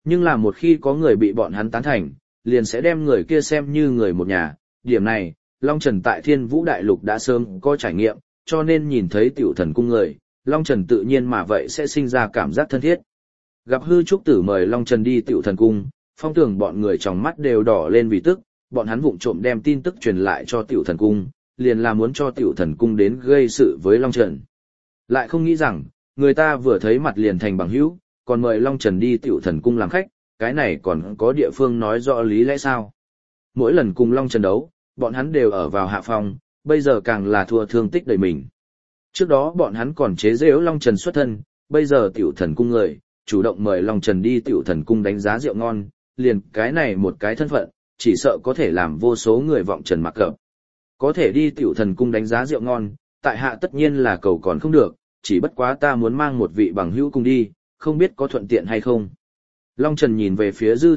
nhưng là một khi có người bị bọn hắn tán thành, liền sẽ đem người kia xem như người một nhà. Điểm này, Long Trần tại Thiên Vũ Đại Lục đã sớm có trải nghiệm, cho nên nhìn thấy Tiểu Thần Cung người, Long Trần tự nhiên mà vậy sẽ sinh ra cảm giác thân thiết. Gặp Hư Trúc Tử mời Long Trần đi Tiểu Thần Cung, Phong Tường bọn người trong mắt đều đỏ lên vì tức, bọn hắn vụng trộm đem tin tức truyền lại cho Tiểu Thần Cung, liền là muốn cho Tiểu Thần Cung đến gây sự với Long Trần. Lại không nghĩ rằng, người ta vừa thấy mặt liền thành bằng hữu, còn mời Long Trần đi Tiểu Thần Cung làm khách, cái này còn có địa phương nói rõ lý lẽ sao. Mỗi lần cùng Long Trần đấu, bọn hắn đều ở vào hạ phong, bây giờ càng là thua thương tích đầy mình. Trước đó bọn hắn còn chế giễu Long Trần xuất thân, bây giờ Tiểu Thần Cung người, chủ động mời Long Trần đi Tiểu Thần Cung đánh giá rượu ngon, liền cái này một cái thân phận, chỉ sợ có thể làm vô số người vọng trần mặc cập. Có thể đi Tiểu Thần Cung đánh giá rượu ngon, tại hạ tất nhiên là cầu còn không được, chỉ bất quá ta muốn mang một vị bằng hữu cùng đi, không biết có thuận tiện hay không. Long Trần nhìn về phía Dư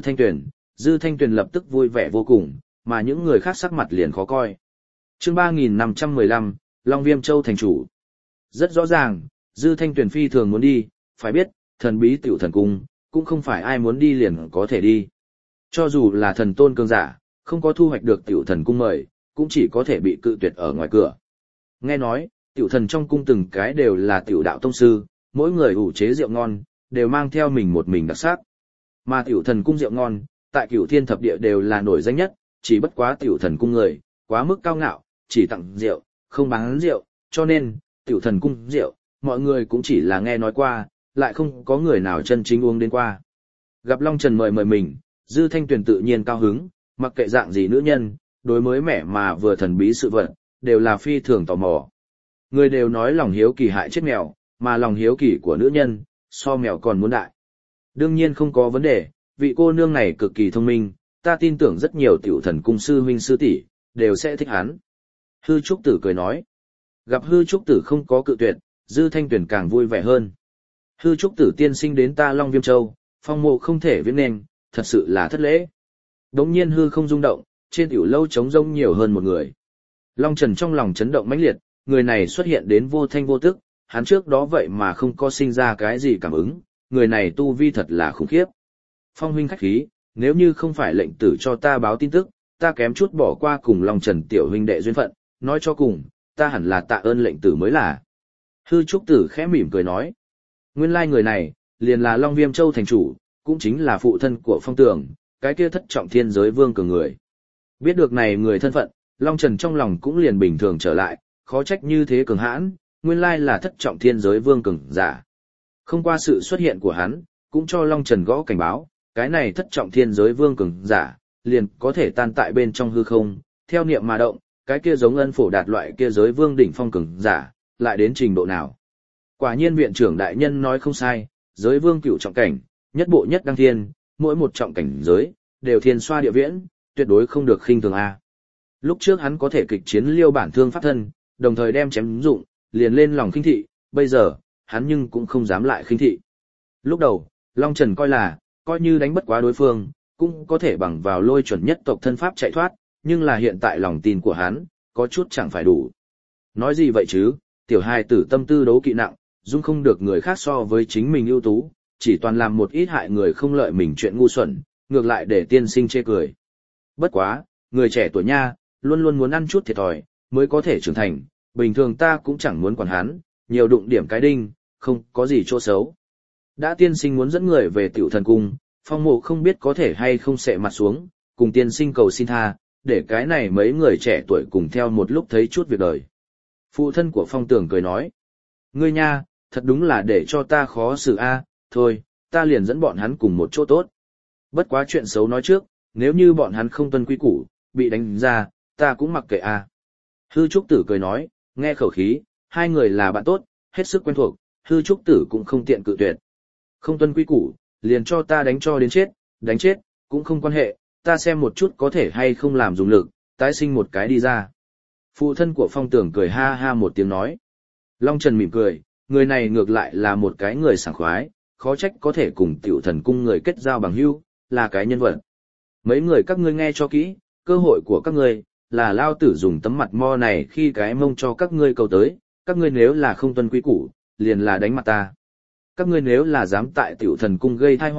Thanh Tuyền lập tức vui vẻ vô cùng, mà những người khác sắc mặt liền khó coi. Chương 3515, Long Viêm Châu thành chủ. Rất rõ ràng, Dư Thanh Tuyền phi thường muốn đi, phải biết, thần bí Tiểu Thần Cung, cũng không phải ai muốn đi liền có thể đi. Cho dù là thần tôn cường giả, không có thu hoạch được Tiểu Thần Cung mời, cũng chỉ có thể bị cự tuyệt ở ngoài cửa. Nghe nói, tiểu thần trong cung từng cái đều là tiểu đạo tông sư, mỗi người ủ chế rượu ngon, đều mang theo một mình đặc sắc. Mà Tiểu Thần Cung rượu ngon, tại Cửu Thiên thập địa đều là nổi danh nhất, chỉ bất quá Tiểu Thần Cung người, quá mức cao ngạo, chỉ tặng rượu, không bán rượu, cho nên, Tiểu Thần Cung rượu, mọi người cũng chỉ là nghe nói qua, lại không có người nào chân chính uống đến qua. Gặp Long Trần mời mình, Dư Thanh Tuyền tự nhiên cao hứng, mặc kệ dạng gì nữ nhân, đối mới mẻ mà vừa thần bí sự vật, đều là phi thường tò mò. Người đều nói lòng hiếu kỳ hại chết mèo, mà lòng hiếu kỳ của nữ nhân, so mèo còn muốn đại. Đương nhiên không có vấn đề, vị cô nương này cực kỳ thông minh, ta tin tưởng rất nhiều Tiểu Thần Cung sư huynh sư tỷ đều sẽ thích hắn. Hư Trúc Tử cười nói. Gặp Hư Trúc Tử không có cự tuyệt, Dư Thanh Tuyền càng vui vẻ hơn. Hư Trúc Tử tiên sinh đến ta Long Viêm Châu, phong mộ không thể viễn nên, thật sự là thất lễ. Đống nhiên hư không rung động, trên tiểu lâu trống rông nhiều hơn một người. Long Trần trong lòng chấn động mãnh liệt, người này xuất hiện đến vô thanh vô tức, hắn trước đó vậy mà không có sinh ra cái gì cảm ứng, người này tu vi thật là khủng khiếp. Phong huynh khách khí, nếu như không phải lệnh tử cho ta báo tin tức, ta kém chút bỏ qua cùng Long Trần tiểu huynh đệ duyên phận, nói cho cùng, ta hẳn là tạ ơn lệnh tử mới là. Hư Trúc Tử khẽ mỉm cười nói, nguyên lai người này, liền là Long Viêm Châu thành chủ, cũng chính là phụ thân của Phong Tường, cái kia thất trọng thiên giới vương cường người. Biết được này người thân phận, Long Trần trong lòng cũng liền bình thường trở lại, khó trách như thế cường hãn, nguyên lai là thất trọng thiên giới vương cường giả. Không qua sự xuất hiện của hắn, cũng cho Long Trần gõ cảnh báo, cái này thất trọng thiên giới vương cường giả, liền có thể tan tại bên trong hư không, theo niệm mà động, cái kia giống Ân Phổ Đạt loại kia giới vương đỉnh phong cường giả, lại đến trình độ nào. Quả nhiên viện trưởng đại nhân nói không sai, giới vương cửu trọng cảnh, nhất bộ nhất đăng thiên, mỗi một trọng cảnh giới, đều thiên xoa địa viễn, tuyệt đối không được khinh thường a. Lúc trước hắn có thể kịch chiến liêu bản thương pháp thân, đồng thời đem chém dụng, liền lên lòng khinh thị, bây giờ, hắn nhưng cũng không dám lại khinh thị. Lúc đầu, Long Trần coi như đánh bất quá đối phương, cũng có thể bằng vào lôi chuẩn nhất tộc thân pháp chạy thoát, nhưng là hiện tại lòng tin của hắn, có chút chẳng phải đủ. Nói gì vậy chứ, tiểu hài tử tâm tư đấu kỵ nặng, dung không được người khác so với chính mình ưu tú, chỉ toàn làm một ít hại người không lợi mình chuyện ngu xuẩn, ngược lại để tiên sinh chê cười. Bất quá, người trẻ tuổi nha, luôn luôn muốn ăn chút thiệt thòi, mới có thể trưởng thành, bình thường ta cũng chẳng muốn quản hắn, nhiều đụng điểm cái đinh, không có gì chỗ xấu. Đã tiên sinh muốn dẫn người về Tiểu Thần Cung, Phong Mộ không biết có thể hay không sệ mặt xuống, cùng tiên sinh cầu xin tha, để cái này mấy người trẻ tuổi cùng theo một lúc thấy chút việc đời. Phụ thân của Phong Tường cười nói, ngươi nha, thật đúng là để cho ta khó xử a, thôi, ta liền dẫn bọn hắn cùng một chỗ tốt. Bất quá chuyện xấu nói trước, nếu như bọn hắn không tuân quy củ, bị đánh ra, ta cũng mặc kệ a. Hư Trúc Tử cười nói, nghe khẩu khí, hai người là bạn tốt, hết sức quen thuộc, Hư Trúc Tử cũng không tiện cự tuyệt. Không tuân quy củ, liền cho ta đánh cho đến chết, đánh chết, cũng không quan hệ, ta xem một chút có thể hay không làm dùng lực, tái sinh một cái đi ra. Phụ thân của Phong Tường cười ha ha một tiếng nói. Long Trần mỉm cười, người này ngược lại là một cái người sảng khoái, khó trách có thể cùng Tiểu Thần Cung người kết giao bằng hữu, là cái nhân vật. Mấy người các ngươi nghe cho kỹ, cơ hội của các ngươi, là lao tử dùng tấm mặt mo này khi cái mông cho các ngươi cầu tới, các ngươi nếu là không tuân quy củ, liền là đánh mặt ta. Các ngươi nếu là dám tại Tiểu Thần Cung gây tai họa,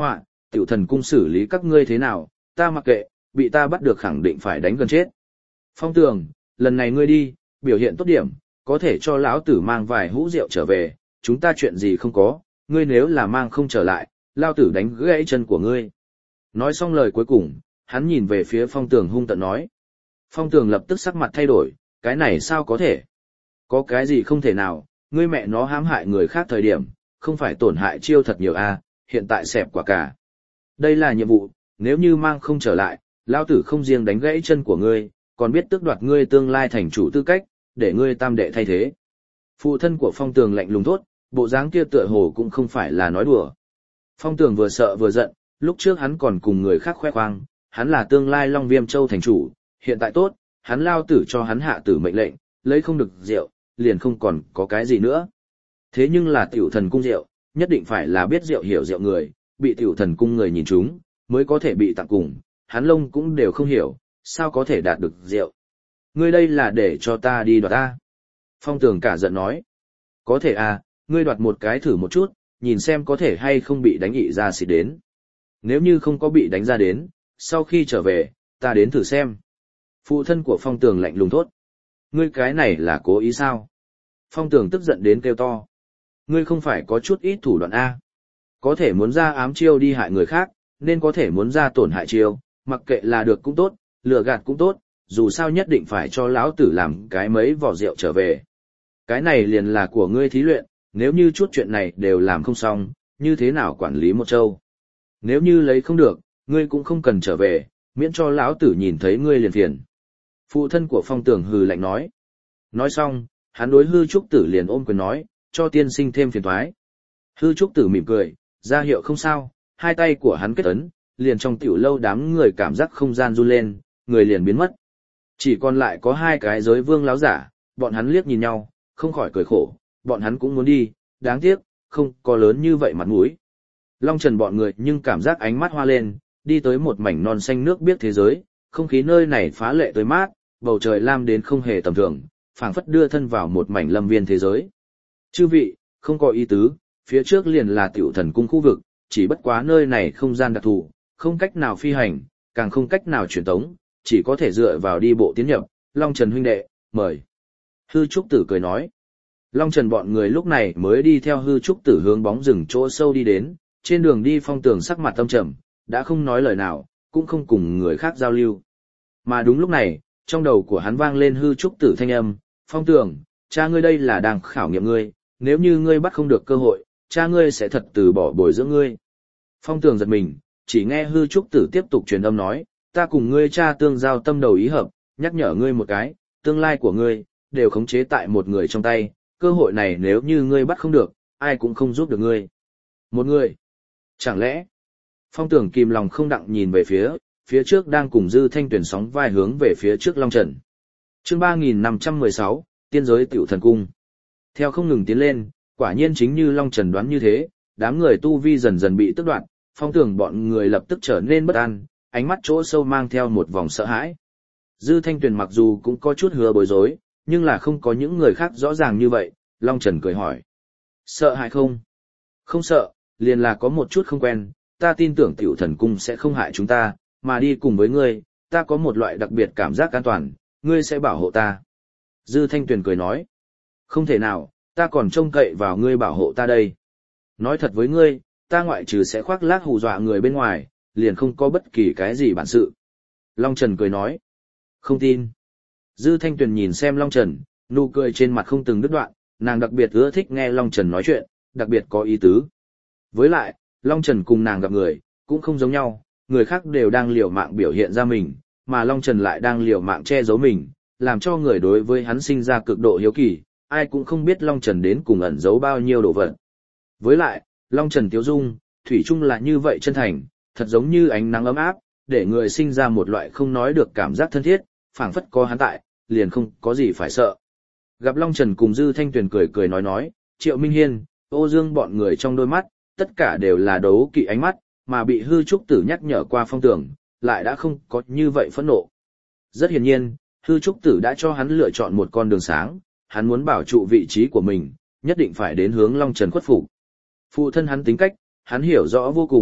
tiểu thần cung xử lý các ngươi thế nào, ta mặc kệ, bị ta bắt được khẳng định phải đánh gần chết. Phong Tường, lần này ngươi đi, biểu hiện tốt điểm, có thể cho lão tử mang vài hũ rượu trở về, chúng ta chuyện gì không có, ngươi nếu là mang không trở lại, lao tử đánh gãy chân của ngươi. Nói xong lời cuối cùng, hắn nhìn về phía Phong Tường hung tợn nói. Phong Tường lập tức sắc mặt thay đổi, cái này sao có thể? Có cái gì không thể nào, ngươi mẹ nó hãm hại người khác thời điểm, không phải tổn hại chiêu thật nhiều a, hiện tại xẹp quả cả. Đây là nhiệm vụ, nếu như mang không trở lại, lao tử không riêng đánh gãy chân của ngươi, còn biết tước đoạt ngươi tương lai thành chủ tư cách, để ngươi tam đệ thay thế. Phụ thân của Phong Tường lạnh lùng thốt, bộ dáng kia tựa hồ cũng không phải là nói đùa. Phong Tường vừa sợ vừa giận, lúc trước hắn còn cùng người khác khoe khoang, hắn là tương lai Long Viêm Châu thành chủ, hiện tại tốt, hắn lao tử cho hắn hạ tử mệnh lệnh, lấy không được rượu, liền không còn có cái gì nữa. Thế nhưng là tiểu thần cung rượu, nhất định phải là biết rượu hiểu rượu người, bị tiểu thần cung người nhìn chúng, mới có thể bị tặng cùng, hắn lông cũng đều không hiểu, sao có thể đạt được rượu. Ngươi đây là để cho ta đi đoạt ta. Phong Tường cả giận nói. Có thể à, ngươi đoạt một cái thử một chút, nhìn xem có thể hay không bị đánh ị ra xịt đến. Nếu như không có bị đánh ra đến, sau khi trở về, ta đến thử xem. Phụ thân của Phong Tường lạnh lùng thốt. Ngươi cái này là cố ý sao? Phong Tường tức giận đến kêu to. Ngươi không phải có chút ít thủ đoạn A. Có thể muốn ra ám chiêu đi hại người khác, nên có thể muốn ra tổn hại chiêu, mặc kệ là được cũng tốt, lừa gạt cũng tốt, dù sao nhất định phải cho lão tử làm cái mấy vỏ rượu trở về. Cái này liền là của ngươi thí luyện, nếu như chút chuyện này đều làm không xong, như thế nào quản lý một châu? Nếu như lấy không được, ngươi cũng không cần trở về, miễn cho lão tử nhìn thấy ngươi liền phiền. Phụ thân của Phong Tường hừ lạnh nói. Nói xong, hắn đối Hư Trúc Tử liền ôm quyền nói, cho tiên sinh thêm phiền toái. Hư Trúc Tử mỉm cười, ra hiệu không sao, hai tay của hắn kết ấn, liền trong tiểu lâu đám người cảm giác không gian run lên, người liền biến mất. Chỉ còn lại có hai cái giới vương láo giả, bọn hắn liếc nhìn nhau, không khỏi cười khổ, bọn hắn cũng muốn đi, đáng tiếc, không có lớn như vậy mặt mũi. Long Trần bọn người nhưng cảm giác ánh mắt hoa lên, đi tới một mảnh non xanh nước biếc thế giới, không khí nơi này phá lệ tươi mát, bầu trời lam đến không hề tầm thường, phảng phất đưa thân vào một mảnh lâm viên thế giới. Chư vị, không có ý tứ, phía trước liền là tiểu thần cung khu vực, chỉ bất quá nơi này không gian đặc thù, không cách nào phi hành, càng không cách nào truyền tống, chỉ có thể dựa vào đi bộ tiến nhập. Long Trần huynh đệ, mời. Hư Trúc Tử cười nói. Long Trần bọn người lúc này mới đi theo Hư Trúc Tử hướng bóng rừng chỗ sâu đi đến, trên đường đi Phong Tường sắc mặt âm trầm, đã không nói lời nào, cũng không cùng người khác giao lưu. Mà đúng lúc này, trong đầu của hắn vang lên Hư Trúc Tử thanh âm, Phong Tường, cha ngươi đây là đang khảo nghiệm ngươi, nếu như ngươi bắt không được cơ hội, cha ngươi sẽ thật từ bỏ bồi dưỡng ngươi. Phong Tường giật mình, chỉ nghe Hư Trúc Tử tiếp tục truyền âm nói, ta cùng ngươi cha tương giao tâm đầu ý hợp, nhắc nhở ngươi một cái, tương lai của ngươi, đều khống chế tại một người trong tay, cơ hội này nếu như ngươi bắt không được, ai cũng không giúp được ngươi. Một người? Chẳng lẽ? Phong Tường kìm lòng không đặng nhìn về phía trước đang cùng Dư Thanh Tuyền sóng vai hướng về phía trước Long Trần. Chương 3516, Tiên giới tiểu thần cung. Theo không ngừng tiến lên, quả nhiên chính như Long Trần đoán như thế, đám người tu vi dần dần bị tước đoạt, Phong Tường bọn người lập tức trở nên bất an, ánh mắt chỗ sâu mang theo một vòng sợ hãi. Dư Thanh Tuyền mặc dù cũng có chút hứa bối rối, nhưng là không có những người khác rõ ràng như vậy, Long Trần cười hỏi. Sợ hãi không? Không sợ, liền là có một chút không quen, ta tin tưởng tiểu thần cung sẽ không hại chúng ta, mà đi cùng với ngươi, ta có một loại đặc biệt cảm giác an toàn, ngươi sẽ bảo hộ ta. Dư Thanh Tuyền cười nói. Không thể nào, ta còn trông cậy vào ngươi bảo hộ ta đây. Nói thật với ngươi, ta ngoại trừ sẽ khoác lác hù dọa người bên ngoài, liền không có bất kỳ cái gì bản sự. Long Trần cười nói. Không tin. Dư Thanh Tuyền nhìn xem Long Trần, nụ cười trên mặt không từng đứt đoạn, nàng đặc biệt ưa thích nghe Long Trần nói chuyện, đặc biệt có ý tứ. Với lại, Long Trần cùng nàng gặp người, cũng không giống nhau, người khác đều đang liều mạng biểu hiện ra mình, mà Long Trần lại đang liều mạng che giấu mình, làm cho người đối với hắn sinh ra cực độ hiếu kỳ, ai cũng không biết Long Trần đến cùng ẩn giấu bao nhiêu đồ vật. Với lại, Long Trần tiếu dung, thủy chung là như vậy chân thành, thật giống như ánh nắng ấm áp, để người sinh ra một loại không nói được cảm giác thân thiết, phảng phất có hắn tại, liền không có gì phải sợ. Gặp Long Trần cùng Dư Thanh Tuyền cười cười nói, Triệu Minh Hiên, Ô Dương bọn người trong đôi mắt, tất cả đều là đấu kỵ ánh mắt, mà bị Hư Trúc Tử nhắc nhở qua Phong Tường, lại đã không có như vậy phẫn nộ. Rất hiển nhiên, Hư Trúc Tử đã cho hắn lựa chọn một con đường sáng, hắn muốn bảo trụ vị trí của mình, nhất định phải đến hướng Long Trần khuất phục. Phụ thân hắn tính cách, hắn hiểu rõ vô cùng,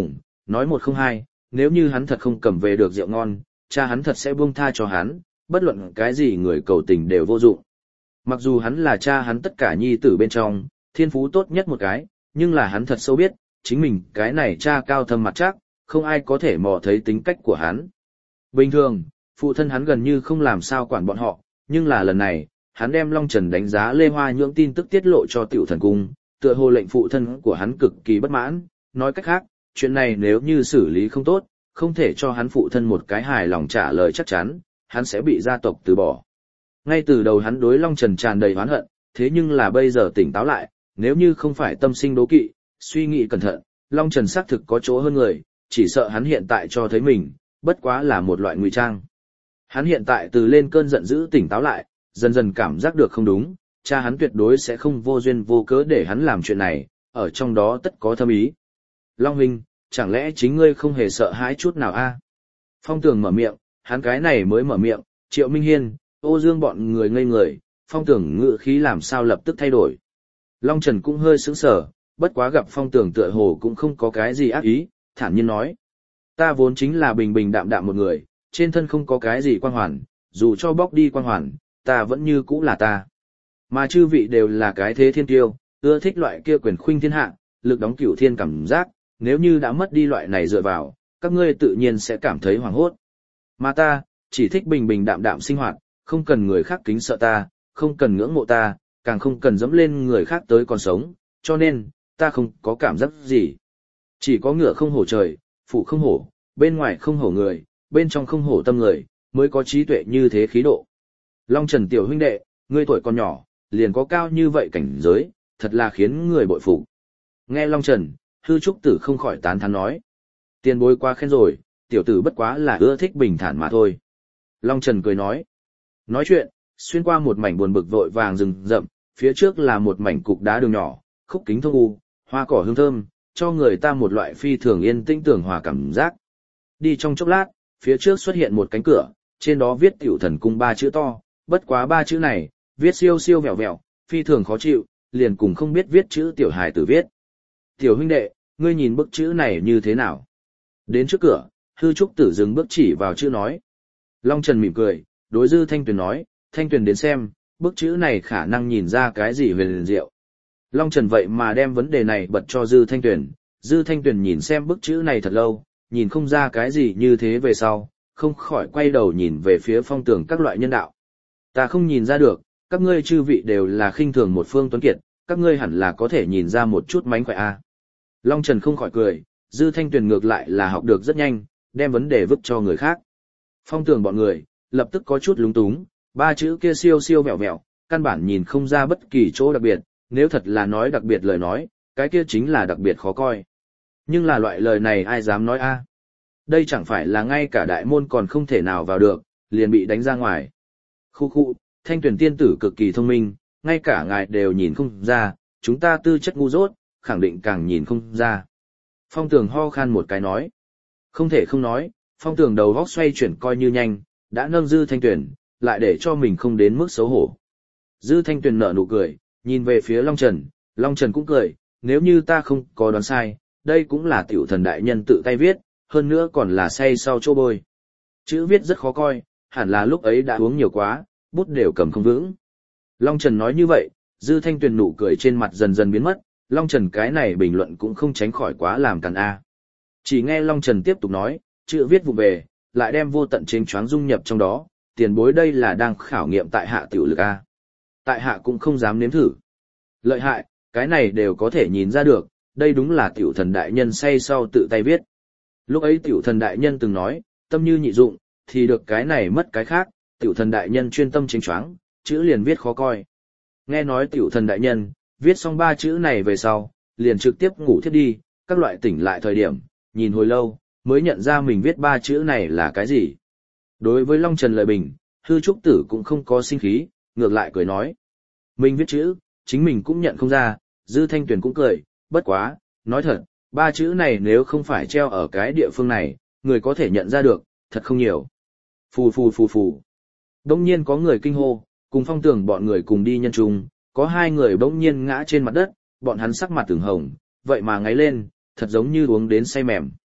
nói một không hai, nếu như hắn thật không cầm về được rượu ngon, cha hắn thật sẽ buông tha cho hắn, bất luận cái gì người cầu tình đều vô dụng. Mặc dù hắn là cha hắn tất cả nhi tử bên trong, thiên phú tốt nhất một cái, nhưng là hắn thật sâu biết, chính mình cái này cha cao thâm mặt chắc, không ai có thể mò thấy tính cách của hắn. Bình thường, phụ thân hắn gần như không làm sao quản bọn họ, nhưng là lần này, hắn đem Long Trần đánh giá Lê Hoa Nhượng tin tức tiết lộ cho Tiểu Thần Cung, tựa hồ lệnh phụ thân của hắn cực kỳ bất mãn, nói cách khác, chuyện này nếu như xử lý không tốt, không thể cho hắn phụ thân một cái hài lòng trả lời chắc chắn, hắn sẽ bị gia tộc từ bỏ. Ngay từ đầu hắn đối Long Trần tràn đầy oán hận, thế nhưng là bây giờ tỉnh táo lại, nếu như không phải tâm sinh đố kỵ, suy nghĩ cẩn thận, Long Trần xác thực có chỗ hơn người, chỉ sợ hắn hiện tại cho thấy mình, bất quá là một loại ngụy trang. Hắn hiện tại từ lên cơn giận dữ tỉnh táo lại, dần dần cảm giác được không đúng, cha hắn tuyệt đối sẽ không vô duyên vô cớ để hắn làm chuyện này, ở trong đó tất có thâm ý. Long huynh, chẳng lẽ chính ngươi không hề sợ hãi chút nào a? Phong Tường mở miệng, hắn cái này mới mở miệng, Triệu Minh Hiên, Ô Dương bọn người ngây người, Phong Tường ngữ khí làm sao lập tức thay đổi. Long Trần cũng hơi sững sờ, bất quá gặp Phong Tường tựa hồ cũng không có cái gì ác ý, thản nhiên nói. Ta vốn chính là bình bình đạm đạm một người, trên thân không có cái gì quan hoàn, dù cho bóc đi quan hoàn, ta vẫn như cũ là ta. Mà chư vị đều là cái thế thiên tiêu, ưa thích loại kia quyền khuynh thiên hạ, lực đóng cửu thiên cảm giác, nếu như đã mất đi loại này dựa vào, các ngươi tự nhiên sẽ cảm thấy hoảng hốt. Mà ta, chỉ thích bình bình đạm đạm sinh hoạt, không cần người khác kính sợ ta, không cần ngưỡng mộ ta, càng không cần dẫm lên người khác tới còn sống, cho nên, ta không có cảm giác gì. Chỉ có ngựa không hổ trời, phụ không hổ, bên ngoài không hổ người, bên trong không hổ tâm người, mới có trí tuệ như thế khí độ. Long Trần tiểu huynh đệ, ngươi tuổi còn nhỏ, liền có cao như vậy cảnh giới, thật là khiến người bội phục. Nghe Long Trần, Hư Trúc Tử không khỏi tán thán nói. Tiền bối quá khen rồi, tiểu tử bất quá là ưa thích bình thản mà thôi. Long Trần cười nói. Nói chuyện, xuyên qua một mảnh buồn bực vội vàng rừng rậm, phía trước là một mảnh cục đá đường nhỏ, khúc kính thông u, hoa cỏ hương thơm, cho người ta một loại phi thường yên tĩnh tưởng hòa cảm giác. Đi trong chốc lát, phía trước xuất hiện một cánh cửa, trên đó viết Tiểu Thần Cung 3 chữ to, bất quá 3 chữ này, viết siêu siêu vẹo vẹo, phi thường khó chịu, liền cùng không biết viết chữ tiểu hài tử viết. Tiểu huynh đệ, ngươi nhìn bức chữ này như thế nào? Đến trước cửa, Hư Trúc Tử dừng bước chỉ vào chữ nói. Long Trần mỉm cười, đối Dư Thanh Tuyền nói, Thanh Tuyền đến xem, bức chữ này khả năng nhìn ra cái gì huyền diệu. Long Trần vậy mà đem vấn đề này bật cho Dư Thanh Tuyền, Dư Thanh Tuyền nhìn xem bức chữ này thật lâu, nhìn không ra cái gì như thế về sau, không khỏi quay đầu nhìn về phía Phong Tường các loại nhân đạo. Ta không nhìn ra được, các ngươi chư vị đều là khinh thường một phương tuấn kiệt, các ngươi hẳn là có thể nhìn ra một chút mánh khỏe a. Long Trần không khỏi cười, Dư Thanh Tuyền ngược lại là học được rất nhanh, đem vấn đề vứt cho người khác. Phong Tường bọn người, lập tức có chút lúng túng, 3 chữ kia siêu siêu vẹo vẹo, căn bản nhìn không ra bất kỳ chỗ đặc biệt, nếu thật là nói đặc biệt lời nói, cái kia chính là đặc biệt khó coi. Nhưng là loại lời này ai dám nói a? Đây chẳng phải là ngay cả đại môn còn không thể nào vào được, liền bị đánh ra ngoài. Khu khu, Thanh Tuyền tiên tử cực kỳ thông minh, ngay cả ngài đều nhìn không ra, chúng ta tư chất ngu dốt, khẳng định càng nhìn không ra. Phong Tường ho khan một cái nói. Không thể không nói, Phong Tường đầu góc xoay chuyển coi như nhanh, đã nâng Dư Thanh Tuyền, lại để cho mình không đến mức xấu hổ. Dư Thanh Tuyền nở nụ cười, nhìn về phía Long Trần cũng cười, nếu như ta không có đoán sai, đây cũng là Tiểu Thần đại nhân tự tay viết, hơn nữa còn là say sau chỗ bôi. Chữ viết rất khó coi, hẳn là lúc ấy đã uống nhiều quá, bút đều cầm không vững. Long Trần nói như vậy, Dư Thanh Tuyền nụ cười trên mặt dần dần biến mất, Long Trần cái này bình luận cũng không tránh khỏi quá làm càn a. Chỉ nghe Long Trần tiếp tục nói, chữ viết vụ về, lại đem vô tận chênh choáng dung nhập trong đó, tiền bối đây là đang khảo nghiệm tại hạ tiểu lực a. Tại hạ cũng không dám nếm thử. Lợi hại, cái này đều có thể nhìn ra được, đây đúng là Tiểu Thần đại nhân say sau tự tay viết. Lúc ấy Tiểu Thần đại nhân từng nói, tâm như nhị dụng, thì được cái này mất cái khác, Tiểu Thần đại nhân chuyên tâm chênh choáng, chữ liền viết khó coi. Nghe nói Tiểu Thần đại nhân, viết xong 3 chữ này về sau, liền trực tiếp ngủ thiếp đi, các loại tỉnh lại thời điểm, nhìn hồi lâu, mới nhận ra mình viết 3 chữ này là cái gì. Đối với Long Trần lời bình, Hư Trúc Tử cũng không có sinh khí, ngược lại cười nói. Mình viết chữ, chính mình cũng nhận không ra, Dư Thanh Tuyền cũng cười, bất quá, nói thật, 3 chữ này nếu không phải treo ở cái địa phương này, người có thể nhận ra được, thật không nhiều. Phù phù phù phù. Đông nhiên có người kinh hô, cùng Phong Tường bọn người cùng đi nhân trung, có 2 người bỗng nhiên ngã trên mặt đất, bọn hắn sắc mặt từng hồng, vậy mà ngáy lên, thật giống như uống đến say mềm.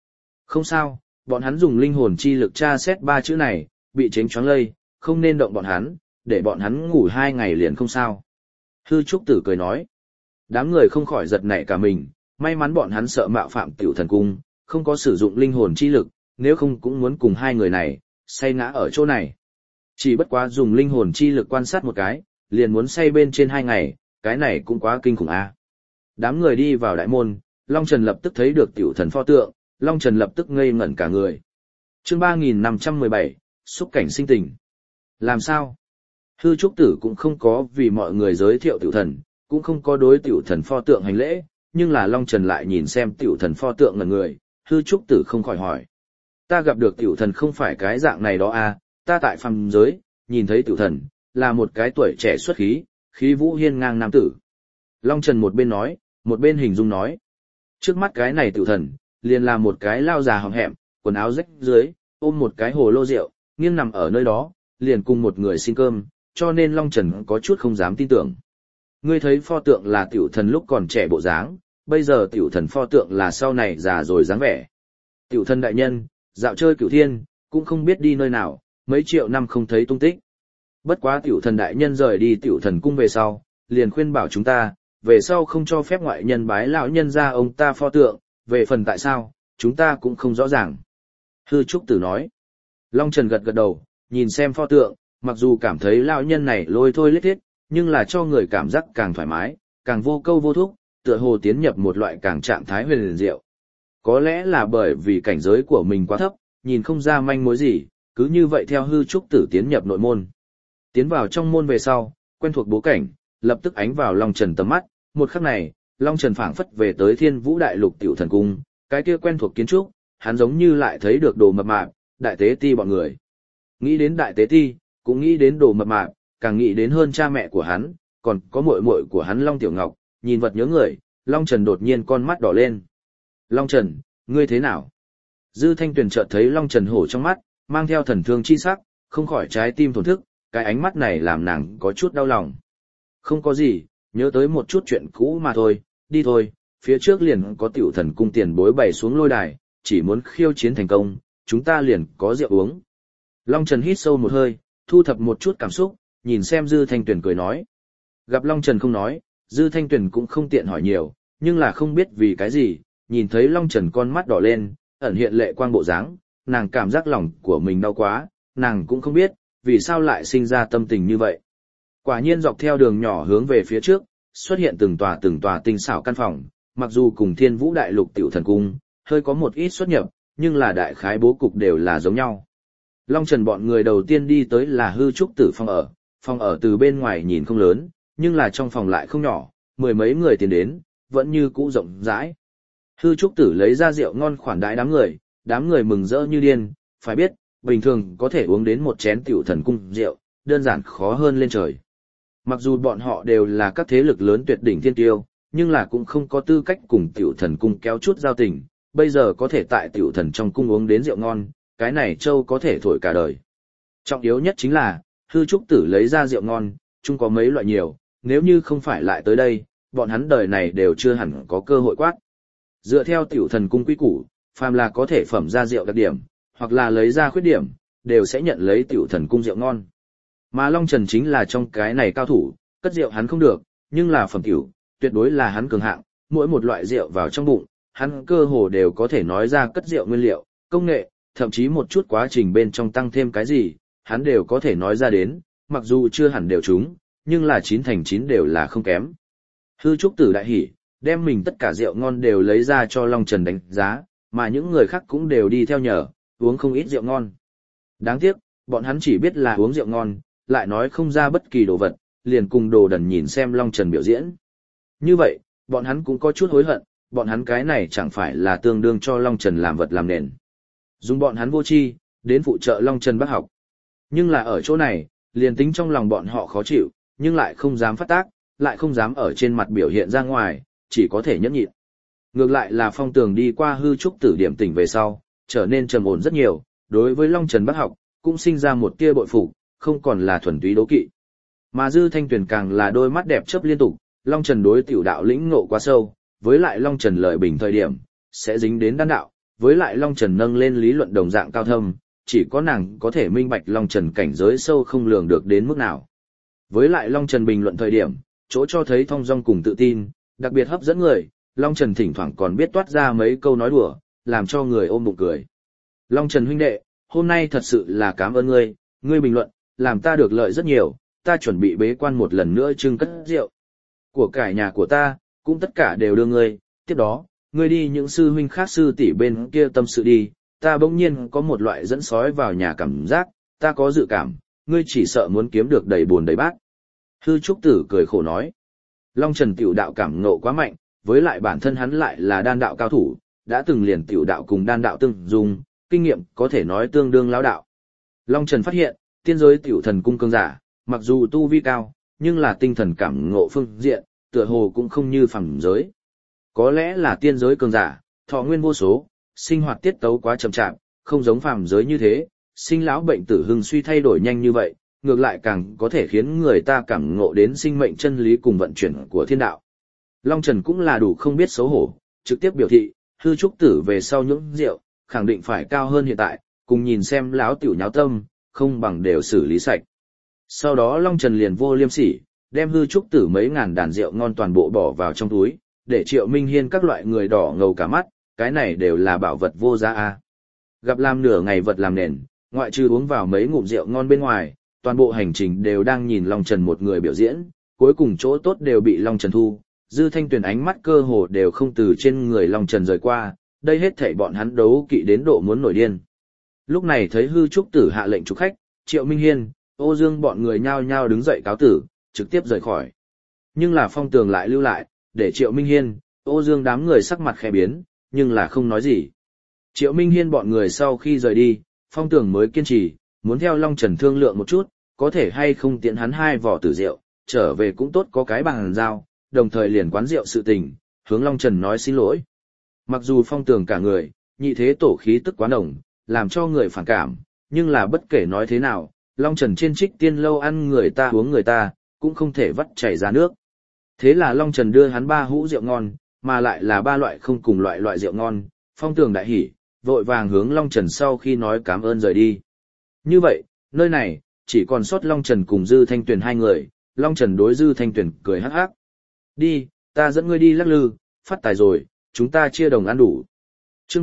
Không sao, bọn hắn dùng linh hồn chi lực tra xét 3 chữ này, bị chênh choáng lây, không nên động bọn hắn, để bọn hắn ngủ 2 ngày liền không sao. Hư Trúc Tử cười nói. Đám người không khỏi giật nảy cả mình, may mắn bọn hắn sợ mạo phạm Tiểu Thần Cung, không có sử dụng linh hồn chi lực, nếu không cũng muốn cùng 2 người này, say ngã ở chỗ này. Chỉ bất quá dùng linh hồn chi lực quan sát một cái, liền muốn say bên trên 2 ngày, cái này cũng quá kinh khủng a. Đám người đi vào đại môn, Long Trần lập tức thấy được Tiểu Thần pho tượng, Long Trần lập tức ngây ngẩn cả người. Chương 3517, xúc cảnh sinh tình. Làm sao? Hư Trúc Tử cũng không có vì mọi người giới thiệu Tiểu Thần, cũng không có đối Tiểu Thần pho tượng hành lễ, nhưng là Long Trần lại nhìn xem Tiểu Thần pho tượng ngẩn người, Hư Trúc Tử không khỏi hỏi. Ta gặp được Tiểu Thần không phải cái dạng này đó à, ta tại phàm giới, nhìn thấy Tiểu Thần, là một cái tuổi trẻ xuất khí, khí vũ hiên ngang nam tử. Long Trần một bên nói, một bên hình dung nói. Trước mắt cái này Tiểu Thần, liền là một cái lao già hòm hẹm, quần áo rách dưới, ôm một cái hồ lô rượu, nghiêng nằm ở nơi đó, liền cùng một người xin cơm, cho nên Long Trần có chút không dám tin tưởng. Ngươi thấy pho tượng là Tiểu Thần lúc còn trẻ bộ dáng, bây giờ Tiểu Thần pho tượng là sau này già rồi dáng vẻ. Tiểu Thần đại nhân, dạo chơi cửu thiên, cũng không biết đi nơi nào, mấy triệu năm không thấy tung tích. Bất quá Tiểu Thần đại nhân rời đi Tiểu Thần cung về sau, liền khuyên bảo chúng ta, về sau không cho phép ngoại nhân bái lão nhân ra ông ta pho tượng, về phần tại sao, chúng ta cũng không rõ ràng. Hư Trúc Tử nói. Long Trần gật gật đầu, nhìn xem pho tượng, mặc dù cảm thấy lão nhân này lôi thôi lết thiết, nhưng là cho người cảm giác càng thoải mái, càng vô câu vô thúc, tựa hồ tiến nhập một loại càng trạng thái huyền liền diệu. Có lẽ là bởi vì cảnh giới của mình quá thấp, nhìn không ra manh mối gì, cứ như vậy theo Hư Trúc Tử tiến nhập nội môn. Tiến vào trong môn về sau, quen thuộc bố cảnh, lập tức ánh vào Long Trần tầm mắt, một khắc này, Long Trần phảng phất về tới Thiên Vũ Đại Lục Tiểu Thần Cung, cái kia quen thuộc kiến trúc, hắn giống như lại thấy được Đồ Mập Mạp, Đại Tế Ti bọn người. Nghĩ đến Đại Tế Ti, cũng nghĩ đến Đồ Mập Mạp, càng nghĩ đến hơn cha mẹ của hắn, còn có muội muội của hắn Long Tiểu Ngọc, nhìn vật nhớ người, Long Trần đột nhiên con mắt đỏ lên. Long Trần, ngươi thế nào? Dư Thanh Tuyền chợt thấy Long Trần hổ trong mắt, mang theo thần thương chi sắc, không khỏi trái tim thổn thức, cái ánh mắt này làm nàng có chút đau lòng. Không có gì, nhớ tới một chút chuyện cũ mà thôi, đi thôi, phía trước liền có Tiểu Thần cung tiền bối bày xuống lôi đài, chỉ muốn khiêu chiến thành công, chúng ta liền có rượu uống. Long Trần hít sâu một hơi, thu thập một chút cảm xúc, nhìn xem Dư Thanh Tuyền cười nói. Gặp Long Trần không nói, Dư Thanh Tuyền cũng không tiện hỏi nhiều, nhưng là không biết vì cái gì, nhìn thấy Long Trần con mắt đỏ lên, ẩn hiện lệ quang bộ dáng, nàng cảm giác lòng của mình đau quá, nàng cũng không biết, vì sao lại sinh ra tâm tình như vậy. Quả nhiên dọc theo đường nhỏ hướng về phía trước, xuất hiện từng tòa tinh xảo căn phòng, mặc dù cùng Thiên Vũ Đại Lục Tiểu Thần Cung, hơi có một ít xuất nhập, nhưng là đại khái bố cục đều là giống nhau. Long Trần bọn người đầu tiên đi tới là Hư Trúc Tử phòng ở từ bên ngoài nhìn không lớn, nhưng là trong phòng lại không nhỏ, 10 mấy người tiến đến, vẫn như cũ rộng rãi. Hư Trúc Tử lấy ra rượu ngon khoản đãi đám người mừng rỡ như điên, phải biết, bình thường có thể uống đến một chén Tiểu Thần cung rượu, đơn giản khó hơn lên trời. Mặc dù bọn họ đều là các thế lực lớn tuyệt đỉnh thiên tiêu, nhưng là cũng không có tư cách cùng Tiểu Thần cung kéo chút giao tình, bây giờ có thể tại Tiểu Thần trong cung uống đến rượu ngon, cái này châu có thể thổi cả đời. Trọng yếu nhất chính là, Hư Trúc Tử lấy ra rượu ngon, chung có mấy loại nhiều, nếu như không phải lại tới đây, bọn hắn đời này đều chưa hẳn có cơ hội quát. Dựa theo Tiểu Thần cung quy củ, phàm là có thể phẩm ra rượu đặc điểm, hoặc là lấy ra khuyết điểm, đều sẽ nhận lấy Tiểu Thần cung rượu ngon. Mà Long Trần chính là trong cái này cao thủ, cất rượu hắn không được, nhưng là phẩm tiểu, tuyệt đối là hắn cường hạng, mỗi một loại rượu vào trong bụng, hắn cơ hồ đều có thể nói ra cất rượu nguyên liệu, công nghệ, thậm chí một chút quá trình bên trong tăng thêm cái gì, hắn đều có thể nói ra đến, mặc dù chưa hẳn đều trúng, nhưng là 9 thành 9 đều là không kém. Hư Trúc Tử đại hỉ, đem mình tất cả rượu ngon đều lấy ra cho Long Trần đánh giá, mà những người khác cũng đều đi theo nhờ, uống không ít rượu ngon. Đáng tiếc, bọn hắn chỉ biết là uống rượu ngon, lại nói không ra bất kỳ đồ vật, liền cùng đồ đần nhìn xem Long Trần biểu diễn. Như vậy, bọn hắn cũng có chút hối hận, bọn hắn cái này chẳng phải là tương đương cho Long Trần làm vật làm nền. Dùng bọn hắn vô tri đến phụ trợ Long Trần bác học. Nhưng là ở chỗ này, liền tính trong lòng bọn họ khó chịu, nhưng lại không dám phát tác, lại không dám ở trên mặt biểu hiện ra ngoài, chỉ có thể nhẫn nhịn. Ngược lại là Phong Tường đi qua Hư Trúc Tử điểm tỉnh về sau, trở nên trầm ổn rất nhiều, đối với Long Trần bác học, cũng sinh ra một tia bội phục, không còn là thuần túy đố kỵ. Mà Dư Thanh Tuyền càng là đôi mắt đẹp chớp liên tục, Long Trần đối tiểu đạo lĩnh ngộ quá sâu, với lại Long Trần lợi bình thời điểm, sẽ dính đến đan đạo, với lại Long Trần nâng lên lý luận đồng dạng cao thâm, chỉ có nàng có thể minh bạch Long Trần cảnh giới sâu không lường được đến mức nào. Với lại Long Trần bình luận thời điểm, chỗ cho thấy thong dong cùng tự tin, đặc biệt hấp dẫn người, Long Trần thỉnh thoảng còn biết toát ra mấy câu nói đùa, làm cho người ôm bụng cười. Long Trần huynh đệ, hôm nay thật sự là cảm ơn ngươi, ngươi bình luận, làm ta được lợi rất nhiều, ta chuẩn bị bế quan một lần nữa trưng cất rượu. Của cải nhà của ta, cũng tất cả đều đưa ngươi, tiếp đó, ngươi đi những sư huynh khác sư tỷ bên kia tâm sự đi, ta bỗng nhiên có một loại dẫn sói vào nhà cảm giác, ta có dự cảm, ngươi chỉ sợ muốn kiếm được đầy buồn đầy bát. Hư Trúc Tử cười khổ nói, Long Trần tiểu đạo cảm ngộ quá mạnh, với lại bản thân hắn lại là đan đạo cao thủ, đã từng liền tiểu đạo cùng đan đạo tương dung, kinh nghiệm có thể nói tương đương lão đạo. Long Trần phát hiện, tiên giới tiểu thần cung cường giả, mặc dù tu vi cao, nhưng là tinh thần cảm ngộ phương diện, tựa hồ cũng không như phàm giới. Có lẽ là tiên giới cường giả, thọ nguyên vô số, sinh hoạt tiết tấu quá chậm chạp, không giống phàm giới như thế, sinh lão bệnh tử hưng suy thay đổi nhanh như vậy, ngược lại càng có thể khiến người ta cảm ngộ đến sinh mệnh chân lý cùng vận chuyển của thiên đạo. Long Trần cũng là đủ không biết xấu hổ, trực tiếp biểu thị, Hư Trúc Tử về sau những rượu, khẳng định phải cao hơn hiện tại, cùng nhìn xem lão tiểu nháo tâm, không bằng đều xử lý sạch. Sau đó Long Trần liền vô liêm sỉ, đem Hư Trúc Tử mấy ngàn đàn rượu ngon toàn bộ bỏ vào trong túi, để Triệu Minh Hiên các loại người đỏ ngầu cả mắt, cái này đều là bảo vật vô giá a. Gặp làm nửa ngày vật làm nền, ngoại trừ uống vào mấy ngụm rượu ngon bên ngoài, toàn bộ hành trình đều đang nhìn Long Trần một người biểu diễn, cuối cùng chỗ tốt đều bị Long Trần thu, Dư Thanh Tuyền ánh mắt cơ hồ đều không từ trên người Long Trần rời qua, đây hết thảy bọn hắn đấu kỵ đến độ muốn nổi điên. Lúc này thấy Hư Trúc Tử hạ lệnh chúc khách, Triệu Minh Hiên, Ô Dương bọn người nhao nhao đứng dậy cáo tử, trực tiếp rời khỏi. Nhưng là Phong Tường lại lưu lại, để Triệu Minh Hiên, Ô Dương đám người sắc mặt khẽ biến, nhưng là không nói gì. Triệu Minh Hiên bọn người sau khi rời đi, Phong Tường mới kiên trì, muốn theo Long Trần thương lượng một chút, có thể hay không tiện hắn 2 vỏ tử rượu, trở về cũng tốt có cái bằng giao, đồng thời liền quán rượu sự tình, hướng Long Trần nói xin lỗi. Mặc dù Phong Tường cả người, nhị thế tổ khí tức quá nồng, làm cho người phản cảm, nhưng là bất kể nói thế nào, Long Trần trên Trích Tiên lâu ăn người ta uống người ta, cũng không thể vắt chảy ra nước. Thế là Long Trần đưa hắn 3 hũ rượu ngon, mà lại là 3 loại không cùng loại rượu ngon, Phong Tường đại hỉ, vội vàng hướng Long Trần sau khi nói cảm ơn rời đi. Như vậy, nơi này, chỉ còn sót Long Trần cùng Dư Thanh Tuyền 2 người, Long Trần đối Dư Thanh Tuyền cười hắc hắc. Đi, ta dẫn ngươi đi lắc lư, phát tài rồi, chúng ta chia đồng ăn đủ. Chương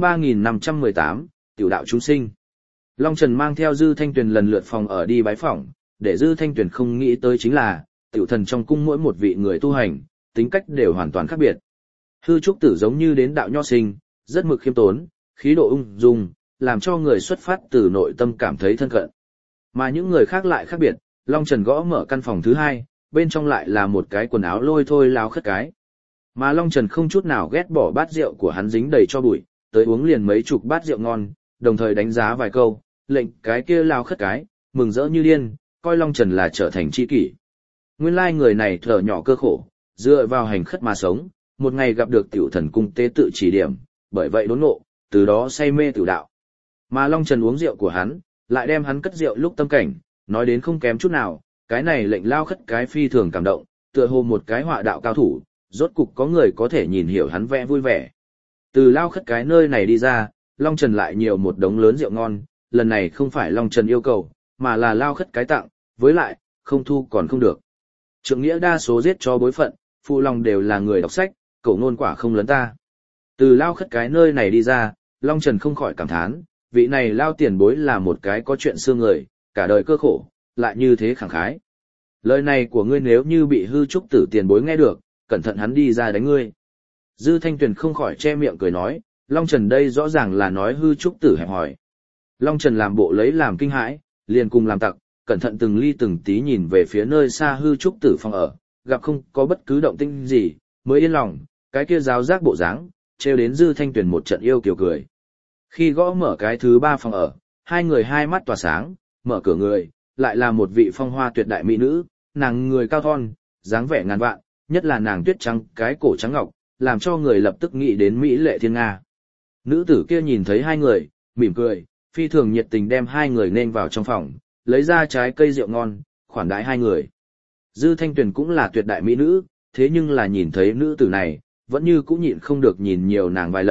3518, Tiểu đạo chúng sinh. Long Trần mang theo Dư Thanh Tuyền lần lượt phòng ở đi bái phỏng, để Dư Thanh Tuyền không nghĩ tới chính là, tiểu thần trong cung mỗi một vị người tu hành, tính cách đều hoàn toàn khác biệt. Hư Trúc Tử giống như đến đạo nho sinh, rất mực khiêm tốn, khí độ ung dung, làm cho người xuất phát từ nội tâm cảm thấy thân cận. Mà những người khác lại khác biệt, Long Trần gõ mở căn phòng thứ 2, bên trong lại là một cái quần áo lôi thôi lao khất cái. Mà Long Trần không chút nào ghét bỏ bát rượu của hắn dính đầy cho bụi, tới uống liền mấy chục bát rượu ngon, đồng thời đánh giá vài câu, lệnh cái kia lao khất cái, mừng rỡ như điên, coi Long Trần là trở thành tri kỷ. Nguyên lai người này thở nhỏ cơ khổ, dựa vào hành khất mà sống, một ngày gặp được tiểu thần cung tế tự chỉ điểm, bởi vậy đốn ngộ, từ đó say mê tiểu đạo. Mà Long Trần uống rượu của hắn, lại đem hắn cất rượu lúc tâm cảnh, nói đến không kém chút nào, cái này lệnh lao khất cái phi thường cảm động, tựa hồ một cái họa đạo cao thủ, rốt cục có người có thể nhìn hiểu hắn vẽ vui vẻ. Từ lao khất cái nơi này đi ra, Long Trần lại nhiều một đống lớn rượu ngon, lần này không phải Long Trần yêu cầu, mà là lao khất cái tặng, với lại, không thu còn không được. Trượng nghĩa đa số giết cho bối phận, phụ lòng đều là người đọc sách, cậu ngôn quả không lấn ta. Từ lao khất cái nơi này đi ra, Long Trần không khỏi cảm thán, vị này lao tiền bối là một cái có chuyện xương người, cả đời cơ khổ, lại như thế khẳng khái. Lời này của ngươi nếu như bị Hư Trúc Tử tiền bối nghe được, cẩn thận hắn đi ra đánh ngươi. Dư Thanh Tuyền không khỏi che miệng cười nói, Long Trần đây rõ ràng là nói Hư Trúc Tử hẹp hỏi. Long Trần làm bộ lấy làm kinh hãi, liền cùng làm tặc, cẩn thận từng ly từng tí nhìn về phía nơi xa Hư Trúc Tử phòng ở, gặp không có bất cứ động tĩnh gì, mới yên lòng, cái kia giáo giác bộ dáng, trêu đến Dư Thanh Tuyền một trận yêu kiều cười. Khi gõ mở cái thứ 3 phòng ở, 2 người hai mắt tỏa sáng, mở cửa người, lại là một vị phong hoa tuyệt đại mỹ nữ, nàng người cao thon, dáng vẻ ngàn vạn, nhất là nàng tuyết trắng, cái cổ trắng ngọc, làm cho người lập tức nghĩ đến mỹ lệ thiên nga. Nữ tử kia nhìn thấy 2 người, mỉm cười, phi thường nhiệt tình đem 2 người nên vào trong phòng, lấy ra trái cây rượu ngon, khoản đãi 2 người. Dư Thanh Tuyền cũng là tuyệt đại mỹ nữ, thế nhưng là nhìn thấy nữ tử này, vẫn như cũng nhịn không được nhìn nhiều nàng vài lần,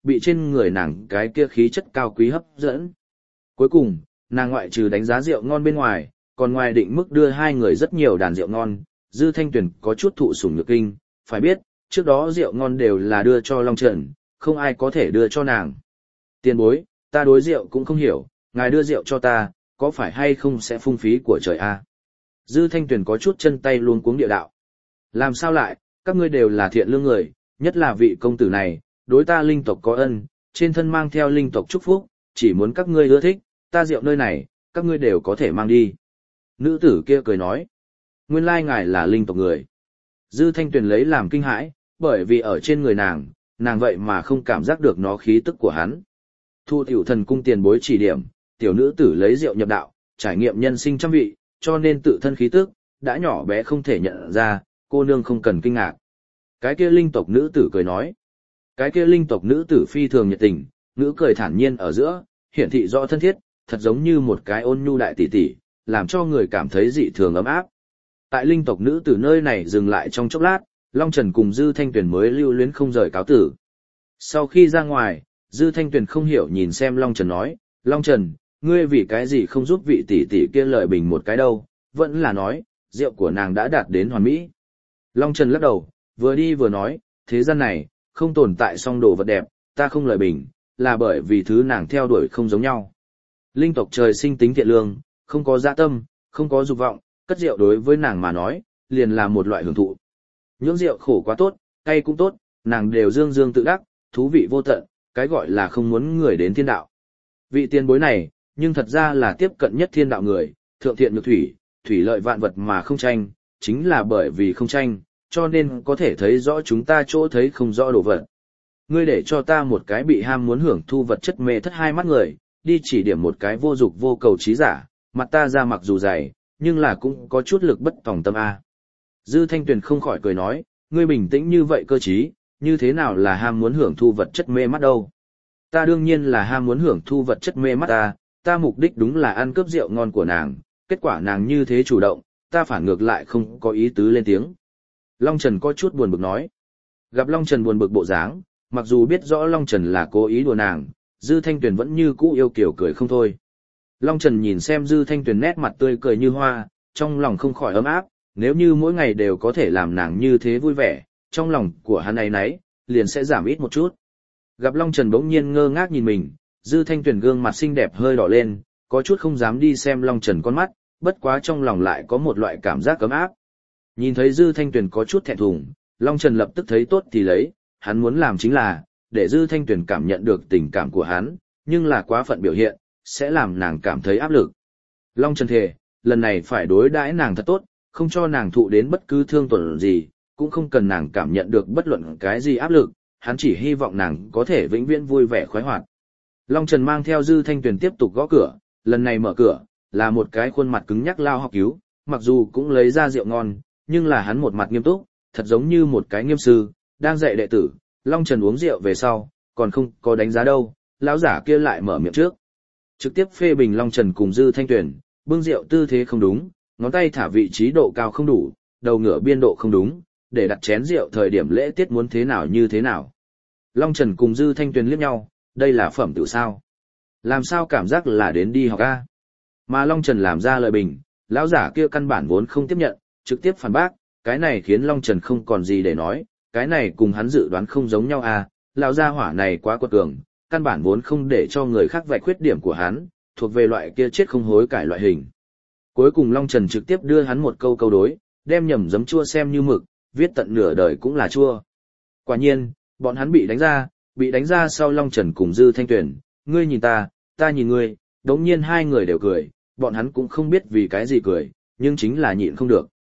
bị trên người nàng cái kia khí chất cao quý hấp dẫn. Cuối cùng, nàng ngoại trừ đánh giá rượu ngon bên ngoài, còn ngoài định mức đưa hai người rất nhiều đàn rượu ngon, Dư Thanh Tuyền có chút thụ sủng nhược kinh, phải biết, trước đó rượu ngon đều là đưa cho Long Trần, không ai có thể đưa cho nàng. Tiền bối, ta đối rượu cũng không hiểu, ngài đưa rượu cho ta, có phải hay không sẽ phung phí của trời a? Dư Thanh Tuyền có chút chân tay luống cuống địa đạo. Làm sao lại, các ngươi đều là thiện lương người, nhất là vị công tử này, đối ta linh tộc có ân, trên thân mang theo linh tộc chúc phúc, chỉ muốn các ngươi ưa thích, ta rượu nơi này, các ngươi đều có thể mang đi. Nữ tử kia cười nói, nguyên lai ngài là linh tộc người. Dư Thanh Tuyền lấy làm kinh hãi, bởi vì ở trên người nàng vậy mà không cảm giác được nó khí tức của hắn. Thu tiểu thần cung tiền bối chỉ điểm, tiểu nữ tử lấy rượu nhập đạo, trải nghiệm nhân sinh trăm vị, cho nên tự thân khí tức, đã nhỏ bé không thể nhận ra, cô nương không cần kinh ngạc. Cái kia linh tộc nữ tử cười nói. Cái kia linh tộc nữ tử phi thường nhiệt tình, ngữ cười thản nhiên ở giữa, hiển thị rõ thân thiết, thật giống như một cái ôn nhu đại tỷ tỷ, làm cho người cảm thấy dị thường ấm áp. Tại linh tộc nữ tử nơi này dừng lại trong chốc lát, Long Trần cùng Dư Thanh Tuyền mới lưu luyến không rời cáo tử. Sau khi ra ngoài, Dư Thanh Tuyền không hiểu nhìn xem Long Trần nói, Long Trần, ngươi vì cái gì không giúp vị tỷ tỷ kia lợi bình một cái đâu, vẫn là nói, rượu của nàng đã đạt đến hoàn mỹ. Long Trần lắc đầu, vừa đi vừa nói, thế gian này, không tồn tại song đồ vật đẹp, ta không lợi bình, là bởi vì thứ nàng theo đuổi không giống nhau. Linh tộc trời sinh tính thiện lương, không có dạ tâm, không có dục vọng, cất rượu đối với nàng mà nói, liền là một loại hưởng thụ. Nhưỡng rượu khổ quá tốt, cay cũng tốt, nàng đều dương dương tự đắc, thú vị vô tận, cái gọi là không muốn người đến thiên đạo. Vị tiền bối này, nhưng thật ra là tiếp cận nhất thiên đạo người, thượng thiện nhược thủy, thủy lợi vạn vật mà không tranh, chính là bởi vì không tranh, cho nên có thể thấy rõ chúng ta chỗ thấy không rõ đồ vật. Ngươi để cho ta một cái bị ham muốn hưởng thu vật chất mê thất hai mắt người, đi chỉ điểm một cái vô dục vô cầu trí giả, mặt ta ra mặc dù dày, nhưng là cũng có chút lực bất tòng tâm a. Dư Thanh Tuyền không khỏi cười nói, ngươi bình tĩnh như vậy cơ trí, như thế nào là ham muốn hưởng thu vật chất mê mắt đâu? Ta đương nhiên là ham muốn hưởng thu vật chất mê mắt ta mục đích đúng là ăn cướp rượu ngon của nàng, kết quả nàng như thế chủ động, ta phản ngược lại không có ý tứ lên tiếng. Long Trần có chút buồn bực nói. Gặp Long Trần buồn bực bộ dáng, mặc dù biết rõ Long Trần là cố ý đùa nàng, Dư Thanh Tuyền vẫn như cũ yêu kiểu cười không thôi. Long Trần nhìn xem Dư Thanh Tuyền nét mặt tươi cười như hoa, trong lòng không khỏi ấm áp, nếu như mỗi ngày đều có thể làm nàng như thế vui vẻ, trong lòng của hắn ấy nấy, liền sẽ giảm ít một chút. Gặp Long Trần bỗng nhiên ngơ ngác nhìn mình, Dư Thanh Tuyền gương mặt xinh đẹp hơi đỏ lên, có chút không dám đi xem Long Trần con mắt, bất quá trong lòng lại có một loại cảm giác ấm áp. Nhìn thấy Dư Thanh Tuyền có chút thẹn thùng, Long Trần lập tức thấy tốt thì lấy, hắn muốn làm chính là, để Dư Thanh Tuyền cảm nhận được tình cảm của hắn, nhưng là quá phận biểu hiện, sẽ làm nàng cảm thấy áp lực. Long Trần thề, lần này phải đối đãi nàng thật tốt, không cho nàng thụ đến bất cứ thương tổn gì, cũng không cần nàng cảm nhận được bất luận cái gì áp lực, hắn chỉ hy vọng nàng có thể vĩnh viễn vui vẻ khoái hoạt. Long Trần mang theo Dư Thanh Tuyền tiếp tục gõ cửa, lần này mở cửa, là một cái khuôn mặt cứng nhắc lao học cứu, mặc dù cũng lấy ra rượu ngon, nhưng là hắn một mặt nghiêm túc, thật giống như một cái nghiêm sư, đang dạy đệ tử. Long Trần uống rượu về sau, còn không có đánh giá đâu, lão giả kia lại mở miệng trước. Trực tiếp phê bình Long Trần cùng Dư Thanh Tuyền, bưng rượu tư thế không đúng, ngón tay thả vị trí độ cao không đủ, đầu ngửa biên độ không đúng, để đặt chén rượu thời điểm lễ tiết muốn thế nào như thế nào. Long Trần cùng Dư Thanh Tuyền liếc nhau, đây là phẩm tự sao? Làm sao cảm giác là đến đi học a? Mà Long Trần làm ra lời bình, lão giả kia căn bản vốn không tiếp nhận, trực tiếp phản bác, cái này khiến Long Trần không còn gì để nói, cái này cùng hắn dự đoán không giống nhau à, lão gia hỏa này quá quật cường, căn bản vốn không để cho người khác vạch khuyết điểm của hắn, thuộc về loại kia chết không hối cải loại hình. Cuối cùng Long Trần trực tiếp đưa hắn một câu đối, đem nhầm giấm chua xem như mực, viết tận nửa đời cũng là chua. Quả nhiên, bọn hắn bị đánh ra sau Long Trần cùng Dư Thanh Tuyền, ngươi nhìn ta nhìn ngươi, đống nhiên hai người đều cười, bọn hắn cũng không biết vì cái gì cười, nhưng chính là nhịn không được.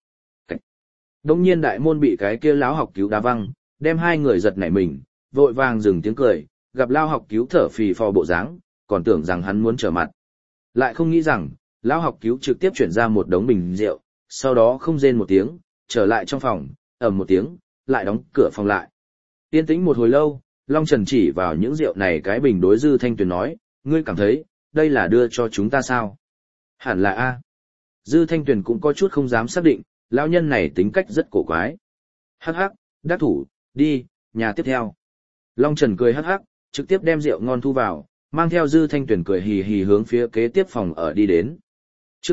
Đống nhiên đại môn bị cái kia lão học cứu đá văng, đem hai người giật nảy mình, vội vàng dừng tiếng cười, gặp lão học cứu thở phì phò bộ dáng, còn tưởng rằng hắn muốn trở mặt. Lại không nghĩ rằng, lão học cứu trực tiếp chuyển ra một đống bình rượu, sau đó không rên một tiếng, trở lại trong phòng, ầm một tiếng, lại đóng cửa phòng lại. Yên tĩnh một hồi lâu, Long Trần chỉ vào những rượu này cái bình đối Dư Thanh Tuyền nói, ngươi cảm thấy, đây là đưa cho chúng ta sao? Hẳn là A. Dư Thanh Tuyền cũng có chút không dám xác định, lão nhân này tính cách rất cổ quái. Hắc hắc, đắc thủ, đi, nhà tiếp theo. Long Trần cười hắc hắc, trực tiếp đem rượu ngon thu vào, mang theo Dư Thanh Tuyền cười hì hì hướng phía kế tiếp phòng ở đi đến. Chương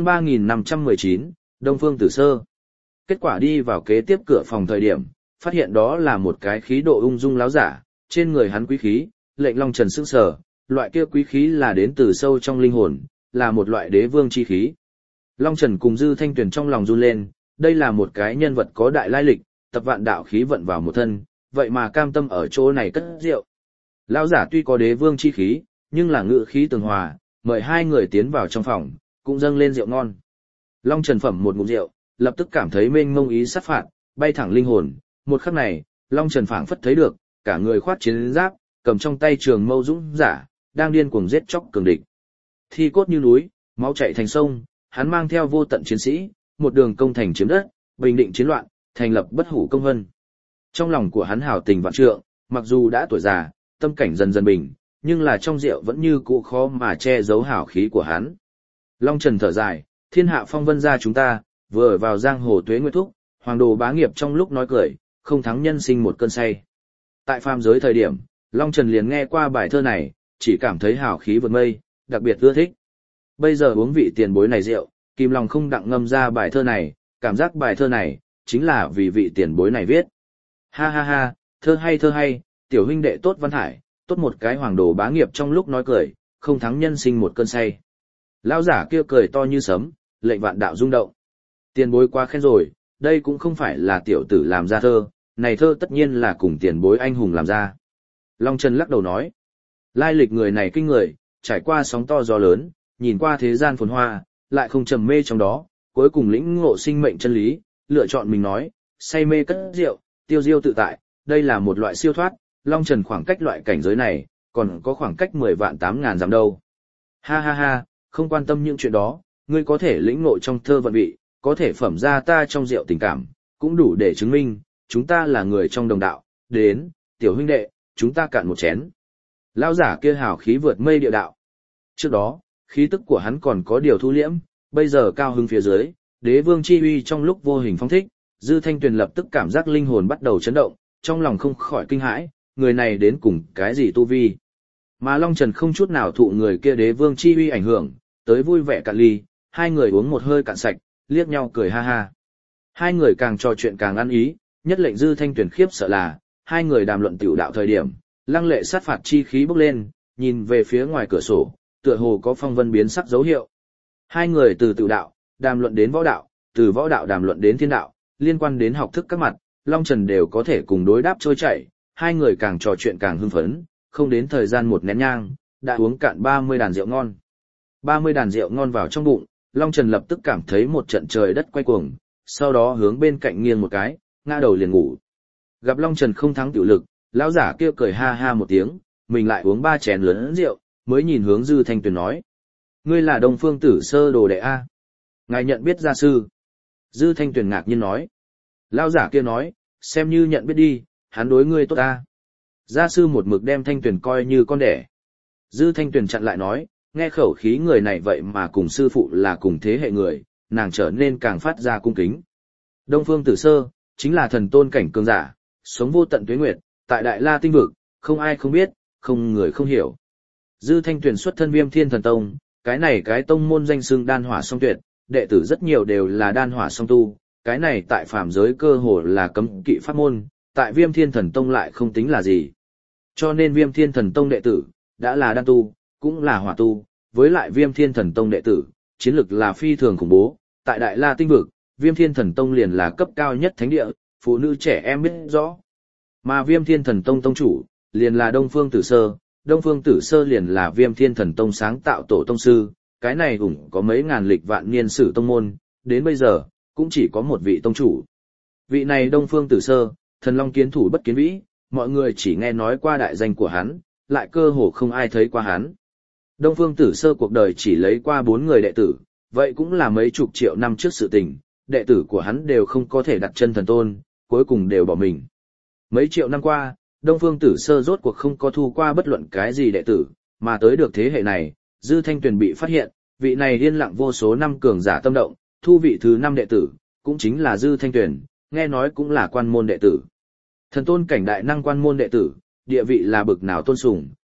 3519, Đông Phương Tử Sơ. Kết quả đi vào kế tiếp cửa phòng thời điểm, phát hiện đó là một cái khí độ ung dung láo giả, trên người hắn quý khí, lệnh Long Trần sững sờ, loại kia quý khí là đến từ sâu trong linh hồn, là một loại đế vương chi khí. Long Trần cùng Dư Thanh Tuyền trong lòng run lên, đây là một cái nhân vật có đại lai lịch, tập vạn đạo khí vận vào một thân, vậy mà cam tâm ở chỗ này cất rượu. Lão giả tuy có đế vương chi khí, nhưng là ngự khí tường hòa, mời hai người tiến vào trong phòng, cũng dâng lên rượu ngon. Long Trần phẩm một ngụm rượu, lập tức cảm thấy mênh mông ý sát phạt, bay thẳng linh hồn. Một khắc này, Long Trần phảng phất thấy được, cả người khoác chiến giáp, cầm trong tay trường mâu dũng giả, đang điên cuồng giết chóc cường địch. Thi cốt như núi, máu chảy thành sông, hắn mang theo vô tận chiến sĩ, một đường công thành chiếm đất, bình định chiến loạn, thành lập bất hủ công vân. Trong lòng của hắn hào tình vạn trượng, mặc dù đã tuổi già, tâm cảnh dần dần bình, nhưng là trong rượu vẫn như cũ khó mà che giấu hào khí của hắn. Long Trần thở dài, thiên hạ phong vân gia chúng ta, vừa ở vào giang hồ tuế nguyệt thúc, hoàng đồ bá nghiệp trong lúc nói cười, không thắng nhân sinh một cơn say. Tại phàm giới thời điểm, Long Trần liền nghe qua bài thơ này, chỉ cảm thấy hào khí vượt mây, đặc biệt ưa thích. Bây giờ uống vị tiền bối này rượu, kìm lòng không đặng ngâm ra bài thơ này, cảm giác bài thơ này, chính là vì vị tiền bối này viết. Ha ha ha, thơ hay, tiểu huynh đệ tốt văn hải, tốt một cái hoàng đồ bá nghiệp trong lúc nói cười, không thắng nhân sinh một cơn say. Lão giả kia cười to như sấm, lệnh vạn đạo rung động. Tiền bối quá khen rồi, đây cũng không phải là tiểu tử làm ra thơ, này thơ tất nhiên là cùng tiền bối anh hùng làm ra. Long Trần lắc đầu nói, lai lịch người này kinh người, trải qua sóng to gió lớn, nhìn qua thế gian phồn hoa, lại không trầm mê trong đó, cuối cùng lĩnh ngộ sinh mệnh chân lý, lựa chọn mình nói, say mê cất rượu, tiêu diêu tự tại, đây là một loại siêu thoát, Long Trần khoảng cách loại cảnh giới này, còn có khoảng cách 10 vạn 8.000 dặm đâu. Ha ha ha, không quan tâm những chuyện đó, ngươi có thể lĩnh ngộ trong thơ vận vị, có thể phẩm ra ta trong rượu tình cảm, cũng đủ để chứng minh, chúng ta là người trong đồng đạo, đến, tiểu huynh đệ, chúng ta cạn một chén. Lão giả kia hào khí vượt mây địa đạo. Trước đó, khí tức của hắn còn có điều thu liễm, bây giờ cao hứng phía dưới, đế vương chi uy trong lúc vô hình phong thích, Dư Thanh Tuyền lập tức cảm giác linh hồn bắt đầu chấn động, trong lòng không khỏi kinh hãi, người này đến cùng cái gì tu vi. Mà Long Trần không chút nào thụ người kia đế vương chi uy ảnh hưởng, tới vui vẻ cạn ly, hai người uống một hơi cạn sạch, liếc nhau cười ha ha. Hai người càng trò chuyện càng ăn ý, nhất lệnh Dư Thanh Tuyền khiếp sợ là, hai người đàm luận tiểu đạo thời điểm, lăng lệ sát phạt chi khí bốc lên, nhìn về phía ngoài cửa sổ, tựa hồ có phong vân biến sắc dấu hiệu. Hai người từ tiểu đạo, đàm luận đến võ đạo, từ võ đạo đàm luận đến thiên đạo, liên quan đến học thức các mặt, Long Trần đều có thể cùng đối đáp trôi chảy, hai người càng trò chuyện càng hưng phấn, không đến thời gian một nén nhang, đã uống cạn 30 đàn rượu ngon. 30 đàn rượu ngon vào trong bụng, Long Trần lập tức cảm thấy một trận trời đất quay cuồng, sau đó hướng bên cạnh nghiêng một cái, ngã đầu liền ngủ. Gặp Long Trần không thắng tiểu lực, lão giả kia cười ha ha một tiếng, mình lại uống 3 chén lớn rượu, mới nhìn hướng Dư Thanh Tuyền nói: "Ngươi là Đông Phương Tử Sơ đồ đệ a?" "Ngài nhận biết gia sư?" Dư Thanh Tuyền ngạc nhiên nói. Lão giả kia nói: "Xem như nhận biết đi, hắn đối ngươi tốt a." Gia sư một mực đem Thanh Tuyền coi như con đẻ. Dư Thanh Tuyền chặn lại nói: "Nghe khẩu khí người này vậy mà cùng sư phụ là cùng thế hệ người, nàng trở nên càng phát ra cung kính." Đông Phương Tử Sơ chính là thần tôn cảnh cường giả, sống vô tận tuế nguyệt, tại Đại La tinh vực, không ai không biết, không người không hiểu. Dư Thanh Tuyền xuất thân Viêm Thiên Thần Tông, cái này cái tông môn danh xưng đan hỏa song tuyệt, đệ tử rất nhiều đều là đan hỏa song tu, cái này tại phàm giới cơ hồ là cấm kỵ pháp môn, tại Viêm Thiên Thần Tông lại không tính là gì. Cho nên Viêm Thiên Thần Tông đệ tử đã là đan tu, cũng là hỏa tu, với lại Viêm Thiên Thần Tông đệ tử, chiến lực là phi thường khủng bố, tại Đại La tinh vực, Viêm Thiên Thần Tông liền là cấp cao nhất thánh địa, phụ nữ trẻ em biết rõ. Mà Viêm Thiên Thần Tông tông chủ, liền là Đông Phương Tử Sơ, Đông Phương Tử Sơ liền là Viêm Thiên Thần Tông sáng tạo tổ tông sư, cái này cũng có mấy ngàn lịch vạn niên sử tông môn, đến bây giờ, cũng chỉ có một vị tông chủ. Vị này Đông Phương Tử Sơ, thần long kiến thủ bất kiến vĩ, mọi người chỉ nghe nói qua đại danh của hắn, lại cơ hồ không ai thấy qua hắn. Đông Phương Tử Sơ cuộc đời chỉ lấy qua 4 người đệ tử, vậy cũng là mấy chục triệu năm trước sự tình, đệ tử của hắn đều không có thể đặt chân thần tôn, cuối cùng đều bỏ mình. Mấy triệu năm qua, Đông Phương Tử Sơ rốt cuộc không có thu qua bất luận cái gì đệ tử, mà tới được thế hệ này, Dư Thanh Tuyền bị phát hiện, vị này điên lặng vô số năm cường giả tâm động, thu vị thứ 5 đệ tử, cũng chính là Dư Thanh Tuyền, nghe nói cũng là quan môn đệ tử. Thần tôn cảnh đại năng quan môn đệ tử, địa vị là bực nào tôn sùng,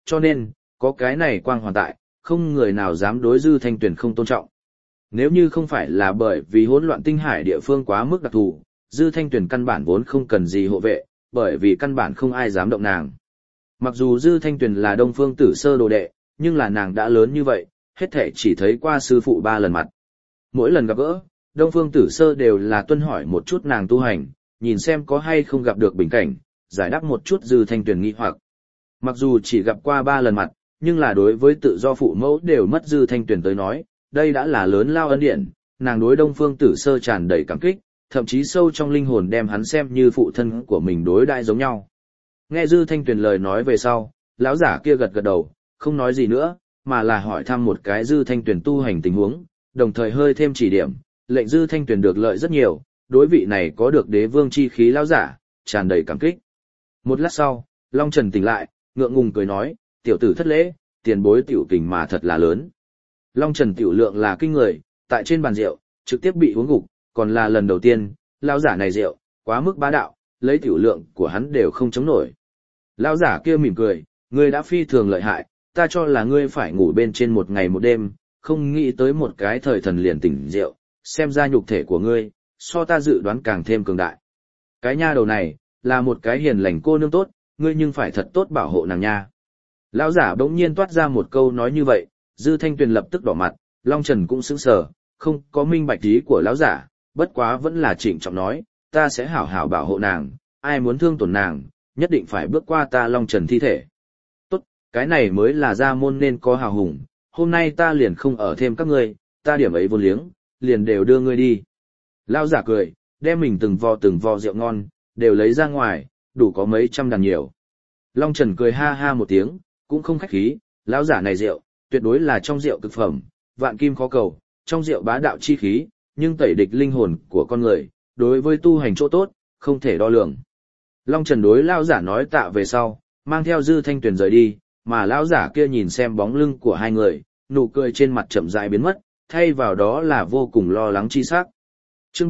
cho nên, có cái này quang hoàn tại, không người nào dám đối Dư Thanh Tuyền không tôn trọng. Nếu như không phải là bởi vì hỗn loạn tinh hải địa phương quá mức đặc thù, Dư Thanh Tuyền căn bản vốn không cần gì hộ vệ, bởi vì căn bản không ai dám động nàng. Mặc dù Dư Thanh Tuyền là Đông Phương Tử Sơ đồ đệ, nhưng là nàng đã lớn như vậy, hết thể chỉ thấy qua sư phụ 3 lần mặt. Mỗi lần gặp gỡ, Đông Phương Tử Sơ đều là tuân hỏi một chút nàng tu hành, nhìn xem có hay không gặp được bình cảnh, giải đáp một chút Dư Thanh Tuyền nghi hoặc. Mặc dù chỉ gặp qua 3 lần mặt, nhưng là đối với tự do phụ mẫu đều mất Dư Thanh Tuyền tới nói, đây đã là lớn lao ân điển, nàng đối Đông Phương Tử Sơ tràn đầy cảm kích, thậm chí sâu trong linh hồn đem hắn xem như phụ thân của mình đối đãi giống nhau. Nghe Dư Thanh Tuyền lời nói về sau, lão giả kia gật gật đầu, không nói gì nữa, mà là hỏi thăm một cái Dư Thanh Tuyền tu hành tình huống, đồng thời hơi thêm chỉ điểm, lệnh Dư Thanh Tuyền được lợi rất nhiều, đối vị này có được đế vương chi khí lão giả, tràn đầy cảm kích. Một lát sau, Long Trần tỉnh lại, ngượng ngùng cười nói, tiểu tử thất lễ, tiền bối tiểu kình mà thật là lớn. Long Trần tiểu lượng là kinh người, tại trên bàn rượu, trực tiếp bị uống gục, còn là lần đầu tiên, lão giả này rượu, quá mức bá đạo, lấy tiểu lượng của hắn đều không chống nổi. Lão giả kia mỉm cười, ngươi đã phi thường lợi hại, ta cho là ngươi phải ngủ bên trên một ngày một đêm, không nghĩ tới một cái thời thần liền tỉnh rượu, xem ra nhục thể của ngươi, so ta dự đoán càng thêm cường đại. Cái nha đầu này, là một cái hiền lành cô nương tốt, ngươi nhưng phải thật tốt bảo hộ nàng nha. Lão giả bỗng nhiên toát ra một câu nói như vậy, Dư Thanh Tuyền lập tức đỏ mặt, Long Trần cũng sững sờ, không có minh bạch ý của lão giả, bất quá vẫn là trịnh trọng nói, ta sẽ hảo hảo bảo hộ nàng, ai muốn thương tổn nàng, nhất định phải bước qua ta Long Trần thi thể. Tốt, cái này mới là gia môn nên có hào hùng, hôm nay ta liền không ở thêm các ngươi, ta điểm ấy vô liếng, liền đều đưa ngươi đi. Lão giả cười, đem mình từng vò rượu ngon, đều lấy ra ngoài, đủ có mấy trăm đàn nhiều. Long Trần cười ha ha một tiếng, cũng không khách khí, lão giả này rượu, tuyệt đối là trong rượu cực phẩm, vạn kim khó cầu, trong rượu bá đạo chi khí, nhưng tẩy địch linh hồn của con người, đối với tu hành chỗ tốt, không thể đo lường. Long Trần đối lão giả nói tạ về sau, mang theo Dư Thanh Tuyền rời đi, mà lão giả kia nhìn xem bóng lưng của hai người, nụ cười trên mặt chậm rãi biến mất, thay vào đó là vô cùng lo lắng chi sắc. Chương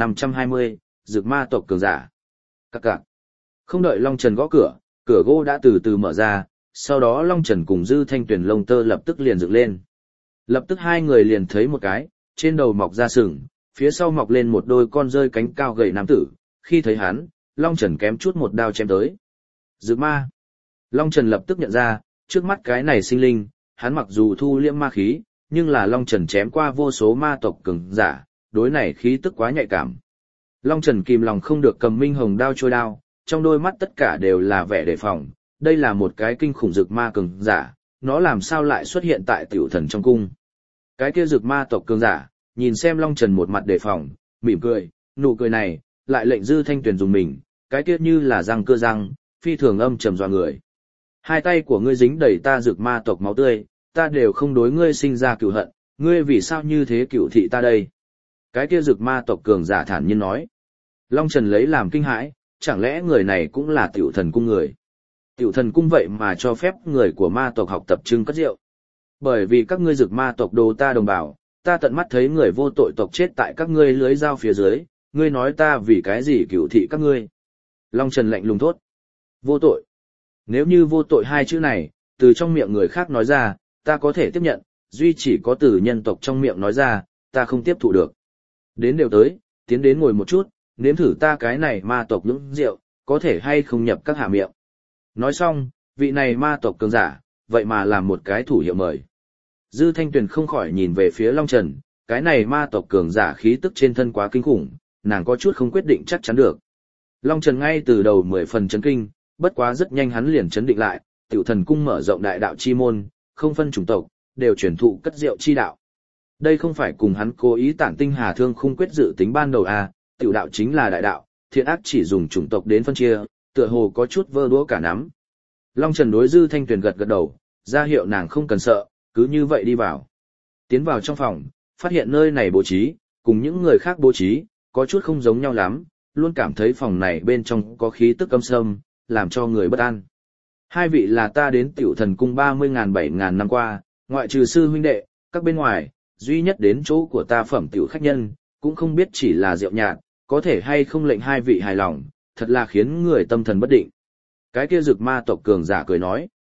3520, Dược Ma tộc cường giả. Các cạc. Không đợi Long Trần gõ cửa, cửa gỗ đã từ từ mở ra, sau đó Long Trần cùng Dư Thanh Tuyền lông tơ lập tức liền dựng lên. Lập tức hai người liền thấy một cái, trên đầu mọc ra sừng, phía sau mọc lên một đôi con rơi cánh cao gầy nam tử, khi thấy hắn, Long Trần kém chút một đao chém tới. Dược ma. Long Trần lập tức nhận ra, trước mắt cái này sinh linh, hắn mặc dù thu liễm ma khí, nhưng là Long Trần chém qua vô số ma tộc cường giả, đối này khí tức quá nhạy cảm. Long Trần kìm lòng không được cầm minh hồng đao trôi đao, trong đôi mắt tất cả đều là vẻ đề phòng, đây là một cái kinh khủng dược ma cường giả, nó làm sao lại xuất hiện tại tiểu thần trong cung. Cái kia dược ma tộc cường giả, nhìn xem Long Trần một mặt đề phòng, mỉm cười, nụ cười này, lại lệnh Dư Thanh Tuyền dùng mình, cái kia như là răng cơ răng, phi thường âm trầm dọa người. Hai tay của ngươi dính đầy ta dược ma tộc máu tươi, ta đều không đối ngươi sinh ra cừu hận, ngươi vì sao như thế cựu thị ta đây? Cái kia dược ma tộc cường giả thản nhiên nói. Long Trần lấy làm kinh hãi, chẳng lẽ người này cũng là tiểu thần cung người? Tiểu thần cung vậy mà cho phép người của ma tộc học tập trưng cất rượu. Bởi vì các ngươi dược ma tộc đồ ta đồng bào, ta tận mắt thấy người vô tội tộc chết tại các ngươi lưới dao phía dưới, ngươi nói ta vì cái gì cựu thị các ngươi? Long Trần lạnh lùng thốt. Vô tội. Nếu như vô tội hai chữ này, từ trong miệng người khác nói ra, ta có thể tiếp nhận, duy chỉ có từ nhân tộc trong miệng nói ra, ta không tiếp thụ được. Đến đều tới, tiến đến ngồi một chút, nếm thử ta cái này ma tộc lưỡng rượu, có thể hay không nhập các hạ miệng. Nói xong, vị này ma tộc cường giả, vậy mà làm một cái thủ hiệu mời. Dư Thanh Tuyền không khỏi nhìn về phía Long Trần, cái này ma tộc cường giả khí tức trên thân quá kinh khủng, nàng có chút không quyết định chắc chắn được. Long Trần ngay từ đầu 10 phần chấn kinh, bất quá rất nhanh hắn liền chấn định lại, tiểu thần cung mở rộng đại đạo chi môn, không phân chủng tộc, đều truyền thụ cất rượu chi đạo. Đây không phải cùng hắn cố ý tản tinh hà thương khung quyết dự tính ban đầu à, tiểu đạo chính là đại đạo, thiện ác chỉ dùng chủng tộc đến phân chia, tựa hồ có chút vơ đũa cả nắm. Long Trần đối Dư Thanh Tuyền gật gật đầu, ra hiệu nàng không cần sợ, cứ như vậy đi vào. Tiến vào trong phòng, phát hiện nơi này bố trí, cùng những người khác bố trí, có chút không giống nhau lắm, luôn cảm thấy phòng này bên trong có khí tức âm sâm, làm cho người bất an. Hai vị là ta đến tiểu thần cung 30.000 7.000 năm qua, ngoại trừ sư huynh đệ, các bên ngoài, duy nhất đến chỗ của ta phẩm tiểu khách nhân, cũng không biết chỉ là rượu nhạt, có thể hay không lệnh hai vị hài lòng, thật là khiến người tâm thần bất định. Cái kia dược ma tộc cường giả cười nói.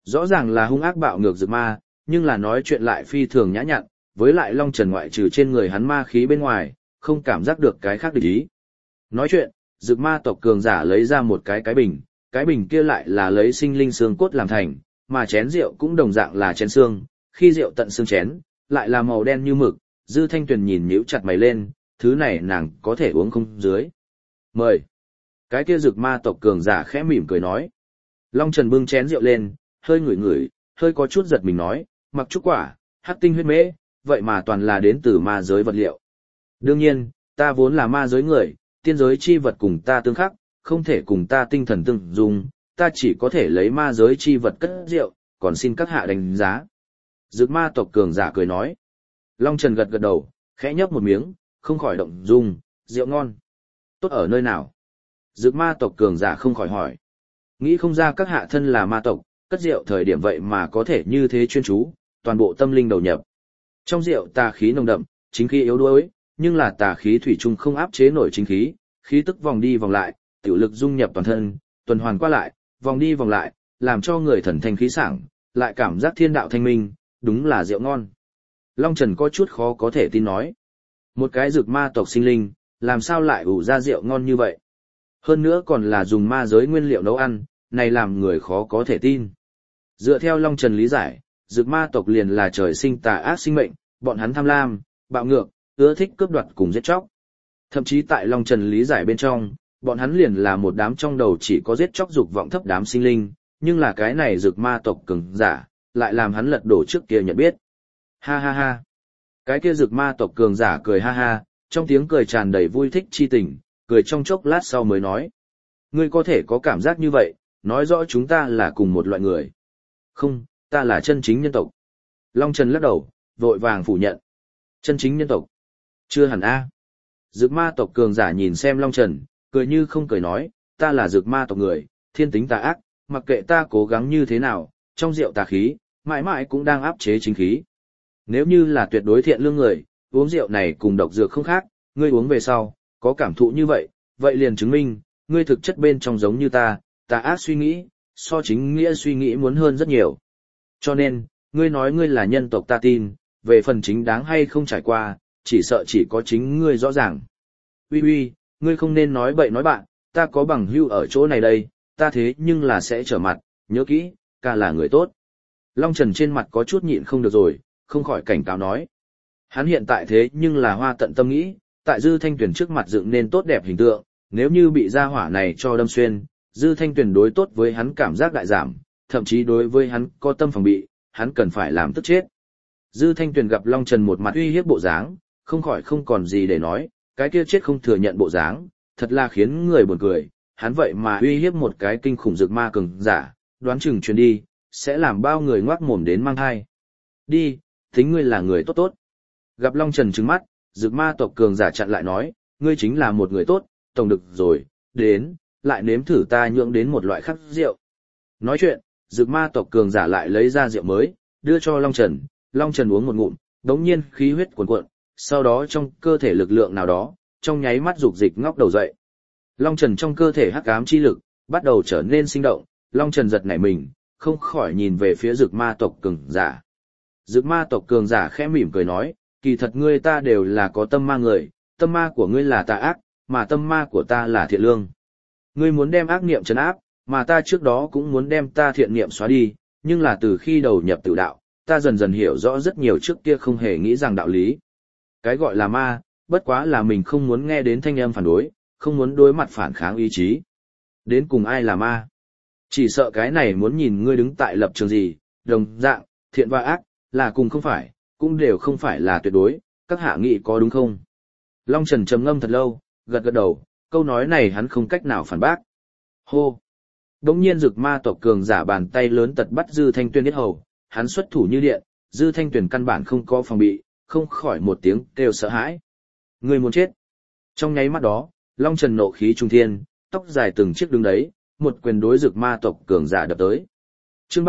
Rõ ràng là hung ác bạo ngược dược ma, nhưng là nói chuyện lại phi thường nhã nhặn, với lại Long Trần ngoại trừ trên người hắn ma khí bên ngoài, không cảm giác được cái khác địch ý. Nói chuyện, dược ma tộc cường giả lấy ra một cái bình kia lại là lấy sinh linh xương cốt làm thành, mà chén rượu cũng đồng dạng là chén xương, khi rượu tận xương chén, lại là màu đen như mực, Dư Thanh Tuyền nhìn nhíu chặt mày lên, thứ này nàng có thể uống không dưới. Mời. Cái kia dược ma tộc cường giả khẽ mỉm cười nói. Long Trần bưng chén rượu lên, hơi ngửi ngửi, hơi có chút giật mình nói, mặc trúc quả, hắc tinh huyết mễ, vậy mà toàn là đến từ ma giới vật liệu. Đương nhiên, ta vốn là ma giới người, tiên giới chi vật cùng ta tương khắc, không thể cùng ta tinh thần tương dung, ta chỉ có thể lấy ma giới chi vật cất rượu, còn xin các hạ đánh giá. Dược ma tộc cường giả cười nói. Long Trần gật gật đầu, khẽ nhấp một miếng, không khỏi động dung, rượu ngon. Tốt ở nơi nào? Dược ma tộc cường giả không khỏi hỏi. Nghĩ không ra các hạ thân là ma tộc, cất rượu thời điểm vậy mà có thể như thế chuyên chú, toàn bộ tâm linh đầu nhập. Trong rượu tà khí nồng đậm, chính khí yếu đuối, nhưng là tà khí thủy chung không áp chế nổi chính khí, khí tức vòng đi vòng lại, tiểu lực dung nhập toàn thân, tuần hoàn qua lại, vòng đi vòng lại, làm cho người thần thanh khí sảng, lại cảm giác thiên đạo thanh minh, đúng là rượu ngon. Long Trần có chút khó có thể tin nói. Một cái dược ma tộc sinh linh, làm sao lại ủ ra rượu ngon như vậy? Hơn nữa còn là dùng ma giới nguyên liệu nấu ăn, này làm người khó có thể tin. Dựa theo Long Trần lý giải, dược ma tộc liền là trời sinh tà ác sinh mệnh, bọn hắn tham lam, bạo ngược, ưa thích cướp đoạt cùng giết chóc. Thậm chí tại Long Trần lý giải bên trong, bọn hắn liền là một đám trong đầu chỉ có giết chóc dục vọng thấp đám sinh linh, nhưng là cái này dược ma tộc cường giả, lại làm hắn lật đổ trước kia nhận biết. Ha ha ha. Cái kia dược ma tộc cường giả cười ha ha, trong tiếng cười tràn đầy vui thích chi tình, cười trong chốc lát sau mới nói. Ngươi có thể có cảm giác như vậy, nói rõ chúng ta là cùng một loại người. Không, ta là chân chính nhân tộc. Long Trần lắc đầu, vội vàng phủ nhận. Chân chính nhân tộc. Chưa hẳn a. Dược ma tộc cường giả nhìn xem Long Trần, cười như không cười nói, ta là dược ma tộc người, thiên tính tà ác, mặc kệ ta cố gắng như thế nào, trong rượu tà khí, mãi mãi cũng đang áp chế chính khí. Nếu như là tuyệt đối thiện lương người, uống rượu này cùng độc dược không khác, ngươi uống về sau, có cảm thụ như vậy, vậy liền chứng minh, ngươi thực chất bên trong giống như ta, tà ác suy nghĩ, so chính nghĩa suy nghĩ muốn hơn rất nhiều. Cho nên, ngươi nói ngươi là nhân tộc ta tin, về phần chính đáng hay không trải qua, chỉ sợ chỉ có chính ngươi rõ ràng. Uy uy, ngươi không nên nói bậy nói bạn, ta có bằng hữu ở chỗ này đây, ta thế nhưng là sẽ trở mặt, nhớ kỹ, ca là người tốt. Long Trần trên mặt có chút nhịn không được rồi, không khỏi cảnh cáo nói. Hắn hiện tại thế nhưng là hoa tận tâm nghĩ, tại Dư Thanh Tuyền trước mặt dựng nên tốt đẹp hình tượng, nếu như bị gia hỏa này cho đâm xuyên, Dư Thanh Tuyền đối tốt với hắn cảm giác đại giảm, thậm chí đối với hắn có tâm phòng bị, hắn cần phải làm tức chết. Dư Thanh Tuyền gặp Long Trần một mặt uy hiếp bộ dáng, không khỏi không còn gì để nói, cái kia chết không thừa nhận bộ dáng, thật là khiến người buồn cười, hắn vậy mà uy hiếp một cái kinh khủng dược ma cường giả, đoán chừng truyền đi, sẽ làm bao người ngoác mồm đến mang hai. Đi, tính ngươi là người tốt tốt. Gặp Long Trần trừng mắt, dược ma tộc cường giả chặn lại nói, ngươi chính là một người tốt, tổng được rồi, đến, lại nếm thử ta nhượng đến một loại khác rượu. Nói chuyện, dược ma tộc cường giả lại lấy ra rượu mới, đưa cho Long Trần uống một ngụm, đống nhiên khí huyết cuồn cuộn, sau đó trong cơ thể lực lượng nào đó, trong nháy mắt dục dịch ngóc đầu dậy. Long Trần trong cơ thể hắc ám chi lực, bắt đầu trở nên sinh động, Long Trần giật nảy mình, không khỏi nhìn về phía dược ma tộc cường giả. Dược ma tộc cường giả khẽ mỉm cười nói, kỳ thật ngươi ta đều là có tâm ma người, tâm ma của ngươi là tà ác, mà tâm ma của ta là thiện lương. Ngươi muốn đem ác niệm trấn áp, mà ta trước đó cũng muốn đem ta thiện niệm xóa đi, nhưng là từ khi đầu nhập tự đạo, ta dần dần hiểu rõ rất nhiều trước kia không hề nghĩ rằng đạo lý. Cái gọi là ma, bất quá là mình không muốn nghe đến thanh âm phản đối, không muốn đối mặt phản kháng ý chí. Đến cùng ai là ma? Chỉ sợ cái này muốn nhìn ngươi đứng tại lập trường gì, đồng dạng, thiện và ác, là cùng không phải, cũng đều không phải là tuyệt đối, các hạ nghị có đúng không? Long Trần trầm ngâm thật lâu, gật gật đầu, câu nói này hắn không cách nào phản bác. Hô! Đống nhiên dược ma tộc cường giả bàn tay lớn tật bắt Dư Thanh Tuyền yết hầu, hắn xuất thủ như điện, Dư Thanh Tuyền căn bản không có phòng bị, không khỏi một tiếng kêu sợ hãi. Người muốn chết! Trong nháy mắt đó, Long Trần nộ khí trung thiên, tóc dài từng chiếc đứng đấy, một quyền đối dược ma tộc cường giả đập tới. Chương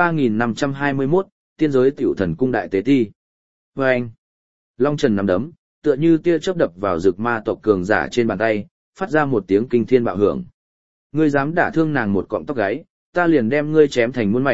3521, Tiên giới tiểu thần cung đại tế ti. Và anh, Long Trần nắm đấm, tựa như tia chớp đập vào dược ma tộc cường giả trên bàn tay, phát ra một tiếng kinh thiên bạo hưởng. Ngươi dám đả thương nàng một cọng tóc gáy, ta liền đem ngươi chém thành muôn mảnh,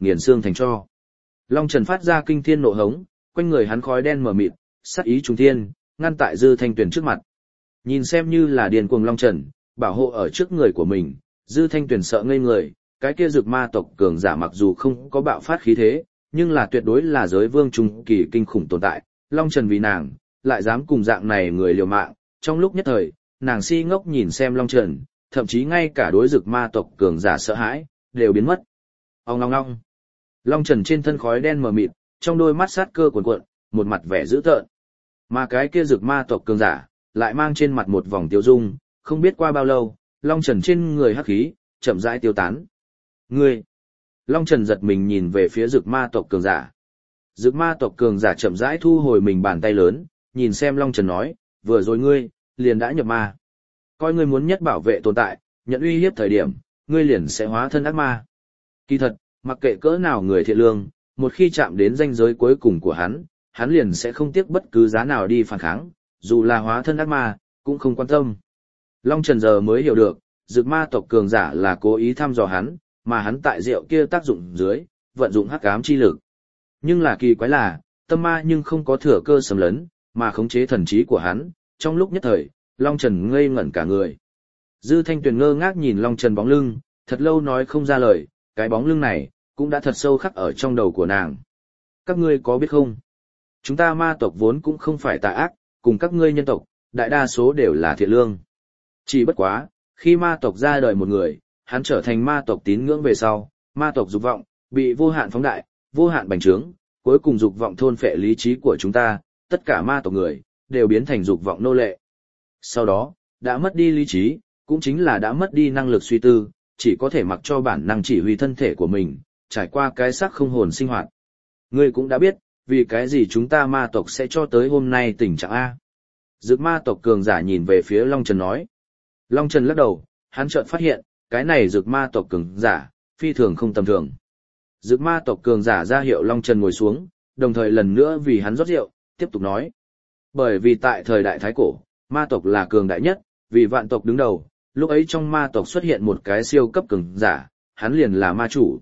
nghiền xương thành tro. Long Trần phát ra kinh thiên nộ hống, quanh người hắn khói đen mờ mịt, sát ý trùng thiên, ngăn tại Dư Thanh Tuyền trước mặt. Nhìn xem như là điên cuồng Long Trần, bảo hộ ở trước người của mình, Dư Thanh Tuyền sợ ngây người, cái kia Dực Ma tộc cường giả mặc dù không có bạo phát khí thế, nhưng là tuyệt đối là giới vương trung kỳ kinh khủng tồn tại. Long Trần vì nàng, lại dám cùng dạng này người liều mạng, trong lúc nhất thời, nàng si ngốc nhìn xem Long Trần, thậm chí ngay cả đối Dực Ma tộc cường giả sợ hãi đều biến mất. Ong long long. Long Trần trên thân khói đen mờ mịt, trong đôi mắt sát cơ cuồn cuộn, một mặt vẻ dữ tợn. Mà cái kia Dực Ma tộc cường giả lại mang trên mặt một vòng tiêu dung, không biết qua bao lâu, Long Trần trên người hắc khí chậm rãi tiêu tán. Ngươi! Long Trần giật mình nhìn về phía Dực Ma tộc cường giả. Dực Ma tộc cường giả chậm rãi thu hồi mình bàn tay lớn, nhìn xem Long Trần nói, vừa rồi ngươi liền đã nhập ma. Coi ngươi muốn nhất bảo vệ tồn tại, nhận uy hiếp thời điểm, ngươi liền sẽ hóa thân ác ma. Kỳ thật, mặc kệ cỡ nào người thiện lương, một khi chạm đến ranh giới cuối cùng của hắn liền sẽ không tiếc bất cứ giá nào đi phản kháng, dù là hóa thân ác ma, cũng không quan tâm. Long Trần giờ mới hiểu được, Dực Ma tộc cường giả là cố ý thăm dò hắn, mà hắn tại rượu kia tác dụng dưới, vận dụng hắc ám chi lực. Nhưng là kỳ quái là, tâm ma nhưng không có thừa cơ xâm lấn, mà khống chế thần trí của hắn, trong lúc nhất thời, Long Trần ngây ngẩn cả người. Dư Thanh Tuyền ngơ ngác nhìn Long Trần bóng lưng, thật lâu nói không ra lời, cái bóng lưng này, cũng đã thật sâu khắc ở trong đầu của nàng. Các ngươi có biết không? Chúng ta ma tộc vốn cũng không phải tà ác, cùng các ngươi nhân tộc, đại đa số đều là thiện lương. Chỉ bất quá, khi ma tộc ra đời một người, hắn trở thành ma tộc tín ngưỡng về sau, ma tộc dục vọng, bị vô hạn phóng đại, vô hạn bành trướng, cuối cùng dục vọng thôn phệ lý trí của chúng ta, tất cả ma tộc người, đều biến thành dục vọng nô lệ. Sau đó, đã mất đi lý trí, cũng chính là đã mất đi năng lực suy tư, chỉ có thể mặc cho bản năng chỉ huy thân thể của mình, trải qua cái xác không hồn sinh hoạt. Ngươi cũng đã biết, vì cái gì chúng ta ma tộc sẽ cho tới hôm nay tình trạng A. Dực Ma tộc cường giả nhìn về phía Long Trần nói. Long Trần lắc đầu, hắn chợt phát hiện, cái này Dực Ma tộc cường giả, phi thường không tầm thường. Dực Ma tộc cường giả ra hiệu Long Trần ngồi xuống, đồng thời lần nữa vì hắn rót rượu, tiếp tục nói. Bởi vì tại thời đại Thái Cổ, ma tộc là cường đại nhất, vì vạn tộc đứng đầu, lúc ấy trong ma tộc xuất hiện một cái siêu cấp cường giả, hắn liền là ma chủ.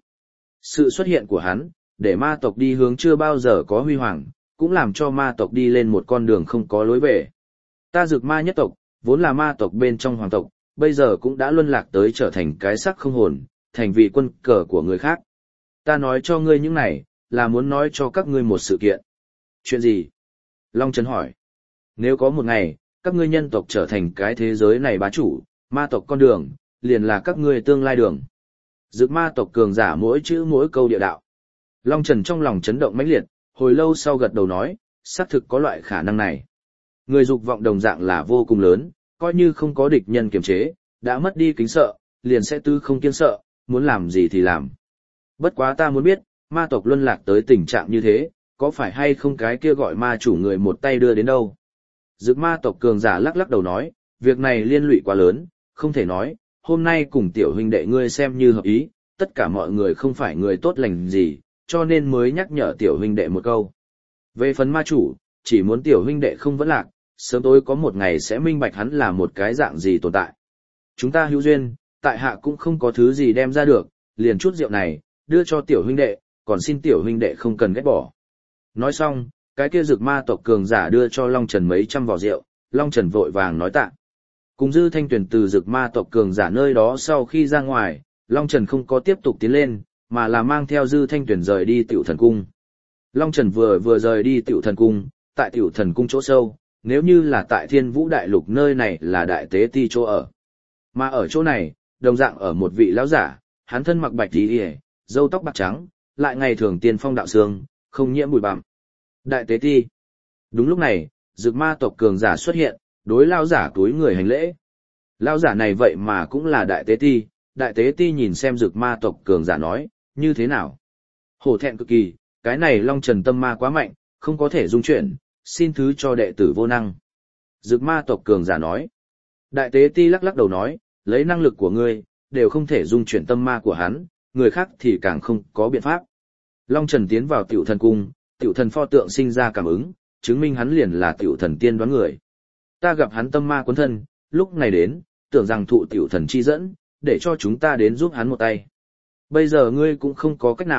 Sự xuất hiện của hắn, để ma tộc đi hướng chưa bao giờ có huy hoàng, cũng làm cho ma tộc đi lên một con đường không có lối về. Ta Dực Ma nhất tộc, vốn là ma tộc bên trong hoàng tộc, bây giờ cũng đã luân lạc tới trở thành cái xác không hồn, thành vị quân cờ của người khác. Ta nói cho ngươi những này, là muốn nói cho các ngươi một sự kiện. Chuyện gì? Long Trần hỏi. Nếu có một ngày, các ngươi nhân tộc trở thành cái thế giới này bá chủ, ma tộc con đường, liền là các ngươi tương lai đường. Dực Ma tộc cường giả mỗi chữ mỗi câu địa đạo. Long Trần trong lòng chấn động mãnh liệt, hồi lâu sau gật đầu nói, xác thực có loại khả năng này. Người dục vọng đồng dạng là vô cùng lớn, coi như không có địch nhân kiềm chế, đã mất đi kính sợ, liền sẽ tư không kiêng sợ, muốn làm gì thì làm. Bất quá ta muốn biết, ma tộc luân lạc tới tình trạng như thế, có phải hay không cái kia gọi ma chủ người một tay đưa đến đâu? Dực Ma tộc cường giả lắc lắc đầu nói, việc này liên lụy quá lớn, không thể nói, hôm nay cùng tiểu huynh đệ ngươi xem như hợp ý, tất cả mọi người không phải người tốt lành gì, cho nên mới nhắc nhở tiểu huynh đệ một câu. Về phần ma chủ, chỉ muốn tiểu huynh đệ không vẫn lạc, sớm tối có một ngày sẽ minh bạch hắn là một cái dạng gì tồn tại. Chúng ta hữu duyên, tại hạ cũng không có thứ gì đem ra được, liền chút rượu này, đưa cho tiểu huynh đệ, còn xin tiểu huynh đệ không cần ghét bỏ. Nói xong, cái kia Dực Ma tộc cường giả đưa cho Long Trần mấy trăm vò rượu, Long Trần vội vàng nói tạ. Cùng Dư Thanh Tuyền từ Dực Ma tộc cường giả nơi đó sau khi ra ngoài, Long Trần không có tiếp tục tiến lên, mà là mang theo Dư Thanh Tuyền rời đi Tiểu Thần Cung. Long Trần vừa rời đi Tiểu Thần Cung, tại Tiểu Thần Cung chỗ sâu, nếu như là tại Thiên Vũ Đại Lục nơi này là đại tế ti chỗ ở. Mà ở chỗ này, đồng dạng ở một vị lão giả, hắn thân mặc bạch y, râu tóc bạc trắng, lại ngày thường tiên phong đạo sương, không nhiễm bụi bặm. Đại tế ti. Đúng lúc này, Dực Ma tộc cường giả xuất hiện, đối lão giả túi người hành lễ. Lão giả này vậy mà cũng là đại tế ti. Đại tế ti nhìn xem Dực Ma tộc cường giả nói, như thế nào? Hổ thẹn cực kỳ, cái này Long Trần tâm ma quá mạnh, không có thể dung chuyển, xin thứ cho đệ tử vô năng. Dực Ma tộc cường giả nói. Đại tế ti lắc lắc đầu nói, lấy năng lực của ngươi, đều không thể dung chuyển tâm ma của hắn, người khác thì càng không có biện pháp. Long Trần tiến vào Tiểu Thần Cung, Tiểu Thần pho tượng sinh ra cảm ứng, chứng minh hắn liền là Tiểu Thần tiên đoán người. Ta gặp hắn tâm ma cuốn thân, lúc này đến, tưởng rằng thụ Tiểu Thần chi dẫn, để cho chúng ta đến giúp hắn một tay. Bây giờ ngươi cũng không có cách nào,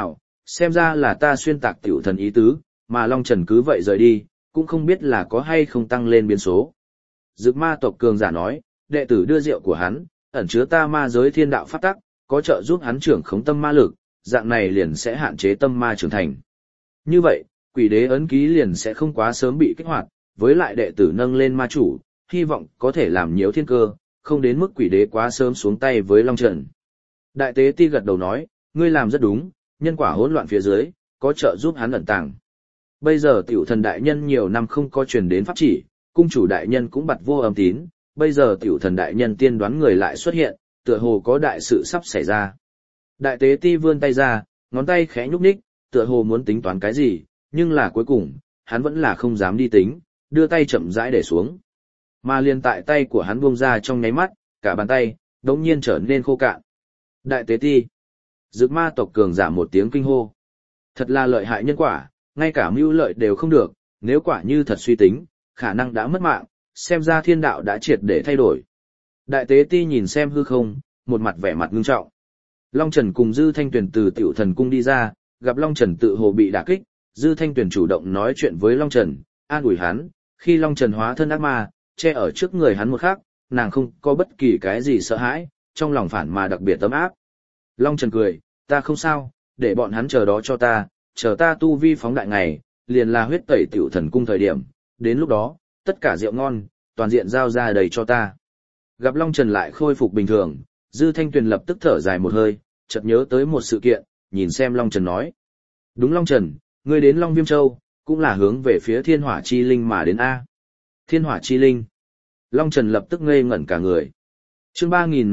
Xem ra là ta xuyên tạc tiểu thần ý tứ, mà Long Trần cứ vậy rời đi, cũng không biết là có hay không tăng lên biến số. Dực ma tộc cường giả nói, đệ tử đưa rượu của hắn, ẩn chứa ta ma giới thiên đạo pháp tắc, có trợ giúp hắn trưởng khống tâm ma lực, dạng này liền sẽ hạn chế tâm ma trưởng thành. Như vậy, quỷ đế ấn ký liền sẽ không quá sớm bị kích hoạt, với lại đệ tử nâng lên ma chủ, hy vọng có thể làm nhiễu thiên cơ, không đến mức quỷ đế quá sớm xuống tay với Long Trần. Đại tế ti gật đầu nói, ngươi làm rất đúng, nhân quả hỗn loạn phía dưới, có trợ giúp hắn ẩn tàng. Bây giờ tiểu thần đại nhân nhiều năm không có truyền đến pháp chỉ, cung chủ đại nhân cũng bặt vô âm tín, bây giờ tiểu thần đại nhân tiên đoán người lại xuất hiện, tựa hồ có đại sự sắp xảy ra. Đại tế ti vươn tay ra, ngón tay khẽ nhúc nhích, tựa hồ muốn tính toán cái gì, nhưng là cuối cùng, hắn vẫn là không dám đi tính, đưa tay chậm rãi để xuống. Mà liền tại tay của hắn buông ra trong nháy mắt, cả bàn tay, đống nhiên trở nên khô cạn. Đại tế ti. Dực ma tộc cường giả một tiếng kinh hô. Thật là lợi hại nhân quả, ngay cả mưu lợi đều không được, nếu quả như thật suy tính, khả năng đã mất mạng, xem ra thiên đạo đã triệt để thay đổi. Đại tế ti nhìn xem hư không, một mặt vẻ mặt ngưng trọng. Long Trần cùng Dư Thanh Tuyền từ tiểu thần cung đi ra, gặp Long Trần tự hồ bị đả kích, Dư Thanh Tuyền chủ động nói chuyện với Long Trần, an ủi hắn, khi Long Trần hóa thân ác ma, che ở trước người hắn một khắc, nàng không có bất kỳ cái gì sợ hãi, trong lòng phản mà đặc biệt ấm áp. Long Trần cười, ta không sao, để bọn hắn chờ đó cho ta, chờ ta tu vi phóng đại ngày, liền là huyết tẩy tiểu thần cung thời điểm, đến lúc đó, tất cả rượu ngon, toàn diện giao ra đầy cho ta. Gặp Long Trần lại khôi phục bình thường, Dư Thanh Tuyền lập tức thở dài một hơi, chợt nhớ tới một sự kiện, nhìn xem Long Trần nói. Đúng Long Trần, ngươi đến Long Viêm Châu, cũng là hướng về phía Thiên Hỏa Chi Linh mà đến A. Thiên Hỏa Chi Linh. Long Trần lập tức ngây ngẩn cả người. Chương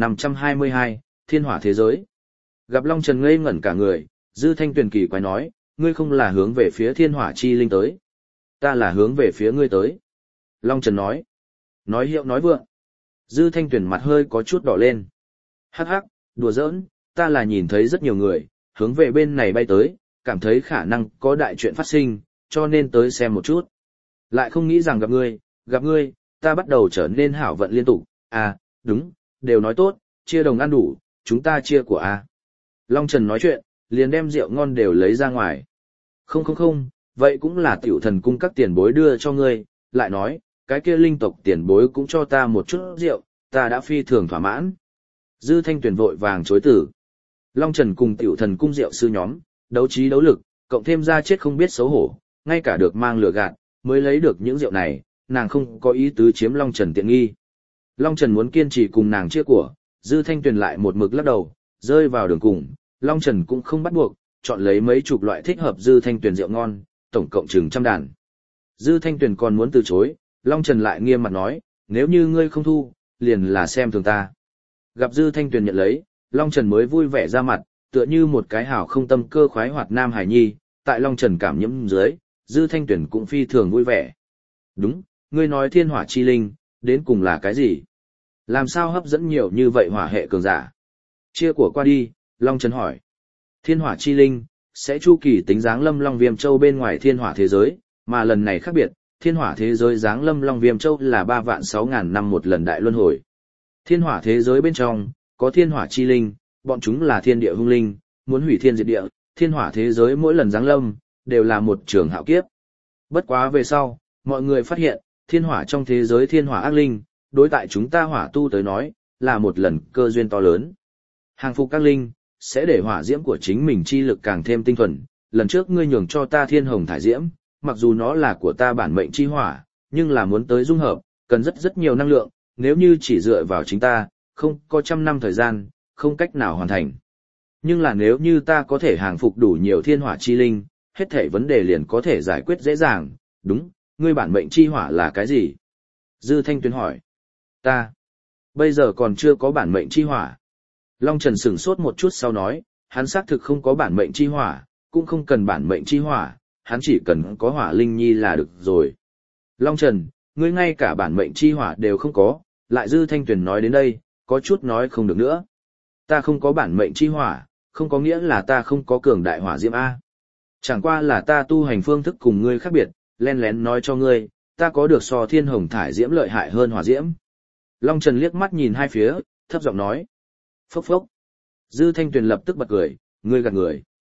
3522, Thiên Hỏa Thế Giới. Gặp Long Trần ngây ngẩn cả người, Dư Thanh Tuyền kỳ quái nói, ngươi không là hướng về phía Thiên Hỏa Chi Linh tới. Ta là hướng về phía ngươi tới. Long Trần nói. Nói hiệu nói vượng. Dư Thanh Tuyền mặt hơi có chút đỏ lên. Hắc hắc, đùa giỡn, ta là nhìn thấy rất nhiều người, hướng về bên này bay tới, cảm thấy khả năng có đại chuyện phát sinh, cho nên tới xem một chút. Lại không nghĩ rằng gặp ngươi, ta bắt đầu trở nên hảo vận liên tục, à, đúng, đều nói tốt, chia đồng ăn đủ, chúng ta chia của a. Long Trần nói chuyện, liền đem rượu ngon đều lấy ra ngoài. Không, vậy cũng là tiểu thần cung các tiền bối đưa cho ngươi, lại nói, cái kia linh tộc tiền bối cũng cho ta một chút rượu, ta đã phi thường thỏa mãn. Dư Thanh Tuyền vội vàng chối từ. Long Trần cùng tiểu thần cung rượu sư nhóm, đấu trí đấu lực, cộng thêm ra chết không biết xấu hổ, ngay cả được mang lửa gạt, mới lấy được những rượu này, nàng không có ý tứ chiếm Long Trần tiện nghi. Long Trần muốn kiên trì cùng nàng chia của, Dư Thanh Tuyền lại một mực lắc đầu, rơi vào đường cùng, Long Trần cũng không bắt buộc, chọn lấy mấy chục loại thích hợp Dư Thanh Tuyền rượu ngon, tổng cộng chừng 100 đàn. Dư Thanh Tuyền còn muốn từ chối, Long Trần lại nghiêm mặt nói, nếu như ngươi không thu, liền là xem thường ta. Gặp Dư Thanh Tuyền nhận lấy, Long Trần mới vui vẻ ra mặt, tựa như một cái hảo không tâm cơ khoái hoạt nam hải nhi, tại Long Trần cảm nhiễm dưới, Dư Thanh Tuyền cũng phi thường vui vẻ. Đúng, ngươi nói Thiên Hỏa Chi Linh, đến cùng là cái gì? Làm sao hấp dẫn nhiều như vậy hỏa hệ cường giả? Chia của qua đi, Long Trần hỏi. Thiên Hỏa Chi Linh, sẽ chu kỳ tính dáng lâm Long Viêm Châu bên ngoài Thiên Hỏa thế giới, mà lần này khác biệt, Thiên Hỏa thế giới dáng lâm Long Viêm Châu là 3.600.000 năm một lần đại luân hồi. Thiên Hỏa thế giới bên trong, có Thiên Hỏa Chi Linh, bọn chúng là thiên địa hung linh, muốn hủy thiên diệt địa, Thiên Hỏa thế giới mỗi lần giáng lâm, đều là một trường hạo kiếp. Bất quá về sau, mọi người phát hiện, thiên hỏa trong thế giới thiên hỏa ác linh, đối tại chúng ta hỏa tu tới nói, là một lần cơ duyên to lớn. Hàng phục các linh, sẽ để hỏa diễm của chính mình chi lực càng thêm tinh thuần. Lần trước ngươi nhường cho ta thiên hồng thải diễm, mặc dù nó là của ta bản mệnh chi hỏa, nhưng là muốn tới dung hợp, cần rất nhiều năng lượng, nếu như chỉ dựa vào chính ta, không có 100 năm thời gian, không cách nào hoàn thành. Nhưng là nếu như ta có thể hàng phục đủ nhiều thiên hỏa chi linh, hết thảy vấn đề liền có thể giải quyết dễ dàng. Đúng, ngươi bản mệnh chi hỏa là cái gì? Dư Thanh Tuyền hỏi. Ta, bây giờ còn chưa có bản mệnh chi hỏa. Long Trần sửng sốt một chút sau nói, hắn xác thực không có bản mệnh chi hỏa, cũng không cần bản mệnh chi hỏa, hắn chỉ cần có hỏa linh nhi là được rồi. Long Trần, ngươi ngay cả bản mệnh chi hỏa đều không có, lại Dư Thanh Tuyền nói đến đây, có chút nói không được nữa. Ta không có bản mệnh chi hỏa, không có nghĩa là ta không có cường đại hỏa diễm A. Chẳng qua là ta tu hành phương thức cùng ngươi khác biệt, len lén nói cho ngươi, ta có được so thiên hồng thải diễm lợi hại hơn hỏa diễm. Long Trần liếc mắt nhìn hai phía, thấp giọng nói. Phốc phốc. Dư Thanh Tuyền lập tức bật cười, ngươi gạt người.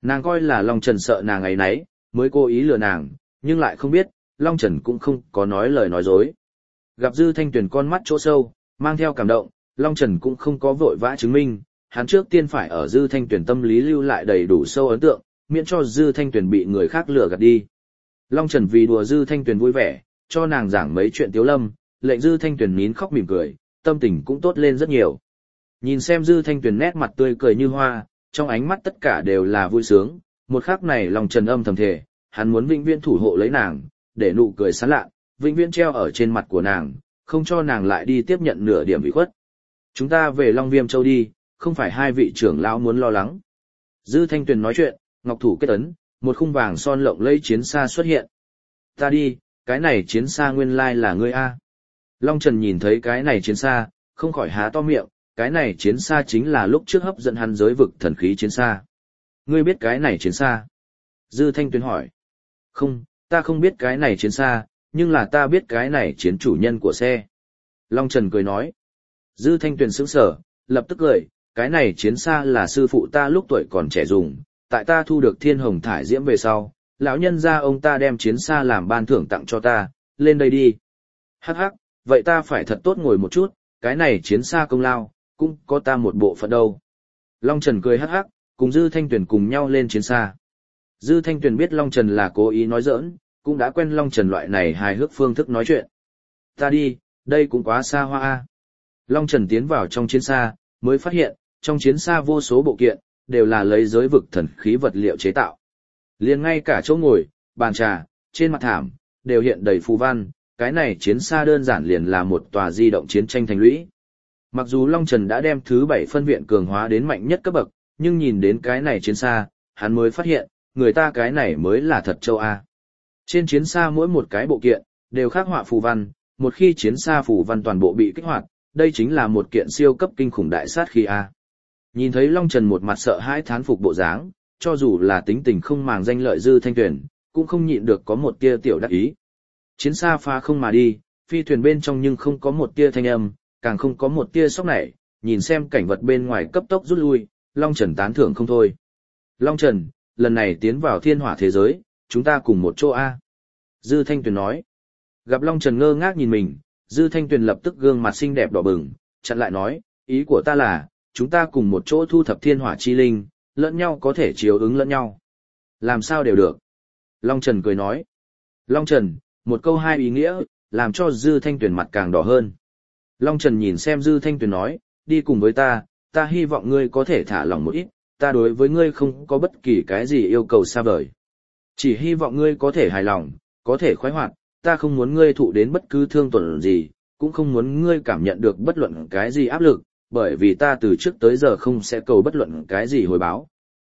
Nàng coi là Long Trần sợ nàng ấy nấy, mới cố ý lừa nàng, nhưng lại không biết, Long Trần cũng không có nói lời nói dối. Gặp Dư Thanh Tuyền con mắt chỗ sâu, mang theo cảm động, Long Trần cũng không có vội vã chứng minh, hắn trước tiên phải ở Dư Thanh Tuyền tâm lý lưu lại đầy đủ sâu ấn tượng, miễn cho Dư Thanh Tuyền bị người khác lừa gạt đi. Long Trần vì đùa Dư Thanh Tuyền vui vẻ, cho nàng giảng mấy chuyện tiếu lâm, lệnh Dư Thanh Tuyền nín khóc mỉm cười, tâm tình cũng tốt lên rất nhiều. Nhìn xem Dư Thanh Tuyền nét mặt tươi cười như hoa, trong ánh mắt tất cả đều là vui sướng, một khắc này Long Trần âm thầm thề, hắn muốn vĩnh viễn thủ hộ lấy nàng, để nụ cười sán lạ, vĩnh viễn treo ở trên mặt của nàng, không cho nàng lại đi tiếp nhận nửa điểm ủy khuất. Chúng ta về Long Viêm Châu đi, không phải hai vị trưởng lão muốn lo lắng. Dư Thanh Tuyền nói chuyện, ngọc thủ kết ấn, một khung vàng son lộng lẫy chiến xa xuất hiện. Ta đi, cái này chiến xa nguyên lai là ngươi a. Long Trần nhìn thấy cái này chiến xa, không khỏi há to miệng, cái này chiến xa chính là lúc trước hấp dẫn hắn giới vực thần khí chiến xa. Ngươi biết cái này chiến xa? Dư Thanh Tuyền hỏi. Không, ta không biết cái này chiến xa, nhưng là ta biết cái này chiến chủ nhân của xe. Long Trần cười nói. Dư Thanh Tuyền sững sờ, lập tức cười, cái này chiến xa là sư phụ ta lúc tuổi còn trẻ dùng, tại ta thu được thiên hồng thải diễm về sau, lão nhân gia ông ta đem chiến xa làm ban thưởng tặng cho ta, lên đây đi. Hắc hắc, vậy ta phải thật tốt ngồi một chút, cái này chiến xa công lao, cũng có ta một bộ phận đâu. Long Trần cười hắc hắc, cùng Dư Thanh Tuyền cùng nhau lên chiến xa. Dư Thanh Tuyền biết Long Trần là cố ý nói giỡn, cũng đã quen Long Trần loại này hài hước phương thức nói chuyện. Ta đi, đây cũng quá xa hoa a. Long Trần tiến vào trong chiến xa, mới phát hiện, trong chiến xa vô số bộ kiện, đều là lấy giới vực thần khí vật liệu chế tạo. Liền ngay cả chỗ ngồi, bàn trà, trên mặt thảm, đều hiện đầy phù văn, cái này chiến xa đơn giản liền là một tòa di động chiến tranh thành lũy. Mặc dù Long Trần đã đem thứ 7 phân viện cường hóa đến mạnh nhất cấp bậc, nhưng nhìn đến cái này chiến xa, hắn mới phát hiện, người ta cái này mới là thật châu A. Trên chiến xa mỗi một cái bộ kiện, đều khắc họa phù văn, một khi chiến xa phù văn toàn bộ bị kích hoạt, đây chính là một kiện siêu cấp kinh khủng đại sát khí A. Nhìn thấy Long Trần một mặt sợ hãi thán phục bộ dáng, cho dù là tính tình không màng danh lợi Dư Thanh Tuyền, cũng không nhịn được có một tia tiểu đắc ý. Chiến xa phá không mà đi, phi thuyền bên trong nhưng không có một tia thanh âm, càng không có một tia sốc nảy, nhìn xem cảnh vật bên ngoài cấp tốc rút lui, Long Trần tán thưởng không thôi. Long Trần, lần này tiến vào thiên hỏa thế giới, chúng ta cùng một chỗ A. Dư Thanh Tuyền nói. Gặp Long Trần ngơ ngác nhìn mình, Dư Thanh Tuyền lập tức gương mặt xinh đẹp đỏ bừng, chặn lại nói, ý của ta là, chúng ta cùng một chỗ thu thập thiên hỏa chi linh, lẫn nhau có thể chiếu ứng lẫn nhau. Làm sao đều được. Long Trần cười nói. Long Trần, một câu hai ý nghĩa, làm cho Dư Thanh Tuyền mặt càng đỏ hơn. Long Trần nhìn xem Dư Thanh Tuyền nói, đi cùng với ta hy vọng ngươi có thể thả lỏng một ít, ta đối với ngươi không có bất kỳ cái gì yêu cầu xa vời. Chỉ hy vọng ngươi có thể hài lòng, có thể khoái hoạt, ta không muốn ngươi thụ đến bất cứ thương tổn gì, cũng không muốn ngươi cảm nhận được bất luận cái gì áp lực, bởi vì ta từ trước tới giờ không sẽ cầu bất luận cái gì hồi báo.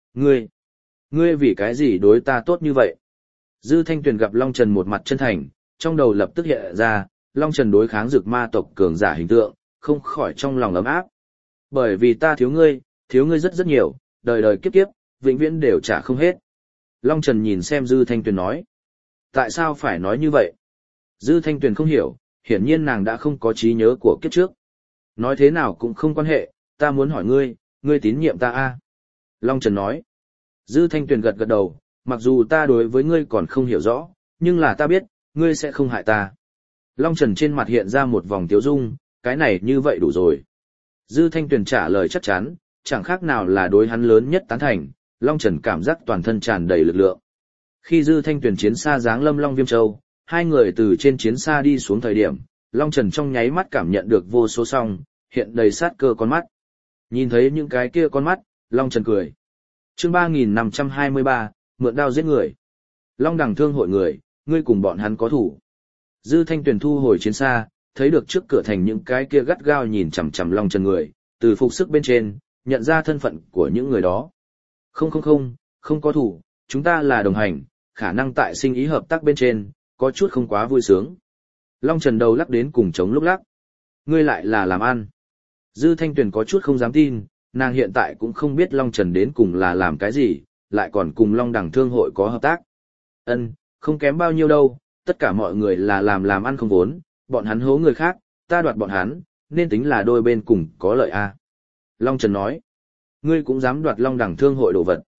Ngươi vì cái gì đối ta tốt như vậy? Dư Thanh Tuyền gặp Long Trần một mặt chân thành, trong đầu lập tức hiện ra, Long Trần đối kháng dược ma tộc cường giả hình tượng, không khỏi trong lòng ấm áp. Bởi vì ta thiếu ngươi rất rất nhiều, đời đời kiếp kiếp, vĩnh viễn đều trả không hết. Long Trần nhìn xem Dư Thanh Tuyền nói. Tại sao phải nói như vậy? Dư Thanh Tuyền không hiểu, hiển nhiên nàng đã không có trí nhớ của kiếp trước. Nói thế nào cũng không quan hệ, ta muốn hỏi ngươi tín nhiệm ta a? Long Trần nói. Dư Thanh Tuyền gật gật đầu, mặc dù ta đối với ngươi còn không hiểu rõ, nhưng là ta biết, ngươi sẽ không hại ta. Long Trần trên mặt hiện ra một vòng tiếu dung, cái này như vậy đủ rồi. Dư Thanh Tuyền trả lời chắc chắn, chẳng khác nào là đối hắn lớn nhất tán thành, Long Trần cảm giác toàn thân tràn đầy lực lượng. Khi Dư Thanh Tuyền chiến xa giáng lâm Long Viêm Châu, hai người từ trên chiến xa đi xuống thời điểm, Long Trần trong nháy mắt cảm nhận được vô số song, hiện đầy sát cơ con mắt. Nhìn thấy những cái kia con mắt, Long Trần cười. Chương 3523, mượn đao giết người. Long Đằng Thương hội người, ngươi cùng bọn hắn có thủ. Dư Thanh Tuyền thu hồi chiến xa, thấy được trước cửa thành những cái kia gắt gao nhìn chằm chằm Long Trần người, từ phục sức bên trên, nhận ra thân phận của những người đó. Không có thủ, chúng ta là đồng hành, khả năng tại sinh ý hợp tác bên trên, có chút không quá vui sướng. Long Trần đầu lắc đến cùng chống lúc lắc. Ngươi lại là làm ăn. Dư Thanh Tuyền có chút không dám tin, nàng hiện tại cũng không biết Long Trần đến cùng là làm cái gì, lại còn cùng Long Đằng Thương hội có hợp tác. Không kém bao nhiêu đâu, tất cả mọi người là làm ăn không vốn, bọn hắn hố người khác, ta đoạt bọn hắn, nên tính là đôi bên cùng có lợi a. Long Trần nói, ngươi cũng dám đoạt Long Đằng Thương hội đồ vật.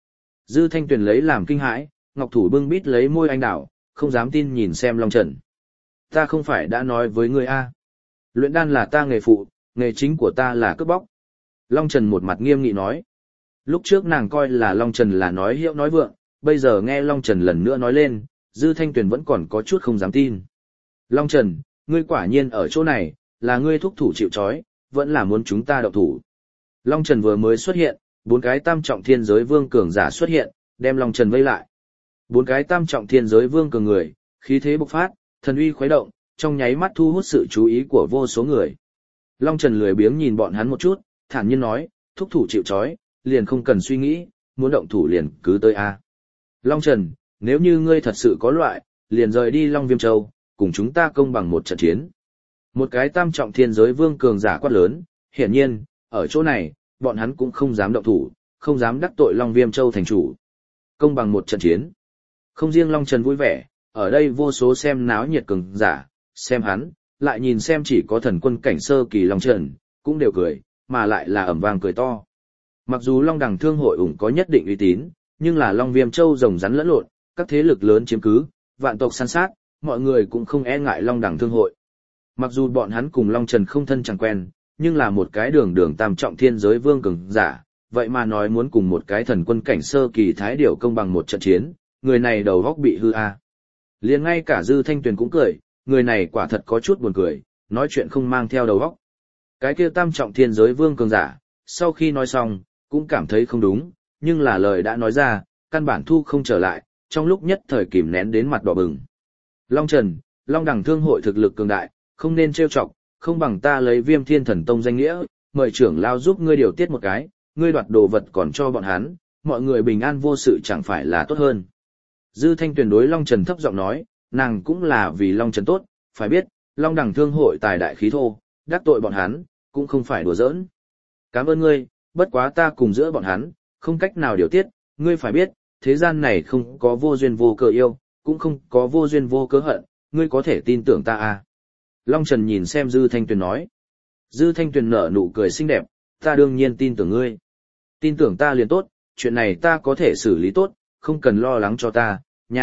Dư Thanh Tuyền lấy làm kinh hãi, Ngọc Thủ bưng bít lấy môi anh đảo, không dám tin nhìn xem Long Trần. Ta không phải đã nói với ngươi a, luyện đan là ta nghề phụ, nghề chính của ta là cướp bóc. Long Trần một mặt nghiêm nghị nói. Lúc trước nàng coi là Long Trần là nói hiệu nói vượng, bây giờ nghe Long Trần lần nữa nói lên, Dư Thanh Tuyền vẫn còn có chút không dám tin. Long Trần, ngươi quả nhiên ở chỗ này, là ngươi thúc thủ chịu trói, vẫn là muốn chúng ta động thủ. Long Trần vừa mới xuất hiện, 4 cái tam trọng thiên giới vương cường giả xuất hiện, đem Long Trần vây lại. 4 cái tam trọng thiên giới vương cường người, khí thế bộc phát, thần uy khuấy động, trong nháy mắt thu hút sự chú ý của vô số người. Long Trần lười biếng nhìn bọn hắn một chút, thản nhiên nói, thúc thủ chịu trói, liền không cần suy nghĩ, muốn động thủ liền cứ tới a. Long Trần, nếu như ngươi thật sự có loại, liền rời đi Long Viêm Châu, cùng chúng ta công bằng một trận chiến. Một cái tam trọng thiên giới vương cường giả quát lớn, hiển nhiên, ở chỗ này, bọn hắn cũng không dám động thủ, không dám đắc tội Long Viêm Châu thành chủ. Công bằng một trận chiến. Không riêng Long Trần vui vẻ, ở đây vô số xem náo nhiệt cường giả, xem hắn, lại nhìn xem chỉ có thần quân cảnh sơ kỳ Long Trần, cũng đều cười, mà lại là ầm vang cười to. Mặc dù Long Đằng Thương hội ủng có nhất định uy tín, nhưng là Long Viêm Châu rồng rắn lẫn lộn, các thế lực lớn chiếm cứ, vạn tộc săn sát, mọi người cũng không e ngại Long Đằng Thương hội. Mặc dù bọn hắn cùng Long Trần không thân chẳng quen, nhưng là một cái đường tam trọng thiên giới vương cường giả, vậy mà nói muốn cùng một cái thần quân cảnh sơ kỳ thái điểu công bằng một trận chiến, người này đầu góc bị hư a. Liền ngay cả Dư Thanh Tuyền cũng cười, người này quả thật có chút buồn cười, nói chuyện không mang theo đầu góc. Cái kia tam trọng thiên giới vương cường giả, sau khi nói xong, cũng cảm thấy không đúng, nhưng là lời đã nói ra, căn bản thu không trở lại, trong lúc nhất thời kìm nén đến mặt đỏ bừng. Long Trần, Long Đằng Thương hội thực lực cường đại, không nên trêu chọc, không bằng ta lấy Viêm Thiên Thần Tông danh nghĩa, mời trưởng lao giúp ngươi điều tiết một cái, ngươi đoạt đồ vật còn cho bọn hắn, mọi người bình an vô sự chẳng phải là tốt hơn. Dư Thanh Tuyền đối Long Trần thấp giọng nói, nàng cũng là vì Long Trần tốt, phải biết, Long Đằng Thương hội tài đại khí thô, đắc tội bọn hắn, cũng không phải đùa giỡn. Cảm ơn ngươi, bất quá ta cùng giữa bọn hắn, không cách nào điều tiết, ngươi phải biết, thế gian này không có vô duyên vô cớ yêu, cũng không có vô duyên vô cớ hận, ngươi có thể tin tưởng ta à. Long Trần nhìn xem Dư Thanh Tuyền nói. Dư Thanh Tuyền nở nụ cười xinh đẹp, ta đương nhiên tin tưởng ngươi. Tin tưởng ta liền tốt, chuyện này ta có thể xử lý tốt, không cần lo lắng cho ta,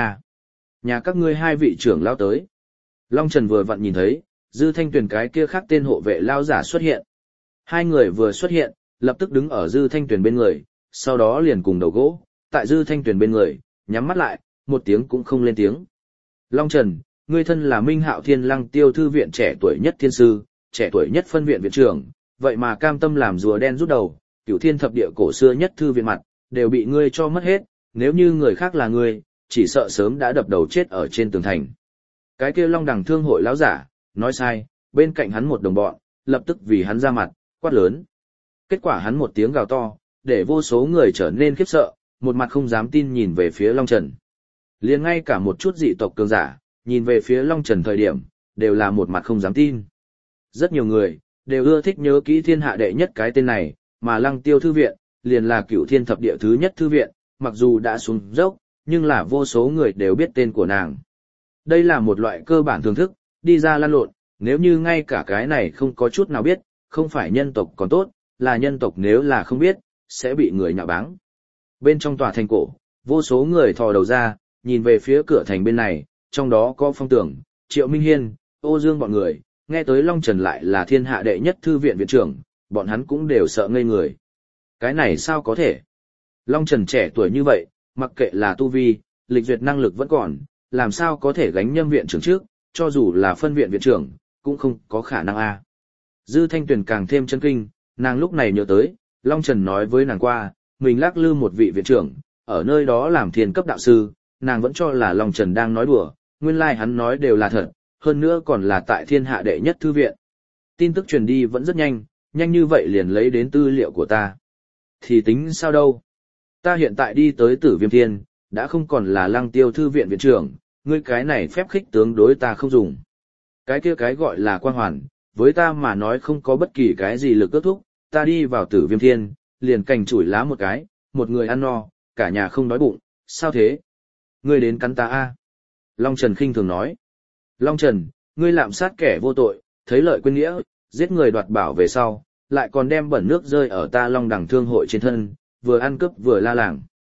nhà các ngươi 2 vị trưởng lao tới. Long Trần vừa vặn nhìn thấy, Dư Thanh Tuyền cái kia khác tên hộ vệ lao giả xuất hiện. 2 người vừa xuất hiện, lập tức đứng ở Dư Thanh Tuyền bên người, sau đó liền cùng đầu gỗ, tại Dư Thanh Tuyền bên người, nhắm mắt lại, một tiếng cũng không lên tiếng. Long Trần, ngươi thân là Minh Hạo Thiên Lăng Tiêu thư viện trẻ tuổi nhất thiên sư, trẻ tuổi nhất phân viện viện trưởng, vậy mà cam tâm làm rùa đen rút đầu, Cửu Thiên thập địa cổ xưa nhất thư viện mặt, đều bị ngươi cho mất hết, nếu như người khác là ngươi, chỉ sợ sớm đã đập đầu chết ở trên tường thành. Cái kia Long Đằng Thương hội lão giả, nói sai, bên cạnh hắn một đồng bọn, lập tức vì hắn ra mặt, quát lớn. Kết quả hắn một tiếng gào to, để vô số người trở nên khiếp sợ, một mặt không dám tin nhìn về phía Long Trần. Liền ngay cả một chút dị tộc cường giả, nhìn về phía Long Trần thời điểm, đều là một mặt không dám tin. Rất nhiều người, đều ưa thích nhớ kỹ thiên hạ đệ nhất cái tên này, mà Lăng Tiêu thư viện, liền là Cửu Thiên thập địa thứ nhất thư viện, mặc dù đã xuống dốc, nhưng là vô số người đều biết tên của nàng. Đây là một loại cơ bản thưởng thức, đi ra lăn lộn, nếu như ngay cả cái này không có chút nào biết, không phải nhân tộc còn tốt, là nhân tộc nếu là không biết, sẽ bị người nhạo báng. Bên trong tòa thành cổ, vô số người thò đầu ra, nhìn về phía cửa thành bên này, trong đó có Phong Tưởng, Triệu Minh Hiên, Ô Dương bọn người, nghe tới Long Trần lại là thiên hạ đệ nhất thư viện viện trưởng, bọn hắn cũng đều sợ ngây người. Cái này sao có thể? Long Trần trẻ tuổi như vậy, mặc kệ là tu vi, lịch duyệt năng lực vẫn còn, làm sao có thể gánh nhâm viện trưởng trước, cho dù là phân viện viện trưởng, cũng không có khả năng a. Dư Thanh Tuyền càng thêm chấn kinh, nàng lúc này nhớ tới, Long Trần nói với nàng qua, mình lắc lư một vị viện trưởng, ở nơi đó làm thiên cấp đạo sư, nàng vẫn cho là Long Trần đang nói đùa, nguyên lai hắn nói đều là thật, hơn nữa còn là tại thiên hạ đệ nhất thư viện. Tin tức truyền đi vẫn rất nhanh, nhanh như vậy liền lấy đến tư liệu của ta. Thì tính sao đâu? Ta hiện tại đi tới Tử Viêm Thiên, đã không còn là Lăng Tiêu thư viện viện trưởng, ngươi cái này phép khích tướng đối ta không dùng. Cái kia cái gọi là quan hoàn, với ta mà nói không có bất kỳ cái gì lực ước thúc, ta đi vào Tử Viêm Thiên, liền cành chủi lá một cái, một người ăn no, cả nhà không đói bụng, sao thế? Ngươi đến cắn ta a? Long Trần khinh thường nói. Long Trần, ngươi lạm sát kẻ vô tội, thấy lợi quên nghĩa, giết người đoạt bảo về sau, lại còn đem bẩn nước rơi ở ta Long Đằng Thương hội trên thân, vừa ăn cướp vừa la làng.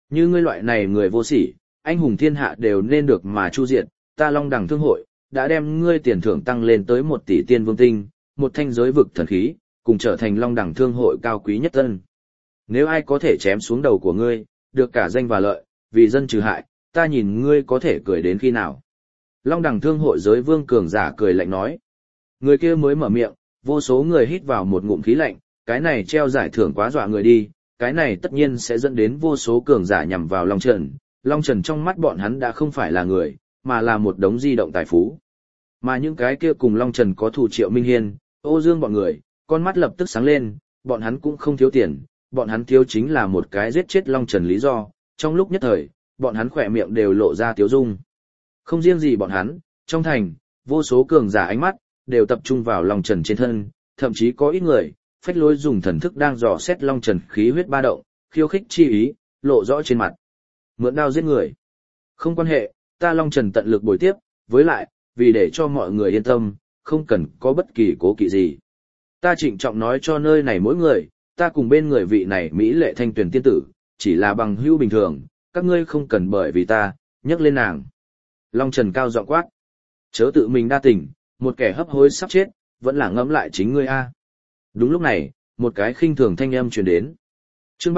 Như ngươi loại này người vô sỉ, anh hùng thiên hạ đều nên được mà chu diệt, ta Long Đẳng Thương hội, đã đem ngươi tiền thưởng tăng lên tới 1 tỷ tiên vương tinh, một thanh giới vực thần khí, cùng trở thành Long Đẳng Thương hội cao quý nhất tân. Nếu ai có thể chém xuống đầu của ngươi, được cả danh và lợi, vì dân trừ hại, ta nhìn ngươi có thể cười đến khi nào. Long Đẳng Thương hội giới vương cường giả cười lạnh nói. Người kia mới mở miệng, vô số người hít vào một ngụm khí lạnh, cái này treo giải thưởng quá dọa người đi, cái này tất nhiên sẽ dẫn đến vô số cường giả nhằm vào Long Trần. Long Trần trong mắt bọn hắn đã không phải là người, mà là một đống di động tài phú. Mà những cái kia cùng Long Trần có thù Triệu Minh Hiên, Ô Dương bọn người, con mắt lập tức sáng lên, bọn hắn cũng không thiếu tiền, bọn hắn thiếu chính là một cái giết chết Long Trần lý do, trong lúc nhất thời, bọn hắn khỏe miệng đều lộ ra tiếu dung. Không riêng gì bọn hắn, trong thành, vô số cường giả ánh mắt, đều tập trung vào Long Trần trên thân, thậm chí có ít người, phách lối dùng thần thức đang dò xét Long Trần khí huyết ba động, khiêu khích chi ý, lộ rõ trên mặt. Mượn đao giết người. Không quan hệ, ta Long Trần tận lực bồi tiếp, với lại, vì để cho mọi người yên tâm, không cần có bất kỳ cố kỵ gì. Ta trịnh trọng nói cho nơi này mỗi người, ta cùng bên người vị này Mỹ lệ thanh tuyển tiên tử, chỉ là bằng hữu bình thường, các ngươi không cần bởi vì ta, nhắc lên nàng. Long Trần cao giọng quát. Chớ tự mình đa tình, một kẻ hấp hối sắp chết, vẫn là ngẫm lại chính ngươi a. Đúng lúc này, một cái khinh thường thanh âm truyền đến. Chương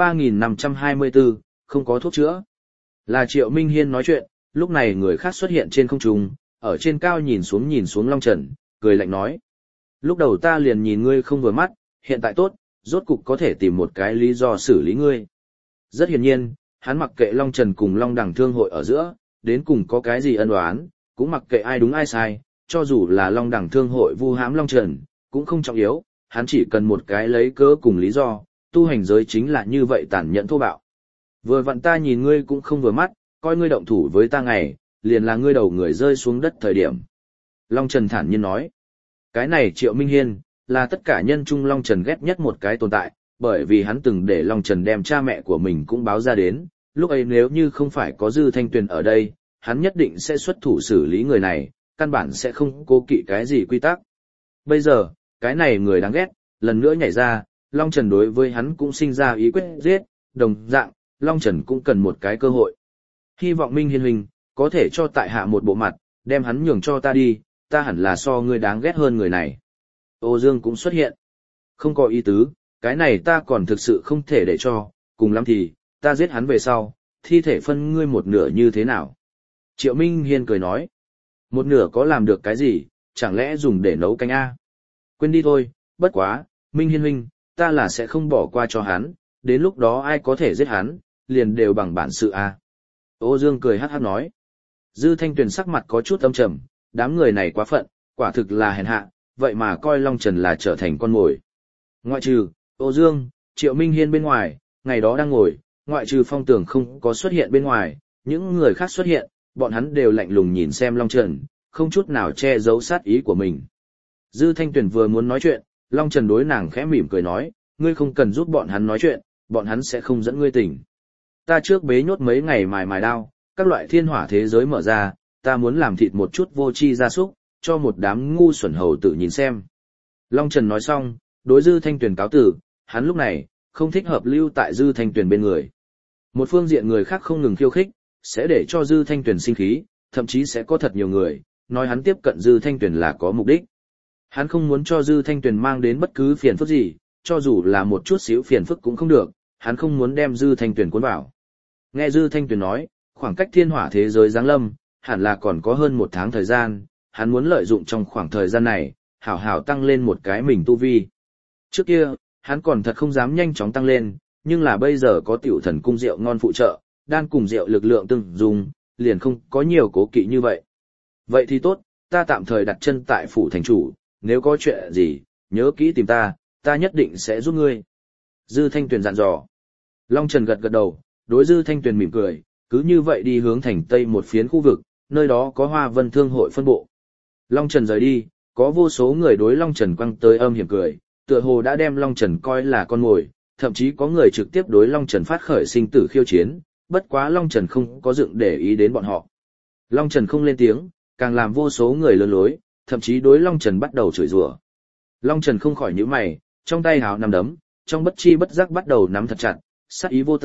3524, không có thuốc chữa. Là Triệu Minh Hiên nói chuyện, lúc này người khác xuất hiện trên không trung, ở trên cao nhìn xuống Long Trần, cười lạnh nói. Lúc đầu ta liền nhìn ngươi không vừa mắt, hiện tại tốt, rốt cục có thể tìm một cái lý do xử lý ngươi. Rất hiển nhiên, hắn mặc kệ Long Trần cùng Long Đẳng Thương hội ở giữa, đến cùng có cái gì ân oán, cũng mặc kệ ai đúng ai sai, cho dù là Long Đẳng Thương hội vu hãm Long Trần, cũng không trọng yếu, hắn chỉ cần một cái lấy cớ cùng lý do, tu hành giới chính là như vậy tàn nhẫn thô bạo. Vừa vặn ta nhìn ngươi cũng không vừa mắt, coi ngươi động thủ với ta ngày, liền là ngươi đầu người rơi xuống đất thời điểm. Long Trần thản nhiên nói, cái này Triệu Minh Hiên, là tất cả nhân trung Long Trần ghét nhất một cái tồn tại, bởi vì hắn từng để Long Trần đem cha mẹ của mình cũng báo ra đến, lúc ấy nếu như không phải có Dư Thanh Tuyền ở đây, hắn nhất định sẽ xuất thủ xử lý người này, căn bản sẽ không cố kỵ cái gì quy tắc. Bây giờ, cái này người đáng ghét, lần nữa nhảy ra, Long Trần đối với hắn cũng sinh ra ý quyết giết, đồng dạng, Long Trần cũng cần một cái cơ hội. Hy vọng Minh Hiên huynh, có thể cho tại hạ một bộ mặt, đem hắn nhường cho ta đi, ta hẳn là so ngươi đáng ghét hơn người này. Ô Dương cũng xuất hiện. Không có ý tứ, cái này ta còn thực sự không thể để cho, cùng lắm thì, ta giết hắn về sau, thi thể phân ngươi một nửa như thế nào. Triệu Minh Hiên cười nói. Một nửa có làm được cái gì, chẳng lẽ dùng để nấu canh A. Quên đi thôi, bất quá, Minh Hiên huynh, ta là sẽ không bỏ qua cho hắn, đến lúc đó ai có thể giết hắn, liền đều bằng bản sự A. Ô Dương cười hát hát nói. Dư Thanh Tuyền sắc mặt có chút âm trầm, đám người này quá phận, quả thực là hèn hạ, vậy mà coi Long Trần là trở thành con mồi. Ngoại trừ, Ô Dương, Triệu Minh Hiên bên ngoài, ngày đó đang ngồi, ngoại trừ Phong Tường không có xuất hiện bên ngoài, những người khác xuất hiện, bọn hắn đều lạnh lùng nhìn xem Long Trần, không chút nào che giấu sát ý của mình. Dư Thanh Tuyền vừa muốn nói chuyện, Long Trần đối nàng khẽ mỉm cười nói, ngươi không cần giúp bọn hắn nói chuyện, bọn hắn sẽ không dẫn ngươi tỉnh. Ta trước bế nhốt mấy ngày mài đao, các loại thiên hỏa thế giới mở ra, ta muốn làm thịt một chút vô tri gia súc, cho một đám ngu xuẩn hầu tự nhìn xem. Long Trần nói xong, đối Dư Thanh Tuyền cáo tử, hắn lúc này, không thích hợp lưu tại Dư Thanh Tuyền bên người. Một phương diện người khác không ngừng khiêu khích, sẽ để cho Dư Thanh Tuyền sinh khí, thậm chí sẽ có thật nhiều người, nói hắn tiếp cận Dư Thanh Tuyền là có mục đích. Hắn không muốn cho Dư Thanh Tuyền mang đến bất cứ phiền phức gì, cho dù là một chút xíu phiền phức cũng không được, hắn không muốn đem Dư Thanh Tuyền cuốn vào. Nghe Dư Thanh Tuyền nói, khoảng cách thiên hỏa thế giới giáng lâm, hẳn là còn có hơn 1 tháng thời gian, hắn muốn lợi dụng trong khoảng thời gian này, hảo hảo tăng lên một cái mình tu vi. Trước kia, hắn còn thật không dám nhanh chóng tăng lên, nhưng là bây giờ có tiểu thần cung rượu ngon phụ trợ, đan cùng rượu lực lượng tương dùng, liền không có nhiều cố kỵ như vậy. Vậy thì tốt, ta tạm thời đặt chân tại phủ thành chủ, nếu có chuyện gì, nhớ kỹ tìm ta, ta nhất định sẽ giúp ngươi. Dư Thanh Tuyền dặn dò. Long Trần gật gật đầu, đối Dư Thanh Tuyền mỉm cười, cứ như vậy đi hướng thành tây một phiến khu vực, nơi đó có Hoa Vân Thương hội phân bộ. Long Trần rời đi, có vô số người đối Long Trần quăng tới âm hiểm cười, tựa hồ đã đem Long Trần coi là con mồi, thậm chí có người trực tiếp đối Long Trần phát khởi sinh tử khiêu chiến, bất quá Long Trần không có dựng để ý đến bọn họ. Long Trần không lên tiếng, càng làm vô số người lừa lối, thậm chí đối Long Trần bắt đầu chửi rủa. Long Trần không khỏi nhíu mày, trong tay hào nắm đấm, trong bất chi bất giác bắt đầu nắm thật chặt, sát ý vô tận,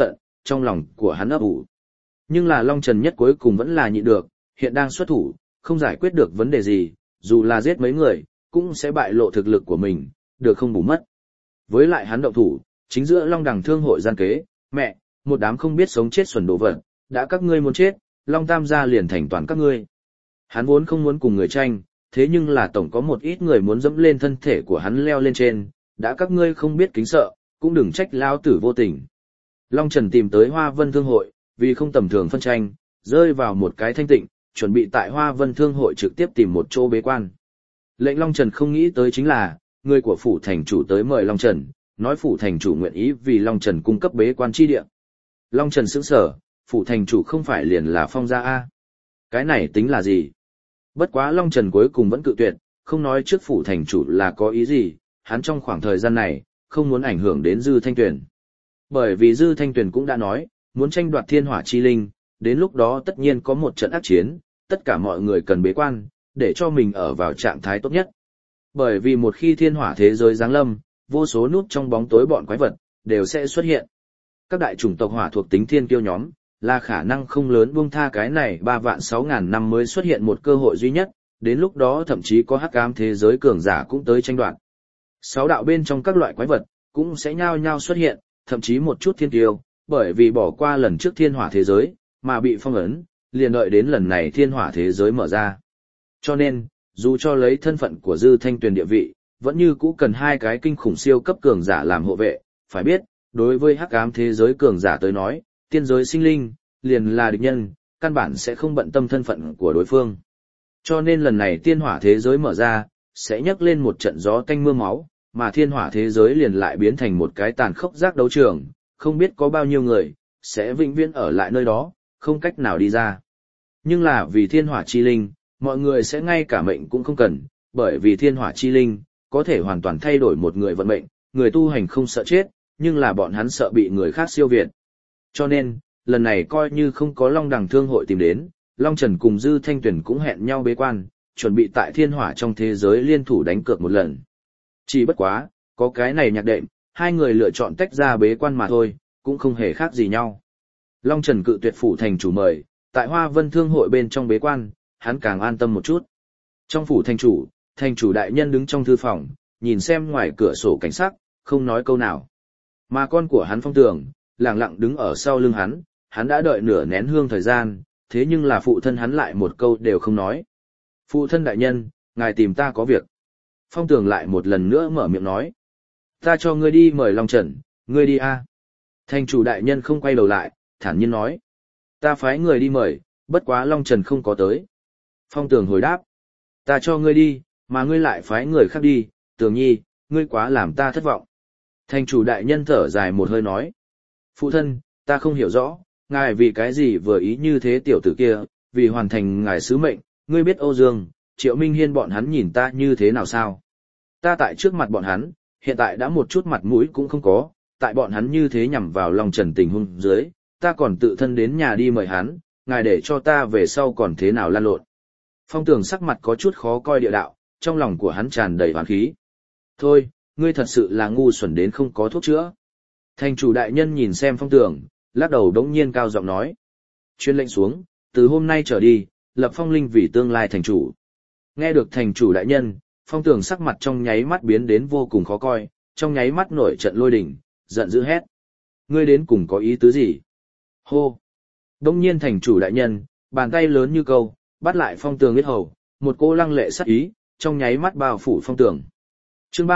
trong lòng của hắn ấp ủ. Nhưng là Long Trần nhất cuối cùng vẫn là nhịn được, hiện đang xuất thủ, không giải quyết được vấn đề gì, dù là giết mấy người, cũng sẽ bại lộ thực lực của mình, được không bù mất. Với lại hắn động thủ, chính giữa Long Đằng Thương hội gian kế, mẹ, một đám không biết sống chết xuẩn đồ vật, đã các ngươi muốn chết, Long Tam gia liền thành toàn các ngươi. Hắn vốn không muốn cùng người tranh, thế nhưng là tổng có một ít người muốn dẫm lên thân thể của hắn leo lên trên, đã các ngươi không biết kính sợ, cũng đừng trách lao tử vô tình. Long Trần tìm tới Hoa Vân Thương hội, vì không tầm thường phân tranh, rơi vào một cái thanh tịnh, chuẩn bị tại Hoa Vân Thương hội trực tiếp tìm một chỗ bế quan. Lệnh Long Trần không nghĩ tới chính là, người của phủ thành chủ tới mời Long Trần, nói phủ thành chủ nguyện ý vì Long Trần cung cấp bế quan chi địa. Long Trần sững sờ, phủ thành chủ không phải liền là Phong gia a? Cái này tính là gì? Bất quá Long Trần cuối cùng vẫn cự tuyệt, không nói trước phủ thành chủ là có ý gì, hắn trong khoảng thời gian này, không muốn ảnh hưởng đến Dư Thanh Tuyền. Bởi vì Dư Thanh Tuyền cũng đã nói, muốn tranh đoạt thiên hỏa chi linh, đến lúc đó tất nhiên có một trận ác chiến, tất cả mọi người cần bế quan, để cho mình ở vào trạng thái tốt nhất. Bởi vì một khi thiên hỏa thế giới giáng lâm, vô số nút trong bóng tối bọn quái vật, đều sẽ xuất hiện. Các đại chủng tộc hỏa thuộc tính thiên kiêu nhóm, là khả năng không lớn buông tha cái này 3.600.000 năm mới xuất hiện một cơ hội duy nhất, đến lúc đó thậm chí có hắc ám thế giới cường giả cũng tới tranh đoạt. 6 đạo bên trong các loại quái vật, cũng sẽ nhao nhao xuất hiện, thậm chí một chút thiên kiêu, bởi vì bỏ qua lần trước thiên hỏa thế giới, mà bị phong ấn, liền đợi đến lần này thiên hỏa thế giới mở ra. Cho nên, dù cho lấy thân phận của Dư Thanh Tuyền địa vị, vẫn như cũ cần hai cái kinh khủng siêu cấp cường giả làm hộ vệ, phải biết, đối với hắc ám thế giới cường giả tới nói, tiên giới sinh linh, liền là địch nhân, căn bản sẽ không bận tâm thân phận của đối phương. Cho nên lần này thiên hỏa thế giới mở ra, sẽ nhấc lên một trận gió tanh mưa máu, mà thiên hỏa thế giới liền lại biến thành một cái tàn khốc giác đấu trường, không biết có bao nhiêu người, sẽ vĩnh viễn ở lại nơi đó, không cách nào đi ra. Nhưng là vì thiên hỏa chi linh, mọi người sẽ ngay cả mệnh cũng không cần, bởi vì thiên hỏa chi linh, có thể hoàn toàn thay đổi một người vận mệnh, người tu hành không sợ chết, nhưng là bọn hắn sợ bị người khác siêu việt. Cho nên, lần này coi như không có Long Đằng Thương hội tìm đến, Long Trần cùng Dư Thanh Tuyền cũng hẹn nhau bế quan, chuẩn bị tại thiên hỏa trong thế giới liên thủ đánh cược một lần. Chỉ bất quá, có cái này nhạc đệm, hai người lựa chọn tách ra bế quan mà thôi, cũng không hề khác gì nhau. Long Trần cự tuyệt phủ thành chủ mời, tại Hoa Vân Thương hội bên trong bế quan, hắn càng an tâm một chút. Trong phủ thành chủ đại nhân đứng trong thư phòng, nhìn xem ngoài cửa sổ cảnh sắc, không nói câu nào. Mà con của hắn Phong Tường, lặng lặng đứng ở sau lưng hắn đã đợi nửa nén hương thời gian, thế nhưng là phụ thân hắn lại một câu đều không nói. Phụ thân đại nhân, ngài tìm ta có việc. Phong Tường lại một lần nữa mở miệng nói. Ta cho ngươi đi mời Long Trần, ngươi đi a. Thành chủ đại nhân không quay đầu lại, thản nhiên nói. Ta phái người đi mời, bất quá Long Trần không có tới. Phong Tường hồi đáp. Ta cho ngươi đi, mà ngươi lại phái người khác đi, Tường Nhi, ngươi quá làm ta thất vọng. Thành chủ đại nhân thở dài một hơi nói. Phụ thân, ta không hiểu rõ, ngài vì cái gì vừa ý như thế tiểu tử kia, vì hoàn thành ngài sứ mệnh, ngươi biết Âu Dương, Triệu Minh Hiên bọn hắn nhìn ta như thế nào sao? Ta tại trước mặt bọn hắn, hiện tại đã một chút mặt mũi cũng không có, tại bọn hắn như thế nhằm vào Long Trần tình huống dưới, ta còn tự thân đến nhà đi mời hắn, ngài để cho ta về sau còn thế nào lan lộn. Phong Tường sắc mặt có chút khó coi địa đạo, trong lòng của hắn tràn đầy oán khí. Thôi, ngươi thật sự là ngu xuẩn đến không có thuốc chữa. Thành chủ đại nhân nhìn xem Phong Tường, lắc đầu đống nhiên cao giọng nói. Chuyên lệnh xuống, từ hôm nay trở đi, lập Phong Linh vì tương lai thành chủ. Nghe được thành chủ đại nhân, Phong Tường sắc mặt trong nháy mắt biến đến vô cùng khó coi, trong nháy mắt nổi trận lôi đình, giận dữ hét. Ngươi đến cùng có ý tứ gì? Hô! Đông nhiên thành chủ đại nhân, bàn tay lớn như câu, bắt lại Phong Tường huyết hầu, một cô lăng lệ sắc ý, trong nháy mắt bao phủ Phong Tường. Chương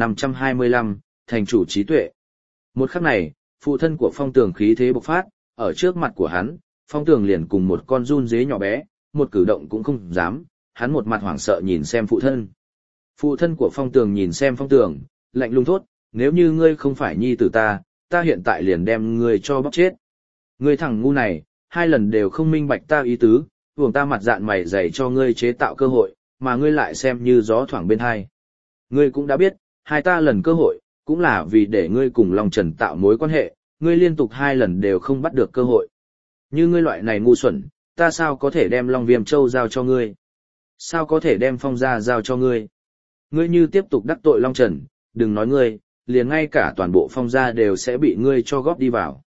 3525, thành chủ trí tuệ. Một khắc này, phụ thân của Phong Tường khí thế bộc phát, ở trước mặt của hắn, Phong Tường liền cùng một con giun dế nhỏ bé, một cử động cũng không dám, hắn một mặt hoảng sợ nhìn xem phụ thân. Phụ thân của Phong Tường nhìn xem Phong Tường, lạnh lùng thốt, nếu như ngươi không phải nhi tử ta hiện tại liền đem ngươi cho bóc chết. Ngươi thằng ngu này, hai lần đều không minh bạch ta ý tứ, vùng ta mặt dạn mày dày cho ngươi chế tạo cơ hội, mà ngươi lại xem như gió thoảng bên hai. Ngươi cũng đã biết, hai ta lần cơ hội, cũng là vì để ngươi cùng Long Trần tạo mối quan hệ, ngươi liên tục hai lần đều không bắt được cơ hội. Như ngươi loại này ngu xuẩn, ta sao có thể đem Long Viêm Châu giao cho ngươi? Sao có thể đem Phong gia giao cho ngươi? Ngươi như tiếp tục đắc tội Long Trần, đừng nói ngươi, liền ngay cả toàn bộ Phong gia đều sẽ bị ngươi cho góp đi vào.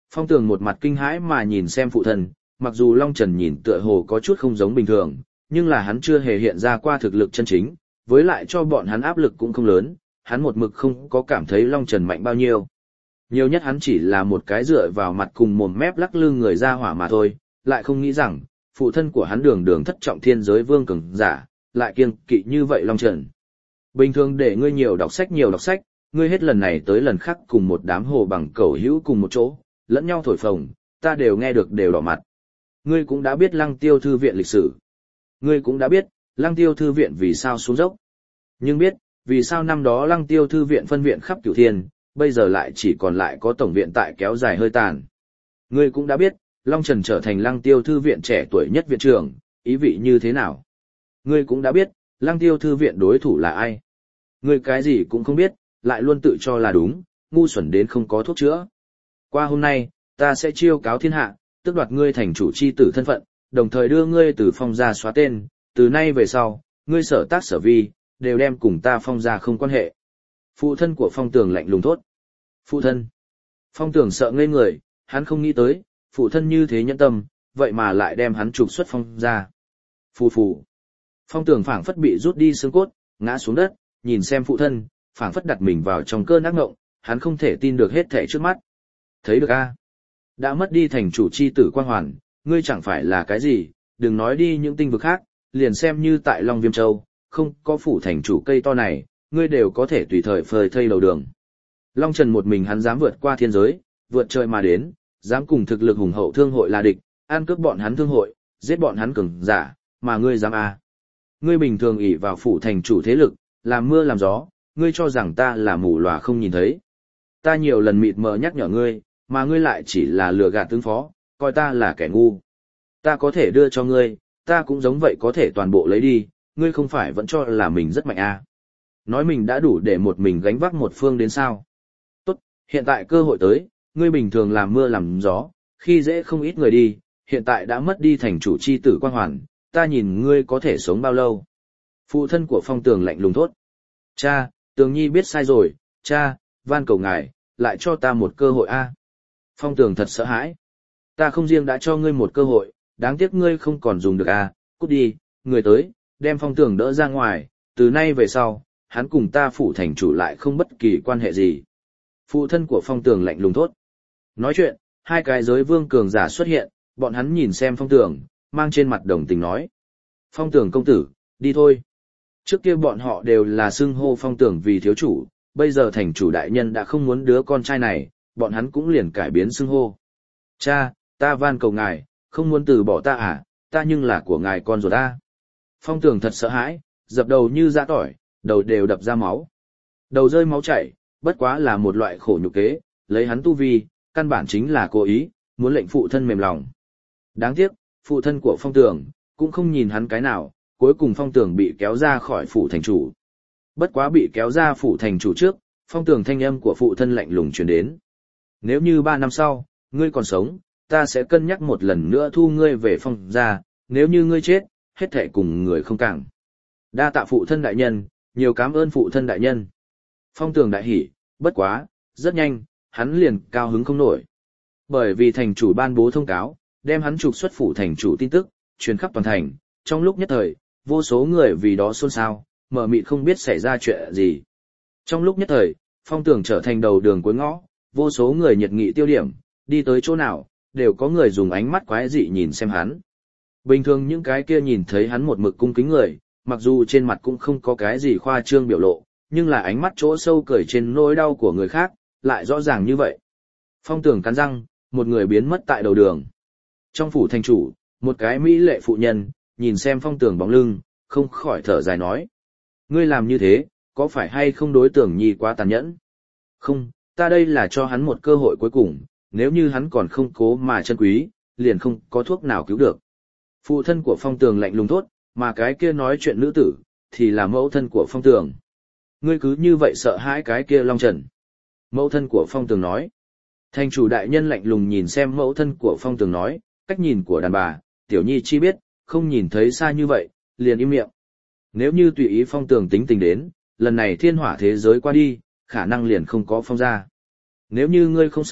Phong Tường một mặt kinh hãi mà nhìn xem phụ thân, mặc dù Long Trần nhìn tựa hồ có chút không giống bình thường, nhưng là hắn chưa hề hiện ra qua thực lực chân chính, với lại cho bọn hắn áp lực cũng không lớn, hắn một mực không có cảm thấy Long Trần mạnh bao nhiêu. Nhiều nhất hắn chỉ là một cái dựa vào mặt cùng mồm mép lắc lư người ra hỏa mà thôi, lại không nghĩ rằng, phụ thân của hắn đường đường thất trọng thiên giới vương cường giả, lại kiêng kỵ như vậy Long Trần. Bình thường để ngươi nhiều đọc sách, ngươi hết lần này tới lần khác cùng một đám hồ bằng cẩu hữu cùng một chỗ, lẫn nhau thổi phồng, ta đều nghe được đều đỏ mặt. Ngươi cũng đã biết Lăng Tiêu thư viện lịch sử. Ngươi cũng đã biết, Lăng Tiêu thư viện vì sao xuống dốc. Nhưng biết, vì sao năm đó Lăng Tiêu thư viện phân viện khắp cửu thiên, bây giờ lại chỉ còn lại có tổng viện tại kéo dài hơi tàn. Ngươi cũng đã biết, Long Trần trở thành Lăng Tiêu thư viện trẻ tuổi nhất viện trưởng, ý vị như thế nào. Ngươi cũng đã biết, Lăng Tiêu thư viện đối thủ là ai. Ngươi cái gì cũng không biết, lại luôn tự cho là đúng, ngu xuẩn đến không có thuốc chữa. Qua hôm nay, ta sẽ chiêu cáo thiên hạ, tước đoạt ngươi thành chủ chi tử thân phận, đồng thời đưa ngươi từ Phong gia xóa tên, từ nay về sau, ngươi sở tác sở vi, đều đem cùng ta Phong gia không quan hệ. Phụ thân của Phong Tường lạnh lùng thốt. Phụ thân. Phong Tường sợ ngây người, hắn không nghĩ tới, phụ thân như thế nhẫn tâm, vậy mà lại đem hắn trục xuất Phong gia. Phù phù. Phong Tường phảng phất bị rút đi xương cốt, ngã xuống đất, nhìn xem phụ thân, phảng phất đặt mình vào trong cơn ác ngộng, hắn không thể tin được hết thảy trước mắt. Thấy được a? Đã mất đi thành chủ chi tử quang hoàn, ngươi chẳng phải là cái gì, đừng nói đi những tinh vực khác, liền xem như tại Long Viêm Châu, không có phủ thành chủ cây to này, ngươi đều có thể tùy thời phơi thây đầu đường. Long Trần một mình hắn dám vượt qua thiên giới, vượt trời mà đến, dám cùng thực lực hùng hậu thương hội là địch, ăn cướp bọn hắn thương hội, giết bọn hắn cường giả, mà ngươi dám a? Ngươi bình thường ỷ vào phủ thành chủ thế lực, làm mưa làm gió, ngươi cho rằng ta là mù lòa không nhìn thấy. Ta nhiều lần mịt mờ nhắc nhở ngươi, mà ngươi lại chỉ là lừa gạt tướng phó, coi ta là kẻ ngu. Ta có thể đưa cho ngươi, ta cũng giống vậy có thể toàn bộ lấy đi, ngươi không phải vẫn cho là mình rất mạnh à. Nói mình đã đủ để một mình gánh vác một phương đến sao. Tốt, hiện tại cơ hội tới, ngươi bình thường làm mưa làm gió, khi dễ không ít người đi, hiện tại đã mất đi thành chủ chi tử quang hoàn, ta nhìn ngươi có thể sống bao lâu. Phụ thân của Phong Tường lạnh lùng thốt. Cha, Tường Nhi biết sai rồi, cha, van cầu ngài, lại cho ta một cơ hội a. Phong Tường thật sợ hãi. Ta không riêng đã cho ngươi một cơ hội, đáng tiếc ngươi không còn dùng được a. Cút đi, người tới, đem Phong Tường đỡ ra ngoài, từ nay về sau, hắn cùng ta phủ thành chủ lại không bất kỳ quan hệ gì. Phụ thân của Phong Tường lạnh lùng thốt. Nói chuyện, hai cái giới vương cường giả xuất hiện, bọn hắn nhìn xem Phong Tường, mang trên mặt đồng tình nói. Phong Tường công tử, đi thôi. Trước kia bọn họ đều là xưng hô Phong Tường vì thiếu chủ, bây giờ thành chủ đại nhân đã không muốn đứa con trai này, bọn hắn cũng liền cải biến xưng hô. Cha, ta van cầu ngài, không muốn từ bỏ ta à, ta nhưng là của ngài con ruột ta. Phong Tường thật sợ hãi, dập đầu như giã tỏi, đầu đều đập ra máu. Đầu rơi máu chảy, bất quá là một loại khổ nhục kế, lấy hắn tu vi, căn bản chính là cố ý, muốn lệnh phụ thân mềm lòng. Đáng tiếc, phụ thân của Phong Tường, cũng không nhìn hắn cái nào, cuối cùng Phong Tường bị kéo ra khỏi phủ thành chủ. Bất quá bị kéo ra phủ thành chủ trước, Phong Tường thanh âm của phụ thân lạnh lùng truyền đến. Nếu như 3 năm sau, ngươi còn sống, ta sẽ cân nhắc một lần nữa thu ngươi về Phong gia, nếu như ngươi chết, hết thảy cùng người không cảng. Đa tạ phụ thân đại nhân, nhiều cảm ơn phụ thân đại nhân. Phong Tường đại hỉ, bất quá, rất nhanh, hắn liền cao hứng không nổi. Bởi vì thành chủ ban bố thông cáo, đem hắn trục xuất phủ thành chủ tin tức, truyền khắp toàn thành, trong lúc nhất thời, vô số người vì đó xôn xao, mờ mịt không biết xảy ra chuyện gì. Trong lúc nhất thời, Phong Tường trở thành đầu đường cuối ngõ, vô số người nhiệt nghị tiêu điểm, đi tới chỗ nào, đều có người dùng ánh mắt quái dị nhìn xem hắn. Bình thường những cái kia nhìn thấy hắn một mực cung kính người, mặc dù trên mặt cũng không có cái gì khoa trương biểu lộ, nhưng là ánh mắt chỗ sâu cười trên nỗi đau của người khác, lại rõ ràng như vậy. Phong Tường cắn răng, một người biến mất tại đầu đường. Trong phủ thành chủ, một cái mỹ lệ phụ nhân, nhìn xem Phong Tường bóng lưng, không khỏi thở dài nói. Ngươi làm như thế, có phải hay không đối Tường Nhi quá tàn nhẫn? Không, ta đây là cho hắn một cơ hội cuối cùng, nếu như hắn còn không cố mà chân quý, liền không có thuốc nào cứu được. Phụ thân của Phong Tường lạnh lùng thốt, mà cái kia nói chuyện nữ tử, thì là mẫu thân của Phong Tường. Ngươi cứ như vậy sợ hãi cái kia Long Trần. Mẫu thân của Phong Tường nói. Thành chủ đại nhân lạnh lùng nhìn xem mẫu thân của Phong Tường nói, cách nhìn của đàn bà, Tiểu Nhi chi biết, không nhìn thấy xa như vậy, liền im miệng. Nếu như tùy ý Phong Tường tính tình đến, lần này thiên hỏa thế giới qua đi, khả năng liền không có Phong gia. Nếu như ngươi không sợ,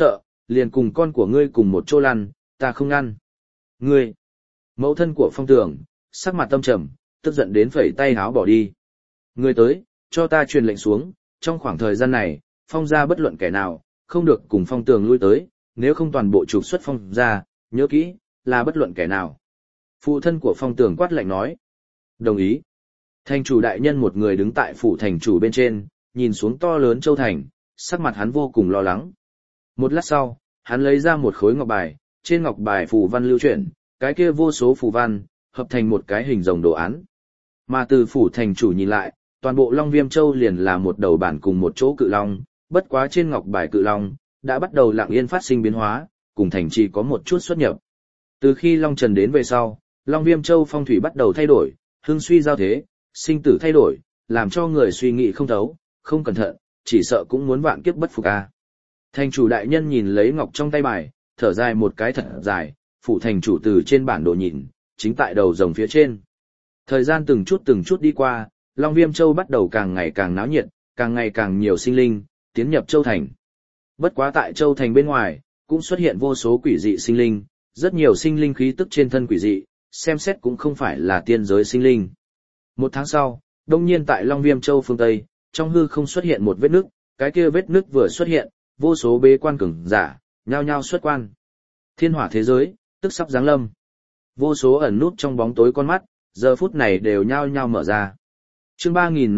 liền cùng con của ngươi cùng một chỗ lăn, ta không ngăn. Ngươi, mẫu thân của Phong Tường, sắc mặt tâm trầm, tức giận đến phẩy tay háo bỏ đi. Ngươi tới, cho ta truyền lệnh xuống, trong khoảng thời gian này, Phong gia bất luận kẻ nào, không được cùng Phong Tường lui tới, nếu không toàn bộ trục xuất Phong gia, nhớ kỹ, là bất luận kẻ nào. Phụ thân của Phong Tường quát lạnh nói. Đồng ý. Thành chủ đại nhân một người đứng tại phủ thành chủ bên trên, nhìn xuống to lớn châu thành, sắc mặt hắn vô cùng lo lắng. Một lát sau, hắn lấy ra một khối ngọc bài, trên ngọc bài phù văn lưu chuyển, cái kia vô số phù văn, hợp thành một cái hình rồng đồ án. Mà từ phủ thành chủ nhìn lại, toàn bộ Long Viêm Châu liền là một đầu bản cùng một chỗ cự long, bất quá trên ngọc bài cự long, đã bắt đầu lặng yên phát sinh biến hóa, cùng thành trì có một chút xuất nhập. Từ khi Long Trần đến về sau, Long Viêm Châu phong thủy bắt đầu thay đổi, hưng suy giao thế, sinh tử thay đổi, làm cho người suy nghĩ không thấu, không cẩn thận, chỉ sợ cũng muốn vạn kiếp bất phục a. Thành chủ đại nhân nhìn lấy ngọc trong tay bài, thở dài một cái thật dài, phủ thành chủ từ trên bản đồ nhìn, chính tại đầu rồng phía trên. Thời gian từng chút đi qua, Long Viêm Châu bắt đầu càng ngày càng náo nhiệt, càng ngày càng nhiều sinh linh tiến nhập Châu thành. Bất quá tại Châu thành bên ngoài, cũng xuất hiện vô số quỷ dị sinh linh, rất nhiều sinh linh khí tức trên thân quỷ dị, xem xét cũng không phải là tiên giới sinh linh. Một tháng sau, đông nhiên tại Long Viêm Châu phương Tây, trong hư không xuất hiện một vết nước, cái kia vết nước vừa xuất hiện, vô số bế quan cường giả, nhao nhao xuất quan. Thiên hỏa thế giới, tức sắp giáng lâm. Vô số ẩn nút trong bóng tối con mắt, giờ phút này đều nhao nhao mở ra. Chương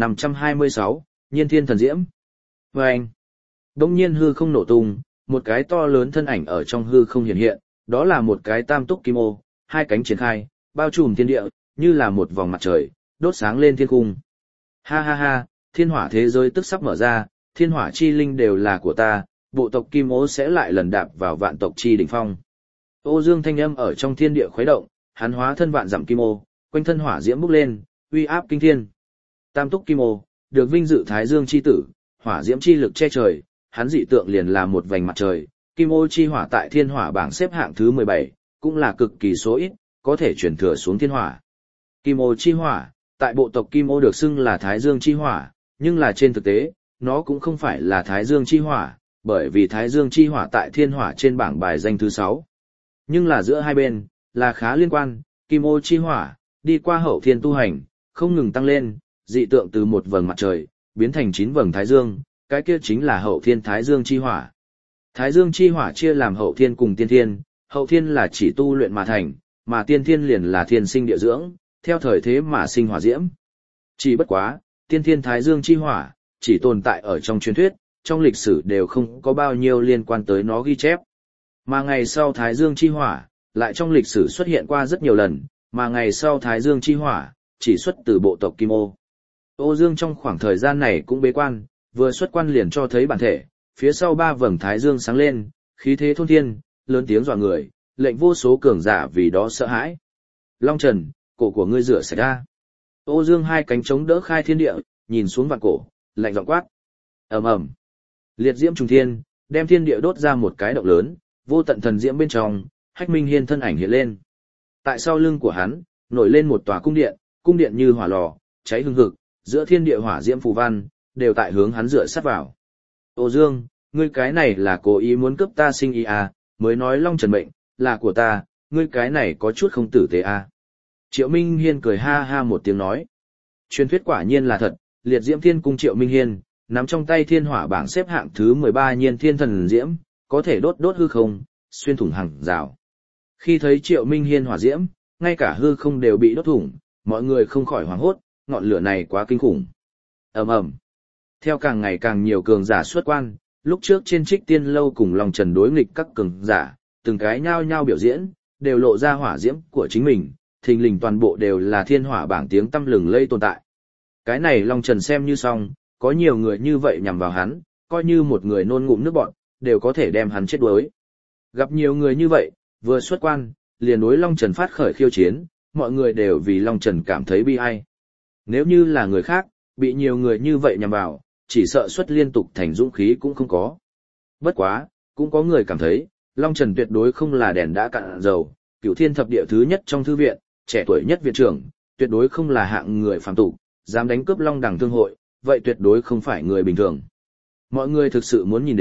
3526, Nhiên Thiên Thần Diễm. Và anh, đông nhiên hư không nổ tung, một cái to lớn thân ảnh ở trong hư không hiện hiện, đó là một cái tam túc kim ô, hai cánh triển khai, bao trùm thiên địa, như là một vòng mặt trời, đốt sáng lên thiên cung. Ha ha ha, thiên hỏa thế giới tức sắp mở ra, thiên hỏa chi linh đều là của ta, bộ tộc kim ô sẽ lại lần đạp vào vạn tộc chi đỉnh phong. Ô dương thanh âm ở trong thiên địa khuấy động, hắn hóa thân vạn dặm kim ô, quanh thân hỏa diễm bốc lên, uy áp kinh thiên. Tam túc kim ô, được vinh dự thái dương chi tử, hỏa diễm chi lực che trời, hắn dị tượng liền là một vành mặt trời, kim ô chi hỏa tại thiên hỏa bảng xếp hạng thứ 17, cũng là cực kỳ số ít, có thể chuyển thừa xuống thiên hỏa. Kim ô chi hỏa, tại bộ tộc kim ô được xưng là thái dương chi hỏa, nhưng là trên thực tế, nó cũng không phải là thái dương chi hỏa, bởi vì thái dương chi hỏa tại thiên hỏa trên bảng bài danh thứ 6. Nhưng là giữa hai bên, là khá liên quan, kim ô chi hỏa, đi qua hậu thiên tu hành, không ngừng tăng lên, dị tượng từ một vầng mặt trời, biến thành 9 vầng thái dương, cái kia chính là hậu thiên thái dương chi hỏa. Thái dương chi hỏa chia làm hậu thiên cùng tiên thiên, hậu thiên là chỉ tu luyện mà thành, mà tiên thiên liền là thiên sinh địa dưỡng, theo thời thế mà sinh hỏa diễm. Chỉ bất quá, tiên thiên thái dương chi hỏa, chỉ tồn tại ở trong truyền thuyết, trong lịch sử đều không có bao nhiêu liên quan tới nó ghi chép. Mà ngày sau thái dương chi hỏa, lại trong lịch sử xuất hiện qua rất nhiều lần, mà ngày sau thái dương chi hỏa, chỉ xuất từ bộ tộc Kim Ô. Ô Dương trong khoảng thời gian này cũng bế quan, vừa xuất quan liền cho thấy bản thể, phía sau 3 vầng thái dương sáng lên, khí thế thôn thiên, lớn tiếng dọa người, lệnh vô số cường giả vì đó sợ hãi. Long Trần, cổ của ngươi rửa sạch ra. Ô Dương hai cánh chống đỡ khai thiên địa, nhìn xuống vạn cổ, lạnh giọng quát. Ầm ầm. Liệt diễm trùng thiên, đem thiên địa đốt ra một cái động lớn, vô tận thần diễm bên trong, Hách Minh Hiên thân ảnh hiện lên. Tại sau lưng của hắn, nổi lên một tòa cung điện như hỏa lò, cháy hừng hực, giữa thiên địa hỏa diễm phù văn, đều tại hướng hắn dựa sát vào. Ô Dương, ngươi cái này là cố ý muốn cướp ta sinh ý à, mới nói Long Trần mệnh, là của ta, ngươi cái này có chút không tử tế à. Triệu Minh Hiên cười ha ha một tiếng nói. Truyền thuyết quả nhiên là thật, liệt diễm thiên cung Triệu Minh Hiên, nắm trong tay thiên hỏa bảng xếp hạng thứ 13 nhiên thiên thần diễm, có thể đốt hư không, xuyên thủng hàng rào. Khi thấy Triệu Minh Hiên hỏa diễm, ngay cả hư không đều bị đốt thủng, mọi người không khỏi hoảng hốt, ngọn lửa này quá kinh khủng. Ầm ầm. Theo càng ngày càng nhiều cường giả xuất quan, lúc trước trên Trích Tiên lâu cùng Long Trần đối nghịch các cường giả, từng cái nhao nhao biểu diễn, đều lộ ra hỏa diễm của chính mình, thình lình toàn bộ đều là thiên hỏa bảng tiếng tăm lừng lây tồn tại. Cái này Long Trần xem như xong, có nhiều người như vậy nhằm vào hắn, coi như một người nôn ngụm nước bọt, đều có thể đem hắn chết đuối. Gặp nhiều người như vậy, vừa xuất quan, liền đối Long Trần phát khởi khiêu chiến, mọi người đều vì Long Trần cảm thấy bi ai. Nếu như là người khác, bị nhiều người như vậy nhằm vào, chỉ sợ xuất liên tục thành dũng khí cũng không có. Bất quá, cũng có người cảm thấy, Long Trần tuyệt đối không là đèn đã cạn dầu, Cửu Thiên thập địa thứ nhất trong thư viện, trẻ tuổi nhất viện trưởng, tuyệt đối không là hạng người phàm tục, dám đánh cướp Long Đằng Thương hội, vậy tuyệt đối không phải người bình thường. Mọi người thực sự muốn nhìn đến,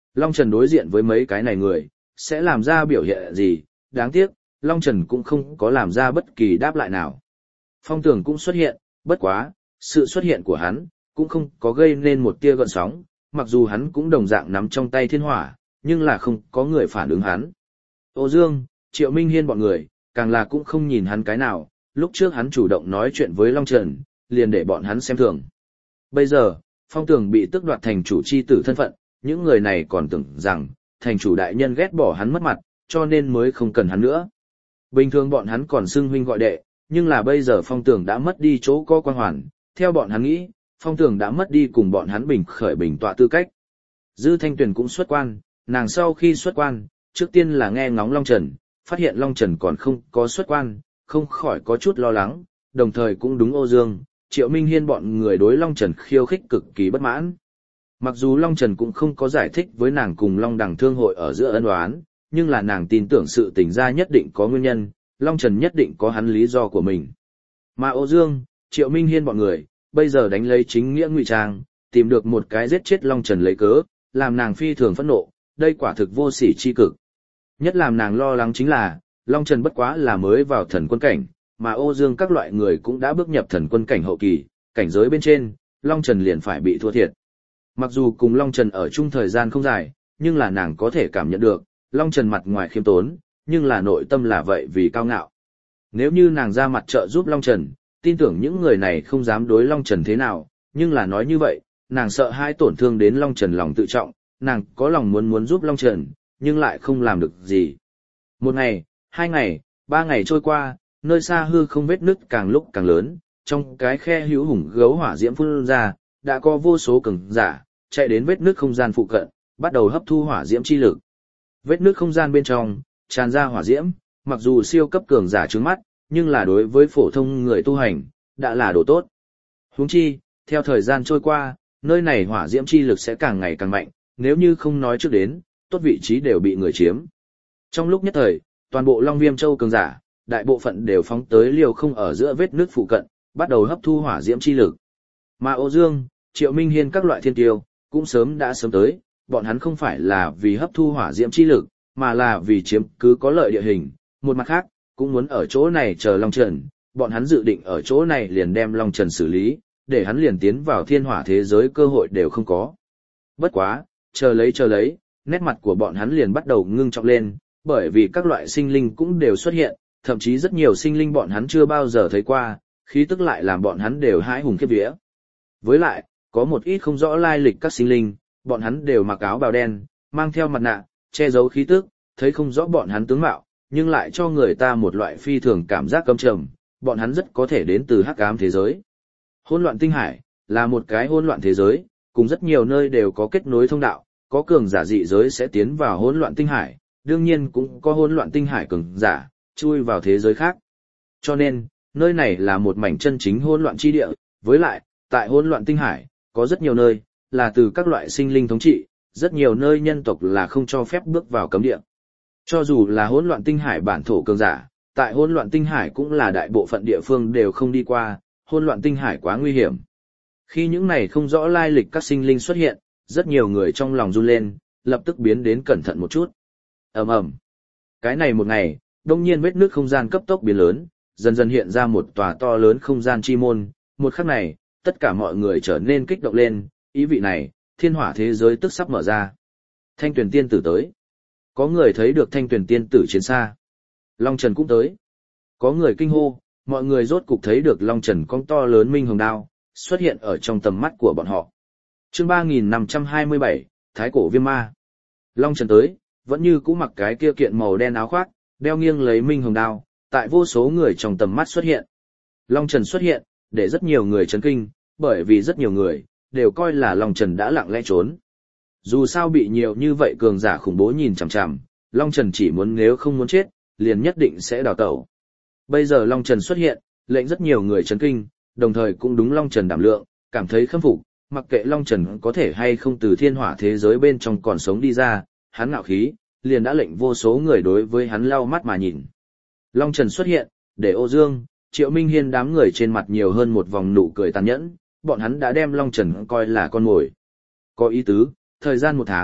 Long Trần đối diện với mấy cái này người, sẽ làm ra biểu hiện gì, đáng tiếc, Long Trần cũng không có làm ra bất kỳ đáp lại nào. Phong Tường cũng xuất hiện, bất quá, sự xuất hiện của hắn, cũng không có gây nên một tia gợn sóng, mặc dù hắn cũng đồng dạng nắm trong tay thiên hỏa, nhưng là không có người phản ứng hắn. Ô Dương, Triệu Minh Hiên bọn người, càng là cũng không nhìn hắn cái nào, lúc trước hắn chủ động nói chuyện với Long Trần, liền để bọn hắn xem thường. Bây giờ, Phong Tường bị tước đoạt thành chủ chi tử thân phận, những người này còn tưởng rằng, thành chủ đại nhân ghét bỏ hắn mất mặt, cho nên mới không cần hắn nữa. Bình thường bọn hắn còn xưng huynh gọi đệ, nhưng là bây giờ Phong Tường đã mất đi chỗ có quan hoàn, theo bọn hắn nghĩ, Phong Tường đã mất đi cùng bọn hắn bình khởi bình tọa tư cách. Dư Thanh Tuyền cũng xuất quan, nàng sau khi xuất quan, trước tiên là nghe ngóng Long Trần, phát hiện Long Trần còn không có xuất quan, không khỏi có chút lo lắng, đồng thời cũng đúng Ô Dương, Triệu Minh Hiên bọn người đối Long Trần khiêu khích cực kỳ bất mãn. Mặc dù Long Trần cũng không có giải thích với nàng cùng Long Đằng Thương hội ở giữa ân oán, nhưng là nàng tin tưởng sự tình ra nhất định có nguyên nhân, Long Trần nhất định có hắn lý do của mình. Mà Ô Dương, Triệu Minh Hiên bọn người, bây giờ đánh lấy chính nghĩa ngụy trang, tìm được một cái giết chết Long Trần lấy cớ, làm nàng phi thường phẫn nộ, đây quả thực vô sỉ chi cực. Nhất làm nàng lo lắng chính là, Long Trần bất quá là mới vào thần quân cảnh, mà Ô Dương các loại người cũng đã bước nhập thần quân cảnh hậu kỳ, cảnh giới bên trên, Long Trần liền phải bị thua thiệt. Mặc dù cùng Long Trần ở chung thời gian không dài, nhưng là nàng có thể cảm nhận được, Long Trần mặt ngoài khiêm tốn, nhưng là nội tâm là vậy vì cao ngạo. Nếu như nàng ra mặt trợ giúp Long Trần, tin tưởng những người này không dám đối Long Trần thế nào, nhưng là nói như vậy, nàng sợ hai tổn thương đến Long Trần lòng tự trọng, nàng có lòng muốn giúp Long Trần, nhưng lại không làm được gì. Một ngày, 2 ngày, 3 ngày trôi qua, nơi xa hư không vết nứt càng lúc càng lớn, trong cái khe hữu hùng gấu hỏa diễm phun ra, đã có vô số cường giả chạy đến vết nứt không gian phụ cận, bắt đầu hấp thu hỏa diễm chi lực. Vết nứt không gian bên trong tràn ra hỏa diễm, mặc dù siêu cấp cường giả trướng mắt, nhưng là đối với phổ thông người tu hành, đã là đồ tốt. Huống chi, theo thời gian trôi qua, nơi này hỏa diễm chi lực sẽ càng ngày càng mạnh, nếu như không nói trước đến, tốt vị trí đều bị người chiếm. Trong lúc nhất thời, toàn bộ Long Viêm Châu cường giả, đại bộ phận đều phóng tới liều không ở giữa vết nứt phụ cận, bắt đầu hấp thu hỏa diễm chi lực. Mà Ô Dương, Triệu Minh Hiên các loại thiên tiêu, cũng đã sớm tới, bọn hắn không phải là vì hấp thu hỏa diễm chi lực, mà là vì chiếm cứ có lợi địa hình, một mặt khác, cũng muốn ở chỗ này chờ Long Trần, bọn hắn dự định ở chỗ này liền đem Long Trần xử lý, để hắn liền tiến vào thiên hỏa thế giới cơ hội đều không có. Bất quá, chờ lấy, nét mặt của bọn hắn liền bắt đầu ngưng trọng lên, bởi vì các loại sinh linh cũng đều xuất hiện, thậm chí rất nhiều sinh linh bọn hắn chưa bao giờ thấy qua, khí tức lại làm bọn hắn đều hãi hùng khiếp vía. Với lại, có một ít không rõ lai lịch các sinh linh, bọn hắn đều mặc áo bào đen, mang theo mặt nạ, che giấu khí tức, thấy không rõ bọn hắn tướng mạo, nhưng lại cho người ta một loại phi thường cảm giác căm trầm, bọn hắn rất có thể đến từ hắc ám thế giới. Hỗn loạn tinh hải là một cái hỗn loạn thế giới, cùng rất nhiều nơi đều có kết nối thông đạo, có cường giả dị giới sẽ tiến vào hỗn loạn tinh hải, đương nhiên cũng có hỗn loạn tinh hải cường giả chui vào thế giới khác. Cho nên, nơi này là một mảnh chân chính hỗn loạn chi địa, với lại, tại hỗn loạn tinh hải, có rất nhiều nơi là từ các loại sinh linh thống trị, rất nhiều nơi nhân tộc là không cho phép bước vào cấm địa. Cho dù là hỗn loạn tinh hải bản thổ cường giả, tại hỗn loạn tinh hải cũng là đại bộ phận địa phương đều không đi qua, hỗn loạn tinh hải quá nguy hiểm. Khi những này không rõ lai lịch các sinh linh xuất hiện, rất nhiều người trong lòng run lên, lập tức biến đến cẩn thận một chút. Ầm ầm. Cái này một ngày, đông nhiên vết nước không gian cấp tốc biến lớn, dần dần hiện ra một tòa to lớn không gian chi môn, một khắc này, tất cả mọi người trở nên kích động lên, ý vị này, thiên hỏa thế giới tức sắp mở ra. Thanh Tuyền tiên tử tới. Có người thấy được Thanh Tuyền tiên tử chiến xa. Long Trần cũng tới. Có người kinh hô, mọi người rốt cục thấy được Long Trần con to lớn minh hồng đao, xuất hiện ở trong tầm mắt của bọn họ. Chương 3527, Thái cổ viêm ma. Long Trần tới, vẫn như cũ mặc cái kia kiện màu đen áo khoác, đeo nghiêng lấy minh hồng đao, tại vô số người trong tầm mắt xuất hiện. Long Trần xuất hiện, để rất nhiều người chấn kinh, bởi vì rất nhiều người đều coi là Long Trần đã lặng lẽ trốn. Dù sao bị nhiều như vậy cường giả khủng bố nhìn chằm chằm, Long Trần chỉ muốn nếu không muốn chết, liền nhất định sẽ đào tẩu. Bây giờ Long Trần xuất hiện, lệnh rất nhiều người chấn kinh, đồng thời cũng đúng Long Trần đảm lượng, cảm thấy khâm phục, mặc kệ Long Trần có thể hay không từ thiên hỏa thế giới bên trong còn sống đi ra, hắn ngạo khí, liền đã lệnh vô số người đối với hắn lau mắt mà nhìn. Long Trần xuất hiện, để Ô Dương, Triệu Minh Hiên đám người trên mặt nhiều hơn một vòng nụ cười tàn nhẫn, bọn hắn đã đem Long Trần coi là con mồi. Có ý tứ, thời gian 1 tháng,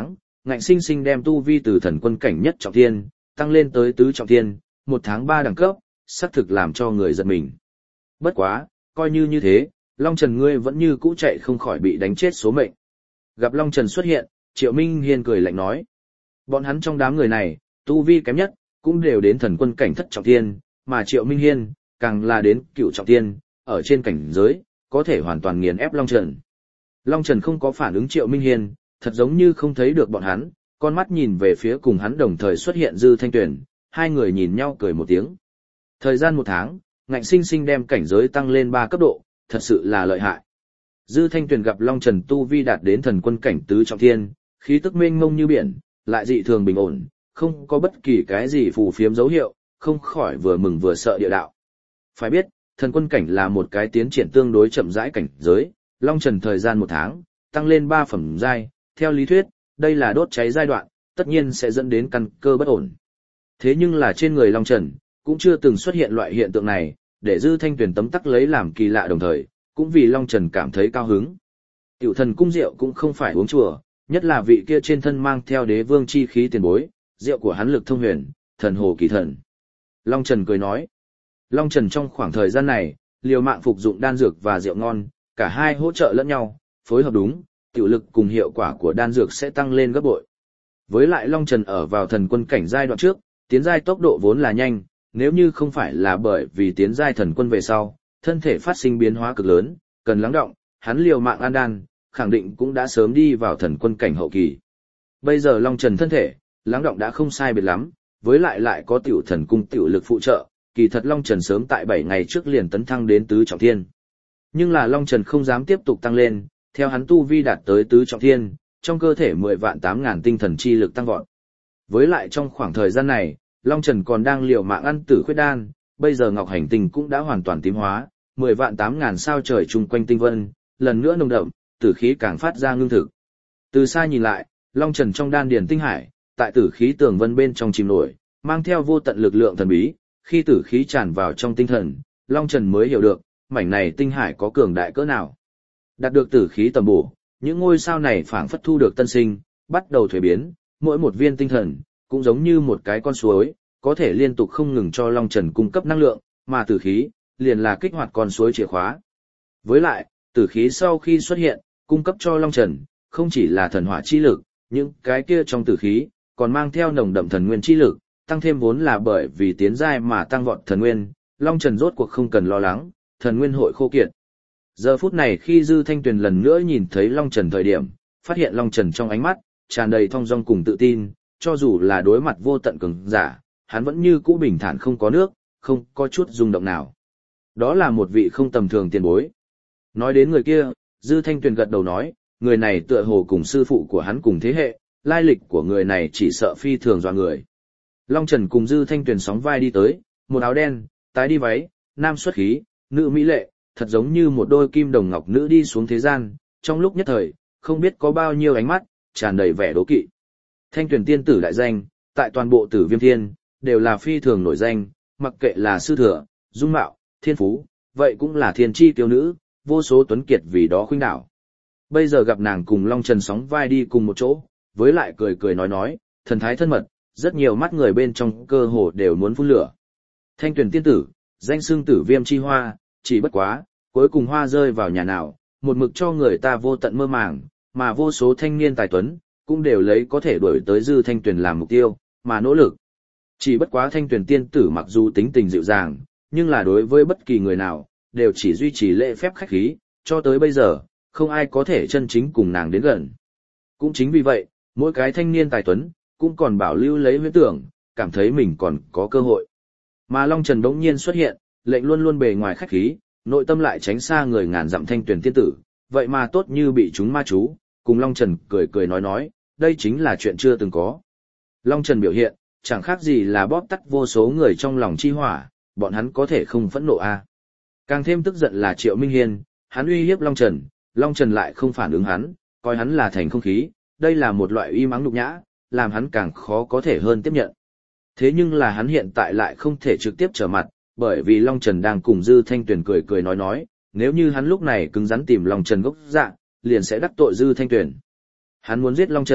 ngạnh sinh sinh đem tu vi từ thần quân cảnh nhất trọng thiên, tăng lên tới tứ trọng thiên, 1 tháng 3 đẳng cấp, xác thực làm cho người giật mình. Bất quá, coi như thế, Long Trần ngươi vẫn như cũ chạy không khỏi bị đánh chết số mệnh. Gặp Long Trần xuất hiện, Triệu Minh Hiên cười lạnh nói. Bọn hắn trong đám người này, tu vi kém nhất, cũng đều đến thần quân cảnh thất trọng thiên, mà Triệu Minh Hiên, càng là đến cựu trọng thiên, ở trên cảnh giới, có thể hoàn toàn nghiền ép Long Trần. Long Trần không có phản ứng Triệu Minh Hiên, thật giống như không thấy được bọn hắn, con mắt nhìn về phía cùng hắn đồng thời xuất hiện Dư Thanh Tuyền, hai người nhìn nhau cười một tiếng. Thời gian 1 tháng, ngạnh sinh sinh đem cảnh giới tăng lên 3 cấp độ, thật sự là lợi hại. Dư Thanh Tuyền gặp Long Trần tu vi đạt đến thần quân cảnh tứ trọng thiên, khí tức mênh mông như biển, lại dị thường bình ổn, không có bất kỳ cái gì phù phiếm dấu hiệu, không khỏi vừa mừng vừa sợ địa đạo. Phải biết, thần quân cảnh là một cái tiến triển tương đối chậm rãi cảnh giới, Long Trần thời gian 1 tháng, tăng lên 3 phẩm giai, theo lý thuyết, đây là đốt cháy giai đoạn, tất nhiên sẽ dẫn đến căn cơ bất ổn. Thế nhưng là trên người Long Trần, cũng chưa từng xuất hiện loại hiện tượng này, để Dư Thanh Tuyền tấm tắc lấy làm kỳ lạ đồng thời, cũng vì Long Trần cảm thấy cao hứng. Tiểu thần cung rượu cũng không phải uống chùa, nhất là vị kia trên thân mang theo đế vương chi khí tiền bối, rượu của hắn lực thông huyền, thần hồ kỳ thần. Long Trần cười nói, Long Trần trong khoảng thời gian này, liều mạng phục dụng đan dược và rượu ngon, cả hai hỗ trợ lẫn nhau, phối hợp đúng, tiểu lực cùng hiệu quả của đan dược sẽ tăng lên gấp bội. Với lại Long Trần ở vào thần quân cảnh giai đoạn trước, tiến giai tốc độ vốn là nhanh, nếu như không phải là bởi vì tiến giai thần quân về sau, thân thể phát sinh biến hóa cực lớn, cần lắng động, hắn liều mạng ăn đan, khẳng định cũng đã sớm đi vào thần quân cảnh hậu kỳ. Bây giờ Long Trần thân thể, lắng động đã không sai biệt lắm, với lại có tiểu thần cung tiểu lực phụ trợ, kỳ thật Long Trần sớm tại 7 ngày trước liền tấn thăng đến tứ trọng thiên. Nhưng là Long Trần không dám tiếp tục tăng lên, theo hắn tu vi đạt tới tứ trọng thiên, trong cơ thể 10 vạn 8 ngàn tinh thần chi lực tăng vọt. Với lại trong khoảng thời gian này, Long Trần còn đang liều mạng ăn tử khuyết đan, bây giờ ngọc hành tinh cũng đã hoàn toàn tím hóa, 10 vạn 8 ngàn sao trời chung quanh tinh vân, lần nữa nồng đậm, tử khí càng phát ra ngưng thực. Từ xa nhìn lại, Long Trần trong đan điền tinh hải, tại tử khí tường vân bên trong chìm nổi, mang theo vô tận lực lượng thần bí, khi tử khí tràn vào trong tinh thần, Long Trần mới hiểu được, mảnh này tinh hải có cường đại cỡ nào. Đạt được tử khí tầm bổ, những ngôi sao này phảng phất thu được tân sinh, bắt đầu thuế biến, mỗi một viên tinh thần, cũng giống như một cái con suối, có thể liên tục không ngừng cho Long Trần cung cấp năng lượng, mà tử khí, liền là kích hoạt con suối chìa khóa. Với lại, tử khí sau khi xuất hiện, cung cấp cho Long Trần, không chỉ là thần hỏa chi lực, những cái kia trong tử khí, còn mang theo nồng đậm thần nguyên chi lực, tăng thêm vốn là bởi vì tiến giai mà tăng vọt thần nguyên, Long Trần rốt cuộc không cần lo lắng, thần nguyên hội khô kiệt. Giờ phút này khi Dư Thanh Tuyền lần nữa nhìn thấy Long Trần thời điểm, phát hiện Long Trần trong ánh mắt, tràn đầy thong dong cùng tự tin, cho dù là đối mặt vô tận cường giả, hắn vẫn như cũ bình thản không có nước, không có chút rung động nào. Đó là một vị không tầm thường tiền bối. Nói đến người kia, Dư Thanh Tuyền gật đầu nói, người này tựa hồ cùng sư phụ của hắn cùng thế hệ, lai lịch của người này chỉ sợ phi thường dọa người. Long Trần cùng Dư Thanh Tuyền sóng vai đi tới, một áo đen, tái đi váy, nam xuất khí, nữ mỹ lệ, thật giống như một đôi kim đồng ngọc nữ đi xuống thế gian, trong lúc nhất thời, không biết có bao nhiêu ánh mắt, tràn đầy vẻ đố kỵ. Thanh Tuyền tiên tử đại danh, tại toàn bộ Tử Viêm Thiên, đều là phi thường nổi danh, mặc kệ là sư thừa, dung mạo, thiên phú, vậy cũng là thiên chi tiêu nữ, vô số tuấn kiệt vì đó khuynh đảo. Bây giờ gặp nàng cùng Long Trần sóng vai đi cùng một chỗ, với lại cười cười nói, thần thái thân mật, rất nhiều mắt người bên trong cơ hồ đều muốn phun lửa. Thanh Tuyền tiên tử, danh xưng Tử Viêm chi hoa, chỉ bất quá, cuối cùng hoa rơi vào nhà nào, một mực cho người ta vô tận mơ màng, mà vô số thanh niên tài tuấn, cũng đều lấy có thể đuổi tới Dư Thanh Tuyền làm mục tiêu, mà nỗ lực. Chỉ bất quá Thanh Tuyền tiên tử mặc dù tính tình dịu dàng, nhưng là đối với bất kỳ người nào, đều chỉ duy trì lễ phép khách khí, cho tới bây giờ, không ai có thể chân chính cùng nàng đến gần. Cũng chính vì vậy, mỗi cái thanh niên tài tuấn, cũng còn bảo lưu lấy huyễn tưởng, cảm thấy mình còn có cơ hội. Mà Long Trần đống nhiên xuất hiện, lệnh luôn luôn bề ngoài khách khí, nội tâm lại tránh xa người ngàn dặm Thanh Tuyền tiên tử, vậy mà tốt như bị chúng ma chú, cùng Long Trần cười nói, đây chính là chuyện chưa từng có. Long Trần biểu hiện, chẳng khác gì là bóp tắt vô số người trong lòng chi hỏa, bọn hắn có thể không phẫn nộ a. Càng thêm tức giận là Triệu Minh Hiên, hắn uy hiếp Long Trần lại không phản ứng hắn, coi hắn là thành không khí, đây là một loại uy mắng nhục nhã, làm hắn càng khó có thể hơn tiếp nhận. Thế nhưng là hắn hiện tại lại không thể trực tiếp trở mặt, bởi vì Long Trần đang cùng Dư Thanh Tuyền cười nói, nếu như hắn lúc này cứng rắn tìm Long Trần gốc dạng, liền sẽ đắc tội Dư Thanh Tuyền. Hắn muốn giết Long Trần,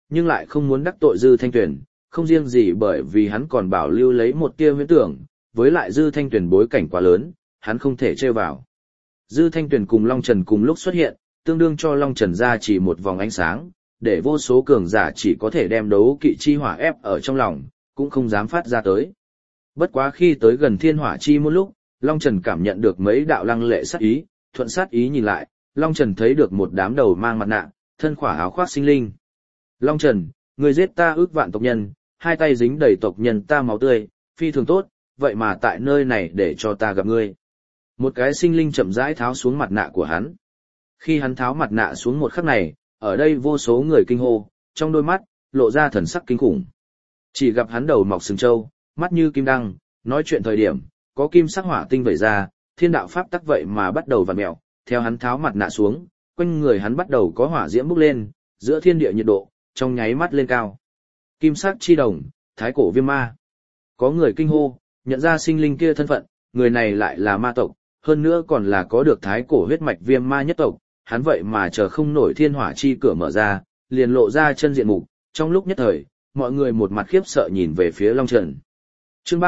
nhưng lại không muốn đắc tội Dư Thanh Tuyền, không riêng gì bởi vì hắn còn bảo lưu lấy một tia huyễn tưởng, với lại Dư Thanh Tuyền bối cảnh quá lớn, hắn không thể trêu vào. Dư Thanh Tuyền cùng Long Trần cùng lúc xuất hiện, tương đương cho Long Trần ra chỉ một vòng ánh sáng, để vô số cường giả chỉ có thể đem đấu kỵ chi hỏa ép ở trong lòng, cũng không dám phát ra tới. Bất quá khi tới gần thiên hỏa chi một lúc, Long Trần cảm nhận được mấy đạo lăng lệ sát ý, thuận sát ý nhìn lại, Long Trần thấy được một đám đầu mang mặt nạ, thân khỏa áo khoác sinh linh. Long Trần, người giết ta ước vạn tộc nhân, hai tay dính đầy tộc nhân ta máu tươi, phi thường tốt, vậy mà tại nơi này để cho ta gặp ngươi. Một cái sinh linh chậm rãi tháo xuống mặt nạ của hắn. Khi hắn tháo mặt nạ xuống một khắc này, ở đây vô số người kinh hô, trong đôi mắt, lộ ra thần sắc kinh khủng. Chỉ gặp hắn đầu mọc sừng trâu, mắt như kim đăng, nói chuyện thời điểm, có kim sắc hỏa tinh vẩy ra, thiên đạo pháp tắc vậy mà bắt đầu vặn mèo, theo hắn tháo mặt nạ xuống, quanh người hắn bắt đầu có hỏa diễm bốc lên, giữa thiên địa nhiệt độ, trong nháy mắt lên cao. Kim sắc chi đồng, thái cổ viêm ma. Có người kinh hô, nhận ra sinh linh kia thân phận, người này lại là ma tộc, hơn nữa còn là có được thái cổ huyết mạch viêm ma nhất tộc, hắn vậy mà chờ không nổi thiên hỏa chi cửa mở ra, liền lộ ra chân diện mục, trong lúc nhất thời, mọi người một mặt khiếp sợ nhìn về phía Long Trần. Chương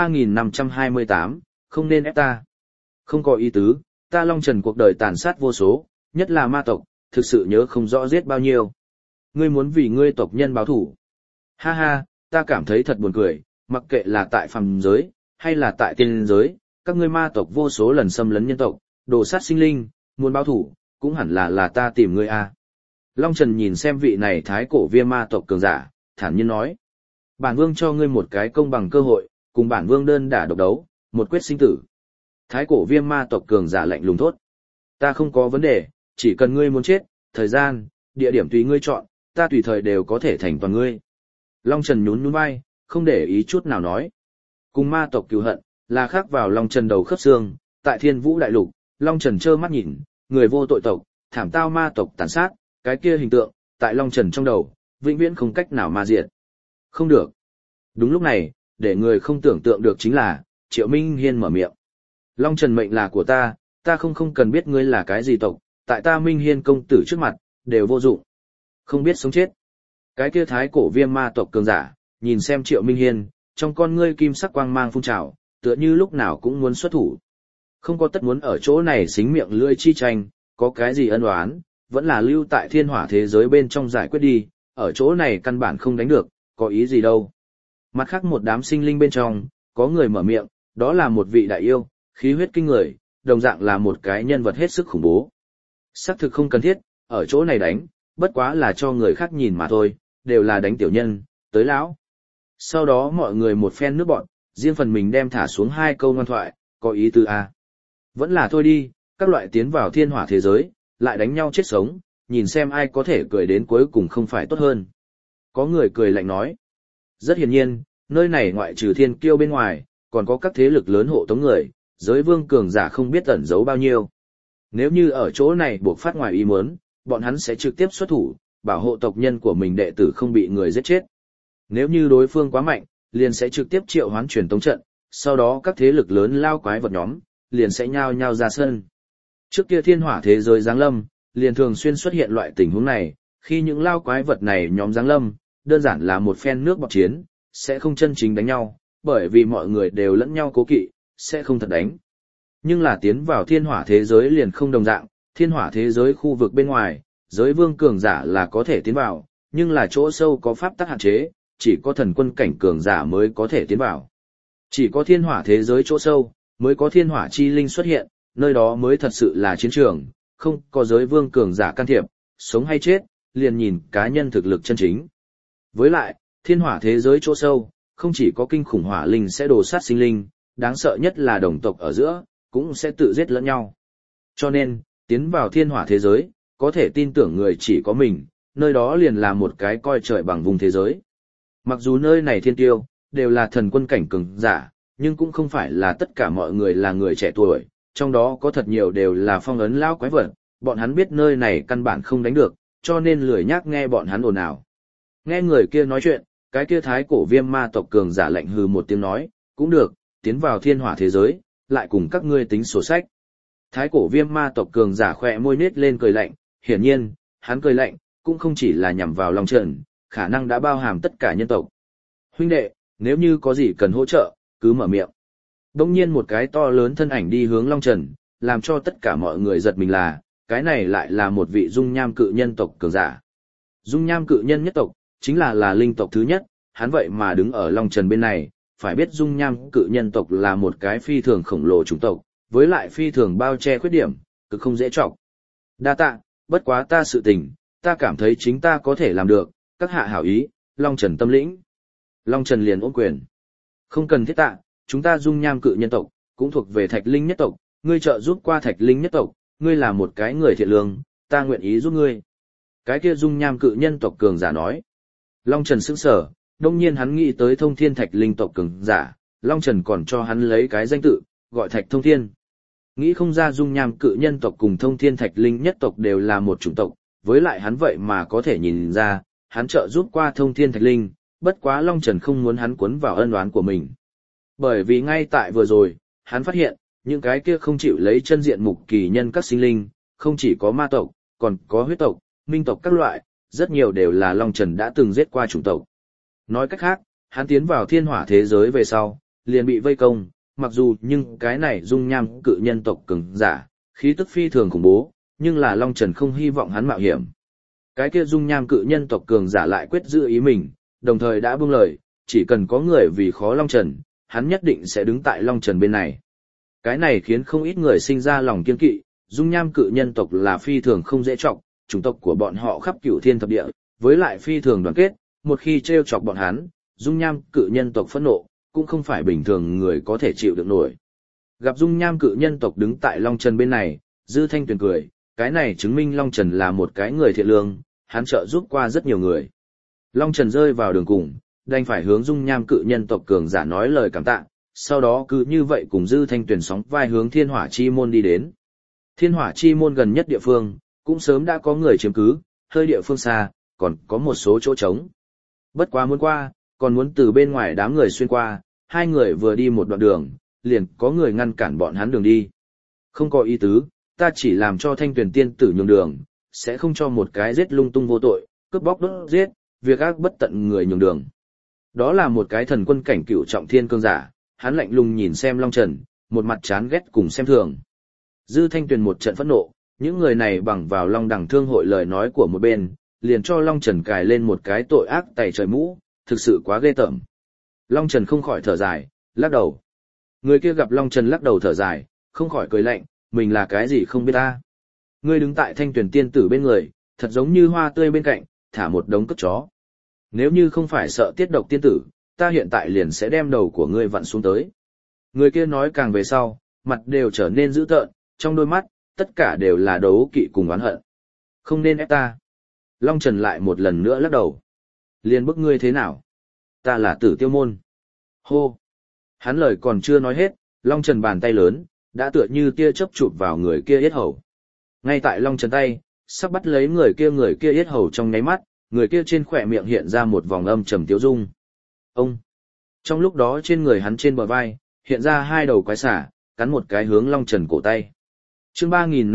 3528, không nên ép ta. Không có ý tứ, ta Long Trần cuộc đời tàn sát vô số, nhất là ma tộc, thực sự nhớ không rõ giết bao nhiêu. Ngươi muốn vì ngươi tộc nhân báo thủ. Ha ha, ta cảm thấy thật buồn cười, mặc kệ là tại phàm giới, hay là tại tiên giới, các ngươi ma tộc vô số lần xâm lấn nhân tộc, đồ sát sinh linh, muốn báo thủ, cũng hẳn là ta tìm ngươi a. Long Trần nhìn xem vị này thái cổ viêm ma tộc cường giả, thản nhiên nói. Bản vương cho ngươi một cái công bằng cơ hội, cùng bản vương đơn đả độc đấu, một quyết sinh tử. Thái cổ viêm ma tộc cường giả lạnh lùng thốt. Ta không có vấn đề, chỉ cần ngươi muốn chết, thời gian, địa điểm tùy ngươi chọn, ta tùy thời đều có thể thành toàn ngươi. Long Trần nhún nhún vai, không để ý chút nào nói. Cùng ma tộc cừu hận, là khắc vào Long Trần đầu khớp xương, tại Thiên Vũ Đại Lục, Long Trần trơ mắt nhìn, người vô tội tộc, thảm tao ma tộc tàn sát, cái kia hình tượng, tại Long Trần trong đầu, vĩnh viễn không cách nào ma diệt. Không được. Đúng lúc này, để người không tưởng tượng được chính là, Triệu Minh Hiên mở miệng. Long Trần mệnh là của ta không cần biết ngươi là cái gì tộc, tại ta Minh Hiên công tử trước mặt, đều vô dụng. Không biết sống chết. Cái kia thái cổ viêm ma tộc cường giả, nhìn xem Triệu Minh Hiên, trong con ngươi kim sắc quang mang phun trào, tựa như lúc nào cũng muốn xuất thủ. Không có tất muốn ở chỗ này xính miệng lưỡi chi tranh, có cái gì ân oán, vẫn là lưu tại thiên hỏa thế giới bên trong giải quyết đi, ở chỗ này căn bản không đánh được, có ý gì đâu. Mặt khác một đám sinh linh bên trong, có người mở miệng, đó là một vị đại yêu, khí huyết kinh người, đồng dạng là một cái nhân vật hết sức khủng bố. Xác thực không cần thiết, ở chỗ này đánh, bất quá là cho người khác nhìn mà thôi, đều là đánh tiểu nhân, tới lão. Sau đó mọi người một phen nước bọn, riêng phần mình đem thả xuống hai câu ngoan thoại, có ý tứ a. Vẫn là thôi đi, các loại tiến vào thiên hỏa thế giới, lại đánh nhau chết sống, nhìn xem ai có thể cười đến cuối cùng không phải tốt hơn. Có người cười lạnh nói. Rất hiển nhiên, nơi này ngoại trừ thiên kiêu bên ngoài, còn có các thế lực lớn hộ tống người, giới vương cường giả không biết ẩn giấu bao nhiêu. Nếu như ở chỗ này buộc phát ngoài ý muốn, bọn hắn sẽ trực tiếp xuất thủ, bảo hộ tộc nhân của mình đệ tử không bị người giết chết. Nếu như đối phương quá mạnh, liền sẽ trực tiếp triệu hoán truyền tống trận, sau đó các thế lực lớn lao quái vật nhóm, liền sẽ nhao nhao ra sân. Trước kia thiên hỏa thế giới giáng lâm, liền thường xuyên xuất hiện loại tình huống này, khi những lao quái vật này nhóm giáng lâm, đơn giản là một phen nước bọt chiến, sẽ không chân chính đánh nhau, bởi vì mọi người đều lẫn nhau cố kỵ, sẽ không thật đánh. Nhưng là tiến vào thiên hỏa thế giới liền không đồng dạng, thiên hỏa thế giới khu vực bên ngoài, giới vương cường giả là có thể tiến vào, nhưng là chỗ sâu có pháp tắc hạn chế, chỉ có thần quân cảnh cường giả mới có thể tiến vào. Chỉ có thiên hỏa thế giới chỗ sâu, mới có thiên hỏa chi linh xuất hiện, nơi đó mới thật sự là chiến trường, không có giới vương cường giả can thiệp, sống hay chết, liền nhìn cá nhân thực lực chân chính. Với lại, thiên hỏa thế giới chỗ sâu, không chỉ có kinh khủng hỏa linh sẽ đồ sát sinh linh, đáng sợ nhất là đồng tộc ở giữa, cũng sẽ tự giết lẫn nhau. Cho nên, tiến vào thiên hỏa thế giới, có thể tin tưởng người chỉ có mình, nơi đó liền là một cái coi trời bằng vùng thế giới. Mặc dù nơi này thiên tiêu, đều là thần quân cảnh cường giả, nhưng cũng không phải là tất cả mọi người là người trẻ tuổi, trong đó có thật nhiều đều là phong ấn lao quái vật, bọn hắn biết nơi này căn bản không đánh được, cho nên lười nhác nghe bọn hắn ồn ào. Nghe người kia nói chuyện, cái kia thái cổ viêm ma tộc cường giả lạnh hừ một tiếng nói, cũng được, tiến vào thiên hỏa thế giới, lại cùng các ngươi tính sổ sách. Thái cổ viêm ma tộc cường giả khỏe môi nết lên cười lạnh, hiển nhiên, hắn cười lạnh, cũng không chỉ là nhằm vào Long Trần, khả năng đã bao hàm tất cả nhân tộc. Huynh đệ, nếu như có gì cần hỗ trợ, cứ mở miệng. Đông nhiên một cái to lớn thân ảnh đi hướng Long Trần, làm cho tất cả mọi người giật mình là, cái này lại là một vị dung nham cự nhân tộc cường giả. Dung nham cự nhân nhất tộc, chính là linh tộc thứ nhất, hắn vậy mà đứng ở Long Trần bên này, phải biết dung nham cự nhân tộc là một cái phi thường khổng lồ chủng tộc, với lại phi thường bao che khuyết điểm, cực không dễ trọng. Đa tạ, bất quá ta sự tình, ta cảm thấy chính ta có thể làm được, các hạ hảo ý, Long Trần tâm lĩnh. Long Trần liền ôm quyền. Không cần thiết tạ, chúng ta dung nham cự nhân tộc, cũng thuộc về Thạch Linh nhất tộc, ngươi trợ giúp qua Thạch Linh nhất tộc, ngươi là một cái người thiện lương, ta nguyện ý giúp ngươi. Cái kia dung nham cự nhân tộc cường giả nói. Long Trần sững sờ, đông nhiên hắn nghĩ tới Thông Thiên Thạch Linh tộc cường giả, Long Trần còn cho hắn lấy cái danh tự, gọi Thạch Thông Thiên. Nghĩ không ra dung nham cự nhân tộc cùng Thông Thiên Thạch Linh nhất tộc đều là một chủng tộc, với lại hắn vậy mà có thể nhìn ra, hắn trợ giúp qua Thông Thiên Thạch Linh, bất quá Long Trần không muốn hắn cuốn vào ân oán của mình. Bởi vì ngay tại vừa rồi, hắn phát hiện, những cái kia không chịu lấy chân diện mục kỳ nhân các sinh linh, không chỉ có ma tộc, còn có huyết tộc, minh tộc các loại, rất nhiều đều là Long Trần đã từng giết qua chủng tộc. Nói cách khác, hắn tiến vào thiên hỏa thế giới về sau, liền bị vây công, mặc dù nhưng cái này dung nham cự nhân tộc cường giả, khí tức phi thường khủng bố, nhưng là Long Trần không hy vọng hắn mạo hiểm. Cái kia dung nham cự nhân tộc cường giả lại quyết giữ ý mình, đồng thời đã buông lời, chỉ cần có người vì khó Long Trần, hắn nhất định sẽ đứng tại Long Trần bên này. Cái này khiến không ít người sinh ra lòng kiên kỵ, dung nham cự nhân tộc là phi thường không dễ trọng, chủng tộc của bọn họ khắp cửu thiên thập địa, với lại phi thường đoàn kết, một khi trêu chọc bọn hắn, dung nham cự nhân tộc phẫn nộ, cũng không phải bình thường người có thể chịu được nổi. Gặp dung nham cự nhân tộc đứng tại Long Trần bên này, Dư Thanh Tuyền cười, cái này chứng minh Long Trần là một cái người thiện lương, hắn trợ giúp qua rất nhiều người. Long Trần rơi vào đường cùng, đành phải hướng dung nham cự nhân tộc cường giả nói lời cảm tạ, sau đó cứ như vậy cùng Dư Thanh Tuyền sóng vai hướng Thiên Hỏa Chi Môn đi đến. Thiên Hỏa Chi Môn gần nhất địa phương, cũng sớm đã có người chiếm cứ, hơi địa phương xa, còn có một số chỗ trống. Bất quá muốn qua, còn muốn từ bên ngoài đám người xuyên qua, hai người vừa đi một đoạn đường, liền có người ngăn cản bọn hắn đường đi. Không có ý tứ, ta chỉ làm cho Thanh Tuyền tiên tử nhường đường, sẽ không cho một cái giết lung tung vô tội, cướp bóc đốt giết, việc ác bất tận người nhường đường. Đó là một cái thần quân cảnh cửu trọng thiên cương giả, hắn lạnh lùng nhìn xem Long Trần, một mặt chán ghét cùng xem thường. Dư Thanh Tuyền một trận phẫn nộ, những người này bằng vào Long Đẳng Thương hội lời nói của một bên, liền cho Long Trần cài lên một cái tội ác tày trời mũ, thực sự quá ghê tởm. Long Trần không khỏi thở dài, lắc đầu. Người kia gặp Long Trần lắc đầu thở dài, không khỏi cười lạnh, mình là cái gì không biết ta. Ngươi đứng tại Thanh Tuyền tiên tử bên người, thật giống như hoa tươi bên cạnh, thả một đống cất chó. Nếu như không phải sợ tiết độc tiên tử, ta hiện tại liền sẽ đem đầu của ngươi vặn xuống tới. Người kia nói càng về sau, mặt đều trở nên dữ tợn, trong đôi mắt, tất cả đều là đấu kỵ cùng oán hận. Không nên ép ta. Long Trần lại một lần nữa lắc đầu. Liền bức ngươi thế nào? Ta là Tử Tiêu Môn. Hô. Hắn lời còn chưa nói hết, Long Trần bàn tay lớn, đã tựa như tia chớp chụp vào người kia yết hầu. Ngay tại Long Trần tay, sắp bắt lấy người kia yết hầu trong nháy mắt, người kia trên khỏe miệng hiện ra một vòng âm trầm tiếu dung. Ông. Trong lúc đó trên người hắn trên bờ vai, hiện ra hai đầu quái xả, cắn một cái hướng Long Trần cổ tay. Chương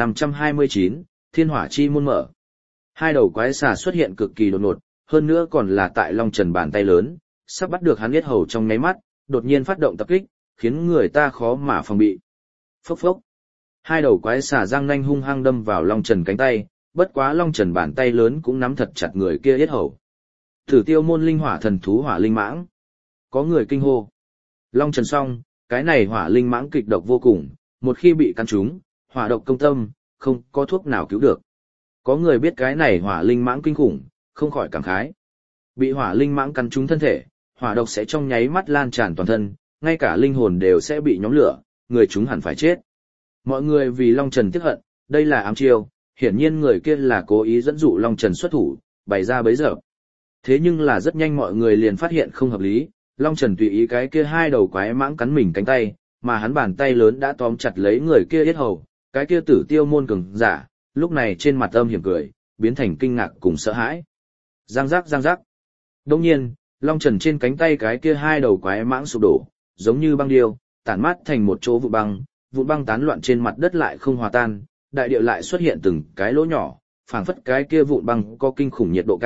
3529, Thiên Hỏa Chi Môn mở. Hai đầu quái xà xuất hiện cực kỳ đột ngột, hơn nữa còn là tại Long Trần bàn tay lớn, sắp bắt được hắn yết hầu trong nháy mắt, đột nhiên phát động tập kích, khiến người ta khó mà phòng bị. Phốc phốc. Hai đầu quái xà răng nanh hung hăng đâm vào Long Trần cánh tay, bất quá Long Trần bàn tay lớn cũng nắm thật chặt người kia yết hầu. Tử Tiêu Môn linh hỏa thần thú hỏa linh mãng. Có người kinh hô. Long Trần xong, cái này hỏa linh mãng kịch độc vô cùng, một khi bị cắn trúng, hỏa độc công tâm, không có thuốc nào cứu được. Có người biết cái này hỏa linh mãng kinh khủng, không khỏi cảm khái. Bị hỏa linh mãng cắn trúng thân thể, hỏa độc sẽ trong nháy mắt lan tràn toàn thân, ngay cả linh hồn đều sẽ bị nhóm lửa, người chúng hẳn phải chết. Mọi người vì Long Trần tiếc hận, đây là ám chiêu, hiển nhiên người kia là cố ý dẫn dụ Long Trần xuất thủ, bày ra bấy giờ. Thế nhưng là rất nhanh mọi người liền phát hiện không hợp lý, Long Trần tùy ý cái kia hai đầu quái mãng cắn mình cánh tay, mà hắn bàn tay lớn đã tóm chặt lấy người kia yết hầu, cái kia Tử Tiêu Môn cường giả, lúc này trên mặt âm hiểm cười, biến thành kinh ngạc cùng sợ hãi. Giang giác giang giác. Đồng nhiên, Long Trần trên cánh tay cái kia hai đầu quái mãng sụp đổ, giống như băng điêu, tản mát thành một chỗ vụn băng tán loạn trên mặt đất lại không hòa tan, đại địa lại xuất hiện từng cái lỗ nhỏ, phảng phất cái kia vụn băng có kinh khủng nhiệt độ cao,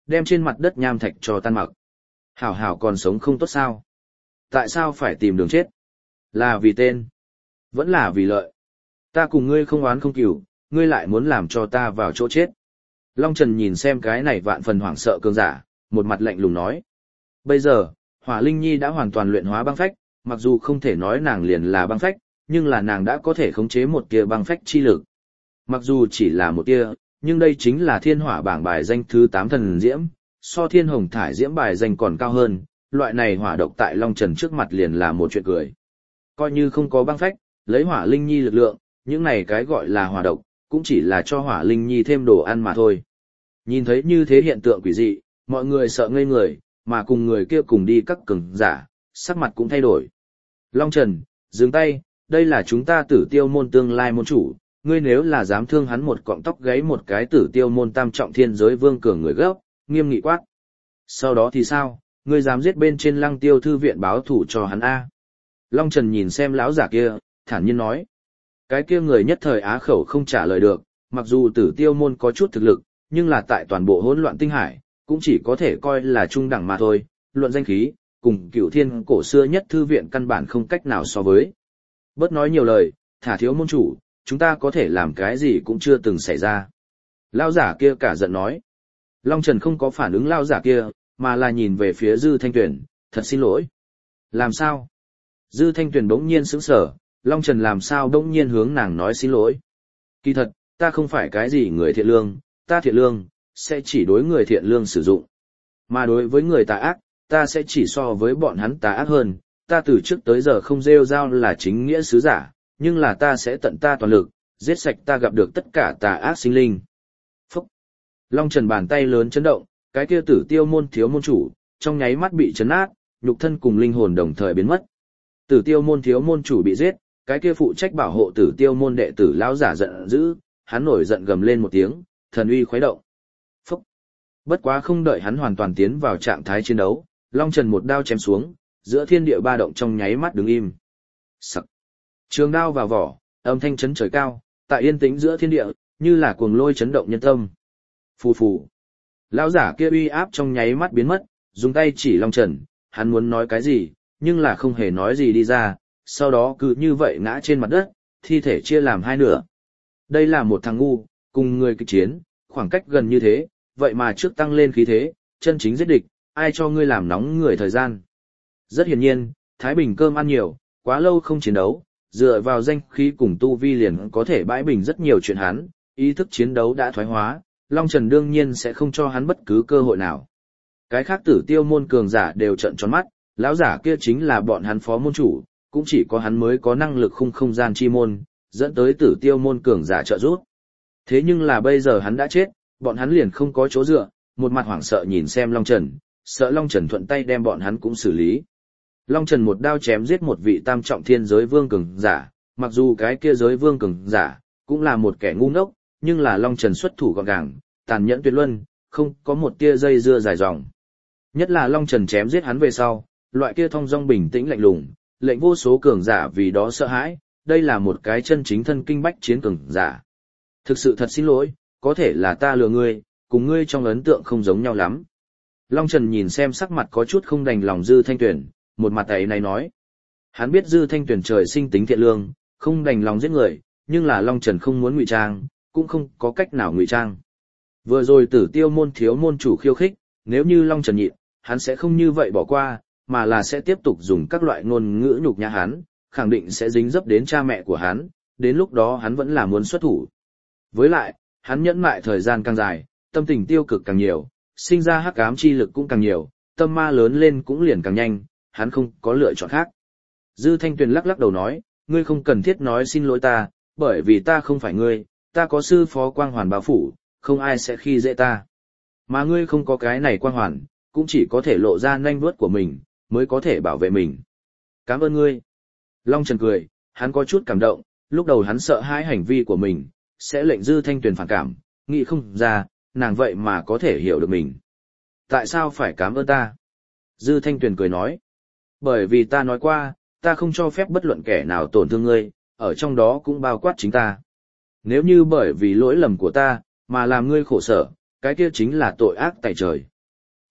đem trên mặt đất nham thạch cho tan mặc. Hảo hảo còn sống không tốt sao? Tại sao phải tìm đường chết? Là vì tên? Vẫn là vì lợi? Ta cùng ngươi không oán không cừu, ngươi lại muốn làm cho ta vào chỗ chết. Long Trần nhìn xem cái này vạn phần hoảng sợ cường giả, một mặt lạnh lùng nói. Bây giờ, Hỏa Linh Nhi đã hoàn toàn luyện hóa băng phách, mặc dù không thể nói nàng liền là băng phách, nhưng là nàng đã có thể khống chế một tia băng phách chi lực. Mặc dù chỉ là một tia, nhưng đây chính là thiên hỏa bảng bài danh thứ 8 thần diễm, so thiên hồng thải diễm bài danh còn cao hơn, loại này hỏa độc tại Long Trần trước mặt liền là một chuyện cười. Coi như không có băng phách, lấy Hỏa Linh Nhi lực lượng, những này cái gọi là hỏa độc, cũng chỉ là cho Hỏa Linh Nhi thêm đồ ăn mà thôi. Nhìn thấy như thế hiện tượng quỷ dị, mọi người sợ ngây người, mà cùng người kia cùng đi các cường giả, sắc mặt cũng thay đổi. Long Trần, dừng tay, đây là chúng ta Tử Tiêu môn tương lai môn chủ, ngươi nếu là dám thương hắn một cọng tóc gáy một cái Tử Tiêu môn tam trọng thiên giới vương cường người gốc, nghiêm nghị quát. Sau đó thì sao, ngươi dám giết bên trên Lăng Tiêu thư viện báo thủ cho hắn a? Long Trần nhìn xem lão giả kia, thản nhiên nói. Cái kia người nhất thời á khẩu không trả lời được, mặc dù Tử Tiêu môn có chút thực lực, nhưng là tại toàn bộ hỗn loạn tinh hải, cũng chỉ có thể coi là trung đẳng mà thôi, luận danh khí, cùng Cửu Thiên cổ xưa nhất thư viện căn bản không cách nào so với. Bớt nói nhiều lời, thả thiếu môn chủ, chúng ta có thể làm cái gì cũng chưa từng xảy ra. Lão giả kia cả giận nói. Long Trần không có phản ứng lão giả kia, mà là nhìn về phía Dư Thanh Tuyền, thật xin lỗi. Làm sao? Dư Thanh Tuyền bỗng nhiên sững sờ, Long Trần làm sao bỗng nhiên hướng nàng nói xin lỗi. Kỳ thật, ta không phải cái gì người thiện lương, ta thiện lương, sẽ chỉ đối người thiện lương sử dụng. Mà đối với người tà ác, ta sẽ chỉ so với bọn hắn tà ác hơn, ta từ trước tới giờ không rêu rao là chính nghĩa sứ giả, nhưng là ta sẽ tận ta toàn lực, giết sạch ta gặp được tất cả tà ác sinh linh. Phúc! Long Trần bàn tay lớn chấn động, cái kia Tử Tiêu môn thiếu môn chủ, trong nháy mắt bị chấn át, nhục thân cùng linh hồn đồng thời biến mất. Tử Tiêu môn thiếu môn chủ bị giết, cái kia phụ trách bảo hộ Tử Tiêu môn đệ tử lão giả giận dữ, hắn nổi giận gầm lên một tiếng, thần uy khuấy động. Phúc! Bất quá không đợi hắn hoàn toàn tiến vào trạng thái chiến đấu, Long Trần một đao chém xuống, giữa thiên địa ba động trong nháy mắt đứng im. Sặc! Trường đao vào vỏ, âm thanh chấn trời cao, tại yên tĩnh giữa thiên địa, như là cuồng lôi chấn động nhân tâm. Phù phù! Lão giả kia uy áp trong nháy mắt biến mất, dùng tay chỉ Long Trần, hắn muốn nói cái gì, nhưng là không hề nói gì đi ra, sau đó cứ như vậy ngã trên mặt đất, thi thể chia làm hai nửa. Đây là một thằng ngu, cùng người kịch chiến, khoảng cách gần như thế, vậy mà trước tăng lên khí thế, chân chính giết địch, ai cho ngươi làm nóng người thời gian. Rất hiển nhiên, Thái Bình cơm ăn nhiều, quá lâu không chiến đấu, dựa vào danh khí cùng tu vi liền có thể bãi bình rất nhiều chuyện hắn, ý thức chiến đấu đã thoái hóa, Long Trần đương nhiên sẽ không cho hắn bất cứ cơ hội nào. Cái khác Tử Tiêu môn cường giả đều trợn tròn mắt, lão giả kia chính là bọn hắn phó môn chủ, cũng chỉ có hắn mới có năng lực khung không gian chi môn, dẫn tới Tử Tiêu môn cường giả trợ giúp. Thế nhưng là bây giờ hắn đã chết, bọn hắn liền không có chỗ dựa, một mặt hoảng sợ nhìn xem Long Trần, sợ Long Trần thuận tay đem bọn hắn cũng xử lý. Long Trần một đao chém giết một vị tam trọng thiên giới vương cường giả, mặc dù cái kia giới vương cường giả cũng là một kẻ ngu ngốc, nhưng là Long Trần xuất thủ gọn gàng, tàn nhẫn tuyệt luân, không có một tia dây dưa dài dòng. Nhất là Long Trần chém giết hắn về sau, loại kia thong dong bình tĩnh lạnh lùng, lệnh vô số cường giả vì đó sợ hãi, đây là một cái chân chính thân kinh bách chiến cường giả. Thực sự thật xin lỗi, có thể là ta lừa ngươi, cùng ngươi trong ấn tượng không giống nhau lắm. Long Trần nhìn xem sắc mặt có chút không đành lòng Dư Thanh Tuyền, một mặt ấy này nói. Hắn biết Dư Thanh Tuyền trời sinh tính thiện lương, không đành lòng giết người, nhưng là Long Trần không muốn ngụy trang, cũng không có cách nào ngụy trang. Vừa rồi Tử Tiêu môn thiếu môn chủ khiêu khích, nếu như Long Trần nhịn, hắn sẽ không như vậy bỏ qua, mà là sẽ tiếp tục dùng các loại ngôn ngữ nhục nhã hắn, khẳng định sẽ dính dấp đến cha mẹ của hắn, đến lúc đó hắn vẫn là muốn xuất thủ. Với lại, hắn nhẫn mại thời gian càng dài, tâm tình tiêu cực càng nhiều, sinh ra hắc ám chi lực cũng càng nhiều, tâm ma lớn lên cũng liền càng nhanh, hắn không có lựa chọn khác. Dư Thanh Tuyền lắc lắc đầu nói, ngươi không cần thiết nói xin lỗi ta, bởi vì ta không phải ngươi, ta có sư phó quang hoàn bao phủ, không ai sẽ khi dễ ta. Mà ngươi không có cái này quang hoàn, cũng chỉ có thể lộ ra nanh vuốt của mình, mới có thể bảo vệ mình. Cảm ơn ngươi. Long Trần cười, hắn có chút cảm động, lúc đầu hắn sợ hãi hành vi của mình, sẽ lệnh Dư Thanh Tuyền phản cảm, nghĩ không ra, nàng vậy mà có thể hiểu được mình. Tại sao phải cảm ơn ta? Dư Thanh Tuyền cười nói. Bởi vì ta nói qua, ta không cho phép bất luận kẻ nào tổn thương ngươi, ở trong đó cũng bao quát chính ta. Nếu như bởi vì lỗi lầm của ta, mà làm ngươi khổ sở, cái kia chính là tội ác tại trời,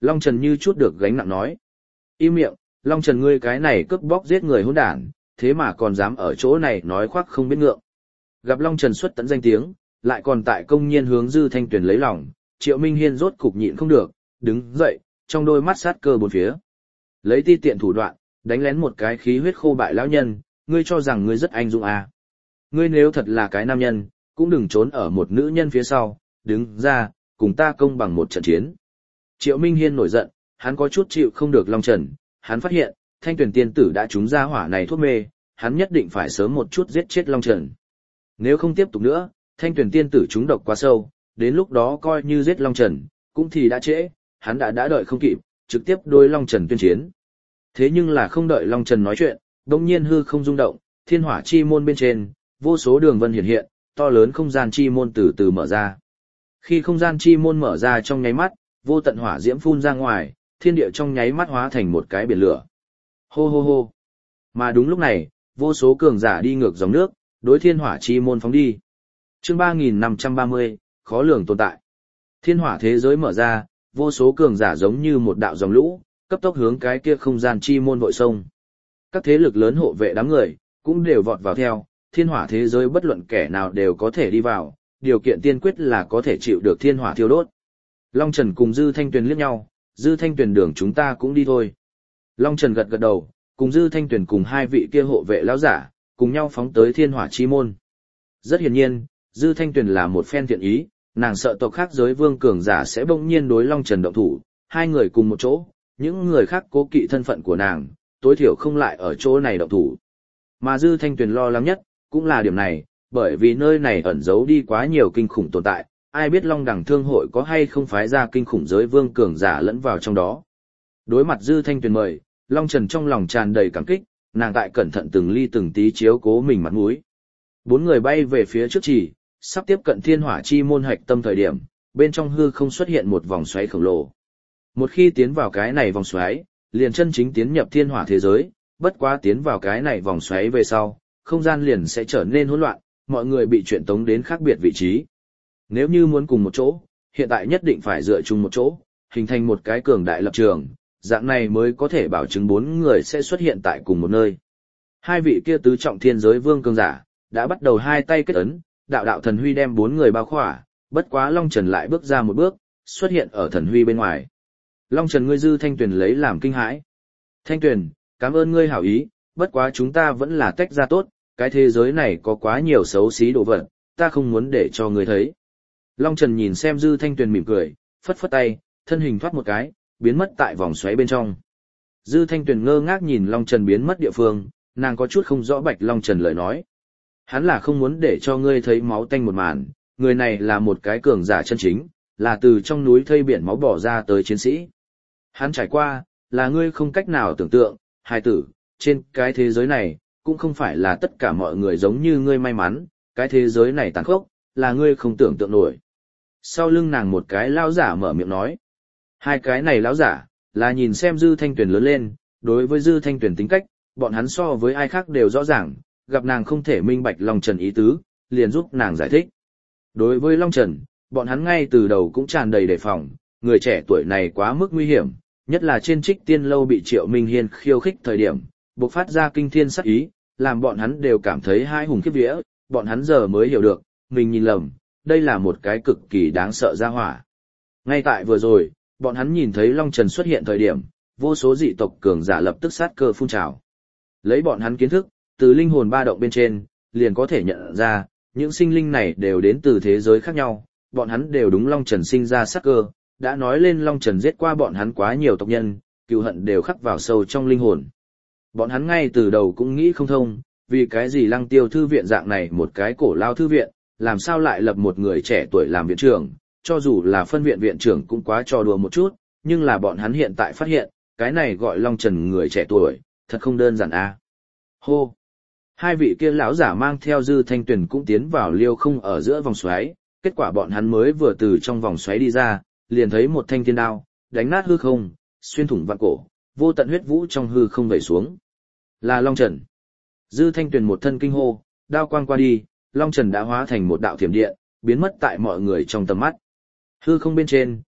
Long Trần như chút được gánh nặng nói. Im miệng, Long Trần ngươi cái này cướp bóc giết người hỗn đản, thế mà còn dám ở chỗ này nói khoác không biết ngượng. Gặp Long Trần xuất tận danh tiếng, lại còn tại công nhiên hướng Dư Thanh Tuyền lấy lòng, Triệu Minh Hiên rốt cục nhịn không được, đứng dậy, trong đôi mắt sát cơ bốn phía. Lấy ti tiện thủ đoạn, đánh lén một cái khí huyết khô bại lão nhân, ngươi cho rằng ngươi rất anh dũng à. Ngươi nếu thật là cái nam nhân, cũng đừng trốn ở một nữ nhân phía sau, đứng ra, cùng ta công bằng một trận chiến. Triệu Minh Hiên nổi giận, hắn có chút chịu không được Long Trần, hắn phát hiện, Thanh Tuyền tiên tử đã trúng ra hỏa này thuốc mê, hắn nhất định phải sớm một chút giết chết Long Trần. Nếu không tiếp tục nữa, Thanh Tuyền tiên tử trúng độc quá sâu, đến lúc đó coi như giết Long Trần, cũng thì đã trễ, hắn đã đợi không kịp, trực tiếp đối Long Trần tuyên chiến. Thế nhưng là không đợi Long Trần nói chuyện, đột nhiên hư không rung động, thiên hỏa chi môn bên trên, vô số đường vân hiện hiện, to lớn không gian chi môn từ từ mở ra. Khi không gian chi môn mở ra trong nháy mắt, vô tận hỏa diễm phun ra ngoài, thiên địa trong nháy mắt hóa thành một cái biển lửa. Hô hô hô. Mà đúng lúc này, vô số cường giả đi ngược dòng nước, đối thiên hỏa chi môn phóng đi. Chương 3530, khó lường tồn tại. Thiên hỏa thế giới mở ra, vô số cường giả giống như một đạo dòng lũ, cấp tốc hướng cái kia không gian chi môn vội sông. Các thế lực lớn hộ vệ đám người, cũng đều vọt vào theo, thiên hỏa thế giới bất luận kẻ nào đều có thể đi vào, điều kiện tiên quyết là có thể chịu được thiên hỏa thiêu đốt. Long Trần cùng Dư Thanh Tuyền liếc nhau, Dư Thanh Tuyền đường chúng ta cũng đi thôi. Long Trần gật gật đầu, cùng Dư Thanh Tuyền cùng hai vị kia hộ vệ lão giả, cùng nhau phóng tới thiên hỏa chi môn. Rất hiển nhiên, Dư Thanh Tuyền là một phen thiện ý, nàng sợ tộc khác giới vương cường giả sẽ bỗng nhiên đối Long Trần động thủ, hai người cùng một chỗ, những người khác cố kỵ thân phận của nàng, tối thiểu không lại ở chỗ này động thủ. Mà Dư Thanh Tuyền lo lắng nhất, cũng là điểm này, bởi vì nơi này ẩn giấu đi quá nhiều kinh khủng tồn tại, ai biết Long Đằng Thương hội có hay không phái ra kinh khủng giới vương cường giả lẫn vào trong đó. Đối mặt Dư Thanh Tuyền mời, Long Trần trong lòng tràn đầy cảm kích, nàng tại cẩn thận từng ly từng tí chiếu cố mình mặt mũi. Bốn người bay về phía trước chỉ, sắp tiếp cận thiên hỏa chi môn hạch tâm thời điểm, bên trong hư không xuất hiện một vòng xoáy khổng lồ. Một khi tiến vào cái này vòng xoáy, liền chân chính tiến nhập thiên hỏa thế giới, bất quá tiến vào cái này vòng xoáy về sau, không gian liền sẽ trở nên hỗn loạn, mọi người bị chuyển tống đến khác biệt vị trí. Nếu như muốn cùng một chỗ, hiện tại nhất định phải dựa chung một chỗ, hình thành một cái cường đại lập trường, dạng này mới có thể bảo chứng bốn người sẽ xuất hiện tại cùng một nơi. Hai vị kia tứ trọng thiên giới vương cường giả, đã bắt đầu hai tay kết ấn, đạo đạo thần huy đem bốn người bao khỏa, bất quá Long Trần lại bước ra một bước, xuất hiện ở thần huy bên ngoài. Long Trần ngươi Dư Thanh Tuyền lấy làm kinh hãi. Thanh Tuyền, cảm ơn ngươi hảo ý, bất quá chúng ta vẫn là tách ra tốt, cái thế giới này có quá nhiều xấu xí đồ vật, ta không muốn để cho ngươi thấy. Long Trần nhìn xem Dư Thanh Tuyền mỉm cười, phất phất tay, thân hình thoát một cái, biến mất tại vòng xoáy bên trong. Dư Thanh Tuyền ngơ ngác nhìn Long Trần biến mất địa phương, nàng có chút không rõ Bạch Long Trần lời nói. Hắn là không muốn để cho ngươi thấy máu tanh một màn, người này là một cái cường giả chân chính, là từ trong núi thây biển máu bỏ ra tới chiến sĩ. Hắn trải qua, là ngươi không cách nào tưởng tượng, hài tử, trên cái thế giới này, cũng không phải là tất cả mọi người giống như ngươi may mắn, cái thế giới này tàn khốc, là ngươi không tưởng tượng nổi. Sau lưng nàng một cái lão giả mở miệng nói. Hai cái này lão giả, là nhìn xem Dư Thanh Tuyền lớn lên, đối với Dư Thanh Tuyền tính cách, bọn hắn so với ai khác đều rõ ràng, gặp nàng không thể minh bạch Long Trần ý tứ, liền giúp nàng giải thích. Đối với Long Trần, bọn hắn ngay từ đầu cũng tràn đầy đề phòng, người trẻ tuổi này quá mức nguy hiểm, nhất là trên Trích Tiên lâu bị Triệu Minh Hiên khiêu khích thời điểm, bộc phát ra kinh thiên sát ý, làm bọn hắn đều cảm thấy hai hùng khiếp vía, bọn hắn giờ mới hiểu được, mình nhìn lầm, đây là một cái cực kỳ đáng sợ gia hỏa. Ngay tại vừa rồi, bọn hắn nhìn thấy Long Trần xuất hiện thời điểm, vô số dị tộc cường giả lập tức sát cơ phun trào. Lấy bọn hắn kiến thức, từ linh hồn ba động bên trên, liền có thể nhận ra, những sinh linh này đều đến từ thế giới khác nhau, bọn hắn đều đúng Long Trần sinh ra sát cơ, đã nói lên Long Trần giết qua bọn hắn quá nhiều tộc nhân, cừu hận đều khắc vào sâu trong linh hồn. Bọn hắn ngay từ đầu cũng nghĩ không thông, vì cái gì Lăng Tiêu thư viện dạng này một cái cổ lao thư viện, làm sao lại lập một người trẻ tuổi làm viện trưởng, cho dù là phân viện viện trưởng cũng quá trò đùa một chút, nhưng là bọn hắn hiện tại phát hiện, cái này gọi Long Trần người trẻ tuổi, thật không đơn giản a. Hô! Hai vị kia lão giả mang theo Dư Thanh Tuyền cũng tiến vào liêu không ở giữa vòng xoáy, kết quả bọn hắn mới vừa từ trong vòng xoáy đi ra, liền thấy một thanh thiên đao, đánh nát hư không, xuyên thủng vạn cổ, vô tận huyết vũ trong hư không vẩy xuống. Là Long Trần. Dư Thanh Tuyền một thân kinh hô, đao quang qua đi, Long Trần đã hóa thành một đạo thiểm điện, biến mất tại mọi người trong tầm mắt. Hư không bên trên,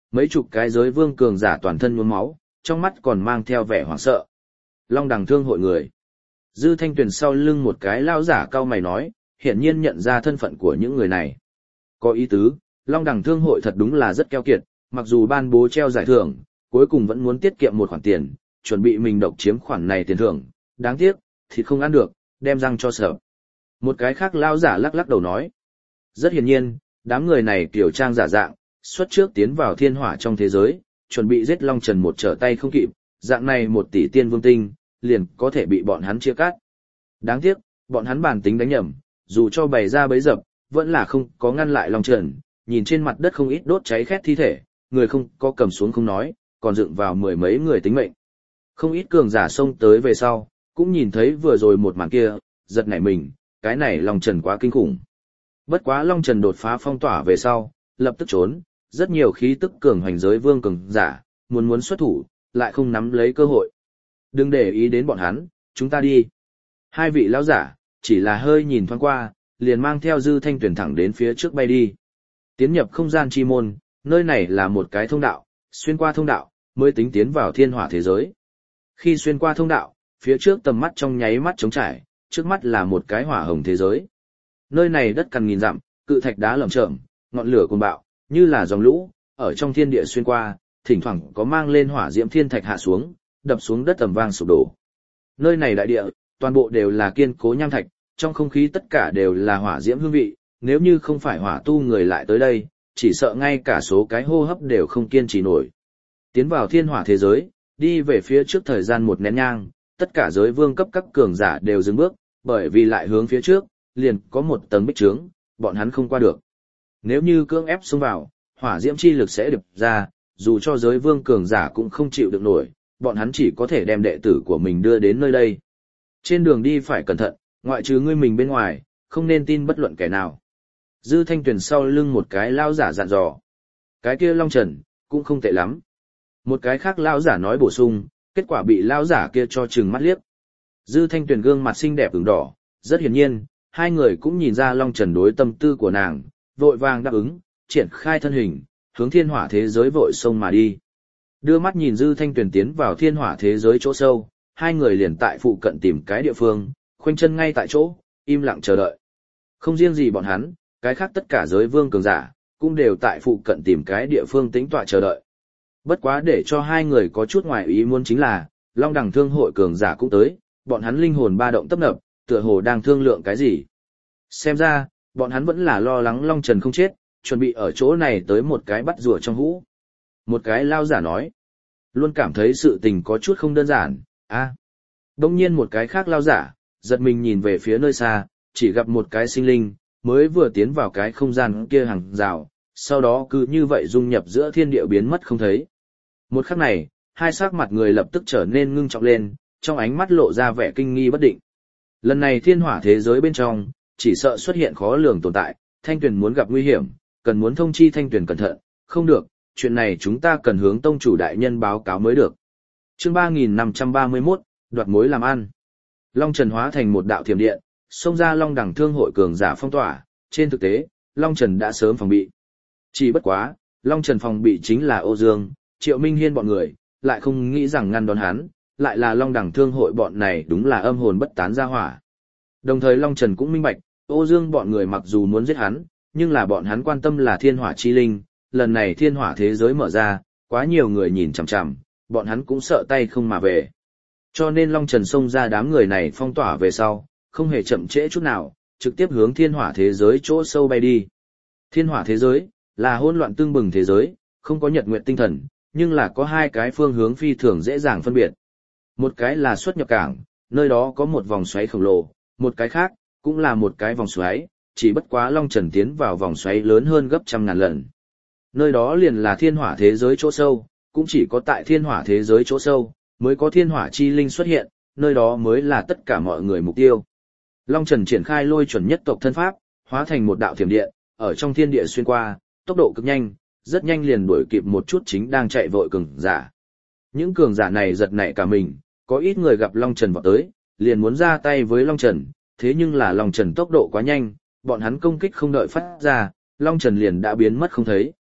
Mấy chục cái giới vương cường giả toàn thân nhuốm máu, trong mắt còn mang theo vẻ hoảng sợ. Long đằng thương hội người. Dư Thanh Tuyền sau lưng một cái lao giả cao mày nói, hiển nhiên nhận ra thân phận của những người này. Có ý tứ, Long đằng thương hội thật đúng là rất keo kiệt, mặc dù ban bố treo giải thưởng, cuối cùng vẫn muốn tiết kiệm một khoản tiền, chuẩn bị mình độc chiếm khoản này tiền thưởng, đáng tiếc, thịt không ăn được, đem răng cho sợ. Một cái khác lao giả lắc lắc đầu nói. Rất hiển nhiên, đám người này kiểu trang giả dạng, xuất trước tiến vào thiên hỏa trong thế giới, chuẩn bị giết Long Trần một trở tay không kịp, dạng này 1 tỷ tiên vương tinh, liền có thể bị bọn hắn chia cắt. Đáng tiếc, bọn hắn bản tính đánh nhầm, dù cho bày ra bấy dập, vẫn là không có ngăn lại Long Trần, nhìn trên mặt đất không ít đốt cháy khét thi thể, người không có cầm xuống không nói, còn dựng vào 10 mấy người tính mệnh. Không ít cường giả xông tới về sau, cũng nhìn thấy vừa rồi một màn kia, giật nảy mình, cái này Long Trần quá kinh khủng. Bất quá Long Trần đột phá phong tỏa về sau, lập tức trốn, rất nhiều khí tức cường hoành giới vương cường giả, muốn xuất thủ, lại không nắm lấy cơ hội. Đừng để ý đến bọn hắn, chúng ta đi. Hai vị lão giả, chỉ là hơi nhìn thoáng qua, liền mang theo Dư Thanh Tuyền thẳng đến phía trước bay đi. Tiến nhập không gian chi môn, nơi này là một cái thông đạo, xuyên qua thông đạo, mới tính tiến vào thiên hỏa thế giới. Khi xuyên qua thông đạo, phía trước tầm mắt trong nháy mắt trống trải, trước mắt là một cái hỏa hồng thế giới. Nơi này đất cằn nghìn dặm, cự thạch đá lởm chởm, ngọn lửa cuồn bạo, như là dòng lũ, ở trong thiên địa xuyên qua, thỉnh thoảng có mang lên hỏa diễm thiên thạch hạ xuống, đập xuống đất tầm vang sụp đổ. Nơi này đại địa, toàn bộ đều là kiên cố nham thạch, trong không khí tất cả đều là hỏa diễm hương vị, nếu như không phải hỏa tu người lại tới đây, chỉ sợ ngay cả số cái hô hấp đều không kiên trì nổi. Tiến vào thiên hỏa thế giới, đi về phía trước thời gian một nén nhang, tất cả giới vương cấp các cường giả đều dừng bước, bởi vì lại hướng phía trước, liền có một tầng bích trướng, bọn hắn không qua được. Nếu như cưỡng ép xông vào, hỏa diễm chi lực sẽ đập ra, dù cho giới vương cường giả cũng không chịu được nổi, bọn hắn chỉ có thể đem đệ tử của mình đưa đến nơi đây. Trên đường đi phải cẩn thận, ngoại trừ ngươi mình bên ngoài, không nên tin bất luận kẻ nào. Dư Thanh Tuyền sau lưng một cái lao giả dặn dò. Cái kia Long Trần, cũng không tệ lắm. Một cái khác lao giả nói bổ sung, kết quả bị lao giả kia cho chừng mắt liếc. Dư Thanh Tuyền gương mặt xinh đẹp ửng đỏ, rất hiển nhiên, hai người cũng nhìn ra Long Trần đối tâm tư của nàng, vội vàng đáp ứng, triển khai thân hình, hướng thiên hỏa thế giới vội xông mà đi. Đưa mắt nhìn Dư Thanh Tuyền tiến vào thiên hỏa thế giới chỗ sâu, hai người liền tại phụ cận tìm cái địa phương, khoanh chân ngay tại chỗ, im lặng chờ đợi. Không riêng gì bọn hắn, cái khác tất cả giới vương cường giả, cũng đều tại phụ cận tìm cái địa phương tĩnh tọa chờ đợi. Bất quá để cho hai người có chút ngoài ý muốn chính là, Long đằng thương hội cường giả cũng tới, bọn hắn linh hồn ba động tấp nập, tựa hồ đang thương lượng cái gì. Xem ra, bọn hắn vẫn là lo lắng Long Trần không chết, chuẩn bị ở chỗ này tới một cái bắt rùa trong hũ. Một cái lao giả nói, luôn cảm thấy sự tình có chút không đơn giản, Đông nhiên một cái khác lao giả, giật mình nhìn về phía nơi xa, chỉ gặp một cái sinh linh, mới vừa tiến vào cái không gian kia hàng rào, sau đó cứ như vậy dung nhập giữa thiên địa biến mất không thấy. Một khắc này, hai sắc mặt người lập tức trở nên ngưng trọng lên, trong ánh mắt lộ ra vẻ kinh nghi bất định. Lần này thiên hỏa thế giới bên trong, chỉ sợ xuất hiện khó lường tồn tại, Thanh Tuyền muốn gặp nguy hiểm, cần muốn thông chi Thanh Tuyền cẩn thận, không được, chuyện này chúng ta cần hướng tông chủ đại nhân báo cáo mới được. Chương 3531, đoạt mối làm ăn. Long Trần hóa thành một đạo thiểm điện, xông ra Long đằng thương hội cường giả phong tỏa, trên thực tế, Long Trần đã sớm phòng bị. Chỉ bất quá, Long Trần phòng bị chính là Ô Dương, Triệu Minh Hiên bọn người, lại không nghĩ rằng ngăn đón hắn, lại là Long đằng thương hội bọn này đúng là âm hồn bất tán ra hỏa. Đồng thời Long Trần cũng minh bạch, Ô Dương bọn người mặc dù muốn giết hắn, nhưng là bọn hắn quan tâm là thiên hỏa chi linh, lần này thiên hỏa thế giới mở ra, quá nhiều người nhìn chằm chằm, bọn hắn cũng sợ tay không mà về. Cho nên Long Trần xông ra đám người này phong tỏa về sau, không hề chậm trễ chút nào, trực tiếp hướng thiên hỏa thế giới chỗ sâu bay đi. Thiên hỏa thế giới, là hỗn loạn tương bừng thế giới, không có nhật nguyệt tinh thần, nhưng là có hai cái phương hướng phi thường dễ dàng phân biệt. Một cái là xuất nhập cảng, nơi đó có một vòng xoáy khổng lồ, một cái khác, cũng là một cái vòng xoáy, chỉ bất quá Long Trần tiến vào vòng xoáy lớn hơn gấp 100.000 lần. Nơi đó liền là thiên hỏa thế giới chỗ sâu, cũng chỉ có tại thiên hỏa thế giới chỗ sâu, mới có thiên hỏa chi linh xuất hiện, nơi đó mới là tất cả mọi người mục tiêu. Long Trần triển khai lôi chuẩn nhất tộc thân pháp, hóa thành một đạo thiểm điện, ở trong thiên địa xuyên qua, tốc độ cực nhanh, rất nhanh liền đuổi kịp một chút chính đang chạy vội cường giả. Những cường giả này giật nảy cả mình, có ít người gặp Long Trần vọt tới, liền muốn ra tay với Long Trần, thế nhưng là Long Trần tốc độ quá nhanh, bọn hắn công kích không đợi phát ra, Long Trần liền đã biến mất không thấy.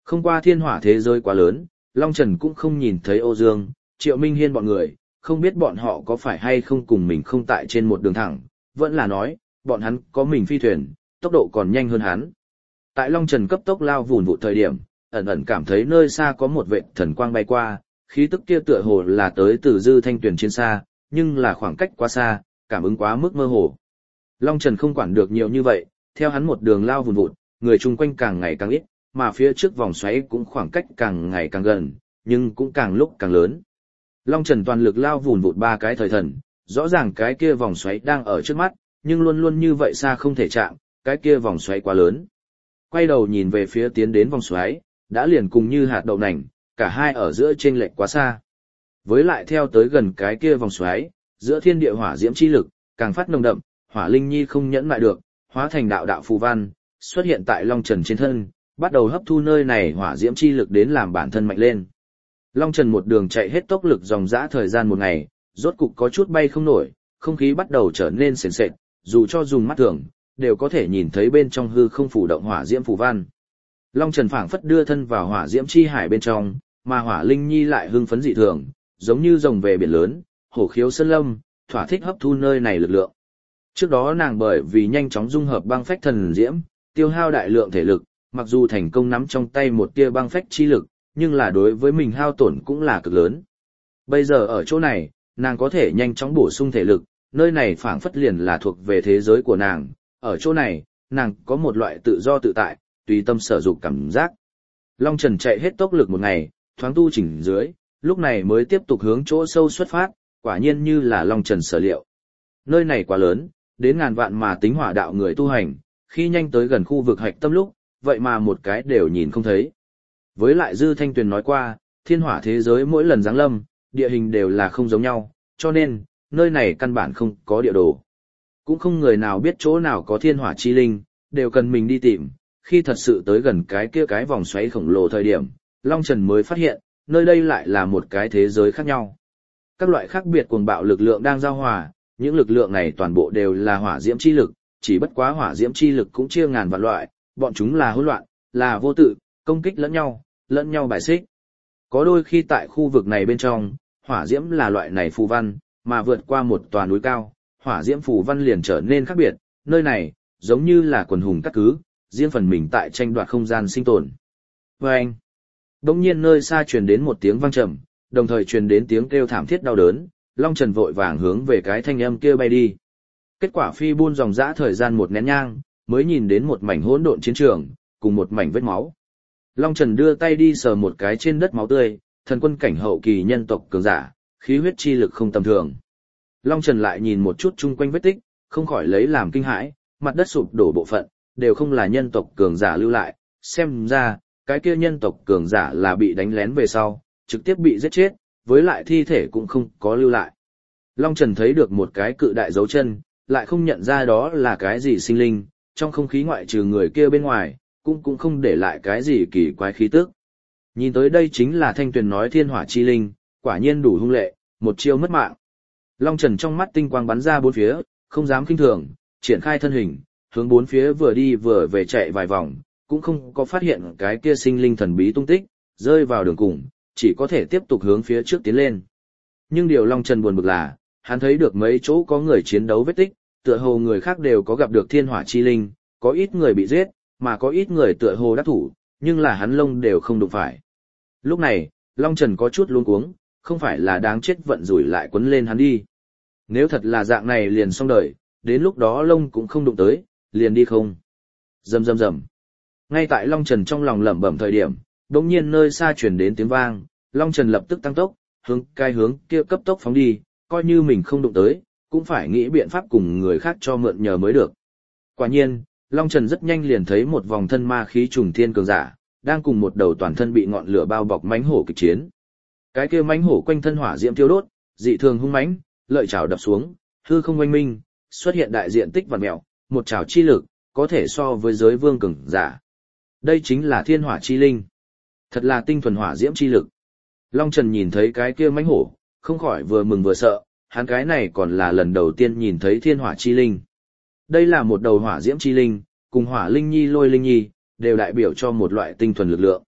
Không qua thiên hỏa thế giới quá lớn, Long Trần cũng không nhìn thấy Âu Dương, Triệu Minh Hiên bọn người, không biết bọn họ có phải hay không cùng mình không tại trên một đường thẳng, vẫn là nói, bọn hắn có mình phi thuyền, tốc độ còn nhanh hơn hắn. Tại Long Trần cấp tốc lao vùn vụ thời điểm, ẩn ẩn cảm thấy nơi xa có một vệt thần quang bay qua, khí tức kia tựa hồ là tới từ Dư Thanh Tuyền trên xa, nhưng là khoảng cách quá xa, cảm ứng quá mức mơ hồ. Long Trần không quản được nhiều như vậy, theo hắn một đường lao vùn vụt, người chung quanh càng ngày càng ít, mà phía trước vòng xoáy cũng khoảng cách càng ngày càng gần, nhưng cũng càng lúc càng lớn. Long Trần toàn lực lao vùn vụt 3 cái thời thần, rõ ràng cái kia vòng xoáy đang ở trước mắt, nhưng luôn luôn như vậy xa không thể chạm, cái kia vòng xoáy quá lớn. Quay đầu nhìn về phía tiến đến vòng xoáy, đã liền cùng như hạt đậu nành, cả hai ở giữa chênh lệch quá xa. Với lại theo tới gần cái kia vòng xoáy, giữa thiên địa hỏa diễm chi lực càng phát nồng đậm, Hỏa Linh Nhi không nhẫn lại được, hóa thành đạo đạo phù văn, xuất hiện tại Long Trần trên thân, bắt đầu hấp thu nơi này hỏa diễm chi lực đến làm bản thân mạnh lên. Long Trần một đường chạy hết tốc lực dòng dã thời gian một ngày, rốt cục có chút bay không nổi, không khí bắt đầu trở nên sền sệt, dù cho dùng mắt thường, đều có thể nhìn thấy bên trong hư không phủ động hỏa diễm phù văn. Long Trần phảng phất đưa thân vào hỏa diễm chi hải bên trong, mà Hỏa Linh Nhi lại hưng phấn dị thường, giống như rồng về biển lớn, hổ khiếu sơn lâm, thỏa thích hấp thu nơi này lực lượng. Trước đó nàng bởi vì nhanh chóng dung hợp băng phách thần diễm, tiêu hao đại lượng thể lực, mặc dù thành công nắm trong tay một tia băng phách chi lực, nhưng là đối với mình hao tổn cũng là cực lớn. Bây giờ ở chỗ này, nàng có thể nhanh chóng bổ sung thể lực, nơi này phảng phất liền là thuộc về thế giới của nàng, ở chỗ này, nàng có một loại tự do tự tại, tùy tâm sở dục cảm giác. Long Trần chạy hết tốc lực một ngày, thoáng tu chỉnh dưới, lúc này mới tiếp tục hướng chỗ sâu xuất phát, quả nhiên như là Long Trần sở liệu. Nơi này quá lớn, đến ngàn vạn mà tính hỏa đạo người tu hành, khi nhanh tới gần khu vực hạch tâm lúc, vậy mà một cái đều nhìn không thấy. Với lại Dư Thanh Tuyền nói qua, thiên hỏa thế giới mỗi lần giáng lâm, địa hình đều là không giống nhau, cho nên, nơi này căn bản không có địa đồ. Cũng không người nào biết chỗ nào có thiên hỏa chi linh, đều cần mình đi tìm. Khi thật sự tới gần cái kia cái vòng xoáy khổng lồ thời điểm, Long Trần mới phát hiện, nơi đây lại là một cái thế giới khác nhau. Các loại khác biệt cuồng bạo lực lượng đang giao hòa, những lực lượng này toàn bộ đều là hỏa diễm chi lực, chỉ bất quá hỏa diễm chi lực cũng chia ngàn vạn loại, bọn chúng là hỗn loạn, là vô tự, công kích lẫn nhau bài xích. Có đôi khi tại khu vực này bên trong, hỏa diễm là loại này phù văn, mà vượt qua một tòa núi cao, hỏa diễm phù văn liền trở nên khác biệt, nơi này, giống như là quần hùng cắt cứ, riêng phần mình tại tranh đoạt không gian sinh tồn. Và anh, đống nhiên nơi xa truyền đến một tiếng vang trầm, đồng thời truyền đến tiếng kêu thảm thiết đau đớn, Long Trần vội vàng hướng về cái thanh âm kia bay đi. Kết quả phi buôn dòng dã thời gian một nén nhang, mới nhìn đến một mảnh hỗn độn chiến trường, cùng một mảnh vết máu. Long Trần đưa tay đi sờ một cái trên đất máu tươi, thần quân cảnh hậu kỳ nhân tộc cường giả, khí huyết chi lực không tầm thường. Long Trần lại nhìn một chút chung quanh vết tích, không khỏi lấy làm kinh hãi, mặt đất sụp đổ bộ phận, đều không là nhân tộc cường giả lưu lại, xem ra, cái kia nhân tộc cường giả là bị đánh lén về sau, trực tiếp bị giết chết, với lại thi thể cũng không có lưu lại. Long Trần thấy được một cái cự đại dấu chân, lại không nhận ra đó là cái gì sinh linh, trong không khí ngoại trừ người kia bên ngoài, cũng không để lại cái gì kỳ quái khí tức. Nhìn tới đây chính là Thanh Tuyền nói thiên hỏa chi linh, quả nhiên đủ hung lệ, một chiêu mất mạng. Long Trần trong mắt tinh quang bắn ra bốn phía, không dám khinh thường, triển khai thân hình, hướng bốn phía vừa đi vừa về chạy vài vòng, cũng không có phát hiện cái kia sinh linh thần bí tung tích, rơi vào đường cùng, chỉ có thể tiếp tục hướng phía trước tiến lên. Nhưng điều Long Trần buồn bực là, hắn thấy được mấy chỗ có người chiến đấu vết tích, tựa hồ người khác đều có gặp được thiên hỏa chi linh, có ít người bị giết, mà có ít người tựa hồ đắc thủ, nhưng là hắn lông đều không đụng phải. Lúc này, Long Trần có chút luống cuống, không phải là đáng chết vận rủi lại quấn lên hắn đi. Nếu thật là dạng này liền xong đời, đến lúc đó lông cũng không đụng tới, liền đi không. Rầm rầm rầm. Ngay tại Long Trần trong lòng lẩm bẩm thời điểm, đột nhiên nơi xa truyền đến tiếng vang, Long Trần lập tức tăng tốc, hướng kia cấp tốc phóng đi, coi như mình không đụng tới, cũng phải nghĩ biện pháp cùng người khác cho mượn nhờ mới được. Quả nhiên, Long Trần rất nhanh liền thấy một vòng thân ma khí trùng thiên cường giả, đang cùng một đầu toàn thân bị ngọn lửa bao bọc mãnh hổ kịch chiến. Cái kia mãnh hổ quanh thân hỏa diễm thiêu đốt, dị thường hung mãnh, lợi chảo đập xuống, hư không oanh minh, xuất hiện đại diện tích vặn mèo, một chảo chi lực, có thể so với giới vương cường giả. Đây chính là thiên hỏa chi linh. Thật là tinh thuần hỏa diễm chi lực. Long Trần nhìn thấy cái kia mãnh hổ, không khỏi vừa mừng vừa sợ, hắn cái này còn là lần đầu tiên nhìn thấy thiên hỏa chi linh. Đây là một đầu hỏa diễm chi linh, cùng hỏa linh nhi lôi linh nhi, đều đại biểu cho một loại tinh thuần lực lượng.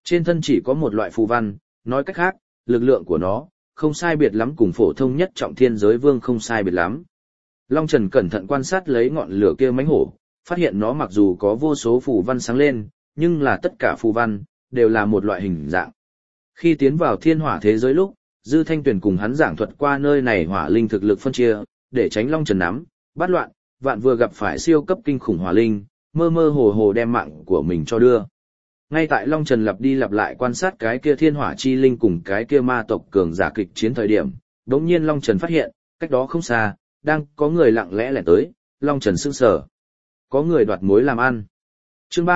Trên thân chỉ có một loại phù văn, nói cách khác, lực lượng của nó, không sai biệt lắm cùng phổ thông nhất trọng thiên giới vương không sai biệt lắm. Long Trần cẩn thận quan sát lấy ngọn lửa kia mãnh hổ, phát hiện nó mặc dù có vô số phù văn sáng lên, nhưng là tất cả phù văn, đều là một loại hình dạng. Khi tiến vào thiên hỏa thế giới lúc, Dư Thanh Tuyền cùng hắn giảng thuật qua nơi này hỏa linh thực lực phân chia, để tránh Long Trần nắm, bắt loạn, vạn vừa gặp phải siêu cấp kinh khủng hỏa linh, mơ mơ hồ hồ đem mạng của mình cho đưa. Ngay tại Long Trần lặp đi lặp lại quan sát cái kia thiên hỏa chi linh cùng cái kia ma tộc cường giả kịch chiến thời điểm, đống nhiên Long Trần phát hiện, cách đó không xa, đang có người lặng lẽ lẻn tới, Long Trần sững sờ. Có người đoạt mối làm ăn. Chương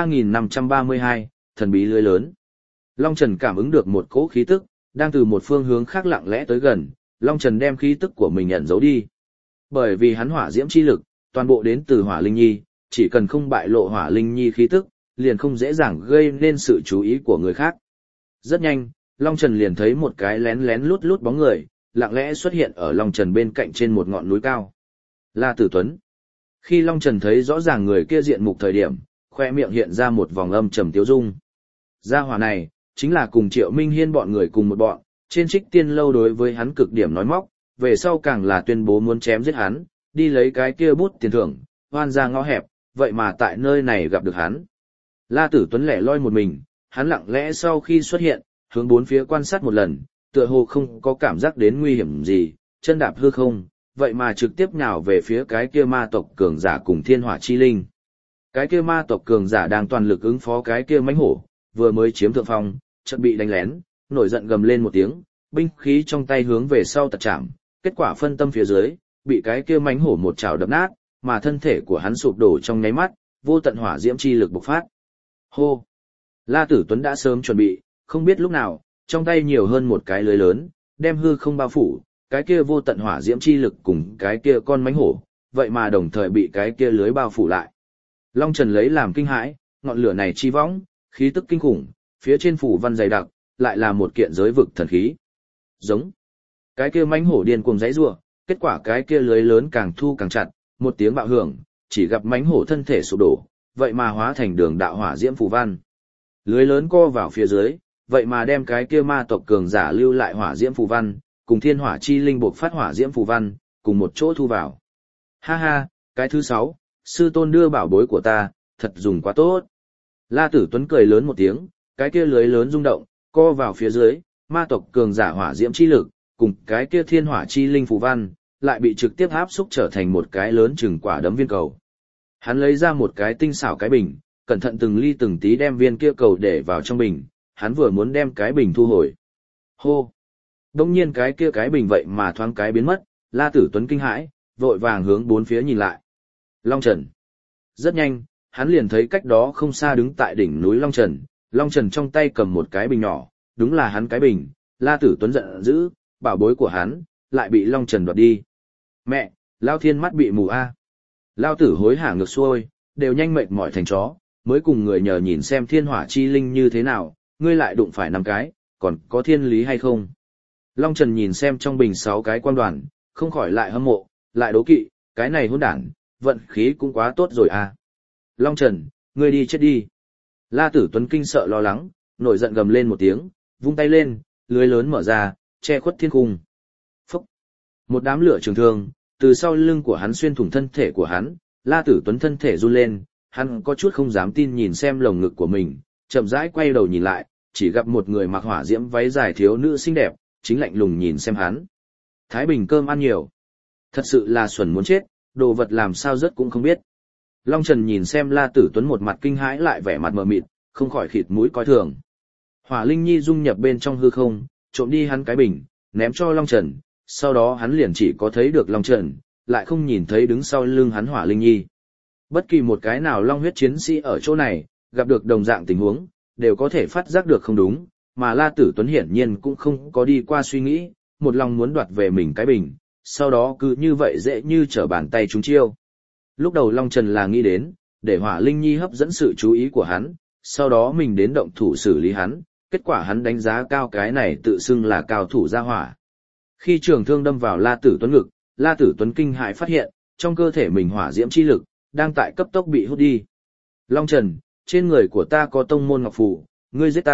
3532, thần bí lưới lớn. Long Trần cảm ứng được một cỗ khí tức, đang từ một phương hướng khác lặng lẽ tới gần, Long Trần đem khí tức của mình ẩn giấu đi. Bởi vì hắn hỏa diễm chi lực, toàn bộ đến từ Hỏa Linh Nhi, chỉ cần không bại lộ Hỏa Linh Nhi khí tức, liền không dễ dàng gây nên sự chú ý của người khác. Rất nhanh, Long Trần liền thấy một cái lén lén lút lút bóng người, lặng lẽ xuất hiện ở Long Trần bên cạnh trên một ngọn núi cao. La Tử Tuấn. Khi Long Trần thấy rõ ràng người kia diện mục thời điểm, khoe miệng hiện ra một vòng âm trầm tiếu dung. Gia hỏa này, chính là cùng Triệu Minh Hiên bọn người cùng một bọn, trên Trích Tiên lâu đối với hắn cực điểm nói móc, về sau càng là tuyên bố muốn chém giết hắn, đi lấy cái kia bút tiền thưởng, hoan ra ngõ hẹp, vậy mà tại nơi này gặp được hắn. La Tử Tuấn lẻ loi một mình, hắn lặng lẽ sau khi xuất hiện, hướng bốn phía quan sát một lần, tựa hồ không có cảm giác đến nguy hiểm gì, chân đạp hư không, vậy mà trực tiếp nhào về phía cái kia ma tộc cường giả cùng thiên hỏa chi linh. Cái kia ma tộc cường giả đang toàn lực ứng phó cái kia mãnh hổ, vừa mới chiếm thượng phong, chợt bị đánh lén, nổi giận gầm lên một tiếng, binh khí trong tay hướng về sau tật chạm, kết quả phân tâm phía dưới, bị cái kia mãnh hổ một chảo đập nát, mà thân thể của hắn sụp đổ trong nháy mắt, vô tận hỏa diễm chi lực bộc phát. Hô! La Tử Tuấn đã sớm chuẩn bị, không biết lúc nào, trong tay nhiều hơn một cái lưới lớn, đem hư không bao phủ, cái kia vô tận hỏa diễm chi lực cùng cái kia con mãnh hổ, vậy mà đồng thời bị cái kia lưới bao phủ lại. Long Trần lấy làm kinh hãi, ngọn lửa này chi võng, khí tức kinh khủng, phía trên phủ văn dày đặc, lại là một kiện giới vực thần khí. Giống. Cái kia mãnh hổ điên cuồng giãy giụa, kết quả cái kia lưới lớn càng thu càng chặt, một tiếng bạo hưởng, chỉ gặp mãnh hổ thân thể sụp đổ, vậy mà hóa thành đường đạo hỏa diễm phù văn. Lưới lớn co vào phía dưới, vậy mà đem cái kia ma tộc cường giả lưu lại hỏa diễm phù văn, cùng thiên hỏa chi linh buộc phát hỏa diễm phù văn, cùng một chỗ thu vào. Ha ha, cái thứ 6, sư tôn đưa bảo bối của ta, thật dùng quá tốt. La Tử Tuấn cười lớn một tiếng, cái kia lưới lớn rung động, co vào phía dưới, ma tộc cường giả hỏa diễm chi lực, cùng cái kia thiên hỏa chi linh phù văn, lại bị trực tiếp áp xúc trở thành một cái lớn chừng quả đấm viên cầu. Hắn lấy ra một cái tinh xảo cái bình, cẩn thận từng ly từng tí đem viên kia cầu để vào trong bình, hắn vừa muốn đem cái bình thu hồi. Hô! Đông nhiên cái kia cái bình vậy mà thoáng cái biến mất, La Tử Tuấn kinh hãi, vội vàng hướng bốn phía nhìn lại. Long Trần! Rất nhanh, hắn liền thấy cách đó không xa đứng tại đỉnh núi Long Trần, Long Trần trong tay cầm một cái bình nhỏ, đúng là hắn cái bình, La Tử Tuấn giận dữ, bảo bối của hắn, lại bị Long Trần đoạt đi. Mẹ, Lao Thiên mắt bị mù a. Lao Tử hối hả ngược xuôi, đều nhanh mệt mỏi thành chó, mới cùng người nhờ nhìn xem thiên hỏa chi linh như thế nào, ngươi lại đụng phải 5 cái, còn có thiên lý hay không. Long Trần nhìn xem trong bình 6 cái quan đoàn, không khỏi lại hâm mộ, lại đố kỵ, cái này hỗn đản, vận khí cũng quá tốt rồi à. Long Trần, ngươi đi chết đi. La Tử Tuấn kinh sợ lo lắng, nổi giận gầm lên một tiếng, vung tay lên, lưới lớn mở ra, che khuất thiên cung. Phúc! Một đám lửa trường thương, từ sau lưng của hắn xuyên thủng thân thể của hắn, La Tử Tuấn thân thể run lên, hắn có chút không dám tin nhìn xem lồng ngực của mình, chậm rãi quay đầu nhìn lại, chỉ gặp một người mặc hỏa diễm váy dài thiếu nữ xinh đẹp, chính lạnh lùng nhìn xem hắn. Thái Bình cơm ăn nhiều. Thật sự là xuẩn muốn chết, đồ vật làm sao rớt cũng không biết. Long Trần nhìn xem La Tử Tuấn một mặt kinh hãi lại vẻ mặt mờ mịt, không khỏi khịt mũi coi thường. Hỏa Linh Nhi dung nhập bên trong hư không, trộm đi hắn cái bình, ném cho Long Trần, sau đó hắn liền chỉ có thấy được Long Trần, lại không nhìn thấy đứng sau lưng hắn Hỏa Linh Nhi. Bất kỳ một cái nào long huyết chiến sĩ ở chỗ này, gặp được đồng dạng tình huống, đều có thể phát giác được không đúng, mà La Tử Tuấn hiển nhiên cũng không có đi qua suy nghĩ, một lòng muốn đoạt về mình cái bình, sau đó cứ như vậy dễ như trở bàn tay trúng chiêu. Lúc đầu Long Trần là nghĩ đến, để Hỏa Linh Nhi hấp dẫn sự chú ý của hắn, sau đó mình đến động thủ xử lý hắn, kết quả hắn đánh giá cao cái này tự xưng là cao thủ gia hỏa. Khi trường thương đâm vào La Tử Tuấn ngực, La Tử Tuấn kinh hãi phát hiện, trong cơ thể mình hỏa diễm chi lực, đang tại cấp tốc bị hút đi. Long Trần, trên người của ta có tông môn ngọc phù, ngươi giết ta,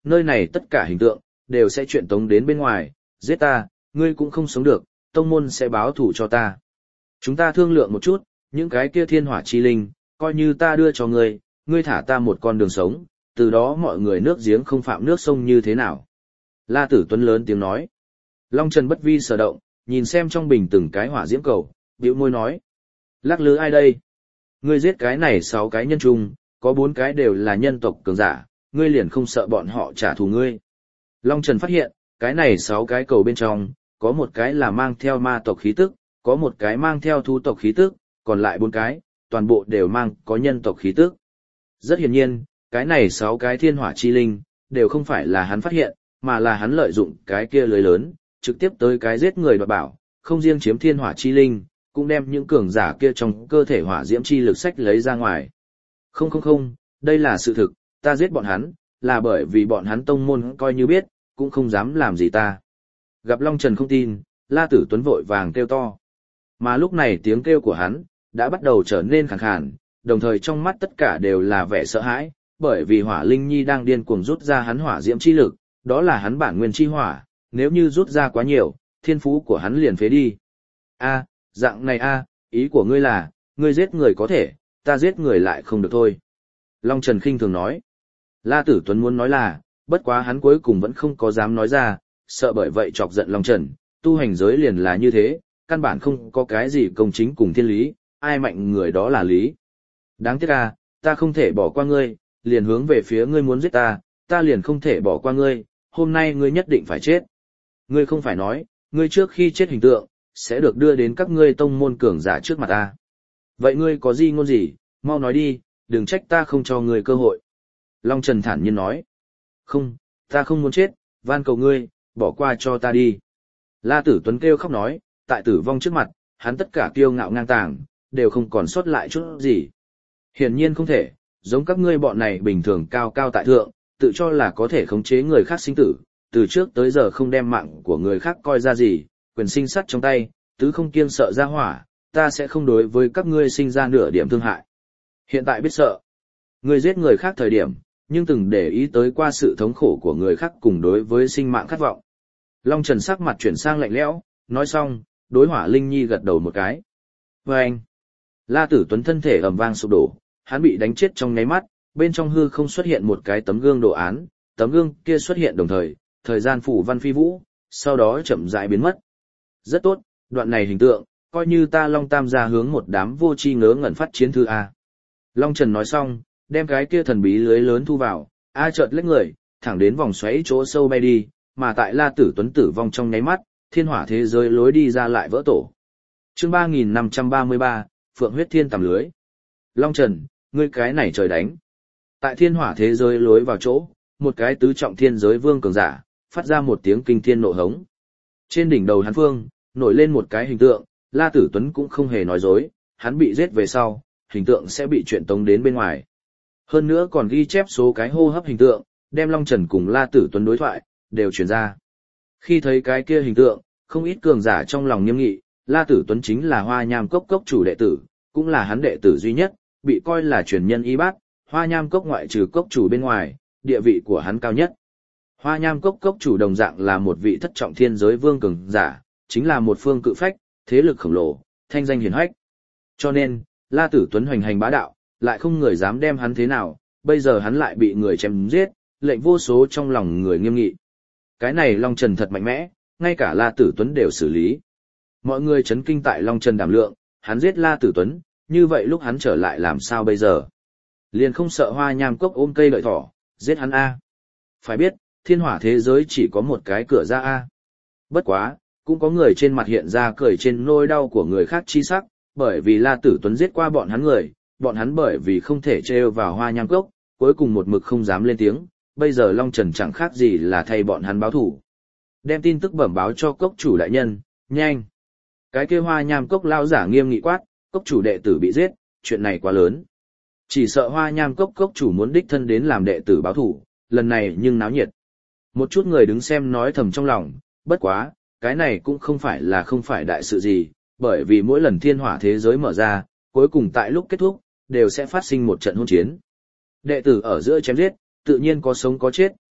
nơi này tất cả hình tượng, đều sẽ chuyển tống đến bên ngoài, giết ta, ngươi cũng không sống được, tông môn sẽ báo thủ cho ta. Chúng ta thương lượng một chút, những cái kia thiên hỏa chi linh, coi như ta đưa cho ngươi, ngươi thả ta một con đường sống, từ đó mọi người nước giếng không phạm nước sông như thế nào. La Tử Tuấn lớn tiếng nói. Long Trần bất vi sở động, nhìn xem trong bình từng cái hỏa diễm cầu, bĩu môi nói. Lắc lư ai đây? Ngươi giết cái này 6 cái nhân trung, có 4 cái đều là nhân tộc cường giả, ngươi liền không sợ bọn họ trả thù ngươi. Long Trần phát hiện, cái này 6 cái cầu bên trong, có một cái là mang theo ma tộc khí tức, có một cái mang theo thú tộc khí tức, còn lại 4 cái, toàn bộ đều mang có nhân tộc khí tức. Rất hiển nhiên, cái này 6 cái thiên hỏa chi linh, đều không phải là hắn phát hiện, mà là hắn lợi dụng cái kia lưới lớn, trực tiếp tới cái giết người đoạt bảo, không riêng chiếm thiên hỏa chi linh, cũng đem những cường giả kia trong cơ thể hỏa diễm chi lực sách lấy ra ngoài. Không, đây là sự thực, ta giết bọn hắn, là bởi vì bọn hắn tông môn coi như biết, cũng không dám làm gì ta. Gặp Long Trần không tin, La Tử Tuấn vội vàng kêu to. Mà lúc này tiếng kêu của hắn, đã bắt đầu trở nên khàn khàn, đồng thời trong mắt tất cả đều là vẻ sợ hãi, bởi vì hỏa linh nhi đang điên cuồng rút ra hắn hỏa diễm chi lực, đó là hắn bản nguyên chi hỏa, nếu như rút ra quá nhiều, thiên phú của hắn liền phế đi. Dạng này ý của ngươi là, ngươi giết người có thể, ta giết người lại không được thôi. Long Trần khinh thường nói. La Tử Tuấn muốn nói là, bất quá hắn cuối cùng vẫn không có dám nói ra, sợ bởi vậy chọc giận Long Trần, tu hành giới liền là như thế, căn bản không có cái gì công chính cùng thiên lý, ai mạnh người đó là lý. Đáng tiếc ta không thể bỏ qua ngươi, liền hướng về phía ngươi muốn giết ta liền không thể bỏ qua ngươi, hôm nay ngươi nhất định phải chết. Ngươi không phải nói, ngươi trước khi chết hình tượng, sẽ được đưa đến các ngươi tông môn cường giả trước mặt ta. Vậy ngươi có gì ngôn gì, mau nói đi, đừng trách ta không cho ngươi cơ hội. Long Trần thản nhiên nói. Không, ta không muốn chết, van cầu ngươi, bỏ qua cho ta đi. La Tử Tuấn kêu khóc nói, tại tử vong trước mặt, hắn tất cả kiêu ngạo ngang tàng, đều không còn sót lại chút gì. Hiển nhiên không thể, giống các ngươi bọn này bình thường cao cao tại thượng, tự cho là có thể khống chế người khác sinh tử, từ trước tới giờ không đem mạng của người khác coi ra gì, quyền sinh sắt trong tay, tứ không kiêng sợ ra hỏa, ta sẽ không đối với các ngươi sinh ra nửa điểm thương hại. Hiện tại biết sợ, ngươi giết người khác thời điểm, nhưng từng để ý tới qua sự thống khổ của người khác cùng đối với sinh mạng khát vọng. Long Trần sắc mặt chuyển sang lạnh lẽo, nói xong, đối Hỏa Linh Nhi gật đầu một cái. Và anh, La Tử Tuấn thân thể ầm vang sụp đổ, hắn bị đánh chết trong nháy mắt, bên trong hư không xuất hiện một cái tấm gương đồ án, tấm gương kia xuất hiện đồng thời, thời gian phủ văn phi vũ, sau đó chậm rãi biến mất. Rất tốt, đoạn này hình tượng, coi như ta Long Tam gia hướng một đám vô tri ngớ ngẩn phát chiến thư A. Long Trần nói xong, đem cái kia thần bí lưới lớn thu vào, chợt lách người, thẳng đến vòng xoáy chỗ sâu bay đi, mà tại La Tử Tuấn tử vong trong nháy mắt, thiên hỏa thế giới lối đi ra lại vỡ tổ. Chương 3533, Phượng huyết thiên tầm lưới. Long Trần, ngươi cái này trời đánh. Tại thiên hỏa thế giới lối vào chỗ, một cái tứ trọng thiên giới vương cường giả, phát ra một tiếng kinh thiên nộ hống. Trên đỉnh đầu hắn phương, nổi lên một cái hình tượng, La Tử Tuấn cũng không hề nói dối, hắn bị giết về sau, hình tượng sẽ bị chuyển tống đến bên ngoài. Hơn nữa còn ghi chép số cái hô hấp hình tượng, đem Long Trần cùng La Tử Tuấn đối thoại, đều truyền ra. Khi thấy cái kia hình tượng, không ít cường giả trong lòng nghiêm nghị, La Tử Tuấn chính là Hoa Nham Cốc cốc chủ đệ tử, cũng là hắn đệ tử duy nhất, bị coi là truyền nhân y bát, Hoa Nham Cốc ngoại trừ cốc chủ bên ngoài, địa vị của hắn cao nhất. Hoa Nham Cốc cốc chủ đồng dạng là một vị thất trọng thiên giới vương cường giả, chính là một phương cự phách, thế lực khổng lồ, thanh danh hiển hách. Cho nên, La Tử Tuấn hoành hành bá đạo, lại không người dám đem hắn thế nào, bây giờ hắn lại bị người chém giết, lệnh vô số trong lòng người nghiêm nghị. Cái này Long Trần thật mạnh mẽ, ngay cả La Tử Tuấn đều xử lý. Mọi người chấn kinh tại Long Trần đảm lượng, hắn giết La Tử Tuấn, như vậy lúc hắn trở lại làm sao bây giờ? Liền không sợ Hoa Nham Cốc ôm cây lợi thỏ, giết hắn A. Phải biết, thiên hỏa thế giới chỉ có một cái cửa ra A. Bất quá, cũng có người trên mặt hiện ra cười trên nỗi đau của người khác chi sắc, bởi vì La Tử Tuấn giết qua bọn hắn người, bọn hắn bởi vì không thể trêu vào Hoa Nham Cốc, cuối cùng một mực không dám lên tiếng, bây giờ Long Trần chẳng khác gì là thay bọn hắn báo thủ. Đem tin tức bẩm báo cho cốc chủ đại nhân, nhanh. Cái kia Hoa Nham Cốc lao giả nghiêm nghị quát, cốc chủ đệ tử bị giết, chuyện này quá lớn. Chỉ sợ Hoa Nham Cốc cốc chủ muốn đích thân đến làm đệ tử báo thủ, lần này nhưng náo nhiệt. Một chút người đứng xem nói thầm trong lòng, bất quá, cái này cũng không phải đại sự gì, bởi vì mỗi lần thiên hỏa thế giới mở ra, cuối cùng tại lúc kết thúc, đều sẽ phát sinh một trận hôn chiến. Đệ tử ở giữa chém giết, tự nhiên có sống có chết,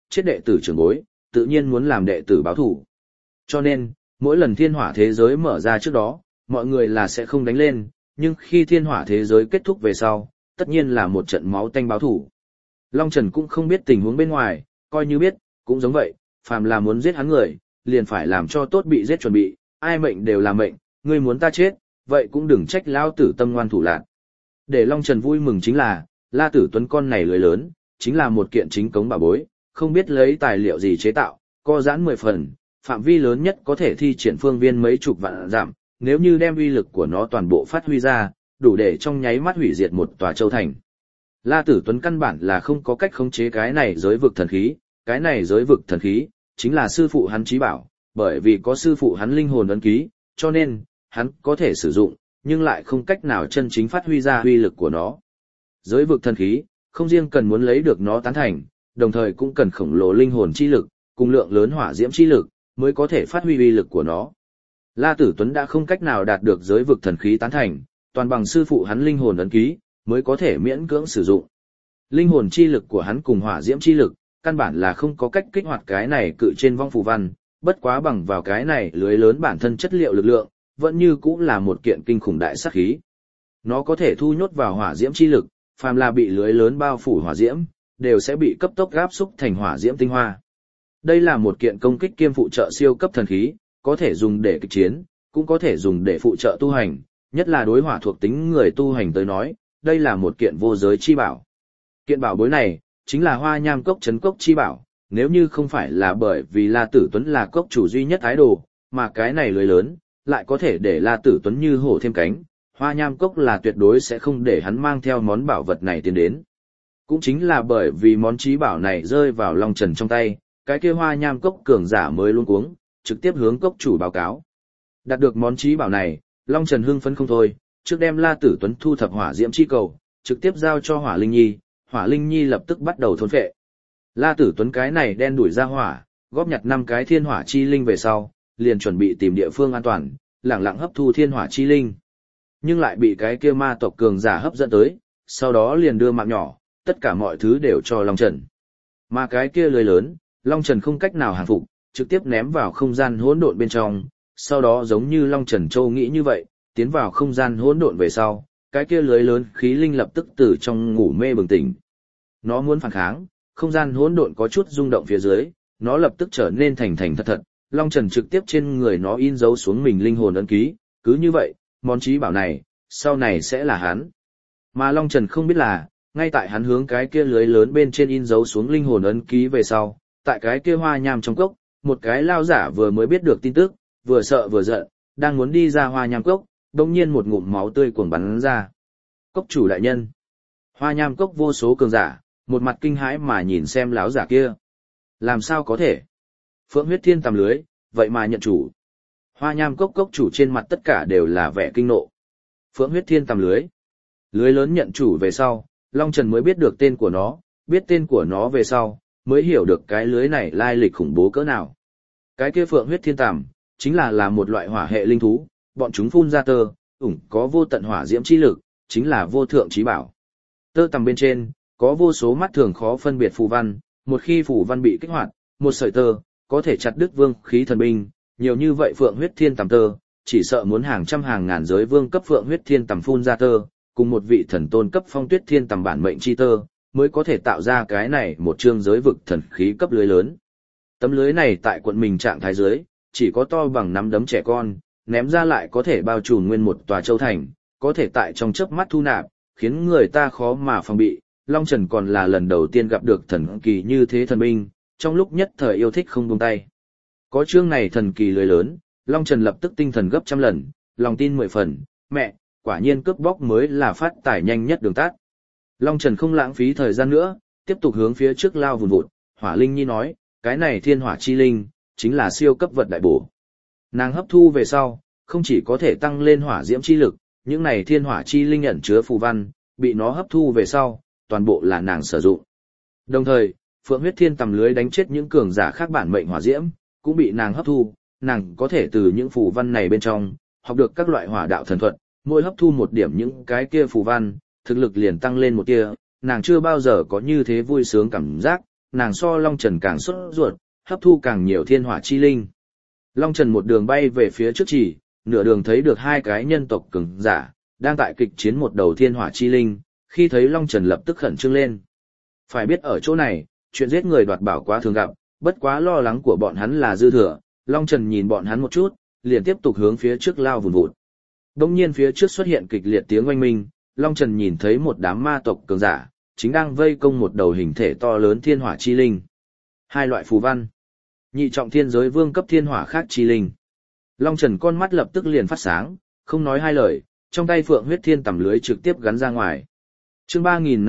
chết đệ tử trưởng bối, tự nhiên muốn làm đệ tử báo thủ. Cho nên, mỗi lần thiên hỏa thế giới mở ra trước đó, mọi người là sẽ không đánh lên, nhưng khi thiên hỏa thế giới kết thúc về sau, tất nhiên là một trận máu tanh báo thủ. Long Trần cũng không biết tình huống bên ngoài, coi như biết, cũng giống vậy, phàm là muốn giết hắn người, liền phải làm cho tốt bị giết chuẩn bị, ai mệnh đều là mệnh, ngươi muốn ta chết, vậy cũng đừng trách lão tử tâm ngoan thủ lạn. Để Long Trần vui mừng chính là, La Tử Tuấn con này lưới lớn, chính là một kiện chính cống bảo bối, không biết lấy tài liệu gì chế tạo, co giãn 10 phần, phạm vi lớn nhất có thể thi triển phương viên mấy chục vạn dặm, nếu như đem uy lực của nó toàn bộ phát huy ra, đủ để trong nháy mắt hủy diệt một tòa châu thành. La Tử Tuấn căn bản là không có cách khống chế cái này giới vực thần khí, cái này giới vực thần khí, chính là sư phụ hắn trí bảo, bởi vì có sư phụ hắn linh hồn ấn ký, cho nên, hắn có thể sử dụng, nhưng lại không cách nào chân chính phát huy ra uy lực của nó. Giới vực thần khí, không riêng cần muốn lấy được nó tán thành, đồng thời cũng cần khổng lồ linh hồn chi lực, cùng lượng lớn hỏa diễm chi lực, mới có thể phát huy uy lực của nó. La Tử Tuấn đã không cách nào đạt được giới vực thần khí tán thành, toàn bằng sư phụ hắn linh hồn ấn ký, mới có thể miễn cưỡng sử dụng. Linh hồn chi lực của hắn cùng hỏa diễm chi lực, căn bản là không có cách kích hoạt cái này cự trên vong phù văn, bất quá bằng vào cái này lưới lớn bản thân chất liệu lực lượng, vẫn như cũng là một kiện kinh khủng đại sát khí. Nó có thể thu nhốt vào hỏa diễm chi lực, phàm là bị lưới lớn bao phủ hỏa diễm, đều sẽ bị cấp tốc áp xúc thành hỏa diễm tinh hoa. Đây là một kiện công kích kiêm phụ trợ siêu cấp thần khí, có thể dùng để kích chiến, cũng có thể dùng để phụ trợ tu hành, nhất là đối hỏa thuộc tính người tu hành tới nói, đây là một kiện vô giới chi bảo. Kiện bảo bối này, chính là Hoa Nham Cốc Trấn Cốc chi bảo, nếu như không phải là bởi vì La Tử Tuấn là cốc chủ duy nhất ái đồ, mà cái này lưới lớn, lại có thể để La Tử Tuấn như hổ thêm cánh, Hoa Nham Cốc là tuyệt đối sẽ không để hắn mang theo món bảo vật này tiến đến. Cũng chính là bởi vì món trí bảo này rơi vào Long Trần trong tay, cái kia Hoa Nham Cốc cường giả mới luống cuống, trực tiếp hướng cốc chủ báo cáo. Đạt được món trí bảo này, Long Trần hưng phấn không thôi, trước đem La Tử Tuấn thu thập hỏa diễm chi cầu, trực tiếp giao cho Hỏa Linh Nhi, Hỏa Linh Nhi lập tức bắt đầu thôn phệ. La Tử Tuấn cái này đen đuổi ra hỏa, góp nhặt 5 cái thiên hỏa chi linh về sau, liền chuẩn bị tìm địa phương an toàn, lẳng lặng hấp thu thiên hỏa chi linh. Nhưng lại bị cái kia ma tộc cường giả hấp dẫn tới, sau đó liền đưa mạng nhỏ, tất cả mọi thứ đều cho Long Trần. Mà cái kia lưới lớn, Long Trần không cách nào hàng phục, trực tiếp ném vào không gian hỗn độn bên trong, sau đó giống như Long Trần Châu nghĩ như vậy, tiến vào không gian hỗn độn về sau, cái kia lưới lớn khí linh lập tức từ trong ngủ mê bừng tỉnh. Nó muốn phản kháng, không gian hỗn độn có chút rung động phía dưới, nó lập tức trở nên thành thành thật thật, Long Trần trực tiếp trên người nó in dấu xuống mình linh hồn ấn ký, cứ như vậy, món trí bảo này, sau này sẽ là hắn. Mà Long Trần không biết là, ngay tại hắn hướng cái kia lưới lớn bên trên in dấu xuống linh hồn ấn ký về sau, tại cái kia hoa nham trong cốc, một cái lao giả vừa mới biết được tin tức, vừa sợ vừa giận, đang muốn đi ra hoa nham cốc, đồng nhiên một ngụm máu tươi cuồng bắn ra. Cốc chủ đại nhân. Hoa nham cốc vô số cường giả, một mặt kinh hãi mà nhìn xem lão giả kia. Làm sao có thể? Phượng huyết thiên tầm lưới, vậy mà nhận chủ. Hoa nham cốc cốc chủ trên mặt tất cả đều là vẻ kinh nộ. Phượng huyết thiên tầm lưới. Lưới lớn nhận chủ về sau, Long Trần mới biết được tên của nó, biết tên của nó về sau, mới hiểu được cái lưới này lai lịch khủng bố cỡ nào. Cái kia Phượng huyết thiên tầm, chính là một loại hỏa hệ linh thú, bọn chúng phun ra tơ, có vô tận hỏa diễm chi lực, chính là vô thượng chí bảo. Tơ tầm bên trên, có vô số mắt thường khó phân biệt phù văn, một khi phù văn bị kích hoạt, một sợi tơ, có thể chặt đứt vương khí thần binh, nhiều như vậy Phượng huyết thiên tầm tơ, chỉ sợ muốn hàng trăm hàng ngàn giới vương cấp Phượng huyết thiên tầm phun ra tơ, cùng một vị thần tôn cấp phong tuyết thiên tầm bản mệnh chi tơ, mới có thể tạo ra cái này một chương giới vực thần khí cấp lưới lớn. Tấm lưới này tại quận mình trạng thái dưới, chỉ có to bằng nắm đấm trẻ con, ném ra lại có thể bao trùm nguyên một tòa châu thành, có thể tại trong chớp mắt thu nạp, khiến người ta khó mà phòng bị. Long Trần còn là lần đầu tiên gặp được thần kỳ như thế thần binh, trong lúc nhất thời yêu thích không buông tay. Có chương này thần kỳ lưới lớn, Long Trần lập tức tinh thần gấp trăm lần, lòng tin 10 phần, mẹ, quả nhiên cướp bóc mới là phát tài nhanh nhất đường tắt. Long Trần không lãng phí thời gian nữa, tiếp tục hướng phía trước lao vùn vụt, Hỏa Linh Nhi nói, cái này thiên hỏa chi linh, chính là siêu cấp vật đại bổ. Nàng hấp thu về sau, không chỉ có thể tăng lên hỏa diễm chi lực, những này thiên hỏa chi linh ẩn chứa phù văn, bị nó hấp thu về sau, toàn bộ là nàng sử dụng. Đồng thời, Phượng huyết thiên tầm lưới đánh chết những cường giả khác bản mệnh hỏa diễm, cũng bị nàng hấp thu, nàng có thể từ những phù văn này bên trong, học được các loại hỏa đạo thần thuật, mỗi hấp thu một điểm những cái kia phù văn, thực lực liền tăng lên một tia, nàng chưa bao giờ có như thế vui sướng cảm giác, nàng so Long Trần càng sốt ruột, hấp thu càng nhiều thiên hỏa chi linh. Long Trần một đường bay về phía trước chỉ, nửa đường thấy được hai cái nhân tộc cường giả, đang tại kịch chiến một đầu thiên hỏa chi linh, khi thấy Long Trần lập tức khẩn trương lên. Phải biết ở chỗ này, chuyện giết người đoạt bảo quá thường gặp, bất quá lo lắng của bọn hắn là dư thừa, Long Trần nhìn bọn hắn một chút, liền tiếp tục hướng phía trước lao vùn vụt. Đông nhiên phía trước xuất hiện kịch liệt tiếng oanh minh, Long Trần nhìn thấy một đám ma tộc cường giả, chính đang vây công một đầu hình thể to lớn thiên hỏa chi linh. Hai loại phù văn. Nhị trọng thiên giới vương cấp thiên hỏa khác chi linh. Long Trần con mắt lập tức liền phát sáng, không nói hai lời, trong tay Phượng Huyết Thiên tầm lưới trực tiếp gắn ra ngoài. Chương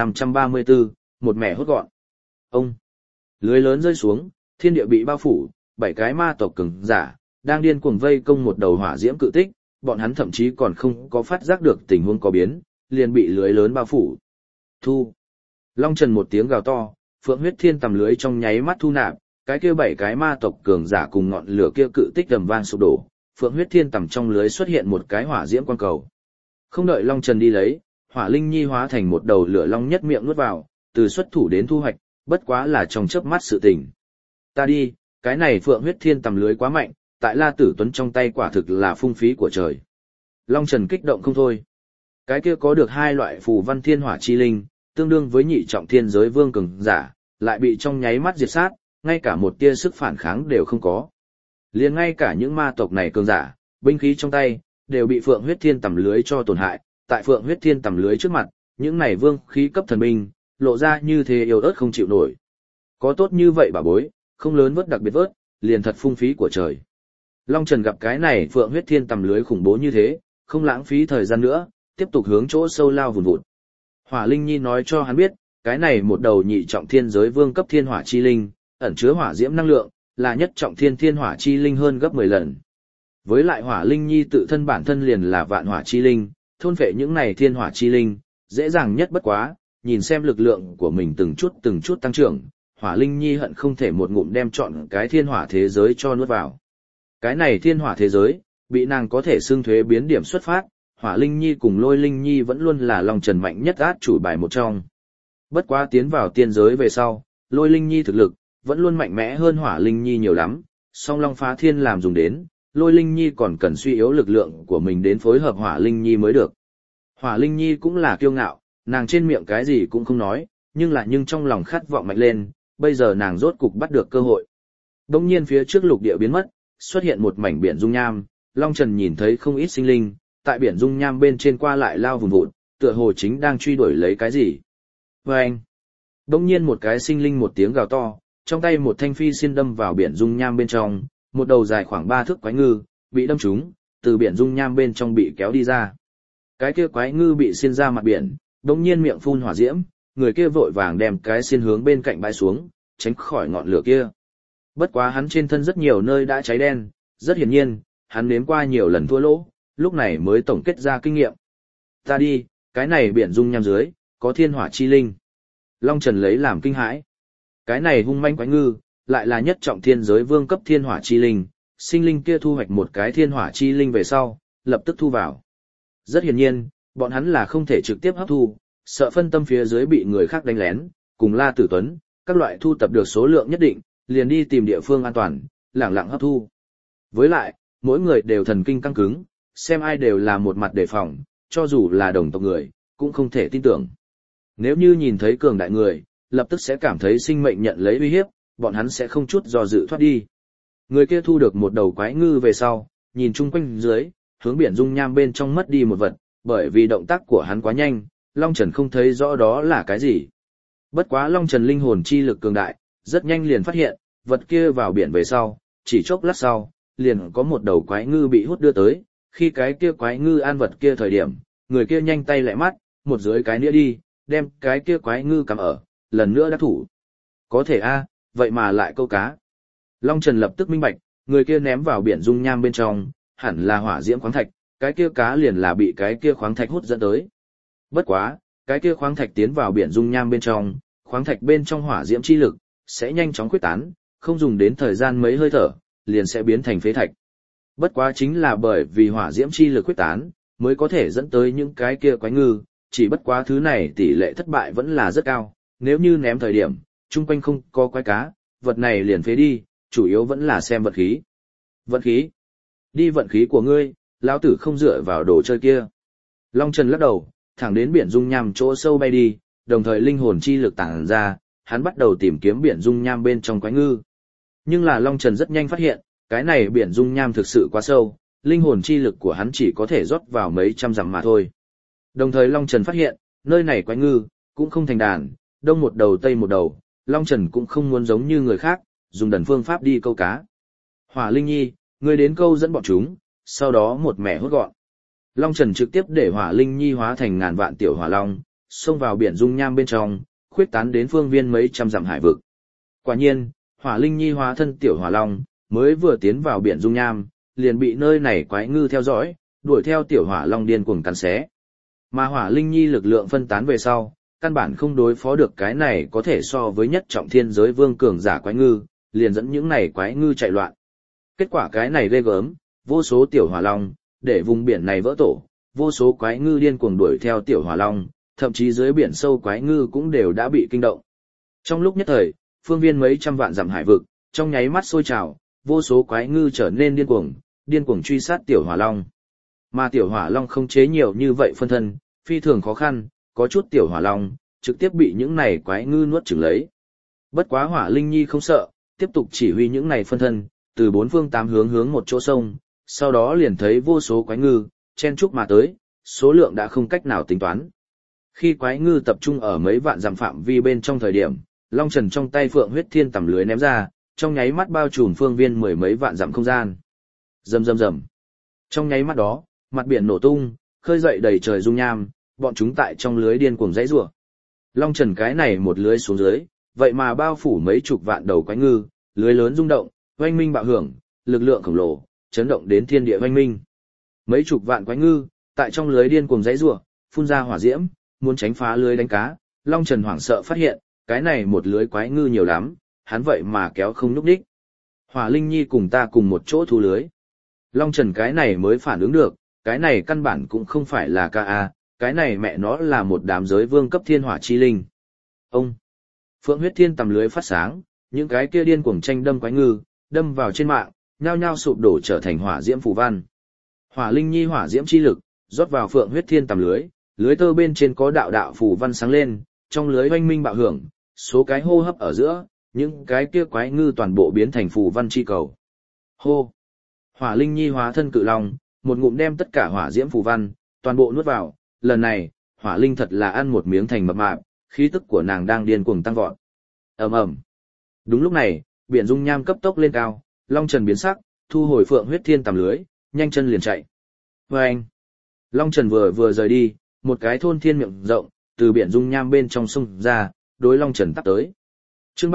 3534, một mẻ hốt gọn. Ông. Lưới lớn rơi xuống, thiên địa bị bao phủ, 7 cái ma tộc cường giả đang điên cuồng vây công một đầu hỏa diễm cự tích, bọn hắn thậm chí còn không có phát giác được tình huống có biến, liền bị lưới lớn bao phủ. Thu. Long Trần một tiếng gào to, Phượng Huyết Thiên tầm lưới trong nháy mắt thu nạp, cái kia 7 cái ma tộc cường giả cùng ngọn lửa kia cự tích ầm vang sụp đổ, Phượng Huyết Thiên tầm trong lưới xuất hiện một cái hỏa diễm quang cầu. Không đợi Long Trần đi lấy, Hỏa Linh Nhi hóa thành một đầu lửa long nhất miệng nuốt vào, từ xuất thủ đến thu hoạch, bất quá là trong chớp mắt sự tình. Ta đi, cái này Phượng Huyết Thiên tầm lưới quá mạnh, tại La Tử Tuấn trong tay quả thực là phung phí của trời. Long Trần kích động không thôi. Cái kia có được hai loại phù văn thiên hỏa chi linh, tương đương với nhị trọng thiên giới vương cường giả, lại bị trong nháy mắt diệt sát, ngay cả một tia sức phản kháng đều không có. Liền ngay cả những ma tộc này cường giả, binh khí trong tay, đều bị Phượng Huyết Thiên tầm lưới cho tổn hại, tại Phượng Huyết Thiên tầm lưới trước mặt, những này vương khí cấp thần binh, lộ ra như thế yếu ớt không chịu nổi. Có tốt như vậy bà bối, không lớn vớt đặc biệt vớt, liền thật phung phí của trời. Long Trần gặp cái này Phượng Huyết Thiên tầm lưới khủng bố như thế, không lãng phí thời gian nữa, tiếp tục hướng chỗ sâu lao vùn vụt. Hỏa Linh Nhi nói cho hắn biết, cái này một đầu nhị trọng thiên giới vương cấp thiên hỏa chi linh, ẩn chứa hỏa diễm năng lượng, là nhất trọng thiên thiên hỏa chi linh hơn gấp 10 lần. Với lại Hỏa Linh Nhi tự thân bản thân liền là vạn hỏa chi linh, thôn phệ những này thiên hỏa chi linh, dễ dàng nhất bất quá, nhìn xem lực lượng của mình từng chút tăng trưởng, Hỏa Linh Nhi hận không thể một ngụm đem trọn cái thiên hỏa thế giới cho nuốt vào. Cái này thiên hỏa thế giới, bị nàng có thể xưng thuế biến điểm xuất phát, Hỏa Linh Nhi cùng Lôi Linh Nhi vẫn luôn là Long Trần mạnh nhất át chủ bài một trong. Bất quá tiến vào tiên giới về sau, Lôi Linh Nhi thực lực, vẫn luôn mạnh mẽ hơn Hỏa Linh Nhi nhiều lắm, song Long Phá Thiên làm dùng đến, Lôi Linh Nhi còn cần suy yếu lực lượng của mình đến phối hợp Hỏa Linh Nhi mới được. Hỏa Linh Nhi cũng là kiêu ngạo, nàng trên miệng cái gì cũng không nói, nhưng trong lòng khát vọng mạnh lên, bây giờ nàng rốt cục bắt được cơ hội. Đông nhiên phía trước lục địa biến mất, xuất hiện một mảnh biển dung nham, Long Trần nhìn thấy không ít sinh linh, tại biển dung nham bên trên qua lại lao vùn vụt, tựa hồ chính đang truy đuổi lấy cái gì. Và anh, đông nhiên một cái sinh linh một tiếng gào to, trong tay một thanh phi xiên đâm vào biển dung nham bên trong, một đầu dài khoảng 3 thước quái ngư, bị đâm trúng, từ biển dung nham bên trong bị kéo đi ra. Cái kia quái ngư bị xiên ra mặt biển, đông nhiên miệng phun hỏa diễm, người kia vội vàng đem cái xiên hướng bên cạnh bãi xuống, tránh khỏi ngọn lửa kia. Bất quá hắn trên thân rất nhiều nơi đã cháy đen, rất hiển nhiên, hắn nếm qua nhiều lần thua lỗ, lúc này mới tổng kết ra kinh nghiệm. Ta đi, cái này biển dung nham dưới, có thiên hỏa chi linh. Long Trần lấy làm kinh hãi. Cái này hung manh quái ngư, lại là nhất trọng thiên giới vương cấp thiên hỏa chi linh, sinh linh kia thu hoạch một cái thiên hỏa chi linh về sau, lập tức thu vào. Rất hiển nhiên, bọn hắn là không thể trực tiếp hấp thu, sợ phân tâm phía dưới bị người khác đánh lén, cùng La Tử Tuấn, các loại thu tập được số lượng nhất định, liền đi tìm địa phương an toàn, lẳng lặng hấp thu. Với lại, mỗi người đều thần kinh căng cứng, xem ai đều là một mặt đề phòng, cho dù là đồng tộc người, cũng không thể tin tưởng. Nếu như nhìn thấy cường đại người, lập tức sẽ cảm thấy sinh mệnh nhận lấy uy hiếp, bọn hắn sẽ không chút do dự thoát đi. Người kia thu được một đầu quái ngư về sau, nhìn chung quanh dưới, hướng biển dung nham bên trong mất đi một vật, bởi vì động tác của hắn quá nhanh, Long Trần không thấy rõ đó là cái gì. Bất quá Long Trần linh hồn chi lực cường đại, rất nhanh liền phát hiện, vật kia vào biển về sau, chỉ chốc lát sau, liền có một đầu quái ngư bị hút đưa tới, khi cái kia quái ngư ăn vật kia thời điểm, người kia nhanh tay lại mắt, một dưới cái nĩa đi, đem cái kia quái ngư cầm ở, lần nữa đã thủ. Có thể a, vậy mà lại câu cá. Long Trần lập tức minh bạch, người kia ném vào biển dung nham bên trong, hẳn là hỏa diễm khoáng thạch, cái kia cá liền là bị cái kia khoáng thạch hút dẫn tới. Bất quá, cái kia khoáng thạch tiến vào biển dung nham bên trong, khoáng thạch bên trong hỏa diễm chi lực sẽ nhanh chóng khuếch tán, không dùng đến thời gian mấy hơi thở, liền sẽ biến thành phế thạch. Bất quá chính là bởi vì hỏa diễm chi lực khuếch tán, mới có thể dẫn tới những cái kia quái ngư, chỉ bất quá thứ này tỷ lệ thất bại vẫn là rất cao, nếu như ném thời điểm, chung quanh không có quái cá, vật này liền phế đi, chủ yếu vẫn là xem vận khí. Vận khí? Đi vận khí của ngươi, lão tử không dựa vào đồ chơi kia. Long Trần lắc đầu, thẳng đến biển dung nham chỗ sâu bay đi, đồng thời linh hồn chi lực tản ra, hắn bắt đầu tìm kiếm biển dung nham bên trong quái ngư. Nhưng là Long Trần rất nhanh phát hiện, cái này biển dung nham thực sự quá sâu, linh hồn chi lực của hắn chỉ có thể rót vào mấy trăm dặm mà thôi. Đồng thời Long Trần phát hiện, nơi này quái ngư, cũng không thành đàn, đông một đầu tây một đầu, Long Trần cũng không muốn giống như người khác, dùng đần phương pháp đi câu cá. Hỏa Linh Nhi, ngươi đến câu dẫn bọn chúng, sau đó một mẻ hốt gọn. Long Trần trực tiếp để Hỏa Linh Nhi hóa thành ngàn vạn tiểu hỏa long, xông vào biển dung nham bên trong, khuyết tán đến phương viên mấy trăm dặm hải vực. Quả nhiên, Hỏa Linh Nhi hóa thân tiểu hỏa long, mới vừa tiến vào biển dung nham, liền bị nơi này quái ngư theo dõi, đuổi theo tiểu hỏa long điên cuồng cắn xé. Mà Hỏa Linh Nhi lực lượng phân tán về sau, căn bản không đối phó được cái này có thể so với nhất trọng thiên giới vương cường giả quái ngư, liền dẫn những này quái ngư chạy loạn. Kết quả cái này ghê gớm, vô số tiểu hỏa long, để vùng biển này vỡ tổ, vô số quái ngư điên cuồng đuổi theo tiểu hỏa long, thậm chí dưới biển sâu quái ngư cũng đều đã bị kinh động. Trong lúc nhất thời, phương viên mấy trăm vạn dặm hải vực, trong nháy mắt sôi trào, vô số quái ngư trở nên điên cuồng truy sát tiểu hỏa long. Mà tiểu hỏa long không chế nhiều như vậy phân thân, phi thường khó khăn, có chút tiểu hỏa long trực tiếp bị những này quái ngư nuốt chửng lấy. Bất quá Hỏa Linh Nhi không sợ, tiếp tục chỉ huy những này phân thân, từ bốn phương tám hướng một chỗ sông, sau đó liền thấy vô số quái ngư chen chúc mà tới, số lượng đã không cách nào tính toán. Khi quái ngư tập trung ở mấy vạn dặm phạm vi bên trong thời điểm, Long Trần trong tay Phượng Huyết Thiên tầm lưới ném ra, trong nháy mắt bao trùm phương viên mười mấy vạn dặm không gian. Rầm rầm rầm. Trong nháy mắt đó, mặt biển nổ tung, khơi dậy đầy trời dung nham, bọn chúng tại trong lưới điên cuồng dãy rủa. Long Trần cái này một lưới xuống dưới, vậy mà bao phủ mấy chục vạn đầu quái ngư, lưới lớn rung động, oanh minh bạo hưởng, lực lượng khổng lồ, chấn động đến thiên địa oanh minh. Mấy chục vạn quái ngư, tại trong lưới điên cuồng dãy rủa, phun ra hỏa diễm, muốn tránh phá lưới đánh cá. Long Trần hoảng sợ phát hiện, cái này một lưới quái ngư nhiều lắm, hắn vậy mà kéo không nhúc nhích. Hỏa Linh Nhi cùng ta cùng một chỗ thu lưới. Long Trần cái này mới phản ứng được, cái này căn bản cũng không phải là KA, cái này mẹ nó là một đám giới vương cấp thiên hỏa chi linh. Ông! Phượng Huyết Thiên tầm lưới phát sáng, những cái kia điên cuồng tranh đâm quái ngư, đâm vào trên mạng, nhao nhao sụp đổ trở thành hỏa diễm phù văn. Hỏa Linh Nhi hỏa diễm chi lực, rót vào Phượng Huyết Thiên tầm lưới, lưới tơ bên trên có đạo đạo phù văn sáng lên, trong lưới oanh minh bạo hưởng, số cái hô hấp ở giữa, những cái kia quái ngư toàn bộ biến thành phù văn chi cầu. Hô! Hỏa Linh Nhi hóa thân cự long, một ngụm đem tất cả hỏa diễm phù văn, toàn bộ nuốt vào, lần này, Hỏa Linh thật là ăn một miếng thành mập mạp, khí tức của nàng đang điên cuồng tăng vọt. Ầm ầm. Đúng lúc này, biển dung nham cấp tốc lên cao, Long Trần biến sắc, thu hồi Phượng Huyết Thiên tầm lưới, nhanh chân liền chạy. Oeng! Long Trần vừa rời đi, một cái thôn thiên miệng rộng, từ biển dung nham bên trong sông ra, đối Long Trần tắp tới. Chương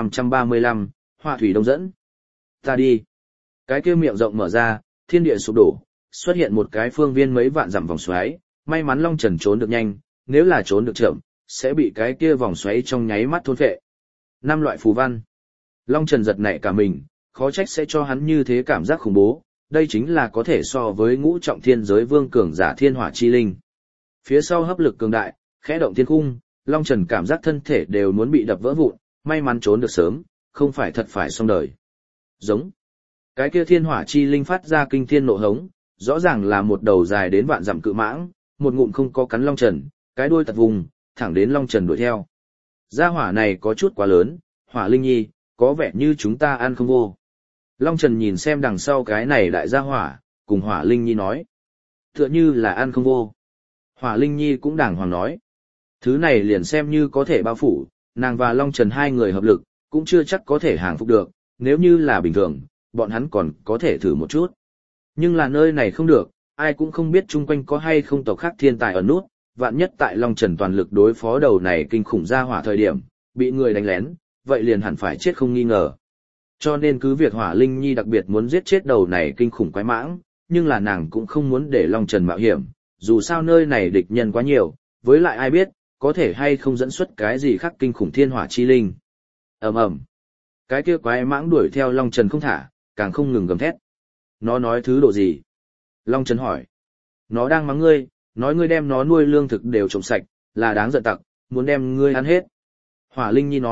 3535, Hỏa thủy đông dẫn. Ta đi. Cái kia miệng rộng mở ra, thiên địa sụp đổ, xuất hiện một cái phương viên mấy vạn dặm vòng xoáy, may mắn Long Trần trốn được nhanh, nếu là trốn được chậm, sẽ bị cái kia vòng xoáy trong nháy mắt thôn phệ. 5 loại phù văn. Long Trần giật nảy cả mình, khó trách sẽ cho hắn như thế cảm giác khủng bố, đây chính là có thể so với ngũ trọng thiên giới vương cường giả thiên hỏa chi linh. Phía sau hấp lực cường đại, khẽ động thiên khung, Long Trần cảm giác thân thể đều muốn bị đập vỡ vụn, may mắn trốn được sớm, không phải thật phải xong đời. Giống. Cái kia thiên hỏa chi linh phát ra kinh thiên nộ hống, rõ ràng là một đầu dài đến vạn dặm cự mãng, một ngụm không có cắn Long Trần, cái đuôi tật vùng, thẳng đến Long Trần đuổi theo. Gia hỏa này có chút quá lớn, Hỏa Linh Nhi, có vẻ như chúng ta ăn không vô. Long Trần nhìn xem đằng sau cái này đại gia hỏa, cùng Hỏa Linh Nhi nói. Tựa như là ăn không vô. Hỏa Linh Nhi cũng đàng hoàng nói. Thứ này liền xem như có thể bao phủ, nàng và Long Trần hai người hợp lực, cũng chưa chắc có thể hàng phục được, nếu như là bình thường, bọn hắn còn có thể thử một chút. Nhưng là nơi này không được, ai cũng không biết chung quanh có hay không tộc khác thiên tài ở nút, vạn nhất tại Long Trần toàn lực đối phó đầu này kinh khủng gia hỏa thời điểm, bị người đánh lén, vậy liền hẳn phải chết không nghi ngờ. Cho nên cứ việc Hỏa Linh Nhi đặc biệt muốn giết chết đầu này kinh khủng quái mãng, nhưng là nàng cũng không muốn để Long Trần mạo hiểm, dù sao nơi này địch nhân quá nhiều, với lại ai biết, có thể hay không dẫn xuất cái gì khác kinh khủng thiên hỏa chi linh. Ầm ầm. Cái kia quái mãng đuổi theo Long Trần không thả, càng không ngừng gầm thét. Nó nói thứ độ gì? Long Trần hỏi. Nó đang mắng ngươi, nói ngươi đem nó nuôi lương thực đều trộm sạch, là đáng giận tặc, muốn đem ngươi ăn hết. Hỏa Linh Nhi nói,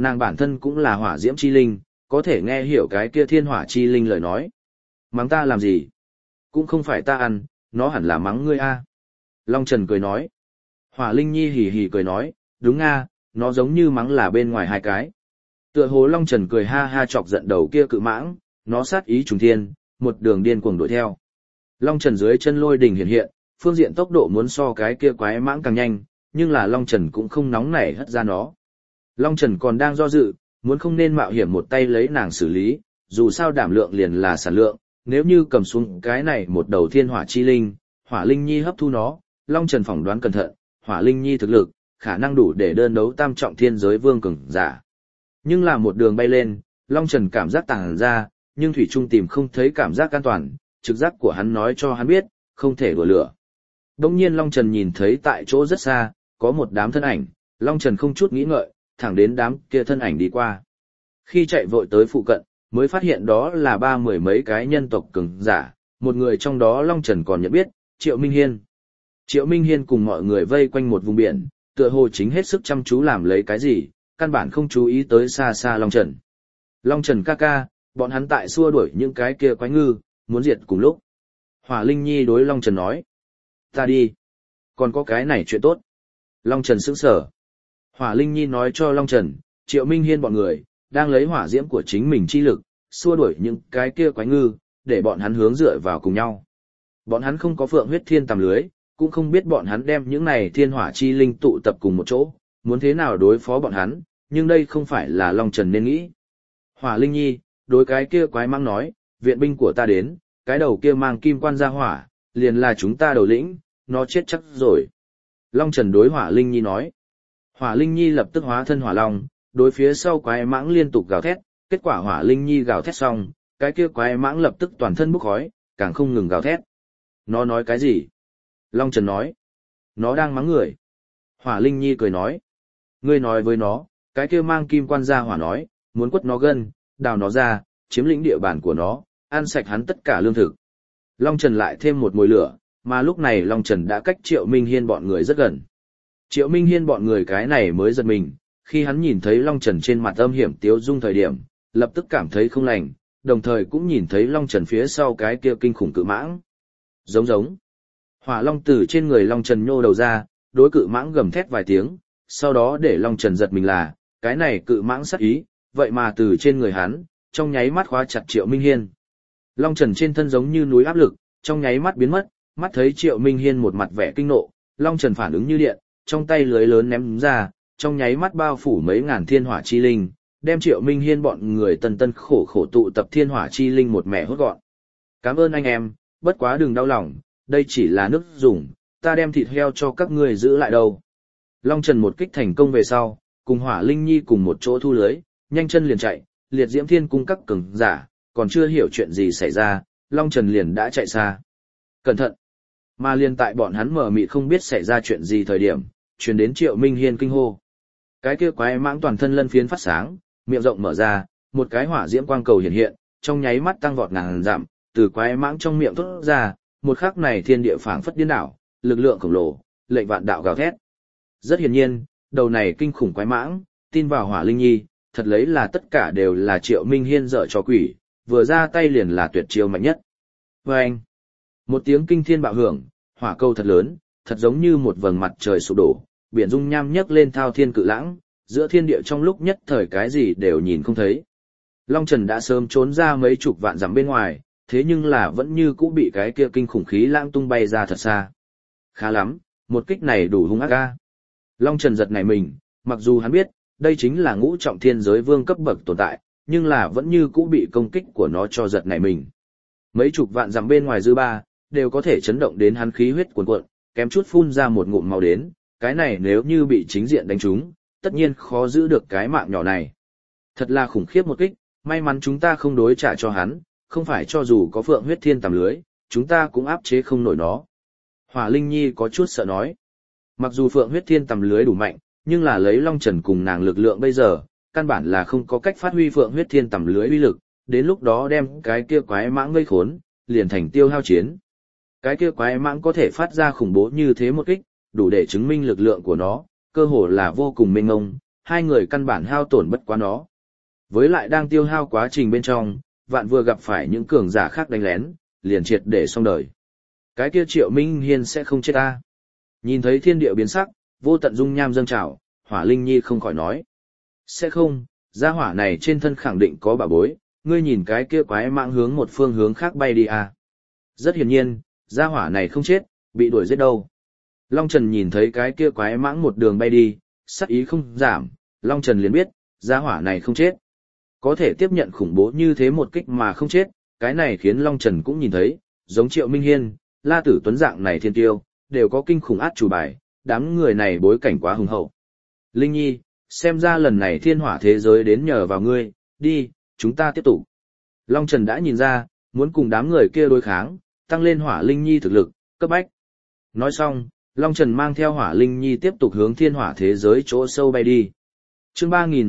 nàng bản thân cũng là hỏa diễm chi linh, có thể nghe hiểu cái kia thiên hỏa chi linh lời nói. Mắng ta làm gì? Cũng không phải ta ăn, nó hẳn là mắng ngươi a. Long Trần cười nói. Hỏa Linh Nhi hì hì cười nói, đúng a, nó giống như mắng là bên ngoài hai cái. Tựa hồ Long Trần cười ha ha chọc giận đầu kia cự mãng, nó sát ý trùng thiên, một đường điên cuồng đuổi theo. Long Trần dưới chân lôi đình hiện hiện, phương diện tốc độ muốn so cái kia quái mãng càng nhanh, nhưng là Long Trần cũng không nóng nảy hất ra nó. Long Trần còn đang do dự, muốn không nên mạo hiểm một tay lấy nàng xử lý, dù sao đảm lượng liền là sản lượng, nếu như cầm xuống cái này một đầu thiên hỏa chi linh, hỏa linh nhi hấp thu nó, Long Trần phỏng đoán cẩn thận, hỏa linh nhi thực lực, khả năng đủ để đơn đấu tam trọng thiên giới vương cường giả. Nhưng là một đường bay lên, Long Trần cảm giác tàng ra, nhưng thủy trung tìm không thấy cảm giác an toàn, trực giác của hắn nói cho hắn biết, không thể đùa lửa. Đông nhiên Long Trần nhìn thấy tại chỗ rất xa, có một đám thân ảnh, Long Trần không chút nghĩ ngợi, thẳng đến đám kia thân ảnh đi qua. Khi chạy vội tới phụ cận, mới phát hiện đó là 30 mấy cái nhân tộc cường giả, một người trong đó Long Trần còn nhận biết, Triệu Minh Hiên. Triệu Minh Hiên cùng mọi người vây quanh một vùng biển, tựa hồ chính hết sức chăm chú làm lấy cái gì, căn bản không chú ý tới xa xa Long Trần. Long Trần ca ca, bọn hắn tại xua đuổi những cái kia quái ngư, muốn diệt cùng lúc. Hỏa Linh Nhi đối Long Trần nói. Ta đi. Còn có cái này chuyện tốt. Long Trần sững sờ. Hỏa Linh Nhi nói cho Long Trần, Triệu Minh Hiên bọn người, đang lấy hỏa diễm của chính mình chi lực, xua đuổi những cái kia quái ngư, để bọn hắn hướng dựa vào cùng nhau. Bọn hắn không có phượng huyết thiên tầm lưới, cũng không biết bọn hắn đem những này thiên hỏa chi linh tụ tập cùng một chỗ, muốn thế nào đối phó bọn hắn, nhưng đây không phải là Long Trần nên nghĩ. Hỏa Linh Nhi, đối cái kia quái mang nói, viện binh của ta đến, cái đầu kia mang kim quan ra hỏa, liền là chúng ta đầu lĩnh, nó chết chắc rồi. Long Trần đối Hỏa Linh Nhi nói. Hỏa Linh Nhi lập tức hóa thân hỏa long, đối phía sau quái mãng liên tục gào thét, kết quả Hỏa Linh Nhi gào thét xong, cái kia quái mãng lập tức toàn thân bốc khói, càng không ngừng gào thét. Nó nói cái gì? Long Trần nói. Nó đang mắng người. Hỏa Linh Nhi cười nói. Ngươi nói với nó, cái kia mang kim quan ra hỏa nói, muốn quất nó gân, đào nó ra, chiếm lĩnh địa bàn của nó, ăn sạch hắn tất cả lương thực. Long Trần lại thêm một mồi lửa, mà lúc này Long Trần đã cách Triệu Minh Hiên bọn người rất gần. Triệu Minh Hiên bọn người cái này mới giật mình, khi hắn nhìn thấy Long Trần trên mặt âm hiểm tiếu dung thời điểm, lập tức cảm thấy không lành, đồng thời cũng nhìn thấy Long Trần phía sau cái kia kinh khủng cự mãng. Giống giống. Hỏa Long từ trên người Long Trần nhô đầu ra, đối cự mãng gầm thét vài tiếng, sau đó để Long Trần giật mình là, cái này cự mãng sắc ý, vậy mà từ trên người hắn, trong nháy mắt khóa chặt Triệu Minh Hiên. Long Trần trên thân giống như núi áp lực, trong nháy mắt biến mất, mắt thấy Triệu Minh Hiên một mặt vẻ kinh nộ, Long Trần phản ứng như điện, trong tay lưới lớn ném ra, trong nháy mắt bao phủ mấy ngàn thiên hỏa chi linh, đem Triệu Minh Hiên bọn người tân tân khổ khổ tụ tập thiên hỏa chi linh một mẹ hốt gọn. Cảm ơn anh em, bất quá đừng đau lòng, đây chỉ là nước dùng, ta đem thịt heo cho các ngươi giữ lại đâu. Long Trần một kích thành công về sau, cùng Hỏa Linh Nhi cùng một chỗ thu lưới, nhanh chân liền chạy, liệt diễm thiên cung các cường giả, còn chưa hiểu chuyện gì xảy ra, Long Trần liền đã chạy xa. Cẩn thận! Mà liền tại bọn hắn mờ mịt không biết xảy ra chuyện gì thời điểm, truyền đến Triệu Minh Hiên kinh hô. Cái kia quái mãng toàn thân lân phiến phát sáng, miệng rộng mở ra, một cái hỏa diễm quang cầu hiện hiện, trong nháy mắt tăng vọt ngàn dặm, từ quái mãng trong miệng thốt ra, một khắc này thiên địa phảng phất điên đảo, lực lượng khổng lồ, lệnh vạn đạo gào thét. Rất hiển nhiên, đầu này kinh khủng quái mãng, tin vào Hỏa Linh Nhi, thật lấy là tất cả đều là Triệu Minh Hiên dở trò quỷ, vừa ra tay liền là tuyệt chiêu mạnh nhất. Và anh, một tiếng kinh thiên bạo hưởng, hỏa cầu thật lớn, thật giống như một vầng mặt trời sụp đổ, biển dung nham nhấc lên thao thiên cự lãng, giữa thiên địa trong lúc nhất thời cái gì đều nhìn không thấy. Long Trần đã sớm trốn ra mấy chục vạn dặm bên ngoài, thế nhưng là vẫn như cũ bị cái kia kinh khủng khí lãng tung bay ra thật xa. Khá lắm, một kích này đủ hung ác ga. Long Trần giật nảy mình, mặc dù hắn biết, đây chính là ngũ trọng thiên giới vương cấp bậc tồn tại, nhưng là vẫn như cũ bị công kích của nó cho giật nảy mình. Mấy chục vạn dặm bên ngoài dư ba, đều có thể chấn động đến hắn khí huyết cuồn cuộn, kém chút phun ra một ngụm máu đến, cái này nếu như bị chính diện đánh trúng, tất nhiên khó giữ được cái mạng nhỏ này. Thật là khủng khiếp một kích, may mắn chúng ta không đối trả cho hắn, không phải cho dù có phượng huyết thiên tầm lưới, chúng ta cũng áp chế không nổi nó. Hỏa Linh Nhi có chút sợ nói. Mặc dù phượng huyết thiên tầm lưới đủ mạnh, nhưng là lấy Long Trần cùng nàng lực lượng bây giờ, căn bản là không có cách phát huy phượng huyết thiên tầm lưới uy lực, đến lúc đó đem cái kia quái mãng gây khốn, liền thành tiêu hao chiến. Cái kia quái mãng có thể phát ra khủng bố như thế một kích, đủ để chứng minh lực lượng của nó, cơ hồ là vô cùng mênh mông, hai người căn bản hao tổn bất quá nó. Với lại đang tiêu hao quá trình bên trong, vạn vừa gặp phải những cường giả khác đánh lén, liền triệt để xong đời. Cái kia Triệu Minh Hiên sẽ không chết ta. Nhìn thấy thiên địa biến sắc, vô tận dung nham dâng trào, Hỏa Linh Nhi không khỏi nói. Sẽ không, gia hỏa này trên thân khẳng định có bảo bối, ngươi nhìn cái kia quái mãng hướng một phương hướng khác bay đi à. Rất hiển nhiên, gia hỏa này không chết, bị đuổi giết đâu. Long Trần nhìn thấy cái kia quái mãng một đường bay đi, sắc ý không giảm, Long Trần liền biết, gia hỏa này không chết. Có thể tiếp nhận khủng bố như thế một kích mà không chết, cái này khiến Long Trần cũng nhìn thấy, giống Triệu Minh Hiên, La Tử Tuấn dạng này thiên tiêu, đều có kinh khủng át chủ bài, đám người này bối cảnh quá hùng hậu. Linh Nhi, xem ra lần này thiên hỏa thế giới đến nhờ vào ngươi, đi, chúng ta tiếp tục. Long Trần đã nhìn ra, muốn cùng đám người kia đối kháng, tăng lên Hỏa Linh Nhi thực lực, cấp bách. Nói xong, Long Trần mang theo Hỏa Linh Nhi tiếp tục hướng thiên hỏa thế giới chỗ sâu bay đi. Chương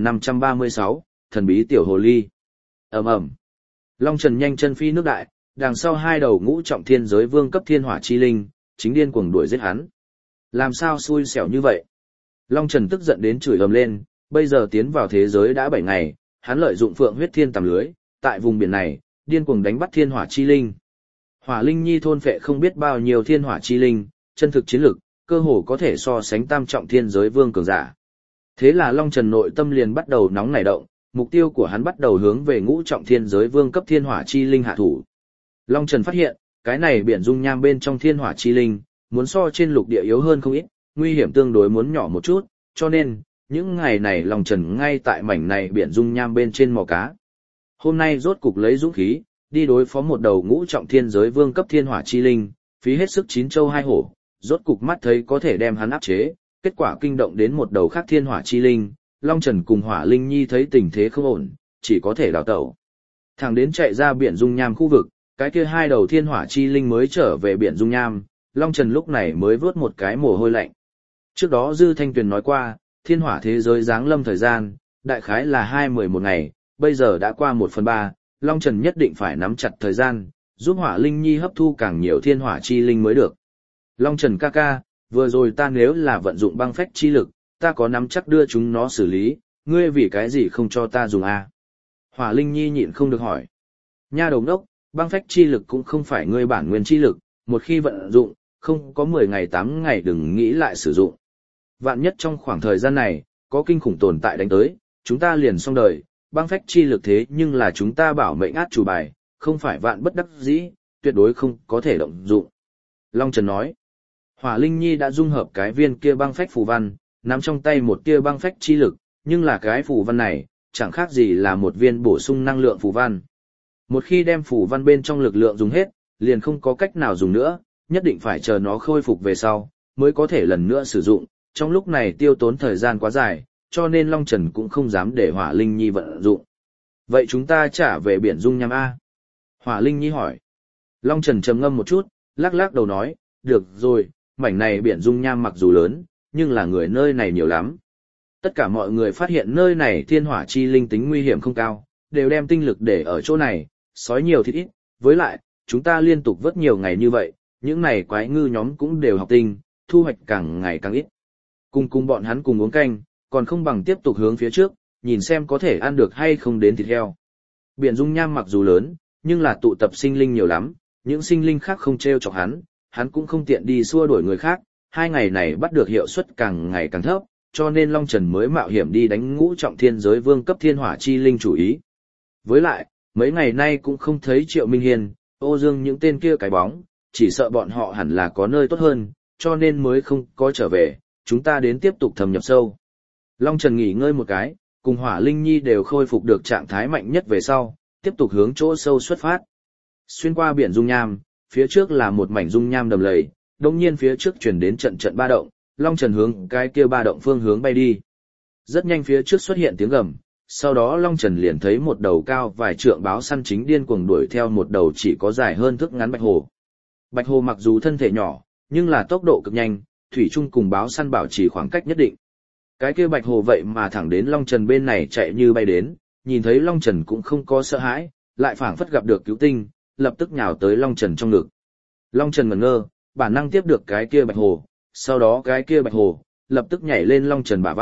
3536, thần bí tiểu hồ ly. Ầm ầm. Long Trần nhanh chân phi nước đại, đằng sau hai đầu ngũ trọng thiên giới vương cấp thiên hỏa chi linh, chính điên cuồng đuổi giết hắn. Làm sao xui xẻo như vậy? Long Trần tức giận đến chửi ầm lên, bây giờ tiến vào thế giới đã 7 ngày, hắn lợi dụng Phượng huyết thiên tầm lưới, tại vùng biển này, điên cuồng đánh bắt thiên hỏa chi linh. Hỏa Linh Nhi thôn phệ không biết bao nhiêu thiên hỏa chi linh, chân thực chiến lực, cơ hồ có thể so sánh tam trọng thiên giới vương cường giả. Thế là Long Trần nội tâm liền bắt đầu nóng nảy động, mục tiêu của hắn bắt đầu hướng về ngũ trọng thiên giới vương cấp thiên hỏa chi linh hạ thủ. Long Trần phát hiện, cái này biển dung nham bên trong thiên hỏa chi linh, muốn so trên lục địa yếu hơn không ít, nguy hiểm tương đối muốn nhỏ một chút, cho nên, những ngày này Long Trần ngay tại mảnh này biển dung nham bên trên mò cá. Hôm nay rốt cục lấy dũng khí, đi đối phó một đầu ngũ trọng thiên giới vương cấp thiên hỏa chi linh, phí hết sức 9 châu 2 hổ, rốt cục mắt thấy có thể đem hắn áp chế, kết quả kinh động đến một đầu khác thiên hỏa chi linh, Long Trần cùng Hỏa Linh Nhi thấy tình thế không ổn, chỉ có thể đào tẩu. Thẳng đến chạy ra biển dung nham khu vực, cái kia hai đầu thiên hỏa chi linh mới trở về biển dung nham, Long Trần lúc này mới vớt một cái mồ hôi lạnh. Trước đó Dư Thanh Tuyền nói qua, thiên hỏa thế giới giáng lâm thời gian, đại khái là 21 ngày, bây giờ đã qua 1/3, Long Trần nhất định phải nắm chặt thời gian, giúp Hỏa Linh Nhi hấp thu càng nhiều thiên hỏa chi linh mới được. Long Trần ca ca, vừa rồi ta nếu là vận dụng băng phách chi lực, ta có nắm chắc đưa chúng nó xử lý, ngươi vì cái gì không cho ta dùng a? Hỏa Linh Nhi nhịn không được hỏi. Nha đầu đốc, băng phách chi lực cũng không phải ngươi bản nguyên chi lực, một khi vận dụng, không có 10 ngày 8 ngày đừng nghĩ lại sử dụng. Vạn nhất trong khoảng thời gian này, có kinh khủng tồn tại đánh tới, chúng ta liền xong đời, băng phách chi lực thế nhưng là chúng ta bảo mệnh át chủ bài, không phải vạn bất đắc dĩ, tuyệt đối không có thể động dụng. Long Trần nói, Hỏa Linh Nhi đã dung hợp cái viên kia băng phách phù văn, nắm trong tay một tia băng phách chi lực, nhưng là cái phù văn này, chẳng khác gì là một viên bổ sung năng lượng phù văn. Một khi đem phù văn bên trong lực lượng dùng hết, liền không có cách nào dùng nữa, nhất định phải chờ nó khôi phục về sau, mới có thể lần nữa sử dụng, trong lúc này tiêu tốn thời gian quá dài, cho nên Long Trần cũng không dám để Hỏa Linh Nhi vận dụng. Vậy chúng ta trả về biển dung nham A? Hỏa Linh Nhi hỏi. Long Trần trầm ngâm một chút, lắc lắc đầu nói, được rồi, mảnh này biển dung nham mặc dù lớn, nhưng là người nơi này nhiều lắm. Tất cả mọi người phát hiện nơi này thiên hỏa chi linh tính nguy hiểm không cao, đều đem tinh lực để ở chỗ này, sói nhiều thịt ít, với lại, chúng ta liên tục vớt nhiều ngày như vậy, những này quái ngư nhóm cũng đều học tinh, thu hoạch càng ngày càng ít. Cùng bọn hắn cùng uống canh, còn không bằng tiếp tục hướng phía trước, nhìn xem có thể ăn được hay không đến thịt heo. Biển dung nham mặc dù lớn, nhưng là tụ tập sinh linh nhiều lắm, những sinh linh khác không treo chọc hắn cũng không tiện đi xua đuổi người khác, 2 ngày này bắt được hiệu suất càng ngày càng thấp, cho nên Long Trần mới mạo hiểm đi đánh ngũ trọng thiên giới vương cấp thiên hỏa chi linh chủ ý. Với lại, mấy ngày nay cũng không thấy Triệu Minh Hiên, Ô Dương những tên kia cái bóng, chỉ sợ bọn họ hẳn là có nơi tốt hơn, cho nên mới không có trở về, chúng ta đến tiếp tục thâm nhập sâu. Long Trần nghỉ ngơi một cái, cùng Hỏa Linh Nhi đều khôi phục được trạng thái mạnh nhất về sau, tiếp tục hướng chỗ sâu xuất phát. Xuyên qua biển dung nham, phía trước là một mảnh dung nham đầm lầy, đột nhiên phía trước truyền đến trận trận ba động, Long Trần hướng cái kia ba động phương hướng bay đi. Rất nhanh phía trước xuất hiện tiếng gầm, sau đó Long Trần liền thấy một đầu cao vài trượng báo săn chính điên cuồng đuổi theo một đầu chỉ có dài hơn thước ngắn bạch hồ. Bạch hồ mặc dù thân thể nhỏ, nhưng là tốc độ cực nhanh, thủy chung cùng báo săn bảo trì khoảng cách nhất định. Cái kia bạch hồ vậy mà thẳng đến Long Trần bên này chạy như bay đến, nhìn thấy Long Trần cũng không có sợ hãi, lại phảng phất gặp được cứu tinh, lập tức nhào tới Long Trần trong ngực. Long Trần ngẩn ngơ, bản năng tiếp được cái kia bạch hồ, sau đó cái kia bạch hồ lập tức nhảy lên Long Trần bả vai,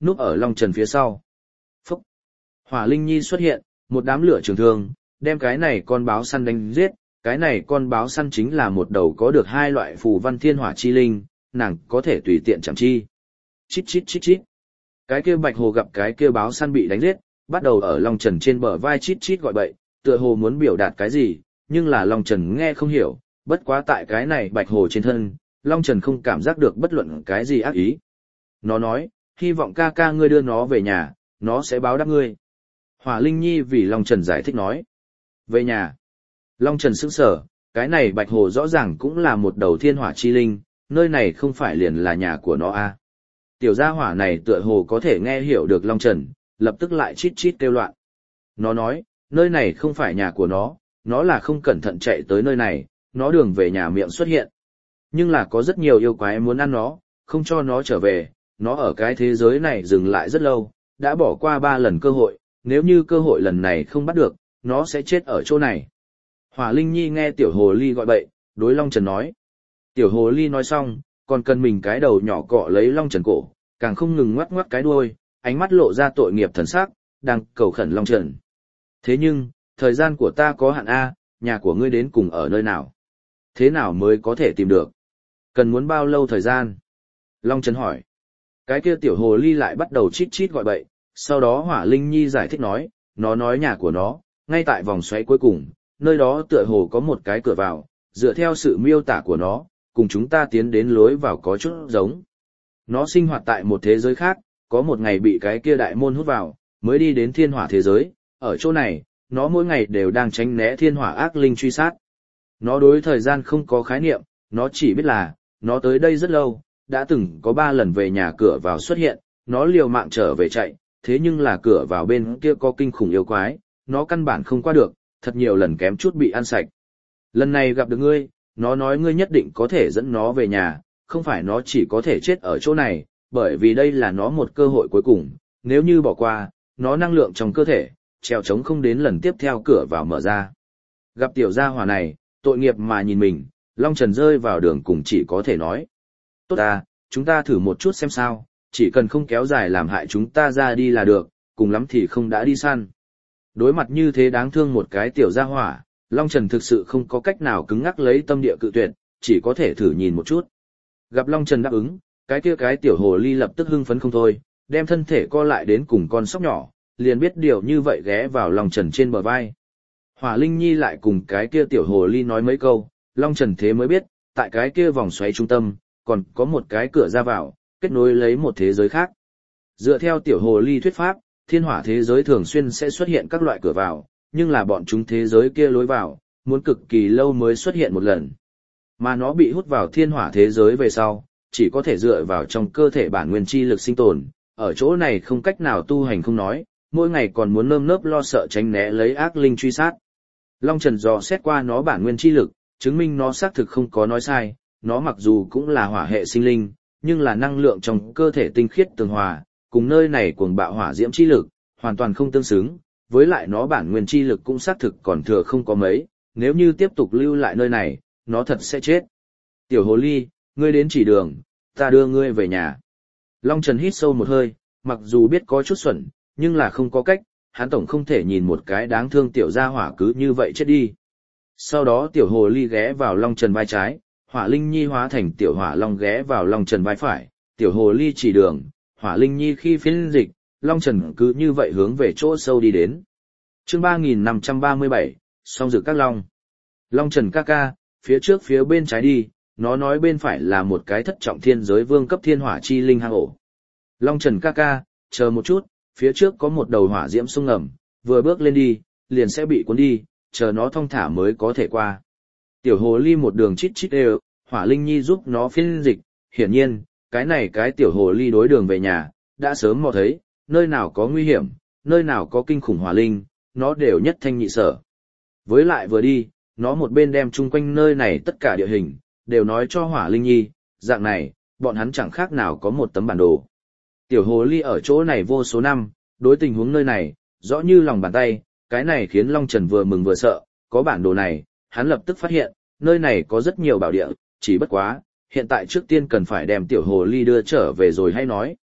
núp ở Long Trần phía sau. Phúc! Hỏa Linh Nhi xuất hiện, một đám lửa trường thương, đem cái này con báo săn đánh giết. Cái này con báo săn chính là một đầu có được hai loại phù văn thiên hỏa chi linh, nàng có thể tùy tiện chạm chi. Chít chít chít chít. Cái kia bạch hồ gặp cái kia báo săn bị đánh giết, bắt đầu ở Long Trần trên bờ vai chít chít gọi bậy, tựa hồ muốn biểu đạt cái gì, nhưng là Long Trần nghe không hiểu, bất quá tại cái này bạch hồ trên thân, Long Trần không cảm giác được bất luận cái gì ác ý. Nó nói, hy vọng ca ca ngươi đưa nó về nhà, nó sẽ báo đáp ngươi. Hỏa Linh Nhi vì Long Trần giải thích nói. Về nhà. Long Trần sững sờ, cái này bạch hồ rõ ràng cũng là một đầu thiên hỏa chi linh, nơi này không phải liền là nhà của nó à. Tiểu gia hỏa này tựa hồ có thể nghe hiểu được Long Trần, lập tức lại chít chít kêu loạn. Nó nói, nơi này không phải nhà của nó là không cẩn thận chạy tới nơi này, nó đường về nhà miệng xuất hiện. Nhưng là có rất nhiều yêu quái muốn ăn nó, không cho nó trở về, nó ở cái thế giới này dừng lại rất lâu, đã bỏ qua 3 lần cơ hội, nếu như cơ hội lần này không bắt được, nó sẽ chết ở chỗ này. Hỏa Linh Nhi nghe Tiểu Hồ Ly gọi bậy, đối Long Trần nói. Tiểu Hồ Ly nói xong, còn cần mình cái đầu nhỏ cọ lấy Long Trần cổ, càng không ngừng ngoắc ngoắc cái đuôi, ánh mắt lộ ra tội nghiệp thần sắc, đang cầu khẩn Long Trần. Thế nhưng, thời gian của ta có hạn A, nhà của ngươi đến cùng ở nơi nào? Thế nào mới có thể tìm được? Cần muốn bao lâu thời gian? Long Trần hỏi. Cái kia Tiểu Hồ Ly lại bắt đầu chít chít gọi bậy, sau đó Hỏa Linh Nhi giải thích nói, nó nói nhà của nó, ngay tại vòng xoáy cuối cùng, nơi đó tựa hồ có một cái cửa vào, dựa theo sự miêu tả của nó, cùng chúng ta tiến đến lối vào có chút giống. Nó sinh hoạt tại một thế giới khác, có một ngày bị cái kia đại môn hút vào, mới đi đến thiên hỏa thế giới, ở chỗ này, nó mỗi ngày đều đang tránh né thiên hỏa ác linh truy sát. Nó đối thời gian không có khái niệm, nó chỉ biết là, nó tới đây rất lâu, đã từng có 3 lần về nhà cửa vào xuất hiện, nó liều mạng trở về chạy, thế nhưng là cửa vào bên kia có kinh khủng yêu quái, nó căn bản không qua được, thật nhiều lần kém chút bị ăn sạch. Lần này gặp được ngươi, nó nói ngươi nhất định có thể dẫn nó về nhà, không phải nó chỉ có thể chết ở chỗ này, bởi vì đây là nó một cơ hội cuối cùng, nếu như bỏ qua, nó năng lượng trong cơ thể, trèo trống không đến lần tiếp theo cửa vào mở ra. Gặp tiểu gia hỏa này, tội nghiệp mà nhìn mình, Long Trần rơi vào đường cùng chỉ có thể nói. Tốt à, chúng ta thử một chút xem sao, chỉ cần không kéo dài làm hại chúng ta ra đi là được, cùng lắm thì không đã đi săn. Đối mặt như thế đáng thương một cái tiểu gia hỏa, Long Trần thực sự không có cách nào cứng ngắc lấy tâm địa cự tuyệt, chỉ có thể thử nhìn một chút. Gặp Long Trần đáp ứng, cái kia cái tiểu hồ ly lập tức hưng phấn không thôi, đem thân thể co lại đến cùng con sóc nhỏ, liền biết điều như vậy ghé vào Long Trần trên bờ vai. Hỏa Linh Nhi lại cùng cái kia tiểu hồ ly nói mấy câu, Long Trần thế mới biết, tại cái kia vòng xoáy trung tâm, còn có một cái cửa ra vào, kết nối lấy một thế giới khác. Dựa theo tiểu hồ ly thuyết pháp, thiên hỏa thế giới thường xuyên sẽ xuất hiện các loại cửa vào, nhưng là bọn chúng thế giới kia lối vào, muốn cực kỳ lâu mới xuất hiện một lần. Mà nó bị hút vào thiên hỏa thế giới về sau, chỉ có thể dựa vào trong cơ thể bản nguyên chi lực sinh tồn, ở chỗ này không cách nào tu hành không nói, mỗi ngày còn muốn nơm nớp lo sợ tránh né lấy ác linh truy sát. Long Trần dò xét qua nó bản nguyên chi lực, chứng minh nó xác thực không có nói sai, nó mặc dù cũng là hỏa hệ sinh linh, nhưng là năng lượng trong cơ thể tinh khiết tường hòa, cùng nơi này cuồng bạo hỏa diễm chi lực, hoàn toàn không tương xứng, với lại nó bản nguyên chi lực cũng xác thực còn thừa không có mấy, nếu như tiếp tục lưu lại nơi này, nó thật sẽ chết. Tiểu hồ ly, ngươi đến chỉ đường, ta đưa ngươi về nhà. Long Trần hít sâu một hơi, mặc dù biết có chút xuẩn, nhưng là không có cách, hắn tổng không thể nhìn một cái đáng thương tiểu gia hỏa cứ như vậy chết đi. Sau đó tiểu hồ ly ghé vào Long Trần vai trái, Hỏa Linh Nhi hóa thành tiểu hỏa long ghé vào Long Trần vai phải, tiểu hồ ly chỉ đường, Hỏa Linh Nhi khi phiên dịch, Long Trần cứ như vậy hướng về chỗ sâu đi đến. Chương 3537, song dự các long. Long Trần ca ca, phía trước phía bên trái đi, nó nói bên phải là một cái thất trọng thiên giới vương cấp thiên hỏa chi linh hang ổ. Long Trần ca ca, chờ một chút, phía trước có một đầu hỏa diễm sông ngầm, vừa bước lên đi, liền sẽ bị cuốn đi, chờ nó thong thả mới có thể qua. Tiểu hồ ly một đường chít chít đều, Hỏa Linh Nhi giúp nó phiên dịch, hiển nhiên, cái này cái tiểu hồ ly đối đường về nhà, đã sớm mò thấy, nơi nào có nguy hiểm, nơi nào có kinh khủng hỏa linh, nó đều nhất thanh nhị sở. Với lại vừa đi, nó một bên đem chung quanh nơi này tất cả địa hình, đều nói cho Hỏa Linh Nhi, dạng này, bọn hắn chẳng khác nào có một tấm bản đồ. Tiểu hồ ly ở chỗ này vô số năm, đối tình huống nơi này, rõ như lòng bàn tay, cái này khiến Long Trần vừa mừng vừa sợ, có bản đồ này, hắn lập tức phát hiện, nơi này có rất nhiều bảo địa, chỉ bất quá, hiện tại trước tiên cần phải đem tiểu hồ ly đưa trở về rồi hay nói.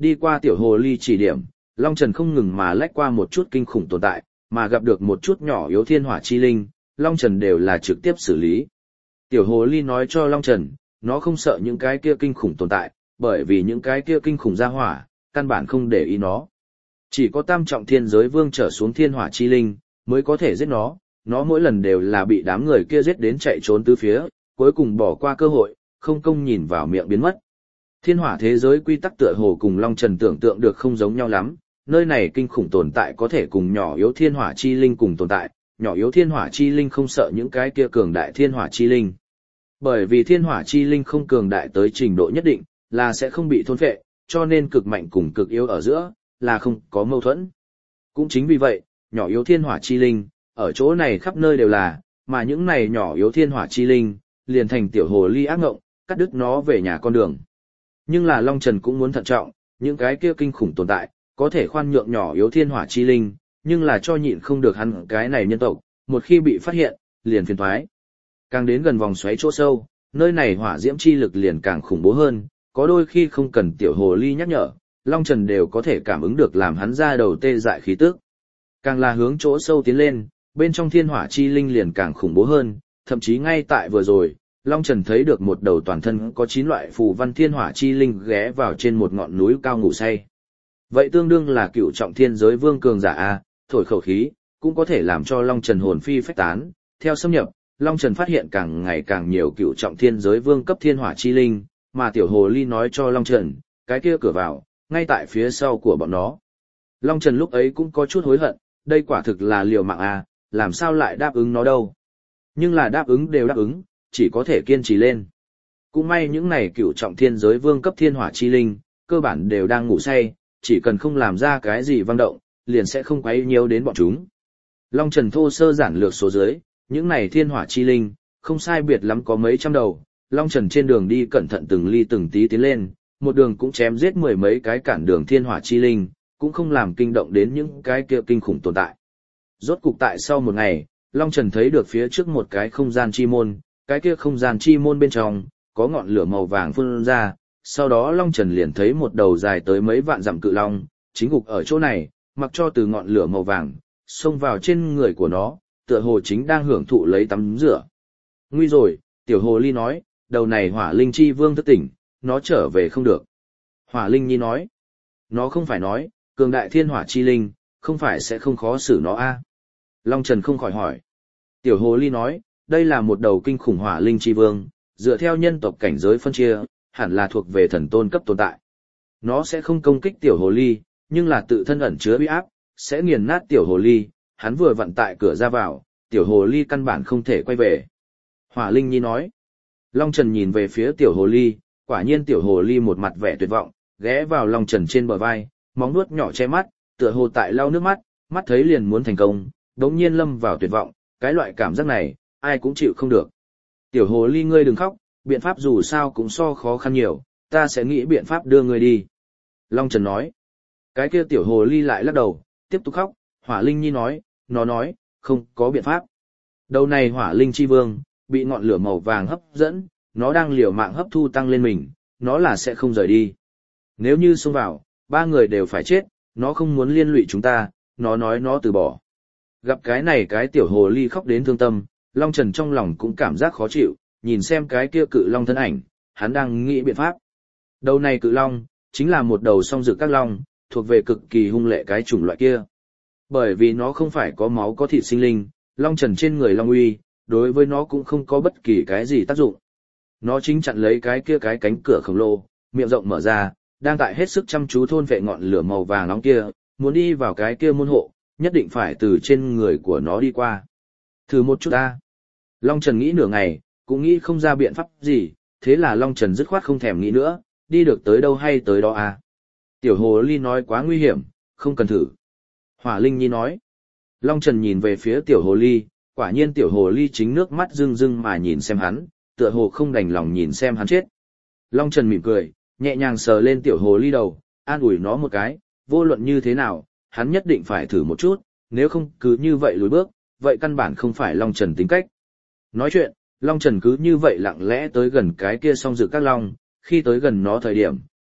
Đi qua tiểu hồ ly chỉ điểm, Long Trần không ngừng mà lách qua một chút kinh khủng tồn tại, mà gặp được một chút nhỏ yếu thiên hỏa chi linh, Long Trần đều là trực tiếp xử lý. Tiểu hồ ly nói cho Long Trần, nó không sợ những cái kia kinh khủng tồn tại, bởi vì những cái kia kinh khủng ra hỏa, căn bản không để ý nó. Chỉ có tam trọng thiên giới vương trở xuống thiên hỏa chi linh, mới có thể giết nó mỗi lần đều là bị đám người kia giết đến chạy trốn tứ phía, cuối cùng bỏ qua cơ hội, không công nhìn vào miệng biến mất. Thiên hỏa thế giới quy tắc tựa hồ cùng Long Trần tưởng tượng được không giống nhau lắm, nơi này kinh khủng tồn tại có thể cùng nhỏ yếu thiên hỏa chi linh cùng tồn tại, nhỏ yếu thiên hỏa chi linh không sợ những cái kia cường đại thiên hỏa chi linh. Bởi vì thiên hỏa chi linh không cường đại tới trình độ nhất định, là sẽ không bị thôn phệ, cho nên cực mạnh cùng cực yếu ở giữa, là không có mâu thuẫn. Cũng chính vì vậy, nhỏ yếu thiên hỏa chi linh, ở chỗ này khắp nơi đều là, mà những này nhỏ yếu thiên hỏa chi linh, liền thành tiểu hồ ly ác ngộng, cắt đứt nó về nhà con đường. Nhưng là Long Trần cũng muốn thận trọng, những cái kia kinh khủng tồn tại, có thể khoan nhượng nhỏ yếu thiên hỏa chi linh, nhưng là cho nhịn không được hắn cái này nhân tộc, một khi bị phát hiện, liền phiền toái. Càng đến gần vòng xoáy chỗ sâu, nơi này hỏa diễm chi lực liền càng khủng bố hơn, có đôi khi không cần tiểu hồ ly nhắc nhở, Long Trần đều có thể cảm ứng được làm hắn ra đầu tê dại khí tức. Càng là hướng chỗ sâu tiến lên, bên trong thiên hỏa chi linh liền càng khủng bố hơn, thậm chí ngay tại vừa rồi, Long Trần thấy được một đầu toàn thân có 9 loại phù văn thiên hỏa chi linh ghé vào trên một ngọn núi cao ngủ say. Vậy tương đương là cựu trọng thiên giới vương cường giả A, thổi khẩu khí, cũng có thể làm cho Long Trần hồn phi phách tán. Theo xâm nhập, Long Trần phát hiện càng ngày càng nhiều cựu trọng thiên giới vương cấp thiên hỏa chi linh, mà tiểu hồ ly nói cho Long Trần, cái kia cửa vào, ngay tại phía sau của bọn nó. Long Trần lúc ấy cũng có chút hối hận, đây quả thực là liều mạng A, làm sao lại đáp ứng nó đâu. Nhưng là đáp ứng đều đáp ứng, chỉ có thể kiên trì lên. Cũng may những này cựu trọng thiên giới vương cấp thiên hỏa chi linh, cơ bản đều đang ngủ say, chỉ cần không làm ra cái gì vang động, liền sẽ không quấy nhiễu đến bọn chúng. Long Trần thô sơ giản lược số dưới, những này thiên hỏa chi linh, không sai biệt lắm có mấy trăm đầu. Long Trần trên đường đi cẩn thận từng ly từng tí tiến lên, một đường cũng chém giết 10 mấy cái cản đường thiên hỏa chi linh, cũng không làm kinh động đến những cái kia kinh khủng tồn tại. Rốt cục tại sau một ngày, Long Trần thấy được phía trước một cái không gian chi môn, cái kia không gian chi môn bên trong, có ngọn lửa màu vàng phun ra, sau đó Long Trần liền thấy một đầu dài tới mấy vạn dặm cự long, chính gục ở chỗ này, mặc cho từ ngọn lửa màu vàng, xông vào trên người của nó, tựa hồ chính đang hưởng thụ lấy tắm rửa. Nguy rồi, tiểu hồ ly nói, đầu này hỏa linh chi vương thức tỉnh, nó trở về không được. Hỏa linh nhi nói, nó không phải nói, cường đại thiên hỏa chi linh, không phải sẽ không khó xử nó a? Long Trần không khỏi hỏi. Tiểu hồ ly nói, đây là một đầu kinh khủng hỏa linh chi vương, dựa theo nhân tộc cảnh giới phân chia, hẳn là thuộc về thần tôn cấp tồn tại. Nó sẽ không công kích tiểu hồ ly, nhưng là tự thân ẩn chứa uy áp, sẽ nghiền nát tiểu hồ ly, hắn vừa vặn tại cửa ra vào, tiểu hồ ly căn bản không thể quay về. Hỏa linh nhi nói. Long Trần nhìn về phía tiểu hồ ly, quả nhiên tiểu hồ ly một mặt vẻ tuyệt vọng, ghé vào Long Trần trên bờ vai, móng nuốt nhỏ che mắt, tựa hồ tại lau nước mắt, mắt thấy liền muốn thành công, đống nhiên lâm vào tuyệt vọng, cái loại cảm giác này, ai cũng chịu không được. Tiểu hồ ly ngươi đừng khóc, biện pháp dù sao cũng so khó khăn nhiều, ta sẽ nghĩ biện pháp đưa ngươi đi. Long Trần nói. Cái kia tiểu hồ ly lại lắc đầu, tiếp tục khóc, Hỏa Linh Nhi nói, nó nói, không có biện pháp. Đầu này Hỏa Linh Chi Vương, bị ngọn lửa màu vàng hấp dẫn, nó đang liều mạng hấp thu tăng lên mình, nó là sẽ không rời đi. Nếu như xông vào, 3 người đều phải chết, nó không muốn liên lụy chúng ta, nó nói nó từ bỏ. Gặp cái này cái tiểu hồ ly khóc đến thương tâm, Long Trần trong lòng cũng cảm giác khó chịu, nhìn xem cái kia cự long thân ảnh, hắn đang nghĩ biện pháp. Đầu này cự long, chính là một đầu song dược các long, thuộc về cực kỳ hung lệ cái chủng loại kia. Bởi vì nó không phải có máu có thịt sinh linh, Long Trần trên người long uy, đối với nó cũng không có bất kỳ cái gì tác dụng. Nó chính chặn lấy cái kia cái cánh cửa khổng lồ, miệng rộng mở ra, đang tại hết sức chăm chú thôn vệ ngọn lửa màu vàng nóng kia, muốn đi vào cái kia môn hộ, nhất định phải từ trên người của nó đi qua. Thử một chút ta. Long Trần nghĩ nửa ngày, cũng nghĩ không ra biện pháp gì, thế là Long Trần dứt khoát không thèm nghĩ nữa, đi được tới đâu hay tới đó à. Tiểu hồ ly nói quá nguy hiểm, không cần thử. Hỏa Linh Nhi nói. Long Trần nhìn về phía tiểu hồ ly, quả nhiên tiểu hồ ly chính nước mắt rưng rưng mà nhìn xem hắn, tựa hồ không đành lòng nhìn xem hắn chết. Long Trần mỉm cười, nhẹ nhàng sờ lên tiểu hồ ly đầu, an ủi nó một cái, vô luận như thế nào, hắn nhất định phải thử một chút, nếu không cứ như vậy lùi bước, vậy căn bản không phải Long Trần tính cách. Nói chuyện, Long Trần cứ như vậy lặng lẽ tới gần cái kia song dược các long, khi tới gần nó thời điểm,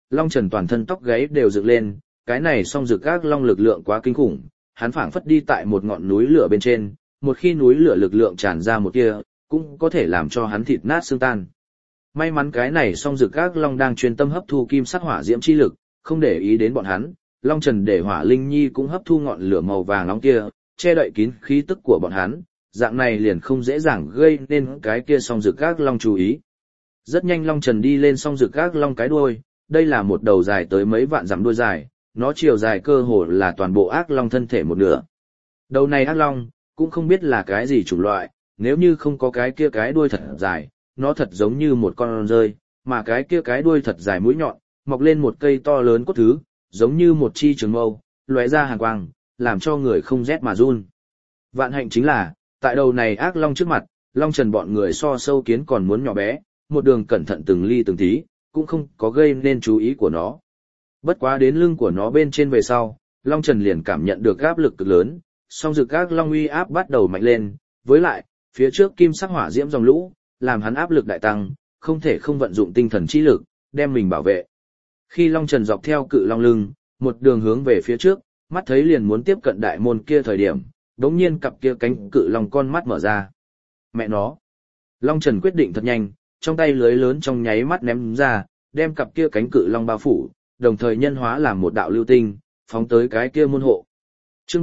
Long Trần toàn thân tóc gáy đều dựng lên, cái này song rực ác long lực lượng quá kinh khủng, hắn phảng phất đi tại một ngọn núi lửa bên trên, một khi núi lửa lực lượng tràn ra một kia, cũng có thể làm cho hắn thịt nát xương tan. May mắn cái này song rực ác long đang chuyên tâm hấp thu kim sắc hỏa diễm chi lực, không để ý đến bọn hắn, Long Trần để Hỏa Linh Nhi cũng hấp thu ngọn lửa màu vàng nóng kia, che đậy kín khí tức của bọn hắn, dạng này liền không dễ dàng gây nên cái kia song rực ác long chú ý. Rất nhanh Long Trần đi lên song rực ác long cái đuôi, đây là một đầu dài tới mấy vạn dặm đuôi dài, nó chiều dài cơ hồ là toàn bộ ác long thân thể một nửa. Đầu này ác long, cũng không biết là cái gì chủng loại, nếu như không có cái kia cái đuôi thật dài, nó thật giống như một con rơi, mà cái kia cái đuôi thật dài mũi nhọn, mọc lên một cây to lớn cốt thứ, giống như một chi trường mâu, lóe ra hàn quang, làm cho người không rét mà run. Vạn hạnh chính là, tại đầu này ác long trước mặt, Long Trần bọn người so sâu kiến còn muốn nhỏ bé, một đường cẩn thận từng ly từng tí, cũng không có gây nên chú ý của nó. Bất quá đến lưng của nó bên trên về sau, Long Trần liền cảm nhận được áp lực cực lớn, song rực ác long uy áp bắt đầu mạnh lên, với lại, phía trước kim sắc hỏa diễm dòng lũ, làm hắn áp lực đại tăng, không thể không vận dụng tinh thần chi lực, đem mình bảo vệ. Khi Long Trần dọc theo cự long lưng, một đường hướng về phía trước, mắt thấy liền muốn tiếp cận đại môn kia thời điểm, đống nhiên cặp kia cánh cự long con mắt mở ra. Mẹ nó! Long Trần quyết định thật nhanh, trong tay lưới lớn trong nháy mắt ném ra, đem cặp kia cánh cự long bao phủ, đồng thời nhân hóa làm một đạo lưu tinh, phóng tới cái kia môn hộ. Chương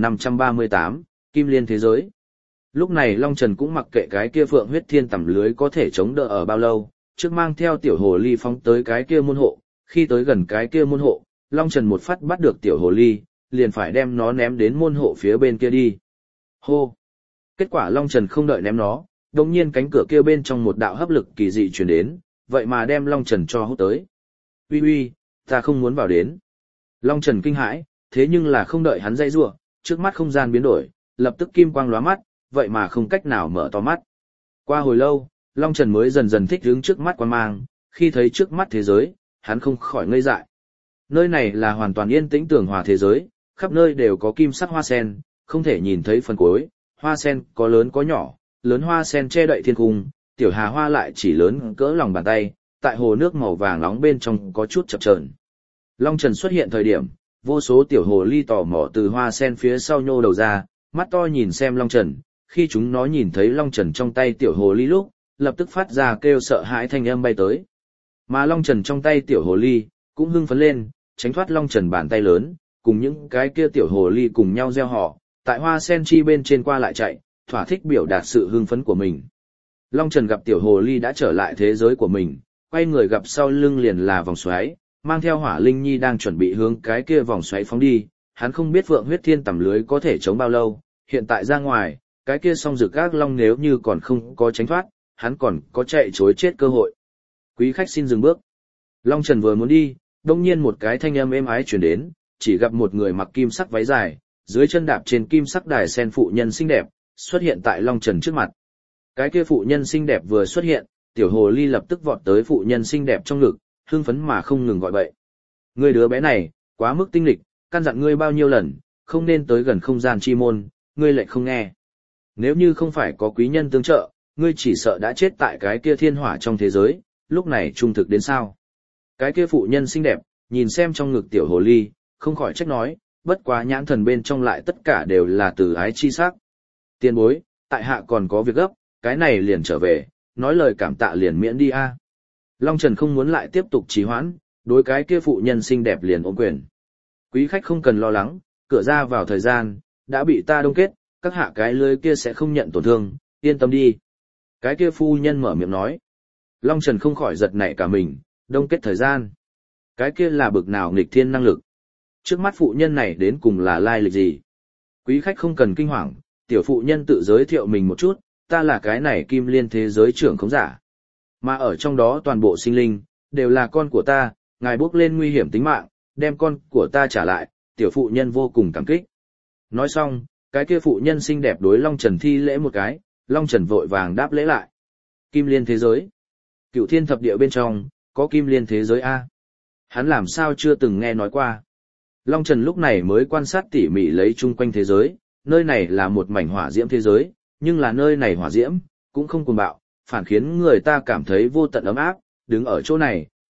3538, Kim Liên thế giới. Lúc này Long Trần cũng mặc kệ cái kia phượng huyết thiên tẩm lưới có thể chống đỡ ở bao lâu, trước mang theo tiểu hồ ly phóng tới cái kia môn hộ, khi tới gần cái kia môn hộ, Long Trần một phát bắt được tiểu hồ ly, liền phải đem nó ném đến môn hộ phía bên kia đi. Hô! Kết quả Long Trần không đợi ném nó, đồng nhiên cánh cửa kia bên trong một đạo hấp lực kỳ dị truyền đến, vậy mà đem Long Trần cho hút tới. Uy uy, ta không muốn vào đến. Long Trần kinh hãi, thế nhưng là không đợi hắn dây rủa, trước mắt không gian biến đổi, lập tức kim quang lóa mắt, vậy mà không cách nào mở to mắt. Qua hồi lâu, Long Trần mới dần dần thích ứng trước mắt quang mang, khi thấy trước mắt thế giới, hắn không khỏi ngây dại. Nơi này là hoàn toàn yên tĩnh tường hòa thế giới, khắp nơi đều có kim sắc hoa sen, không thể nhìn thấy phần cuối, hoa sen có lớn có nhỏ, lớn hoa sen che đậy thiên cung, tiểu hà hoa lại chỉ lớn cỡ lòng bàn tay, tại hồ nước màu vàng nóng bên trong có chút chập chờn. Long Trần xuất hiện thời điểm, vô số tiểu hồ ly tò mò từ hoa sen phía sau nhô đầu ra, mắt to nhìn xem Long Trần, khi chúng nó nhìn thấy Long Trần trong tay tiểu hồ ly lúc, lập tức phát ra kêu sợ hãi thanh âm bay tới. Mà Long Trần trong tay tiểu hồ ly, cũng hưng phấn lên, tránh thoát Long Trần bàn tay lớn, cùng những cái kia tiểu hồ ly cùng nhau reo hò, tại hoa sen chi bên trên qua lại chạy, thỏa thích biểu đạt sự hưng phấn của mình. Long Trần gặp tiểu hồ ly đã trở lại thế giới của mình, quay người gặp sau lưng liền là vòng xoáy, mang theo Hỏa Linh Nhi đang chuẩn bị hướng cái kia vòng xoáy phóng đi, hắn không biết Phượng huyết thiên tẩm lưới có thể chống bao lâu, hiện tại ra ngoài, cái kia song rực ác long nếu như còn không có tránh thoát, hắn còn có chạy chối chết cơ hội. Quý khách xin dừng bước. Long Trần vừa muốn đi, đông nhiên một cái thanh âm êm ái truyền đến, chỉ gặp một người mặc kim sắc váy dài, dưới chân đạp trên kim sắc đài sen phụ nhân xinh đẹp, xuất hiện tại Long Trần trước mặt. Cái kia phụ nhân xinh đẹp vừa xuất hiện, tiểu hồ ly lập tức vọt tới phụ nhân xinh đẹp trong ngực, hưng phấn mà không ngừng gọi bậy. Ngươi đứa bé này, quá mức tinh lịch, căn dặn ngươi bao nhiêu lần, không nên tới gần không gian chi môn, ngươi lại không nghe. Nếu như không phải có quý nhân tương trợ, ngươi chỉ sợ đã chết tại cái kia thiên hỏa trong thế giới, lúc này trung thực đến sao. Cái kia phụ nhân xinh đẹp, nhìn xem trong ngực tiểu hồ ly, không khỏi trách nói, bất quá nhãn thần bên trong lại tất cả đều là từ ái chi sắc. Tiền bối, tại hạ còn có việc gấp, cái này liền trở về, nói lời cảm tạ liền miễn đi a. Long Trần không muốn lại tiếp tục trì hoãn, đối cái kia phụ nhân xinh đẹp liền ôm quyền. Quý khách không cần lo lắng, cửa ra vào thời gian, đã bị ta đông kết, các hạ cái lưới kia sẽ không nhận tổn thương, yên tâm đi. Cái kia phu nhân mở miệng nói. Long Trần không khỏi giật nảy cả mình, đông kết thời gian. Cái kia là bực nào nghịch thiên năng lực. Trước mắt phụ nhân này đến cùng là lai lịch gì? Quý khách không cần kinh hoàng, tiểu phụ nhân tự giới thiệu mình một chút, ta là cái này Kim Liên thế giới trưởng khống giả. Mà ở trong đó toàn bộ sinh linh, đều là con của ta, ngài bước lên nguy hiểm tính mạng, đem con của ta trả lại, tiểu phụ nhân vô cùng cảm kích. Nói xong, cái kia phụ nhân xinh đẹp đối Long Trần thi lễ một cái, Long Trần vội vàng đáp lễ lại. Kim Liên thế giới. Cựu thiên thập địa bên trong, có Kim Liên thế giới A. Hắn làm sao chưa từng nghe nói qua. Long Trần lúc này mới quan sát tỉ mỉ lấy chung quanh thế giới, nơi này là một mảnh hỏa diễm thế giới, nhưng là nơi này hỏa diễm, cũng không cuồng bạo, phản khiến người ta cảm thấy vô tận ấm áp, đứng ở chỗ này,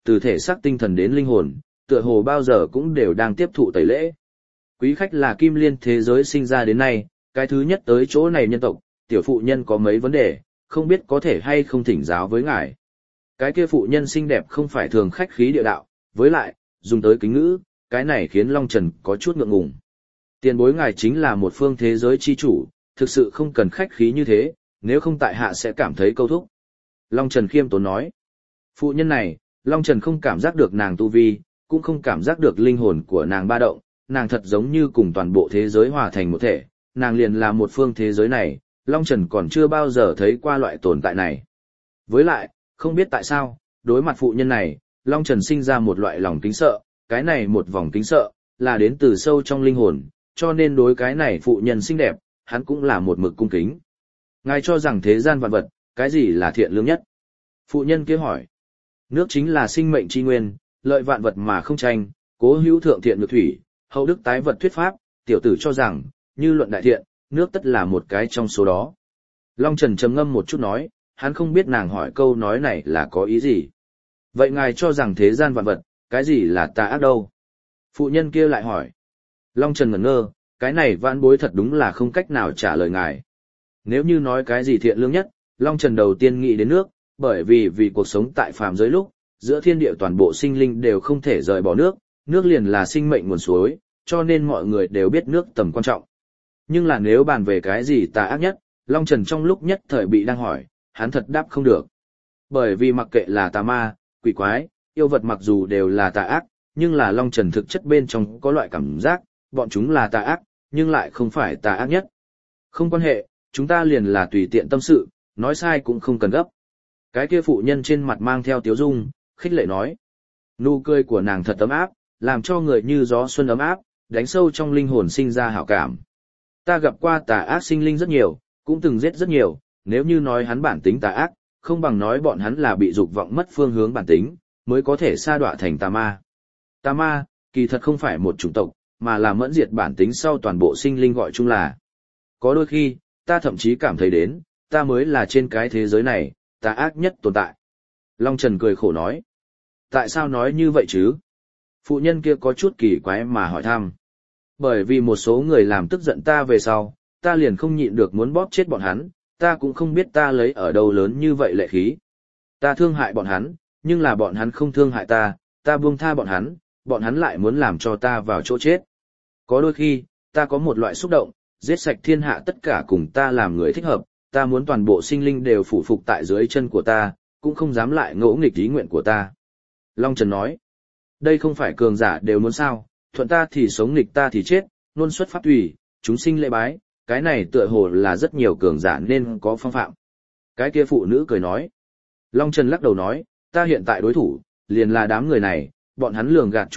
từ thể xác tinh thần đến linh hồn, tựa hồ bao giờ cũng đều đang tiếp thụ tẩy lễ. Quý khách là Kim Liên thế giới sinh ra đến nay, cái thứ nhất tới chỗ này nhân tộc, tiểu phụ nhân có mấy vấn đề, không biết có thể hay không thỉnh giáo với ngài. Cái kia phụ nhân xinh đẹp không phải thường khách khí địa đạo, với lại, dùng tới kính ngữ, cái này khiến Long Trần có chút ngượng ngùng. Tiền bối ngài chính là một phương thế giới chi chủ, thực sự không cần khách khí như thế, nếu không tại hạ sẽ cảm thấy câu thúc. Long Trần khiêm tốn nói. Phụ nhân này, Long Trần không cảm giác được nàng tu vi, cũng không cảm giác được linh hồn của nàng ba động, nàng thật giống như cùng toàn bộ thế giới hòa thành một thể, nàng liền là một phương thế giới này, Long Trần còn chưa bao giờ thấy qua loại tồn tại này. Với lại, không biết tại sao, đối mặt phụ nhân này, Long Trần sinh ra một loại lòng kính sợ, cái này một vòng kính sợ, là đến từ sâu trong linh hồn, cho nên đối cái này phụ nhân xinh đẹp, hắn cũng là một mực cung kính. Ngài cho rằng thế gian vạn vật, cái gì là thiện lương nhất? Phụ nhân kia hỏi. Nước chính là sinh mệnh chi nguyên, lợi vạn vật mà không tranh, cố hữu thượng thiện nhược thủy, hậu đức tái vật thuyết pháp, tiểu tử cho rằng, như luận đại thiện, nước tất là một cái trong số đó. Long Trần trầm ngâm một chút nói, hắn không biết nàng hỏi câu nói này là có ý gì. Vậy ngài cho rằng thế gian vạn vật, cái gì là tà ác đâu? Phụ nhân kia lại hỏi. Long Trần ngẩn ngơ, cái này vãn bối thật đúng là không cách nào trả lời ngài. Nếu như nói cái gì thiện lương nhất, Long Trần đầu tiên nghĩ đến nước, bởi vì cuộc sống tại phàm giới lúc, giữa thiên địa toàn bộ sinh linh đều không thể rời bỏ nước, nước liền là sinh mệnh nguồn suối, cho nên mọi người đều biết nước tầm quan trọng. Nhưng là nếu bàn về cái gì tà ác nhất, Long Trần trong lúc nhất thời bị đang hỏi, hắn thật đáp không được. Bởi vì mặc kệ là tà ma, quỷ quái, yêu vật mặc dù đều là tà ác, nhưng là Long Trần thực chất bên trong có loại cảm giác, bọn chúng là tà ác, nhưng lại không phải tà ác nhất. Không quan hệ, chúng ta liền là tùy tiện tâm sự, nói sai cũng không cần gấp. Cái kia phụ nhân trên mặt mang theo tiếu dung, khích lệ nói. Nụ cười của nàng thật ấm áp, làm cho người như gió xuân ấm áp, đánh sâu trong linh hồn sinh ra hảo cảm. Ta gặp qua tà ác sinh linh rất nhiều, cũng từng giết rất nhiều, nếu như nói hắn bản tính tà ác, không bằng nói bọn hắn là bị dục vọng mất phương hướng bản tính, mới có thể sa đọa thành tà ma. Tà ma, kỳ thật không phải một chủng tộc, mà là mẫn diệt bản tính sau toàn bộ sinh linh gọi chung là. Có đôi khi, ta thậm chí cảm thấy đến, ta mới là trên cái thế giới này, tà ác nhất tồn tại. Long Trần cười khổ nói. Tại sao nói như vậy chứ? Phụ nhân kia có chút kỳ quái mà hỏi thăm. Bởi vì một số người làm tức giận ta về sau, ta liền không nhịn được muốn bóp chết bọn hắn, ta cũng không biết ta lấy ở đâu lớn như vậy lệ khí. Ta thương hại bọn hắn, nhưng là bọn hắn không thương hại ta buông tha bọn hắn lại muốn làm cho ta vào chỗ chết. Có đôi khi, ta có một loại xúc động, giết sạch thiên hạ tất cả cùng ta làm người thích hợp, ta muốn toàn bộ sinh linh đều phủ phục tại dưới chân của ta, cũng không dám lại ngỗ nghịch ý nguyện của ta. Long Trần nói, đây không phải cường giả đều muốn sao, thuận ta thì sống nghịch ta thì chết, luôn xuất pháp tùy, chúng sinh lễ bái, cái này tựa hồ là rất nhiều cường giả nên có phong phạm. Cái kia phụ nữ cười nói. Long Trần lắc đầu nói, ta hiện tại đối thủ, liền là đám người này, bọn hắn lừa gạt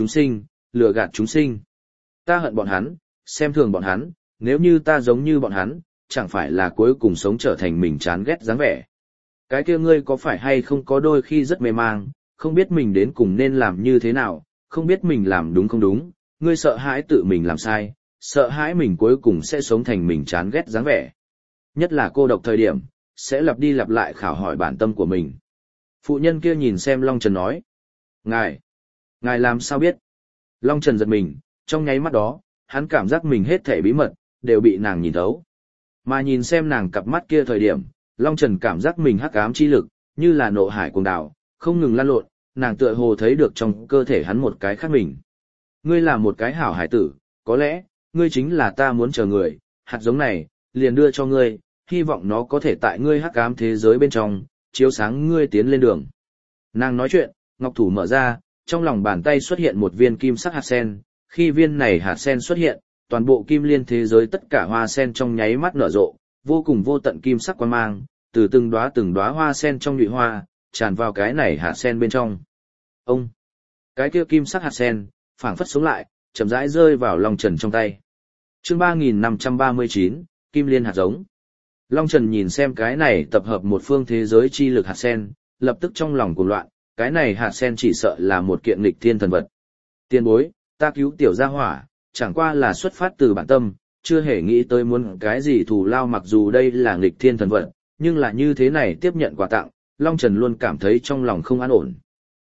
chúng sinh. Ta hận bọn hắn, xem thường bọn hắn, nếu như ta giống như bọn hắn, chẳng phải là cuối cùng sống trở thành mình chán ghét dáng vẻ. Cái kia ngươi có phải hay không có đôi khi rất mê mang, không biết mình đến cùng nên làm như thế nào, không biết mình làm đúng không đúng, ngươi sợ hãi tự mình làm sai, sợ hãi mình cuối cùng sẽ sống thành mình chán ghét dáng vẻ. Nhất là cô độc thời điểm, sẽ lặp đi lặp lại khảo hỏi bản tâm của mình. Phụ nhân kia nhìn xem Long Trần nói. Ngài làm sao biết? Long Trần giật mình, trong nháy mắt đó, hắn cảm giác mình hết thảy bí mật, đều bị nàng nhìn thấu. Mà nhìn xem nàng cặp mắt kia thời điểm, Long Trần cảm giác mình hắc ám chi lực, như là nộ hải cuồng đảo, không ngừng lan lộn, nàng tựa hồ thấy được trong cơ thể hắn một cái khác mình. Ngươi là một cái hảo hải tử, có lẽ, ngươi chính là ta muốn chờ người, hạt giống này, liền đưa cho ngươi, hy vọng nó có thể tại ngươi hắc ám thế giới bên trong, chiếu sáng ngươi tiến lên đường. Nàng nói chuyện, ngọc thủ mở ra, trong lòng bàn tay xuất hiện một viên kim sắc hạt sen, khi viên này hạt sen xuất hiện, toàn bộ kim liên thế giới tất cả hoa sen trong nháy mắt nở rộ, vô cùng vô tận kim sắc quang mang, từ từng đóa hoa sen trong nhụy hoa, tràn vào cái này hạt sen bên trong. Ông, cái kia kim sắc hạt sen, phảng phất sống lại, chậm rãi rơi vào Long Trần trong tay. Chương 3539, Kim Liên hạt giống. Long Trần nhìn xem cái này tập hợp một phương thế giới chi lực hạt sen, lập tức trong lòng cuồng loạn, cái này hạt sen chỉ sợ là một kiện nghịch thiên thần vật. Tiền bối, ta cứu tiểu gia hỏa, chẳng qua là xuất phát từ bản tâm, chưa hề nghĩ tới muốn cái gì thù lao, mặc dù đây là nghịch thiên thần vật, nhưng là như thế này tiếp nhận quà tặng, Long Trần luôn cảm thấy trong lòng không an ổn.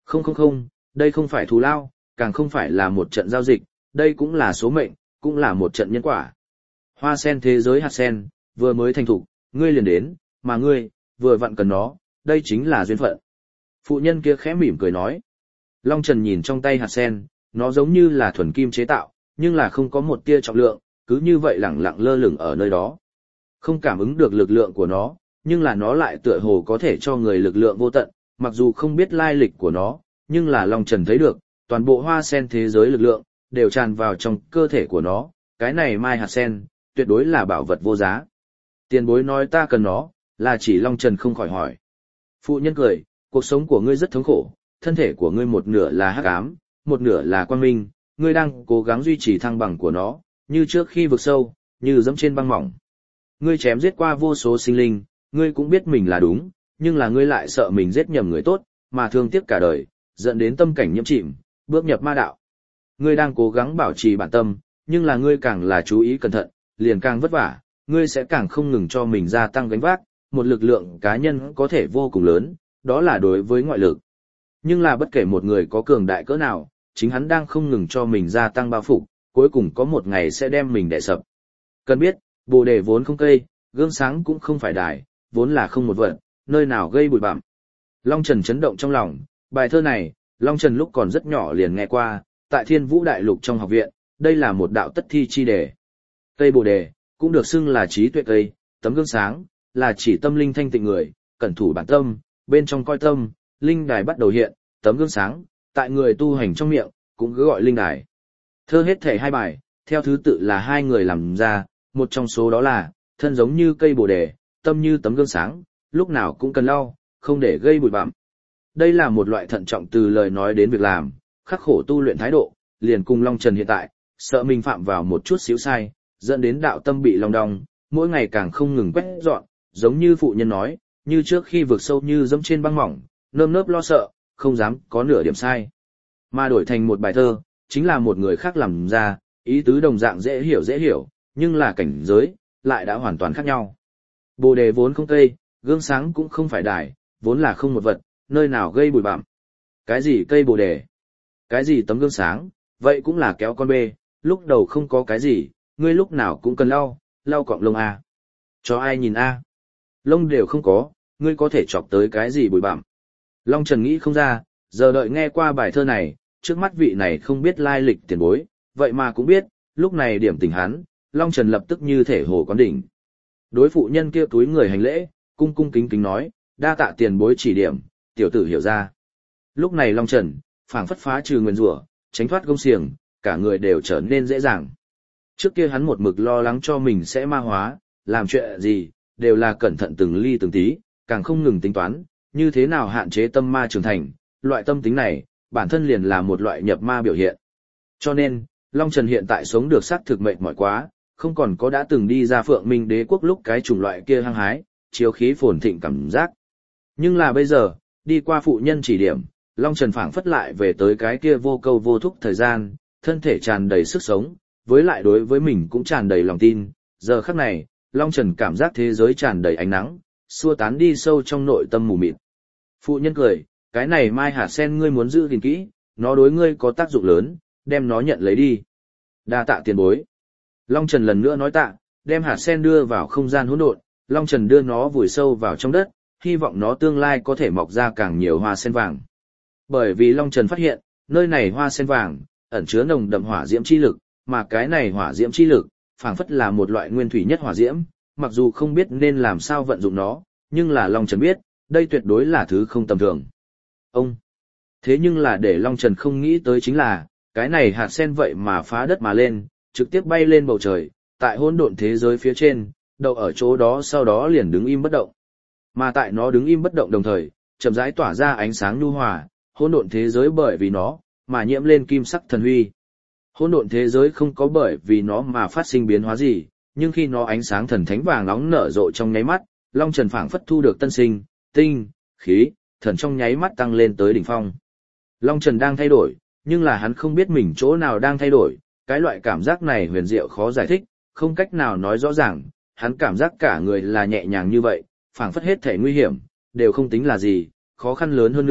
Không không không, đây không phải thù lao, càng không phải là một trận giao dịch, đây cũng là số mệnh, cũng là một trận nhân quả. Hoa sen thế giới hạt sen, vừa mới thành thục, ngươi liền đến, mà ngươi, vừa vặn cần nó, đây chính là duyên phận. Phụ nhân kia khẽ mỉm cười nói. Long Trần nhìn trong tay hạt sen, nó giống như là thuần kim chế tạo, nhưng là không có một tia trọng lượng, cứ như vậy lẳng lặng lơ lửng ở nơi đó. Không cảm ứng được lực lượng của nó, nhưng là nó lại tựa hồ có thể cho người lực lượng vô tận, mặc dù không biết lai lịch của nó, nhưng là Long Trần thấy được, toàn bộ hoa sen thế giới lực lượng, đều tràn vào trong cơ thể của nó, cái này mai hạt sen, tuyệt đối là bảo vật vô giá. Tiền bối nói ta cần nó, là chỉ Long Trần không khỏi hỏi. Phụ nhân cười, cuộc sống của ngươi rất thống khổ, thân thể của ngươi một nửa là hắc ám, một nửa là quang minh, ngươi đang cố gắng duy trì thăng bằng của nó, như trước khi vực sâu, như dẫm trên băng mỏng. Ngươi chém giết qua vô số sinh linh, ngươi cũng biết mình là đúng, nhưng là ngươi lại sợ mình giết nhầm người tốt, mà thương tiếc cả đời, dẫn đến tâm cảnh nhiễm chìm, bước nhập ma đạo. Ngươi đang cố gắng bảo trì bản tâm, nhưng là ngươi càng là chú ý cẩn thận, liền càng vất vả, ngươi sẽ càng không ngừng cho mình gia tăng gánh vác, một lực lượng cá nhân có thể vô cùng lớn, đó là đối với ngoại lực. Nhưng là bất kể một người có cường đại cỡ nào, chính hắn đang không ngừng cho mình gia tăng bao phục, cuối cùng có một ngày sẽ đem mình đè sập. Cần biết, Bồ đề vốn không cây, gương sáng cũng không phải đài, vốn là không một vật, nơi nào gây bụi bặm. Long Trần chấn động trong lòng, bài thơ này, Long Trần lúc còn rất nhỏ liền nghe qua, tại Thiên Vũ Đại Lục trong học viện, đây là một đạo tất thi chi đề. Cây Bồ đề, cũng được xưng là trí tuệ cây, tấm gương sáng, là chỉ tâm linh thanh tịnh người, cẩn thủ bản tâm, bên trong coi tâm, linh đài bắt đầu hiện, tấm gương sáng, tại người tu hành trong miệng, cũng cứ gọi linh đài. Thơ hết thể hai bài, theo thứ tự là hai người làm ra, một trong số đó là, thân giống như cây bồ đề, tâm như tấm gương sáng, lúc nào cũng cần lau, không để gây bụi bặm. Đây là một loại thận trọng từ lời nói đến việc làm, khắc khổ tu luyện thái độ, liền cùng Long Trần hiện tại, sợ mình phạm vào một chút xíu sai, dẫn đến đạo tâm bị long đong, mỗi ngày càng không ngừng quét dọn, giống như phụ nhân nói, như trước khi vượt sâu như dẫm trên băng mỏng, nơm nớp lo sợ, không dám có nửa điểm sai. Mà đổi thành một bài thơ, chính là một người khác làm ra, ý tứ đồng dạng dễ hiểu, nhưng là cảnh giới, lại đã hoàn toàn khác nhau. Bồ đề vốn không cây, gương sáng cũng không phải đài, vốn là không một vật, nơi nào gây bụi bặm. Cái gì cây bồ đề? Cái gì tấm gương sáng? Vậy cũng là kéo con bê, lúc đầu không có cái gì, ngươi lúc nào cũng cần lau cọng lông A. Cho ai nhìn A? Lông đều không có, ngươi có thể chọc tới cái gì bụi bặm. Long Trần nghĩ không ra, giờ đợi nghe qua bài thơ này, trước mắt vị này không biết lai lịch tiền bối, vậy mà cũng biết, lúc này điểm tình hắn, Long Trần lập tức như thể hồ quán đỉnh. Đối phụ nhân kia túi người hành lễ, cung cung kính kính nói, đa tạ tiền bối chỉ điểm, tiểu tử hiểu ra. Lúc này Long Trần, phảng phất phá trừ nguyền rủa, tránh thoát gông xiềng, cả người đều trở nên dễ dàng. Trước kia hắn một mực lo lắng cho mình sẽ ma hóa, làm chuyện gì, đều là cẩn thận từng ly từng tí, càng không ngừng tính toán, như thế nào hạn chế tâm ma trưởng thành, loại tâm tính này, bản thân liền là một loại nhập ma biểu hiện. Cho nên, Long Trần hiện tại sống được xác thực mệt mỏi quá, không còn có đã từng đi ra Phượng Minh Đế quốc lúc cái chủng loại kia hăng hái, chiếu khí phồn thịnh cảm giác. Nhưng là bây giờ, đi qua phụ nhân chỉ điểm, Long Trần phảng phất lại về tới cái kia vô câu vô thúc thời gian, thân thể tràn đầy sức sống, với lại đối với mình cũng tràn đầy lòng tin. Giờ khắc này, Long Trần cảm giác thế giới tràn đầy ánh nắng, xua tán đi sâu trong nội tâm mù mịt. Phụ nhân cười, cái này mai hạt sen ngươi muốn giữ gìn kỹ, nó đối ngươi có tác dụng lớn, đem nó nhận lấy đi. Đa tạ tiền bối. Long Trần lần nữa nói tạ, đem hạt sen đưa vào không gian hỗn độn, Long Trần đưa nó vùi sâu vào trong đất, hy vọng nó tương lai có thể mọc ra càng nhiều hoa sen vàng. Bởi vì Long Trần phát hiện, nơi này hoa sen vàng, ẩn chứa nồng đậm hỏa diễm chi lực, mà cái này hỏa diễm chi lực, phảng phất là một loại nguyên thủy nhất hỏa diễm, mặc dù không biết nên làm sao vận dụng nó, nhưng là Long Trần biết, đây tuyệt đối là thứ không tầm thường. Thế nhưng là để Long Trần không nghĩ tới chính là, cái này hạt sen vậy mà phá đất mà lên, trực tiếp bay lên bầu trời, tại hỗn độn thế giới phía trên, đậu ở chỗ đó sau đó liền đứng im bất động. Mà tại nó đứng im bất động đồng thời, chậm rãi tỏa ra ánh sáng nhu hòa, hỗn độn thế giới bởi vì nó mà nhiễm lên kim sắc thần huy. Hỗn độn thế giới không có bởi vì nó mà phát sinh biến hóa gì, nhưng khi nó ánh sáng thần thánh vàng nóng nở rộ trong nháy mắt, Long Trần phảng phất thu được tân sinh, tinh, khí, thần trong nháy mắt tăng lên tới đỉnh phong. Long Trần đang thay đổi, nhưng là hắn không biết mình chỗ nào đang thay đổi, cái loại cảm giác này huyền diệu khó giải thích, không cách nào nói rõ ràng, hắn cảm giác cả người là nhẹ nhàng như vậy, phảng phất hết thể nguy hiểm, đều không tính là gì, khó khăn lớn hơn nữa,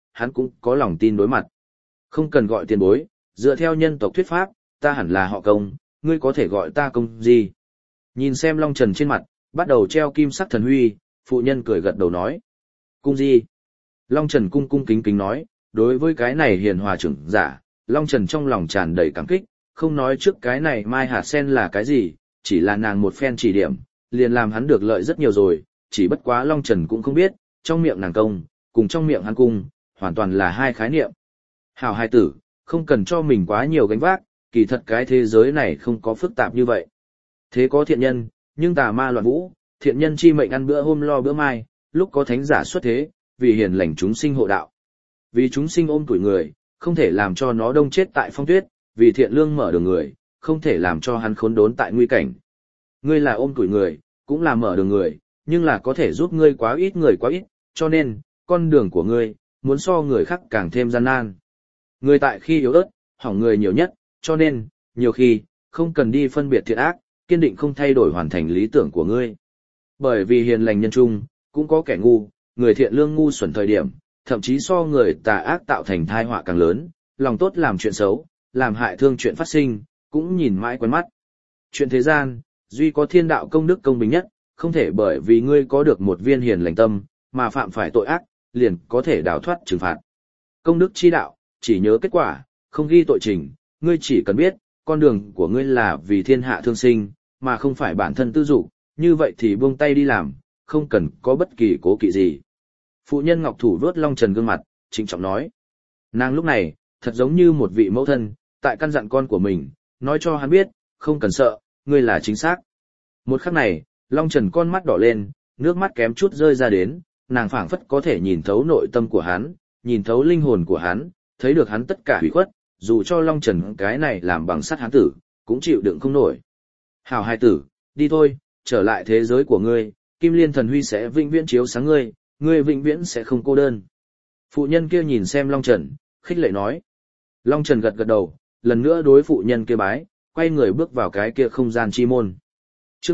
hắn cũng có lòng tin đối mặt. Không cần gọi tiền bối, dựa theo nhân tộc thuyết pháp, ta hẳn là họ Công, ngươi có thể gọi ta Công gì? Nhìn xem Long Trần trên mặt, bắt đầu treo kim sắc thần huy, phụ nhân cười gật đầu nói. Cung gì? Long Trần cung cung kính kính nói, đối với cái này hiền hòa trưởng giả, Long Trần trong lòng tràn đầy cảm kích, không nói trước cái này Mai Hạt Sen là cái gì, chỉ là nàng một phen chỉ điểm, liền làm hắn được lợi rất nhiều rồi, chỉ bất quá Long Trần cũng không biết, trong miệng nàng công, cùng trong miệng hắn cung, hoàn toàn là hai khái niệm. Hảo hai tử, không cần cho mình quá nhiều gánh vác, kỳ thật cái thế giới này không có phức tạp như vậy. Thế có thiện nhân, nhưng tà ma loạn vũ, thiện nhân chi mệnh ăn bữa hôm lo bữa mai, lúc có thánh giả xuất thế, vì hiền lành chúng sinh hộ đạo. Vì chúng sinh ôm tuổi người, không thể làm cho nó đông chết tại phong tuyết, vì thiện lương mở đường người, không thể làm cho hắn khốn đốn tại nguy cảnh. Ngươi là ôm tuổi người, cũng là mở đường người, nhưng là có thể giúp ngươi quá ít người quá ít, cho nên, con đường của ngươi, muốn so người khác càng thêm gian nan. Người tại khi yếu ớt, hỏng người nhiều nhất, cho nên, nhiều khi, không cần đi phân biệt thiện ác, kiên định không thay đổi hoàn thành lý tưởng của ngươi. Bởi vì hiền lành nhân trung, cũng có kẻ ngu, người thiện lương ngu xuẩn thời điểm, thậm chí so người tà ác tạo thành tai họa càng lớn, lòng tốt làm chuyện xấu, làm hại thương chuyện phát sinh, cũng nhìn mãi quen mắt. Chuyện thế gian, duy có thiên đạo công đức công bình nhất, không thể bởi vì ngươi có được một viên hiền lành tâm, mà phạm phải tội ác, liền có thể đào thoát trừng phạt. Công đức chi đạo, chỉ nhớ kết quả, không ghi tội trình, ngươi chỉ cần biết, con đường của ngươi là vì thiên hạ thương sinh, mà không phải bản thân tư dục, như vậy thì buông tay đi làm, không cần có bất kỳ cố kỵ gì. Phụ nhân Ngọc Thủ vuốt Long Trần gương mặt, trịnh trọng nói. Nàng lúc này, thật giống như một vị mẫu thân, tại căn dặn con của mình, nói cho hắn biết, không cần sợ, ngươi là chính xác. Một khắc này, Long Trần con mắt đỏ lên, nước mắt kém chút rơi ra đến, nàng phảng phất có thể nhìn thấu nội tâm của hắn, nhìn thấu linh hồn của hắn, thấy được hắn tất cả hủy khuất, dù cho Long Trần cái này làm bằng sắt hắn tử, cũng chịu đựng không nổi. Hảo hai tử, đi thôi, trở lại thế giới của ngươi, Kim Liên thần huy sẽ vĩnh viễn chiếu sáng ngươi, ngươi vĩnh viễn sẽ không cô đơn. Phụ nhân kia nhìn xem Long Trần, khích lệ nói. Long Trần gật gật đầu, lần nữa đối phụ nhân kia bái, quay người bước vào cái kia không gian chi môn. Chương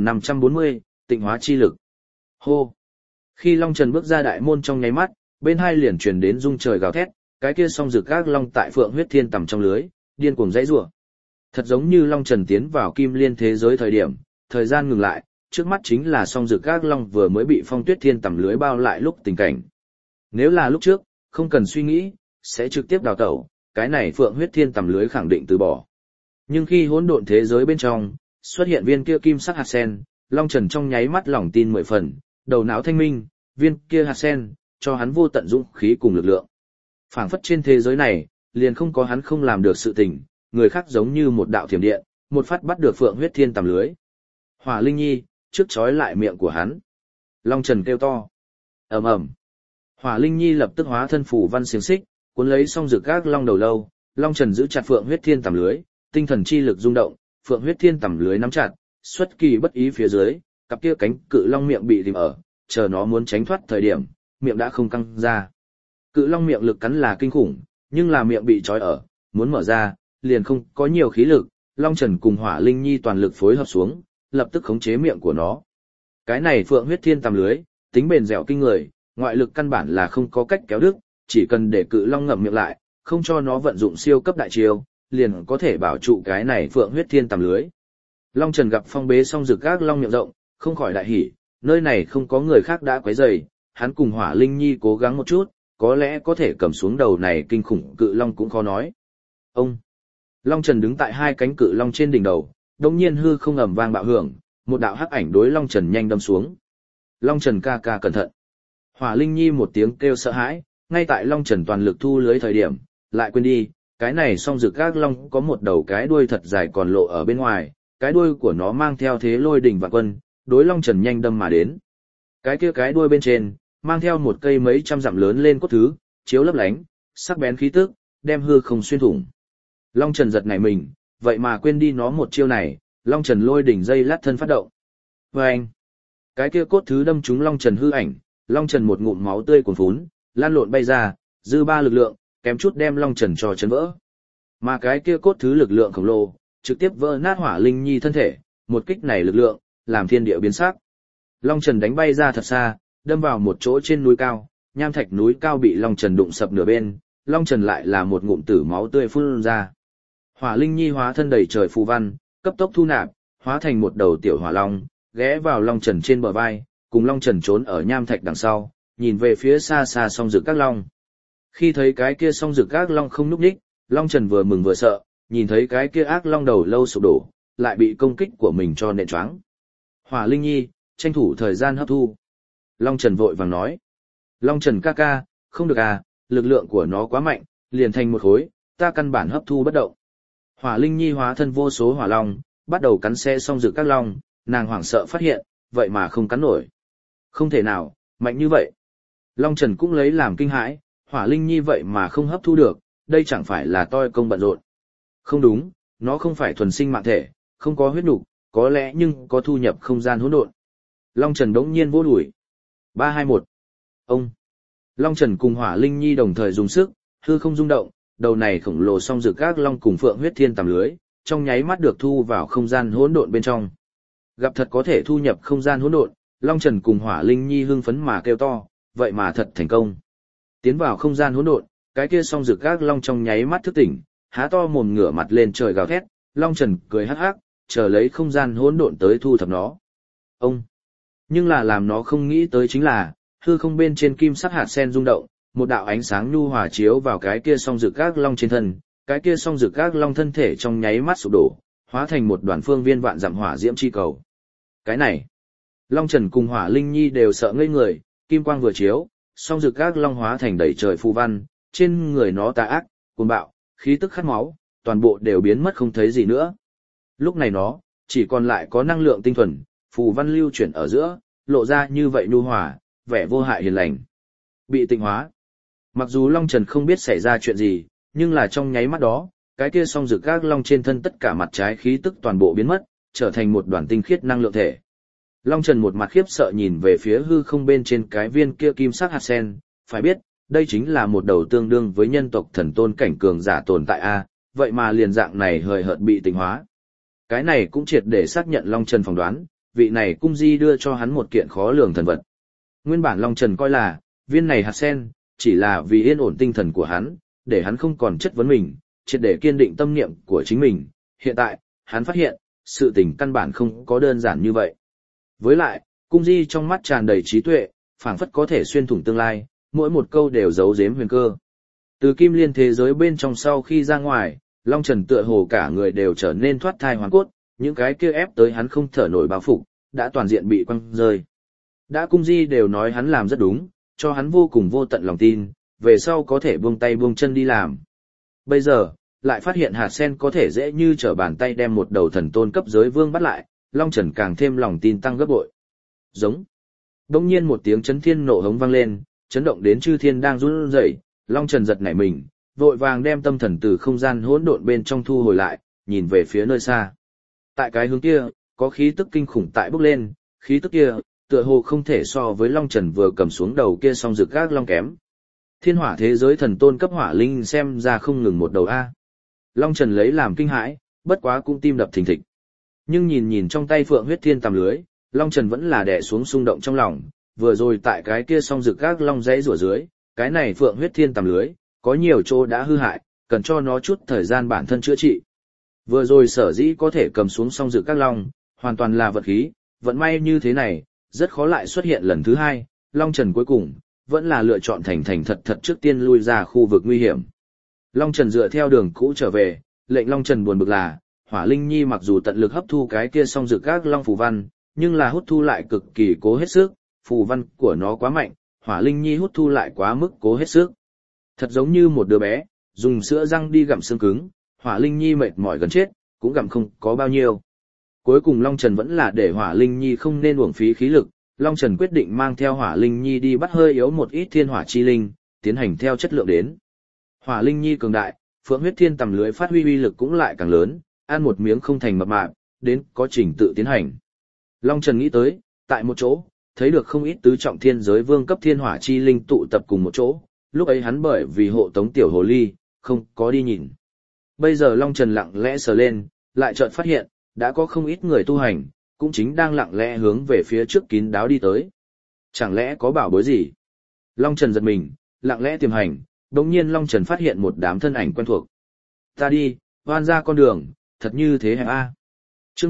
3540, Tịnh hóa chi lực. Hô! Khi Long Trần bước ra đại môn trong nháy mắt, bên hai liền truyền đến rung trời gào thét, cái kia song rực gác long tại Phượng Huyết Thiên tầm trong lưới, điên cuồng dãy rủa. Thật giống như Long Trần tiến vào Kim Liên thế giới thời điểm, thời gian ngừng lại, trước mắt chính là song rực gác long vừa mới bị Phong Tuyết Thiên tầm lưới bao lại lúc tình cảnh. Nếu là lúc trước, không cần suy nghĩ, sẽ trực tiếp đào tẩu, cái này Phượng Huyết Thiên tầm lưới khẳng định từ bỏ. Nhưng khi hỗn độn thế giới bên trong, xuất hiện viên kia kim sắc hạt sen, Long Trần trong nháy mắt lòng tin 10 phần, đầu não thanh minh, viên kia hạt sen, cho hắn vô tận dũng khí cùng lực lượng. Phảng phất trên thế giới này, liền không có hắn không làm được sự tình, người khác giống như một đạo thiểm điện, một phát bắt được Phượng Huyết Thiên tầm lưới. Hỏa Linh Nhi, trước trói lại miệng của hắn. Long Trần kêu to. Ầm ầm. Hỏa Linh Nhi lập tức hóa thân phủ văn xiềng xích, cuốn lấy song rực gác long đầu lâu, Long Trần giữ chặt Phượng Huyết Thiên tầm lưới, tinh thần chi lực rung động, Phượng Huyết Thiên tầm lưới nắm chặt, xuất kỳ bất ý phía dưới, cặp kia cánh cự long miệng bị tìm ở, chờ nó muốn tránh thoát thời điểm, miệng đã không căng ra. Cự long miệng lực cắn là kinh khủng, nhưng là miệng bị trói ở, muốn mở ra, liền không có nhiều khí lực, Long Trần cùng Hỏa Linh Nhi toàn lực phối hợp xuống, lập tức khống chế miệng của nó. Cái này Phượng Huyết Thiên tầm lưới, tính bền dẻo kinh người, ngoại lực căn bản là không có cách kéo đứt, chỉ cần để cự long ngậm miệng lại, không cho nó vận dụng siêu cấp đại chiêu, liền có thể bảo trụ cái này Phượng Huyết Thiên tầm lưới. Long Trần gặp phong bế xong rực gác long miệng rộng, không khỏi đại hỉ, nơi này không có người khác đã quấy rầy, hắn cùng Hỏa Linh Nhi cố gắng một chút, có lẽ có thể cầm xuống đầu này kinh khủng cự long cũng khó nói. Ông! Long Trần đứng tại hai cánh cự long trên đỉnh đầu, đột nhiên hư không ầm vang bạo hưởng, một đạo hắc ảnh đối Long Trần nhanh đâm xuống. Long Trần ca ca cẩn thận. Hỏa Linh Nhi một tiếng kêu sợ hãi, ngay tại Long Trần toàn lực thu lưới thời điểm, lại quên đi, cái này song rực gác long có một đầu cái đuôi thật dài còn lộ ở bên ngoài, cái đuôi của nó mang theo thế lôi đỉnh vạn quân, đối Long Trần nhanh đâm mà đến. Cái kia cái đuôi bên trên, mang theo một cây mấy trăm dặm lớn lên cốt thứ, chiếu lấp lánh, sắc bén khí tức, đem hư không xuyên thủng. Long Trần giật nảy mình, vậy mà quên đi nó một chiêu này, Long Trần lôi đỉnh dây lát thân phát động. Vâng! Cái kia cốt thứ đâm trúng Long Trần hư ảnh, Long Trần một ngụm máu tươi cuồn phún, lan lộn bay ra, dư ba lực lượng, kém chút đem Long Trần cho chấn vỡ. Mà cái kia cốt thứ lực lượng khổng lồ, trực tiếp vỡ nát Hỏa Linh Nhi thân thể, một kích này lực lượng, làm thiên địa biến sắc. Long Trần đánh bay ra thật xa, đâm vào một chỗ trên núi cao, nham thạch núi cao bị Long Trần đụng sập nửa bên, Long Trần lại là một ngụm tử máu tươi phun ra. Hỏa Linh Nhi hóa thân đầy trời phù văn, cấp tốc thu nạp, hóa thành một đầu tiểu hỏa long, ghé vào Long Trần trên bờ vai, cùng Long Trần trốn ở nham thạch đằng sau, nhìn về phía xa xa song rực các long. Khi thấy cái kia song rực các long không nhúc nhích, Long Trần vừa mừng vừa sợ, nhìn thấy cái kia ác long đầu lâu sụp đổ, lại bị công kích của mình cho nện choáng. Hỏa Linh Nhi, tranh thủ thời gian hấp thu. Long Trần vội vàng nói. Long Trần ca ca, không được à, lực lượng của nó quá mạnh, liền thành một khối, ta căn bản hấp thu bất động. Hỏa Linh Nhi hóa thân vô số hỏa long, bắt đầu cắn xé song rực các long, nàng hoảng sợ phát hiện, vậy mà không cắn nổi. Không thể nào, mạnh như vậy. Long Trần cũng lấy làm kinh hãi, Hỏa Linh Nhi vậy mà không hấp thu được, đây chẳng phải là toi công bận rộn. Không đúng, nó không phải thuần sinh mạng thể, không có huyết nục, có lẽ nhưng có thu nhập không gian hỗn độn. Long Trần đống nhiên vô đuổi. 3-2-1. Ông. Long Trần cùng Hỏa Linh Nhi đồng thời dùng sức, hư không rung động, đầu này khổng lồ song rực các long cùng phượng huyết thiên tầm lưới, trong nháy mắt được thu vào không gian hỗn độn bên trong. Gặp thật có thể thu nhập không gian hỗn độn, Long Trần cùng Hỏa Linh Nhi hưng phấn mà kêu to, vậy mà thật thành công. Tiến vào không gian hỗn độn, cái kia song rực các long trong nháy mắt thức tỉnh, há to mồm ngửa mặt lên trời gào thét, Long Trần cười hắc hắc, chờ lấy không gian hỗn độn tới thu thập nó. Ông. Nhưng là làm nó không nghĩ tới chính là, hư không bên trên kim sắc hạt sen rung động, một đạo ánh sáng nhu hòa chiếu vào cái kia song rực các long trên thân, cái kia song rực các long thân thể trong nháy mắt sụp đổ, hóa thành một đoàn phương viên vạn dặm hỏa diễm chi cầu. Cái này, Long Trần cùng Hỏa Linh Nhi đều sợ ngây người, kim quang vừa chiếu, song rực các long hóa thành đầy trời phù văn, trên người nó tà ác, cuồng bạo, khí tức khát máu, toàn bộ đều biến mất không thấy gì nữa. Lúc này nó chỉ còn lại có năng lượng tinh thuần, phù văn lưu chuyển ở giữa, lộ ra như vậy nhu hòa, vẻ vô hại hiền lành. Bị tịnh hóa. Mặc dù Long Trần không biết xảy ra chuyện gì, nhưng là trong nháy mắt đó, cái kia song rực các long trên thân tất cả mặt trái khí tức toàn bộ biến mất, trở thành một đoàn tinh khiết năng lượng thể. Long Trần một mặt khiếp sợ nhìn về phía hư không bên trên cái viên kia kim sắc hạt sen, phải biết, đây chính là một đầu tương đương với nhân tộc thần tôn cảnh cường giả tồn tại a, vậy mà liền dạng này hời hợt bị tịnh hóa. Cái này cũng triệt để xác nhận Long Trần phỏng đoán, vị này cung di đưa cho hắn một kiện khó lường thần vật. Nguyên bản Long Trần coi là, viên này hạt sen, chỉ là vì yên ổn tinh thần của hắn, để hắn không còn chất vấn mình, triệt để kiên định tâm niệm của chính mình. Hiện tại, hắn phát hiện, sự tình căn bản không có đơn giản như vậy. Với lại, cung di trong mắt tràn đầy trí tuệ, phảng phất có thể xuyên thủng tương lai, mỗi một câu đều giấu giếm huyền cơ. Từ kim liên thế giới bên trong sau khi ra ngoài, Long Trần tựa hồ cả người đều trở nên thoát thai hoàn cốt, những cái kia ép tới hắn không thở nổi bao phục, đã toàn diện bị quăng rơi. Đã cung di đều nói hắn làm rất đúng, cho hắn vô cùng vô tận lòng tin, về sau có thể buông tay buông chân đi làm. Bây giờ, lại phát hiện hạt sen có thể dễ như trở bàn tay đem một đầu thần tôn cấp giới vương bắt lại, Long Trần càng thêm lòng tin tăng gấp bội. Giống. Đông nhiên một tiếng chấn thiên nộ hống vang lên, chấn động đến chư thiên đang run rẩy, Long Trần giật nảy mình, vội vàng đem tâm thần từ không gian hỗn độn bên trong thu hồi lại, nhìn về phía nơi xa. Tại cái hướng kia, có khí tức kinh khủng tại bốc lên, khí tức kia, tựa hồ không thể so với Long Trần vừa cầm xuống đầu kia song rực các long kém. Thiên hỏa thế giới thần tôn cấp hỏa linh xem ra không ngừng một đầu A. Long Trần lấy làm kinh hãi, bất quá cũng tim đập thình thịch. Nhưng nhìn nhìn trong tay phượng huyết thiên tầm lưới, Long Trần vẫn là đè xuống xung động trong lòng, vừa rồi tại cái kia song rực các long dãy rủa dưới, cái này phượng huyết thiên tầm lưới, có nhiều chỗ đã hư hại, cần cho nó chút thời gian bản thân chữa trị. Vừa rồi sở dĩ có thể cầm xuống song rực các long, hoàn toàn là vật khí, vận may như thế này, rất khó lại xuất hiện lần thứ hai, Long Trần cuối cùng, vẫn là lựa chọn thành thành thật thật trước tiên lui ra khu vực nguy hiểm. Long Trần dựa theo đường cũ trở về, lệnh Long Trần buồn bực là, Hỏa Linh Nhi mặc dù tận lực hấp thu cái kia song rực các long phù văn, nhưng là hút thu lại cực kỳ cố hết sức, phù văn của nó quá mạnh, Hỏa Linh Nhi hút thu lại quá mức cố hết sức. Thật giống như một đứa bé, dùng sữa răng đi gặm xương cứng, Hỏa Linh Nhi mệt mỏi gần chết, cũng gặm không có bao nhiêu. Cuối cùng Long Trần vẫn là để Hỏa Linh Nhi không nên uổng phí khí lực, Long Trần quyết định mang theo Hỏa Linh Nhi đi bắt hơi yếu một ít thiên hỏa chi linh, tiến hành theo chất lượng đến. Hỏa Linh Nhi cường đại, phượng huyết thiên tầm lưới phát huy uy lực cũng lại càng lớn, ăn một miếng không thành mập mạp, đến có trình tự tiến hành. Long Trần nghĩ tới, tại một chỗ, thấy được không ít tứ trọng thiên giới vương cấp thiên hỏa chi linh tụ tập cùng một chỗ, lúc ấy hắn bởi vì hộ tống tiểu hồ ly, không có đi nhìn. Bây giờ Long Trần lặng lẽ sờ lên, lại chợt phát hiện, đã có không ít người tu hành, cũng chính đang lặng lẽ hướng về phía trước kín đáo đi tới. Chẳng lẽ có bảo bối gì? Long Trần giật mình, lặng lẽ tiềm hành, đột nhiên Long Trần phát hiện một đám thân ảnh quen thuộc. Ta đi, oan ra con đường, thật như thế hẹp a. Chương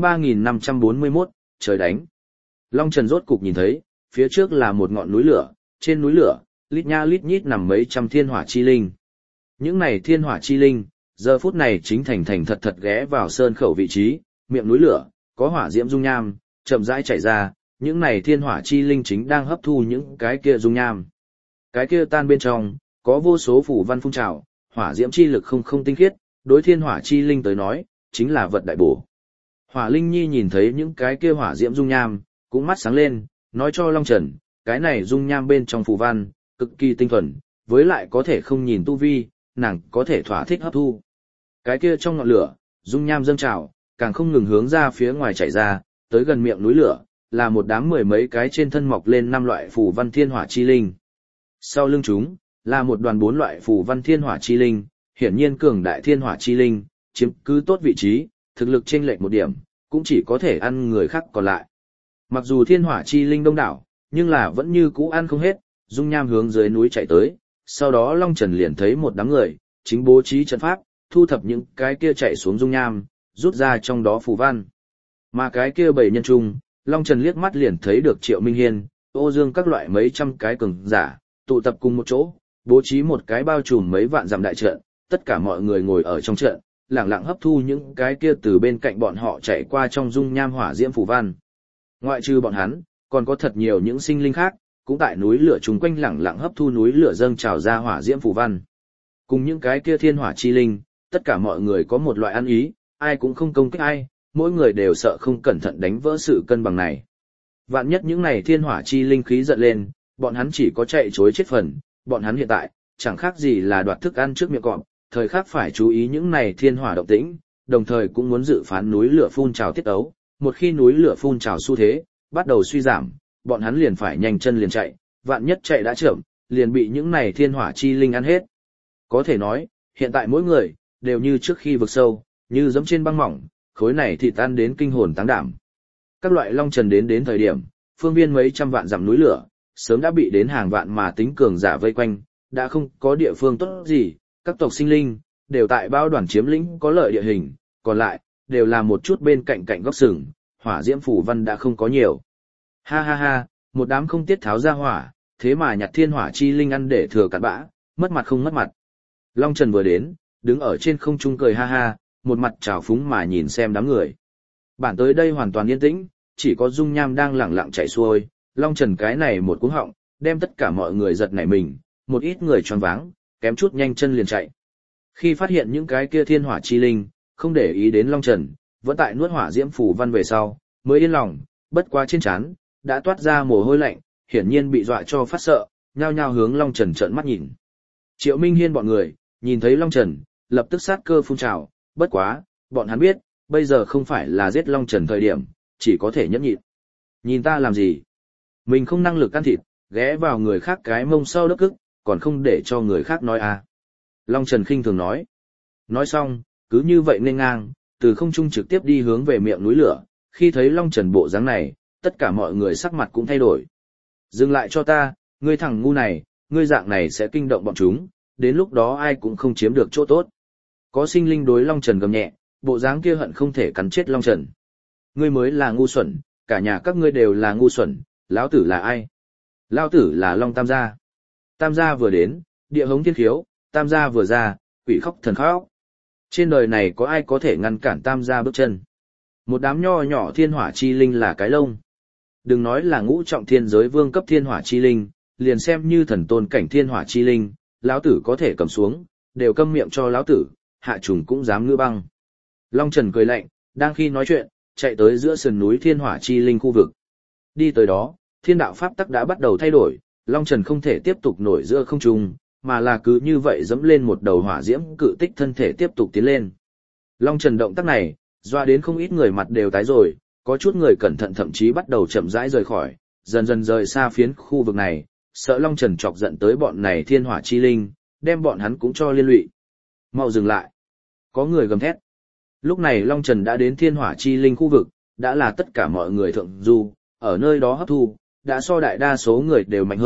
3541, trời đánh. Long Trần rốt cục nhìn thấy, phía trước là một ngọn núi lửa, trên núi lửa, lít nha lít nhít nằm mấy trăm thiên hỏa chi linh. Những này thiên hỏa chi linh, giờ phút này chính thành thành thật thật ghé vào sơn khẩu vị trí, miệng núi lửa, có hỏa diễm dung nham, chậm rãi chảy ra, những này thiên hỏa chi linh chính đang hấp thu những cái kia dung nham. Cái kia tan bên trong, có vô số phủ văn phun trào, hỏa diễm chi lực không tinh khiết, đối thiên hỏa chi linh tới nói, chính là vật đại bổ. Hỏa Linh Nhi nhìn thấy những cái kia hỏa diễm dung nham, cũng mắt sáng lên, nói cho Long Trần, cái này dung nham bên trong phù văn, cực kỳ tinh thuần, với lại có thể không nhìn tu vi, nàng có thể thỏa thích hấp thu. Cái kia trong ngọn lửa, dung nham dâng trào, càng không ngừng hướng ra phía ngoài chảy ra, tới gần miệng núi lửa, là một đám mười mấy cái trên thân mọc lên 5 loại phù văn thiên hỏa chi linh. Sau lưng chúng, là một đoàn 4 loại phù văn thiên hỏa chi linh, hiển nhiên cường đại thiên hỏa chi linh, chiếm cứ tốt vị trí, thực lực chênh lệch một điểm, cũng chỉ có thể ăn người khác còn lại. Mặc dù thiên hỏa chi linh đông đảo, nhưng là vẫn như cũ ăn không hết, dung nham hướng dưới núi chạy tới, sau đó Long Trần liền thấy một đám người, chính bố trí trận pháp, thu thập những cái kia chạy xuống dung nham, rút ra trong đó phù văn. Mà cái kia bảy nhân trung, Long Trần liếc mắt liền thấy được Triệu Minh Hiên, Ô Dương các loại mấy trăm cái cường giả, tụ tập cùng một chỗ, bố trí một cái bao trùm mấy vạn dặm đại trận, tất cả mọi người ngồi ở trong trận, lặng lặng hấp thu những cái kia từ bên cạnh bọn họ chạy qua trong dung nham hỏa diễm phù văn. Ngoại trừ bọn hắn, còn có thật nhiều những sinh linh khác, cũng tại núi lửa chung quanh lặng lặng hấp thu núi lửa dâng trào ra hỏa diễm phù văn. Cùng những cái kia thiên hỏa chi linh, tất cả mọi người có một loại ăn ý, ai cũng không công kích ai, mỗi người đều sợ không cẩn thận đánh vỡ sự cân bằng này. Vạn nhất những này thiên hỏa chi linh khí giận lên, bọn hắn chỉ có chạy chối chết phần, bọn hắn hiện tại, chẳng khác gì là đoạt thức ăn trước miệng cọp, thời khắc phải chú ý những này thiên hỏa động tĩnh, đồng thời cũng muốn dự phán núi lửa phun trào tiết ấu, một khi núi lửa phun trào xu thế, bắt đầu suy giảm, bọn hắn liền phải nhanh chân liền chạy, vạn nhất chạy đã chậm, liền bị những này thiên hỏa chi linh ăn hết. Có thể nói, hiện tại mỗi người, đều như trước khi vực sâu, như giẫm trên băng mỏng, khối này thì tan đến kinh hồn táng đảm. Các loại Long Trần đến thời điểm, phương viên mấy trăm vạn dặm núi lửa, sớm đã bị đến hàng vạn mà tính cường giả vây quanh, đã không có địa phương tốt gì, các tộc sinh linh, đều tại bao đoàn chiếm lĩnh có lợi địa hình, còn lại, đều là một chút bên cạnh góc sừng, hỏa diễm phủ văn đã không có nhiều. Ha ha ha, một đám không tiết tháo ra hỏa, thế mà nhặt thiên hỏa chi linh ăn để thừa cặn bã, mất mặt không mất mặt. Long Trần vừa đến, đứng ở trên không trung cười ha ha, một mặt trào phúng mà nhìn xem đám người. Bản tới đây hoàn toàn yên tĩnh, chỉ có dung nham đang lẳng lặng chảy xuôi, Long Trần cái này một cú họng, đem tất cả mọi người giật nảy mình, một ít người choáng váng, kém chút nhanh chân liền chạy. Khi phát hiện những cái kia thiên hỏa chi linh, không để ý đến Long Trần, vẫn tại nuốt hỏa diễm phù văn về sau, mới yên lòng, bất quá trên trán đã toát ra mồ hôi lạnh, hiển nhiên bị dọa cho phát sợ, nhao nhao hướng Long Trần trợn mắt nhìn. Triệu Minh Hiên bọn người, nhìn thấy Long Trần, lập tức sát cơ phun trào, bất quá, bọn hắn biết, bây giờ không phải là giết Long Trần thời điểm, chỉ có thể nhẫn nhịn. Nhìn ta làm gì? Mình không năng lực can thịt, ghé vào người khác cái mông sau đốc ức, còn không để cho người khác nói à. Long Trần khinh thường nói. Nói xong, cứ như vậy nên ngang, từ không trung trực tiếp đi hướng về miệng núi lửa, khi thấy Long Trần bộ dáng này, tất cả mọi người sắc mặt cũng thay đổi. Dừng lại cho ta, ngươi thằng ngu này, ngươi dạng này sẽ kinh động bọn chúng, đến lúc đó ai cũng không chiếm được chỗ tốt. Có sinh linh đối Long Trần gầm nhẹ, bộ dáng kia hận không thể cắn chết Long Trần. Ngươi mới là ngu xuẩn, cả nhà các ngươi đều là ngu xuẩn, lão tử là ai? Lão tử là Long Tam gia. Tam gia vừa đến, địa hống thiên khiếu, Tam gia vừa ra, quỷ khóc thần khóc. Trên đời này có ai có thể ngăn cản Tam gia bước chân? Một đám nho nhỏ thiên hỏa chi linh là cái lông. Đừng nói là ngũ trọng thiên giới vương cấp thiên hỏa chi linh, liền xem như thần tôn cảnh thiên hỏa chi linh, lão tử có thể cầm xuống, đều câm miệng cho lão tử, hạ trùng cũng dám ngư băng. Long Trần cười lạnh, đang khi nói chuyện, chạy tới giữa sườn núi thiên hỏa chi linh khu vực. Đi tới đó, thiên đạo pháp tắc đã bắt đầu thay đổi, Long Trần không thể tiếp tục nổi giữa không trung, mà là cứ như vậy dẫm lên một đầu hỏa diễm cự tích thân thể tiếp tục tiến lên. Long Trần động tác này, doa đến không ít người mặt đều tái rồi, có chút người cẩn thận thậm chí bắt đầu chậm rãi rời khỏi, dần dần rời xa phiến khu vực này, sợ Long Trần chọc giận tới bọn này thiên hỏa chi linh, đem bọn hắn cũng cho liên lụy. Mau dừng lại. Có người gầm thét. Lúc này Long Trần đã đến thiên hỏa chi linh khu vực, đã là tất cả mọi người thượng du, ở nơi đó hấp thu, đã so đại đa số người đều mạnh hơn,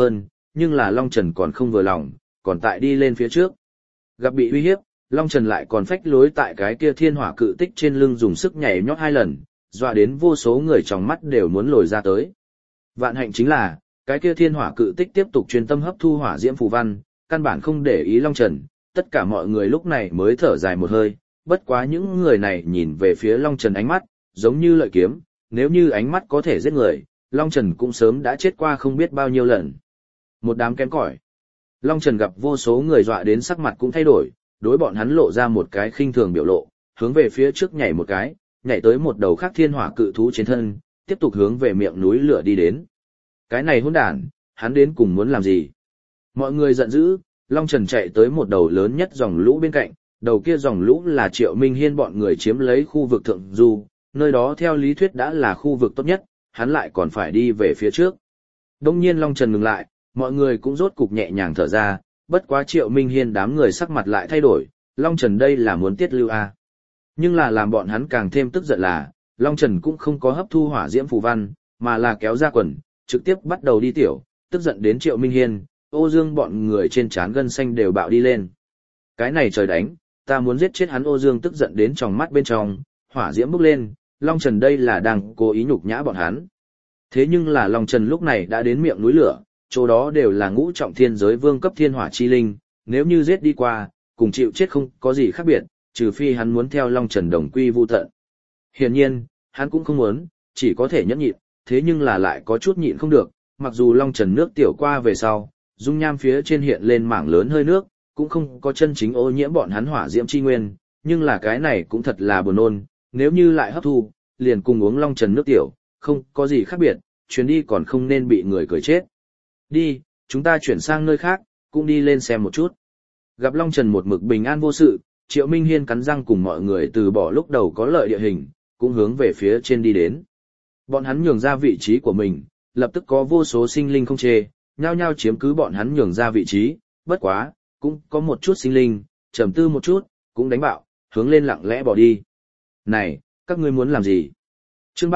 nhưng là Long Trần còn không vừa lòng, còn tại đi lên phía trước. Gặp bị uy hiếp, Long Trần lại còn phách lối tại cái kia thiên hỏa cự tích trên lưng dùng sức nhảy nhót 2 lần, dọa đến vô số người trong mắt đều muốn lồi ra tới. Vạn hạnh chính là, cái kia thiên hỏa cự tích tiếp tục chuyên tâm hấp thu hỏa diễm phù văn, căn bản không để ý Long Trần, tất cả mọi người lúc này mới thở dài một hơi, bất quá những người này nhìn về phía Long Trần ánh mắt, giống như lợi kiếm, nếu như ánh mắt có thể giết người, Long Trần cũng sớm đã chết qua không biết bao nhiêu lần. Một đám kém cỏi. Long Trần gặp vô số người dọa đến sắc mặt cũng thay đổi, đối bọn hắn lộ ra một cái khinh thường biểu lộ, hướng về phía trước nhảy một cái, nhảy tới một đầu khác thiên hỏa cự thú trên thân, tiếp tục hướng về miệng núi lửa đi đến. Cái này hỗn đản, hắn đến cùng muốn làm gì? Mọi người giận dữ, Long Trần chạy tới một đầu lớn nhất dòng lũ bên cạnh, đầu kia dòng lũ là Triệu Minh Hiên bọn người chiếm lấy khu vực thượng du, nơi đó theo lý thuyết đã là khu vực tốt nhất, hắn lại còn phải đi về phía trước. Đông nhiên Long Trần ngừng lại, mọi người cũng rốt cục nhẹ nhàng thở ra, bất quá Triệu Minh Hiên đám người sắc mặt lại thay đổi, Long Trần đây là muốn tiết lưu à. Nhưng là làm bọn hắn càng thêm tức giận là, Long Trần cũng không có hấp thu hỏa diễm phù văn, mà là kéo ra quần, trực tiếp bắt đầu đi tiểu, tức giận đến Triệu Minh Hiên, Ô Dương bọn người trên trán gân xanh đều bạo đi lên. Cái này trời đánh, ta muốn giết chết hắn. Ô Dương tức giận đến tròng mắt bên trong, hỏa diễm bốc lên, Long Trần đây là đang cố ý nhục nhã bọn hắn. Thế nhưng là Long Trần lúc này đã đến miệng núi lửa, chỗ đó đều là ngũ trọng thiên giới vương cấp thiên hỏa chi linh, nếu như giết đi qua, cùng chịu chết không có gì khác biệt, trừ phi hắn muốn theo Long Trần đồng quy vu tận. Hiển nhiên, hắn cũng không muốn, chỉ có thể nhẫn nhịn, thế nhưng là lại có chút nhịn không được, mặc dù Long Trần nước tiểu qua về sau, dung nham phía trên hiện lên mảng lớn hơi nước, cũng không có chân chính ô nhiễm bọn hắn hỏa diễm chi nguyên, nhưng là cái này cũng thật là buồn nôn, nếu như lại hấp thu, liền cùng uống Long Trần nước tiểu, không có gì khác biệt, chuyến đi còn không nên bị người cười chết. Đi, chúng ta chuyển sang nơi khác, cũng đi lên xem một chút. Gặp Long Trần một mực bình an vô sự, Triệu Minh Hiên cắn răng cùng mọi người từ bỏ lúc đầu có lợi địa hình, cũng hướng về phía trên đi đến. Bọn hắn nhường ra vị trí của mình, lập tức có vô số sinh linh không chê, nhao nhao chiếm cứ bọn hắn nhường ra vị trí, bất quá, cũng có một chút sinh linh, trầm tư một chút, cũng đánh bạo, hướng lên lặng lẽ bỏ đi. Này, các ngươi muốn làm gì? Chương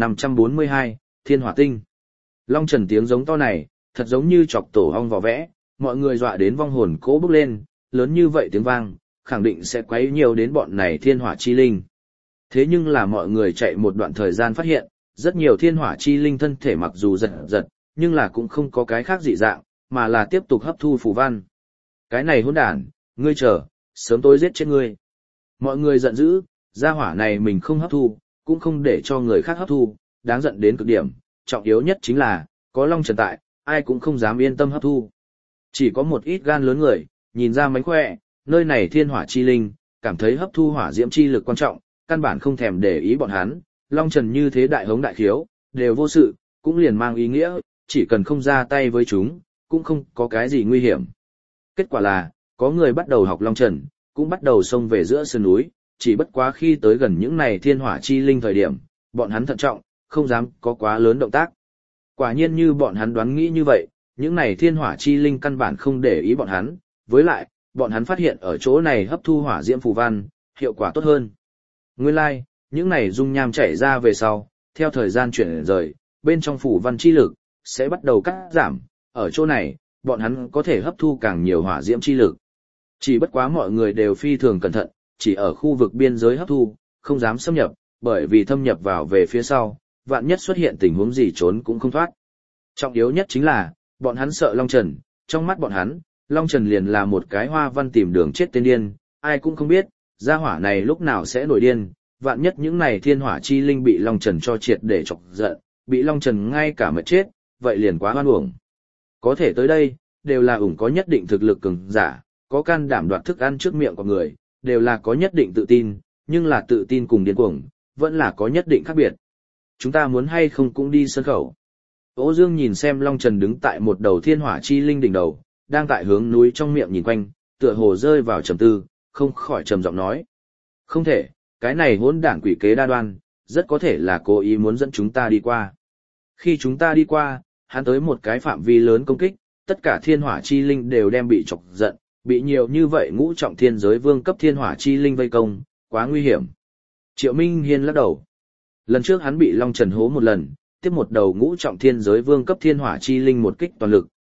3542, Thiên Hỏa Tinh. Long Trần tiếng giống to này, thật giống như chọc tổ ong vò vẽ, mọi người dọa đến vong hồn cố bước lên, lớn như vậy tiếng vang, khẳng định sẽ quấy nhiều đến bọn này thiên hỏa chi linh. Thế nhưng là mọi người chạy một đoạn thời gian phát hiện, rất nhiều thiên hỏa chi linh thân thể mặc dù giật giật, nhưng là cũng không có cái khác dị dạng, mà là tiếp tục hấp thu phù văn. Cái này hỗn đản, ngươi chờ, sớm tối giết chết ngươi. Mọi người giận dữ, gia hỏa này mình không hấp thu, cũng không để cho người khác hấp thu, đáng giận đến cực điểm, trọng yếu nhất chính là, có Long Trần tại, ai cũng không dám yên tâm hấp thu. Chỉ có một ít gan lớn người, nhìn ra mánh khỏe, nơi này thiên hỏa chi linh, cảm thấy hấp thu hỏa diễm chi lực quan trọng, căn bản không thèm để ý bọn hắn, Long Trần như thế đại hống đại khiếu, đều vô sự, cũng liền mang ý nghĩa, chỉ cần không ra tay với chúng, cũng không có cái gì nguy hiểm. Kết quả là, có người bắt đầu học Long Trần, cũng bắt đầu xông về giữa sơn núi, chỉ bất quá khi tới gần những này thiên hỏa chi linh thời điểm, bọn hắn thận trọng, không dám có quá lớn động tác. Quả nhiên như bọn hắn đoán nghĩ như vậy, những này thiên hỏa chi linh căn bản không để ý bọn hắn, với lại, bọn hắn phát hiện ở chỗ này hấp thu hỏa diễm phù văn, hiệu quả tốt hơn. Nguyên lai, những này dung nham chảy ra về sau, theo thời gian chuyển rời, bên trong phù văn chi lực, sẽ bắt đầu cắt giảm, ở chỗ này, bọn hắn có thể hấp thu càng nhiều hỏa diễm chi lực. Chỉ bất quá mọi người đều phi thường cẩn thận, chỉ ở khu vực biên giới hấp thu, không dám xâm nhập, bởi vì thâm nhập vào về phía sau, vạn nhất xuất hiện tình huống gì trốn cũng không thoát. Trọng yếu nhất chính là, bọn hắn sợ Long Trần, trong mắt bọn hắn, Long Trần liền là một cái hoa văn tìm đường chết tên điên, ai cũng không biết, gia hỏa này lúc nào sẽ nổi điên, vạn nhất những này thiên hỏa chi linh bị Long Trần cho triệt để chọc giận, bị Long Trần ngay cả mệt chết, vậy liền quá hoan uổng. Có thể tới đây, đều là ủng có nhất định thực lực cường giả, có can đảm đoạt thức ăn trước miệng của người, đều là có nhất định tự tin, nhưng là tự tin cùng điên cuồng, vẫn là có nhất định khác biệt. Chúng ta muốn hay không cũng đi sân khẩu. Ô Dương nhìn xem Long Trần đứng tại một đầu thiên hỏa chi linh đỉnh đầu, đang tại hướng núi trong miệng nhìn quanh, tựa hồ rơi vào trầm tư, không khỏi trầm giọng nói. Không thể, cái này hỗn đản quỷ kế đa đoan, rất có thể là cố ý muốn dẫn chúng ta đi qua. Khi chúng ta đi qua, hắn tới một cái phạm vi lớn công kích, tất cả thiên hỏa chi linh đều đem bị chọc giận, bị nhiều như vậy ngũ trọng thiên giới vương cấp thiên hỏa chi linh vây công, quá nguy hiểm. Triệu Minh Hiên lắc đầu. Lần trước hắn bị Long Trần hố một lần, tiếp một đầu ngũ trọng thiên giới vương cấp thiên hỏa chi linh một kích toàn lực,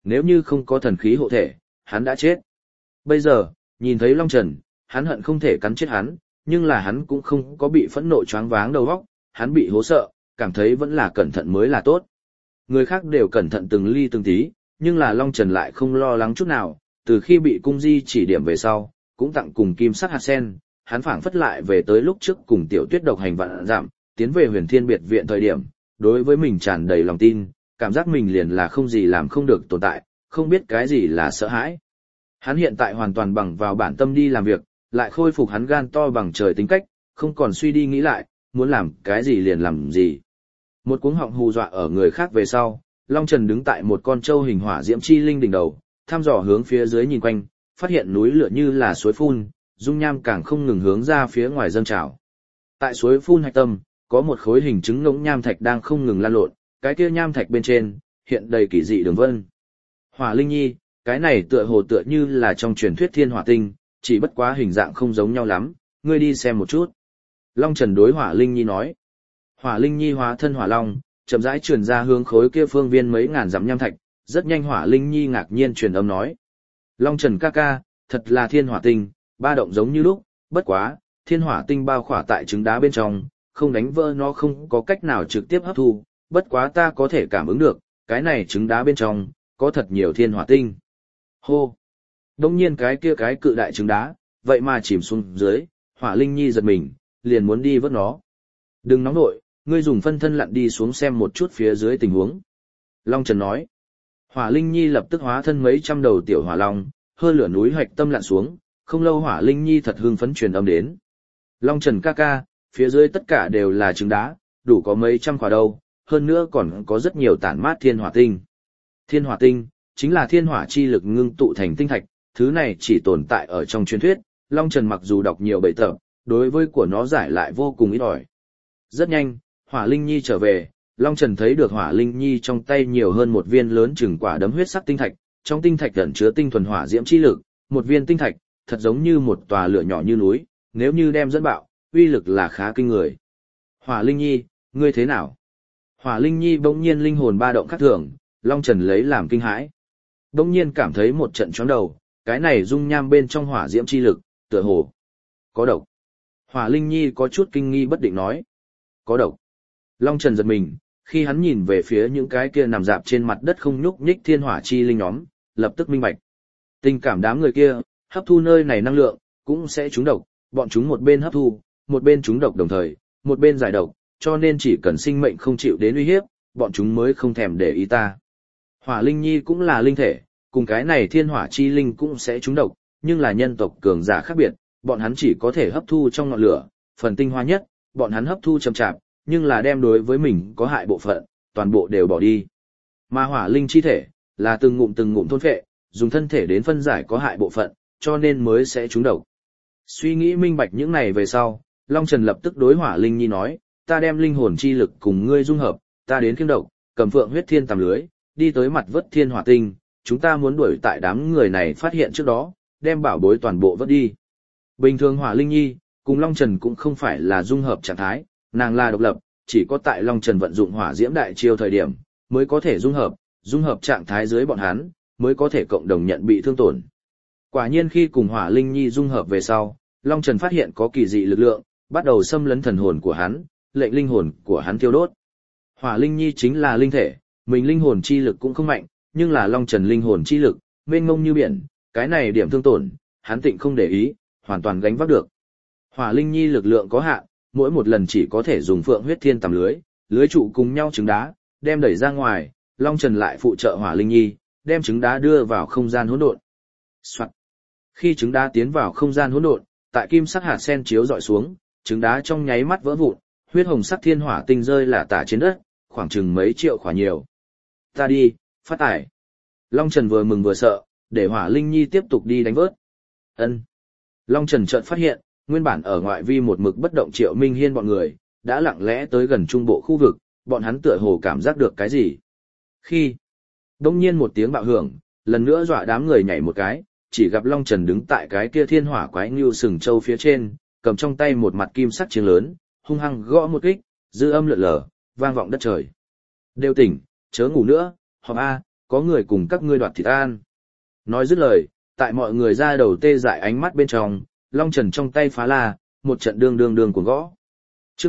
nếu như không có thần khí hộ thể, hắn đã chết. Bây giờ, nhìn thấy Long Trần, hắn hận không thể cắn chết hắn, nhưng là hắn cũng không có bị phẫn nộ choáng váng đầu óc, hắn bị hố sợ, cảm thấy vẫn là cẩn thận mới là tốt. Người khác đều cẩn thận từng ly từng tí, nhưng là Long Trần lại không lo lắng chút nào, từ khi bị cung di chỉ điểm về sau, cũng tặng cùng kim sắc hạt sen, hắn phảng phất lại về tới lúc trước cùng Tiểu Tuyết độc hành vạn dặm, tiến về Huyền Thiên biệt viện thời điểm, đối với mình tràn đầy lòng tin, cảm giác mình liền là không gì làm không được tồn tại, không biết cái gì là sợ hãi. Hắn hiện tại hoàn toàn bằng vào bản tâm đi làm việc, lại khôi phục hắn gan to bằng trời tính cách, không còn suy đi nghĩ lại, muốn làm cái gì liền làm gì. Một cuống họng hù dọa ở người khác về sau, Long Trần đứng tại một con trâu hình hỏa diễm chi linh đỉnh đầu, thăm dò hướng phía dưới nhìn quanh, phát hiện núi lửa như là suối phun, dung nham càng không ngừng hướng ra phía ngoài dâng trào. Tại suối phun hạch tâm, có một khối hình trứng ngỗng nham thạch đang không ngừng lan lộn, cái kia nham thạch bên trên hiện đầy kỳ dị đường vân. Hỏa Linh Nhi, cái này tựa như là trong truyền thuyết thiên hỏa tinh, chỉ bất quá hình dạng không giống nhau lắm, ngươi đi xem một chút. Long Trần đối Hỏa Linh Nhi nói. Hỏa Linh Nhi hóa thân hỏa long, chậm rãi truyền ra hướng khối kia phương viên mấy ngàn dặm nham thạch, rất nhanh Hỏa Linh Nhi ngạc nhiên truyền âm nói: "Long Trần ca ca, thật là thiên hỏa tinh, ba động giống như lúc, bất quá, thiên hỏa tinh bao khỏa tại trứng đá bên trong, không đánh vỡ nó không có cách nào trực tiếp hấp thu, bất quá ta có thể cảm ứng được, cái này trứng đá bên trong có thật nhiều thiên hỏa tinh." Hô. Đông nhiên cái kia cái cự đại trứng đá, vậy mà chìm xuống dưới, Hỏa Linh Nhi giật mình, liền muốn đi vớt nó. "Đừng nóng nội, ngươi dùng phân thân lặn đi xuống xem một chút phía dưới tình huống." Long Trần nói. Hỏa Linh Nhi lập tức hóa thân mấy trăm đầu tiểu hỏa long, hơi lửa núi hoạch tâm lặn xuống, không lâu Hỏa Linh Nhi thật hưng phấn truyền âm đến. "Long Trần ca ca, phía dưới tất cả đều là trứng đá, đủ có mấy trăm quả đâu, hơn nữa còn có rất nhiều tản mát thiên hỏa tinh." Thiên hỏa tinh, chính là thiên hỏa chi lực ngưng tụ thành tinh thạch, thứ này chỉ tồn tại ở trong truyền thuyết, Long Trần mặc dù đọc nhiều bậy tập, đối với của nó giải lại vô cùng ít ỏi. Rất nhanh, Hỏa Linh Nhi trở về, Long Trần thấy được Hỏa Linh Nhi trong tay nhiều hơn một viên lớn chừng quả đấm huyết sắc tinh thạch, trong tinh thạch ẩn chứa tinh thuần hỏa diễm chi lực, một viên tinh thạch, thật giống như một tòa lửa nhỏ như núi, nếu như đem dẫn bạo, uy lực là khá kinh người. "Hỏa Linh Nhi, ngươi thế nào?" Hỏa Linh Nhi bỗng nhiên linh hồn ba động khác thường, Long Trần lấy làm kinh hãi. Bỗng nhiên cảm thấy một trận chóng đầu, cái này dung nham bên trong hỏa diễm chi lực, tựa hồ có độc. Hỏa Linh Nhi có chút kinh nghi bất định nói: "Có độc?" Long Trần giật mình, khi hắn nhìn về phía những cái kia nằm dạp trên mặt đất không nhúc nhích thiên hỏa chi linh nhóm, lập tức minh bạch. Tình cảm đám người kia, hấp thu nơi này năng lượng, cũng sẽ trúng độc, bọn chúng một bên hấp thu, một bên trúng độc đồng thời, một bên giải độc, cho nên chỉ cần sinh mệnh không chịu đến uy hiếp, bọn chúng mới không thèm để ý ta. Hỏa Linh Nhi cũng là linh thể, cùng cái này thiên hỏa chi linh cũng sẽ trúng độc, nhưng là nhân tộc cường giả khác biệt, bọn hắn chỉ có thể hấp thu trong ngọn lửa, phần tinh hoa nhất, bọn hắn hấp thu chậm chạp, nhưng là đem đối với mình có hại bộ phận, toàn bộ đều bỏ đi. Mà hỏa linh chi thể, là từng ngụm thôn phệ, dùng thân thể đến phân giải có hại bộ phận, cho nên mới sẽ trúng độc. Suy nghĩ minh bạch những này về sau, Long Trần lập tức đối Hỏa Linh Nhi nói: "Ta đem linh hồn chi lực cùng ngươi dung hợp, ta đến kiêm độc, cầm phượng huyết thiên tầm lưới, đi tới mặt vớt thiên hỏa tinh, chúng ta muốn đuổi tại đám người này phát hiện trước đó, đem bảo bối toàn bộ vớt đi." Bình thường Hỏa Linh Nhi, cùng Long Trần cũng không phải là dung hợp trạng thái, nàng là độc lập, chỉ có tại Long Trần vận dụng hỏa diễm đại chiêu thời điểm, mới có thể dung hợp trạng thái dưới bọn hắn, mới có thể cộng đồng nhận bị thương tổn. Quả nhiên khi cùng Hỏa Linh Nhi dung hợp về sau, Long Trần phát hiện có kỳ dị lực lượng, bắt đầu xâm lấn thần hồn của hắn, lệnh linh hồn của hắn thiêu đốt. Hỏa Linh Nhi chính là linh thể, mình linh hồn chi lực cũng không mạnh, nhưng là Long Trần linh hồn chi lực, mênh mông như biển, cái này điểm thương tổn, hắn tịnh không để ý, hoàn toàn gánh vác được. Hỏa Linh Nhi lực lượng có hạn, mỗi một lần chỉ có thể dùng phượng huyết thiên tầm lưới trụ cùng nhau trứng đá, đem đẩy ra ngoài, Long Trần lại phụ trợ Hỏa Linh Nhi, đem trứng đá đưa vào không gian hỗn độn. Soạt. Khi trứng đá tiến vào không gian hỗn độn, tại kim sắc hạt sen chiếu dọi xuống, trứng đá trong nháy mắt vỡ vụn, huyết hồng sắc thiên hỏa tinh rơi lả tả trên đất, khoảng chừng mấy triệu khỏa nhiều. Ta đi, phát tải. Long Trần vừa mừng vừa sợ, để Hỏa Linh Nhi tiếp tục đi đánh vớt. Ân. Long Trần chợt phát hiện, nguyên bản ở ngoại vi một mực bất động Triệu Minh Hiên bọn người, đã lặng lẽ tới gần trung bộ khu vực, bọn hắn tựa hồ cảm giác được cái gì. Khi đông nhiên một tiếng bạo hưởng, lần nữa dọa đám người nhảy một cái, chỉ gặp Long Trần đứng tại cái kia thiên hỏa quái ngưu sừng châu phía trên, cầm trong tay một mặt kim sắc chiếng lớn, hung hăng gõ một kích, dư âm lượn lờ, vang vọng đất trời. Đều tỉnh, chớ ngủ nữa, họp A, có người cùng các ngươi đoạt thịt ăn. Nói dứt lời, tại mọi người ra đầu tê dại ánh mắt bên trong, Long Trần trong tay phá la, một trận đương cuồng gõ. Chương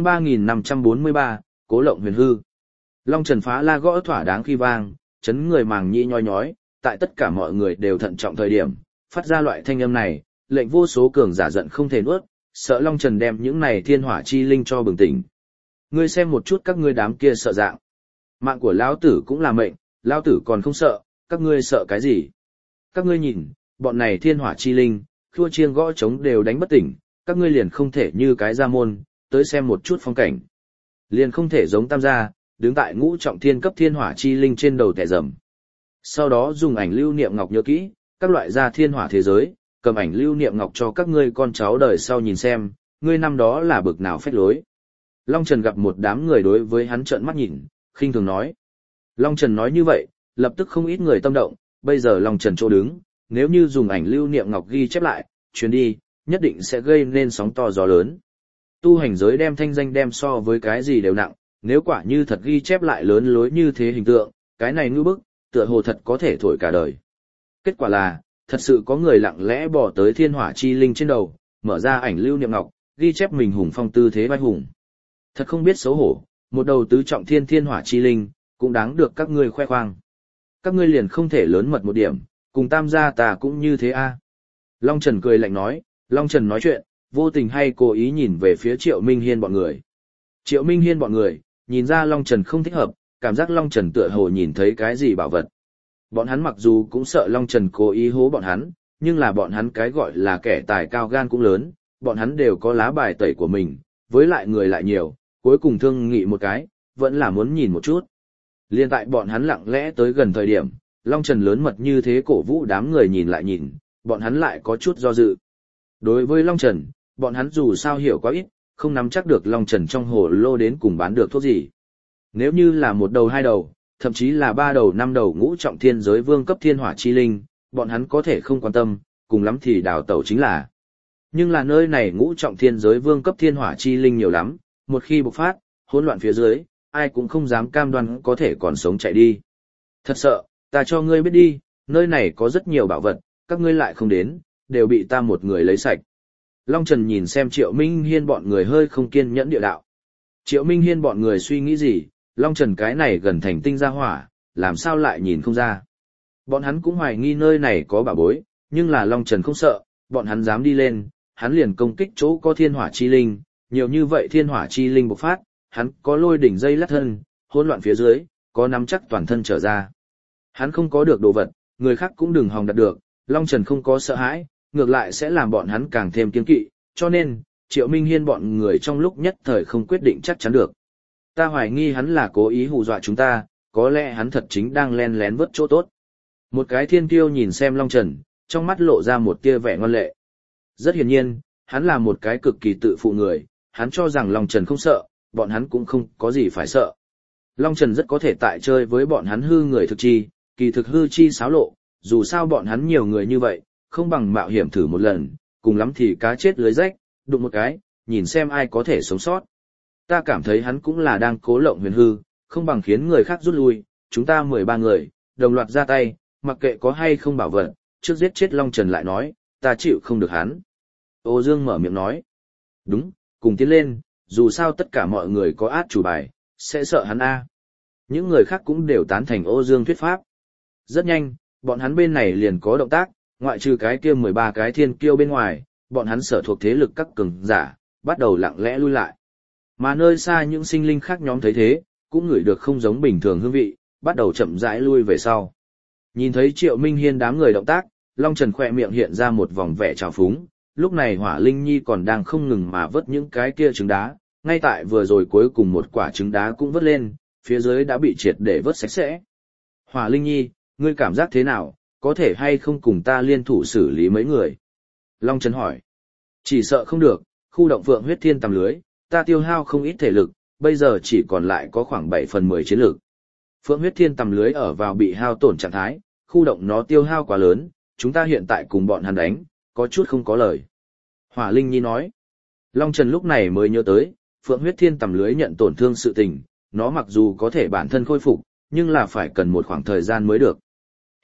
3543, Cố Lộng Huyền Hư. Long Trần phá la gõ thỏa đáng khi vang, chấn người màng nhĩ nhói nhói, tại tất cả mọi người đều thận trọng thời điểm, phát ra loại thanh âm này, lệnh vô số cường giả giận không thể nuốt, sợ Long Trần đem những này thiên hỏa chi linh cho bừng tỉnh. Ngươi xem một chút các ngươi đám kia sợ dạng. Mạng của lão tử cũng là mệnh, lão tử còn không sợ, các ngươi sợ cái gì? Các ngươi nhìn, bọn này thiên hỏa chi linh, khua chiêng gõ trống đều đánh bất tỉnh, các ngươi liền không thể như cái gia môn, tới xem một chút phong cảnh. Liền không thể giống tam gia, đứng tại ngũ trọng thiên cấp thiên hỏa chi linh trên đầu tẻ rầm. Sau đó dùng ảnh lưu niệm ngọc nhớ kỹ, các loại gia thiên hỏa thế giới, cầm ảnh lưu niệm ngọc cho các ngươi con cháu đời sau nhìn xem, ngươi năm đó là bực nào phách lối. Long Trần gặp một đám người đối với hắn trợn mắt nhìn, khinh thường nói. Long Trần nói như vậy, lập tức không ít người tâm động, bây giờ Long Trần chỗ đứng, nếu như dùng ảnh lưu niệm ngọc ghi chép lại, chuyến đi, nhất định sẽ gây nên sóng to gió lớn. Tu hành giới đem thanh danh đem so với cái gì đều nặng, nếu quả như thật ghi chép lại lớn lối như thế hình tượng, cái này ngư bức, tựa hồ thật có thể thổi cả đời. Kết quả là, thật sự có người lặng lẽ bỏ tới thiên hỏa chi linh trên đầu, mở ra ảnh lưu niệm ngọc, ghi chép mình hùng phong tư thế vai hùng. Thật không biết xấu hổ, một đầu tứ trọng thiên thiên hỏa chi linh, cũng đáng được các ngươi khoe khoang. Các ngươi liền không thể lớn mật một điểm, cùng tam gia ta cũng như thế a. Long Trần cười lạnh nói, Long Trần nói chuyện, vô tình hay cố ý nhìn về phía Triệu Minh Hiên bọn người. Triệu Minh Hiên bọn người, nhìn ra Long Trần không thích hợp, cảm giác Long Trần tựa hồ nhìn thấy cái gì bảo vật. Bọn hắn mặc dù cũng sợ Long Trần cố ý hố bọn hắn, nhưng là bọn hắn cái gọi là kẻ tài cao gan cũng lớn, bọn hắn đều có lá bài tẩy của mình, với lại người lại nhiều, cuối cùng thương nghị một cái, vẫn là muốn nhìn một chút. Liên tại bọn hắn lặng lẽ tới gần thời điểm, Long Trần lớn mật như thế cổ vũ đám người nhìn lại nhìn, bọn hắn lại có chút do dự. Đối với Long Trần, bọn hắn dù sao hiểu quá ít, không nắm chắc được Long Trần trong hồ lô đến cùng bán được thuốc gì. Nếu như là một đầu hai đầu, thậm chí là ba đầu năm đầu ngũ trọng thiên giới vương cấp thiên hỏa chi linh, bọn hắn có thể không quan tâm, cùng lắm thì đào tẩu chính là. Nhưng là nơi này ngũ trọng thiên giới vương cấp thiên hỏa chi linh nhiều lắm, một khi bộc phát, hỗn loạn phía dưới, ai cũng không dám cam đoan có thể còn sống chạy đi. Thật sợ, ta cho ngươi biết đi, nơi này có rất nhiều bảo vật, các ngươi lại không đến, đều bị ta một người lấy sạch. Long Trần nhìn xem Triệu Minh Hiên bọn người hơi không kiên nhẫn địa đạo. Triệu Minh Hiên bọn người suy nghĩ gì, Long Trần cái này gần thành tinh ra hỏa, làm sao lại nhìn không ra. Bọn hắn cũng hoài nghi nơi này có bảo bối, nhưng là Long Trần không sợ, bọn hắn dám đi lên, hắn liền công kích chỗ có thiên hỏa chi linh, nhiều như vậy thiên hỏa chi linh bộc phát, hắn có lôi đỉnh dây lắc thân, hỗn loạn phía dưới, có nắm chắc toàn thân trở ra. Hắn không có được đồ vật, người khác cũng đừng hòng đạt được, Long Trần không có sợ hãi, ngược lại sẽ làm bọn hắn càng thêm kiên kỵ, cho nên, Triệu Minh Hiên bọn người trong lúc nhất thời không quyết định chắc chắn được. Ta hoài nghi hắn là cố ý hù dọa chúng ta, có lẽ hắn thật chính đang len lén vớt chỗ tốt. Một cái thiên kiêu nhìn xem Long Trần, trong mắt lộ ra một tia vẻ ngoan lệ. Rất hiển nhiên, hắn là một cái cực kỳ tự phụ người, hắn cho rằng Long Trần không sợ, bọn hắn cũng không có gì phải sợ. Long Trần rất có thể tại chơi với bọn hắn hư người thực chi, kỳ thực hư chi xáo lộ, dù sao bọn hắn nhiều người như vậy, không bằng mạo hiểm thử một lần, cùng lắm thì cá chết lưới rách, đụng một cái, nhìn xem ai có thể sống sót. Ta cảm thấy hắn cũng là đang cố lộng huyền hư, không bằng khiến người khác rút lui, chúng ta 13 người, đồng loạt ra tay, mặc kệ có hay không bảo vật, trước giết chết Long Trần lại nói, ta chịu không được hắn. Ô Dương mở miệng nói. Đúng, cùng tiến lên, dù sao tất cả mọi người có át chủ bài, sẽ sợ hắn a. Những người khác cũng đều tán thành Ô Dương thuyết pháp. Rất nhanh, bọn hắn bên này liền có động tác, ngoại trừ cái kia 13 cái thiên kiêu bên ngoài, bọn hắn sở thuộc thế lực các cường giả, bắt đầu lặng lẽ lui lại. Mà nơi xa những sinh linh khác nhóm thấy thế, cũng ngửi được không giống bình thường hương vị, bắt đầu chậm rãi lui về sau. Nhìn thấy Triệu Minh Hiên đám người động tác, Long Trần khỏe miệng hiện ra một vòng vẻ trào phúng, lúc này Hỏa Linh Nhi còn đang không ngừng mà vớt những cái kia trứng đá, ngay tại vừa rồi cuối cùng một quả trứng đá cũng vớt lên, phía dưới đã bị triệt để vớt sạch sẽ. Hỏa Linh Nhi, ngươi cảm giác thế nào, có thể hay không cùng ta liên thủ xử lý mấy người? Long Trần hỏi. Chỉ sợ không được, khu động Phượng huyết thiên tầm lưới, ta tiêu hao không ít thể lực, bây giờ chỉ còn lại có khoảng 7/10 chiến lực. Phượng huyết thiên tầm lưới ở vào bị hao tổn trạng thái, khu động nó tiêu hao quá lớn, chúng ta hiện tại cùng bọn hắn đánh, có chút không có lời. Hỏa Linh Nhi nói. Long Trần lúc này mới nhớ tới, Phượng huyết thiên tầm lưới nhận tổn thương sự tình, nó mặc dù có thể bản thân khôi phục, nhưng là phải cần một khoảng thời gian mới được.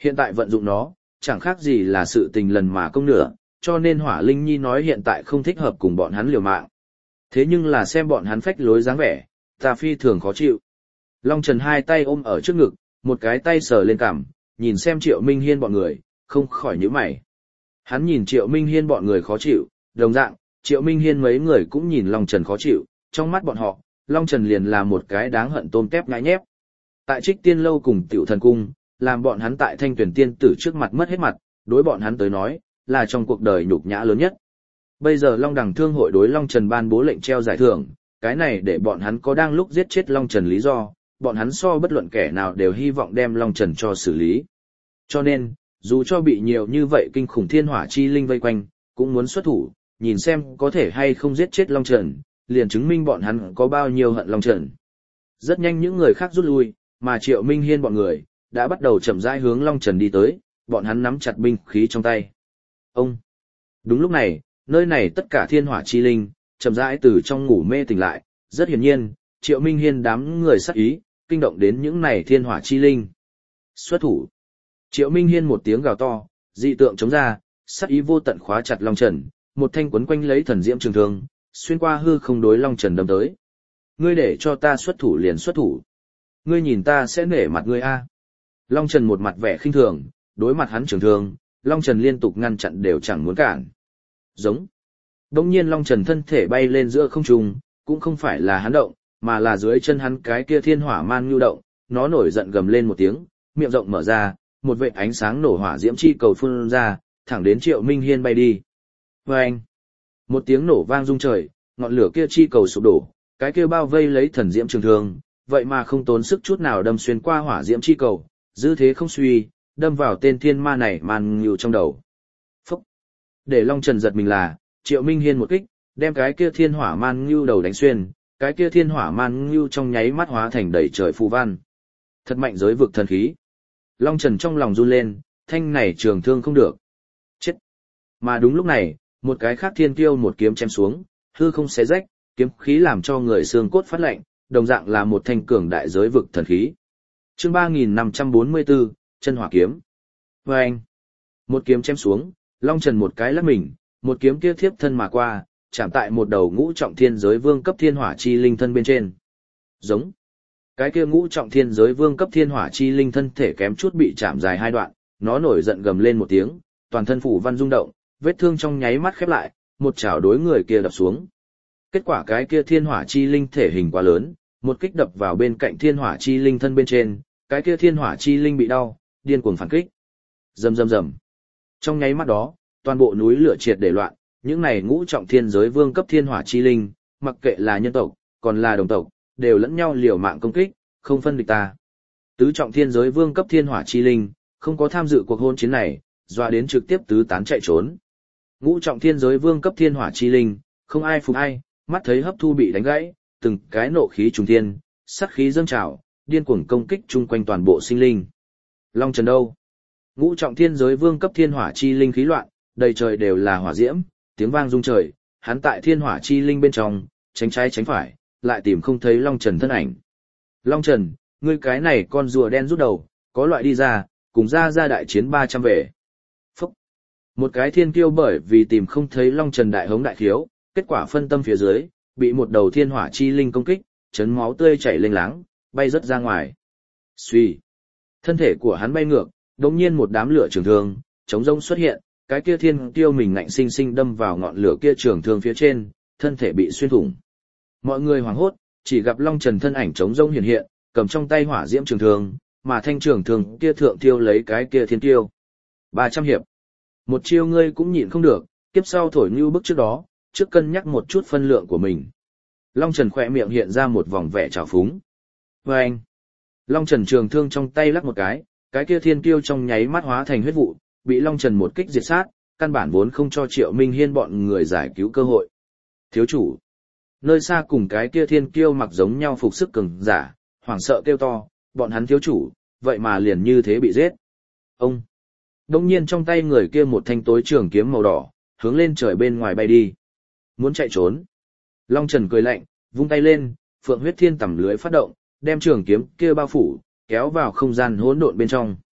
Hiện tại vận dụng nó, chẳng khác gì là sự tình lần mà công nửa, cho nên Hỏa Linh Nhi nói hiện tại không thích hợp cùng bọn hắn liều mạng. Thế nhưng là xem bọn hắn phách lối dáng vẻ, ta phi thường khó chịu. Long Trần hai tay ôm ở trước ngực, một cái tay sờ lên cằm, nhìn xem Triệu Minh Hiên bọn người, không khỏi nhíu mày. Hắn nhìn Triệu Minh Hiên bọn người khó chịu, đồng dạng, Triệu Minh Hiên mấy người cũng nhìn Long Trần khó chịu, trong mắt bọn họ, Long Trần liền là một cái đáng hận tôm tép ngãi nhép. Tại Trích Tiên Lâu cùng Tiểu Thần Cung, làm bọn hắn tại Thanh Tuyển Tiên Tử trước mặt mất hết mặt, đối bọn hắn tới nói, là trong cuộc đời nhục nhã lớn nhất. Bây giờ Long Đằng Thương hội đối Long Trần ban bố lệnh treo giải thưởng, cái này để bọn hắn có đang lúc giết chết Long Trần lý do, bọn hắn so bất luận kẻ nào đều hy vọng đem Long Trần cho xử lý. Cho nên, dù cho bị nhiều như vậy kinh khủng thiên hỏa chi linh vây quanh, cũng muốn xuất thủ, nhìn xem có thể hay không giết chết Long Trần, liền chứng minh bọn hắn có bao nhiêu hận Long Trần. Rất nhanh những người khác rút lui, mà Triệu Minh Hiên bọn người, đã bắt đầu chậm rãi hướng Long Trần đi tới, bọn hắn nắm chặt binh khí trong tay. Ông! Đúng lúc này, nơi này tất cả thiên hỏa chi linh, chậm rãi từ trong ngủ mê tỉnh lại, rất hiển nhiên, Triệu Minh Hiên đám người sát ý, kinh động đến những này thiên hỏa chi linh. Xuất thủ! Triệu Minh Hiên một tiếng gào to, dị tượng chống ra, sát ý vô tận khóa chặt Long Trần, một thanh quấn quanh lấy thần diễm trường thương, xuyên qua hư không đối Long Trần đâm tới. Ngươi để cho ta xuất thủ liền xuất thủ. Ngươi nhìn ta sẽ nể mặt ngươi a. Long Trần một mặt vẻ khinh thường, đối mặt hắn trường thương, Long Trần liên tục ngăn chặn đều chẳng muốn cản. Giống. Đông nhiên Long Trần thân thể bay lên giữa không trung, cũng không phải là hắn động, mà là dưới chân hắn cái kia thiên hỏa man nhu động, nó nổi giận gầm lên một tiếng, miệng rộng mở ra, một vệt ánh sáng nổ hỏa diễm chi cầu phun ra, thẳng đến Triệu Minh Hiên bay đi. Vâng! Một tiếng nổ vang rung trời, ngọn lửa kia chi cầu sụp đổ, cái kia bao vây lấy thần diễm trường thương, vậy mà không tốn sức chút nào đâm xuyên qua hỏa diễm chi cầu, dư thế không suy, đâm vào tên thiên ma này man nhu trong đầu. Phúc! Để Long Trần giật mình là, Triệu Minh Hiên một kích, đem cái kia thiên hỏa man nhu đầu đánh xuyên, cái kia thiên hỏa man nhu trong nháy mắt hóa thành đầy trời phù văn. Thật mạnh giới vực thần khí. Long Trần trong lòng run lên, thanh này trường thương không được. Chết! Mà đúng lúc này, một cái khác thiên kiêu một kiếm chém xuống, hư không xé rách, kiếm khí làm cho người xương cốt phát lạnh, đồng dạng là một thanh cường đại giới vực thần khí. Chương 3544, chân hỏa kiếm. Và anh, một kiếm chém xuống, Long Trần một cái lắc mình, một kiếm kia thiếp thân mà qua, chạm tại một đầu ngũ trọng thiên giới vương cấp thiên hỏa chi linh thân bên trên. Giống. Cái kia ngũ trọng thiên giới vương cấp thiên hỏa chi linh thân thể kém chút bị chạm dài hai đoạn, nó nổi giận gầm lên một tiếng, toàn thân phủ văn rung động, vết thương trong nháy mắt khép lại, một chảo đối người kia đập xuống. Kết quả cái kia thiên hỏa chi linh thể hình quá lớn, một kích đập vào bên cạnh thiên hỏa chi linh thân bên trên, cái kia thiên hỏa chi linh bị đau, điên cuồng phản kích. Rầm rầm rầm. Trong nháy mắt đó, toàn bộ núi lửa triệt để loạn, những này ngũ trọng thiên giới vương cấp thiên hỏa chi linh, mặc kệ là nhân tộc, còn là đồng tộc, đều lẫn nhau liều mạng công kích, không phân địch ta. Tứ trọng thiên giới vương cấp thiên hỏa chi linh, không có tham dự cuộc hôn chiến này, dọa đến trực tiếp tứ tán chạy trốn. Ngũ trọng thiên giới vương cấp thiên hỏa chi linh, không ai phục ai, mắt thấy hấp thu bị đánh gãy, từng cái nộ khí trùng thiên, sát khí dâng trào, điên cuồng công kích chung quanh toàn bộ sinh linh. Long Trần đâu? Ngũ trọng thiên giới vương cấp thiên hỏa chi linh khí loạn, đầy trời đều là hỏa diễm, tiếng vang rung trời, hắn tại thiên hỏa chi linh bên trong, tránh trái tránh phải, lại tìm không thấy Long Trần thân ảnh. Long Trần, ngươi cái này con rùa đen rút đầu, có loại đi ra, cùng ra đại chiến 300 về. Phúc! Một cái thiên kiêu bởi vì tìm không thấy Long Trần đại hống đại khiếu, kết quả phân tâm phía dưới, bị một đầu thiên hỏa chi linh công kích, chấn máu tươi chảy lênh láng, bay rất ra ngoài. Xuy! Thân thể của hắn bay ngược, đột nhiên một đám lửa trường thương, chống rông xuất hiện, cái kia thiên kiêu mình ngạnh sinh sinh đâm vào ngọn lửa kia trường thương phía trên, thân thể bị xuyên thủng. Mọi người hoảng hốt, chỉ gặp Long Trần thân ảnh chống rông hiện hiện, cầm trong tay hỏa diễm trường thương, mà thanh trường thương kia thượng tiêu lấy cái kia thiên kiêu. 300 hiệp. Một chiêu ngươi cũng nhịn không được, kiếp sau thổi như bức trước đó, trước cân nhắc một chút phân lượng của mình. Long Trần khỏe miệng hiện ra một vòng vẻ trào phúng. Và anh, Long Trần trường thương trong tay lắc một cái kia thiên kiêu trong nháy mắt hóa thành huyết vụ, bị Long Trần một kích diệt sát, căn bản vốn không cho Triệu Minh Hiên bọn người giải cứu cơ hội. Thiếu chủ, nơi xa cùng cái kia thiên kiêu mặc giống nhau phục sức cường giả, hoảng sợ kêu to, bọn hắn thiếu chủ, vậy mà liền như thế bị giết. Ông, đông nhiên trong tay người kia một thanh tối trường kiếm màu đỏ, hướng lên trời bên ngoài bay đi. Muốn chạy trốn. Long Trần cười lạnh, vung tay lên, phượng huyết thiên tầm lưới phát động, đem trường kiếm kia bao phủ, kéo vào không gian hỗn độn bên trong.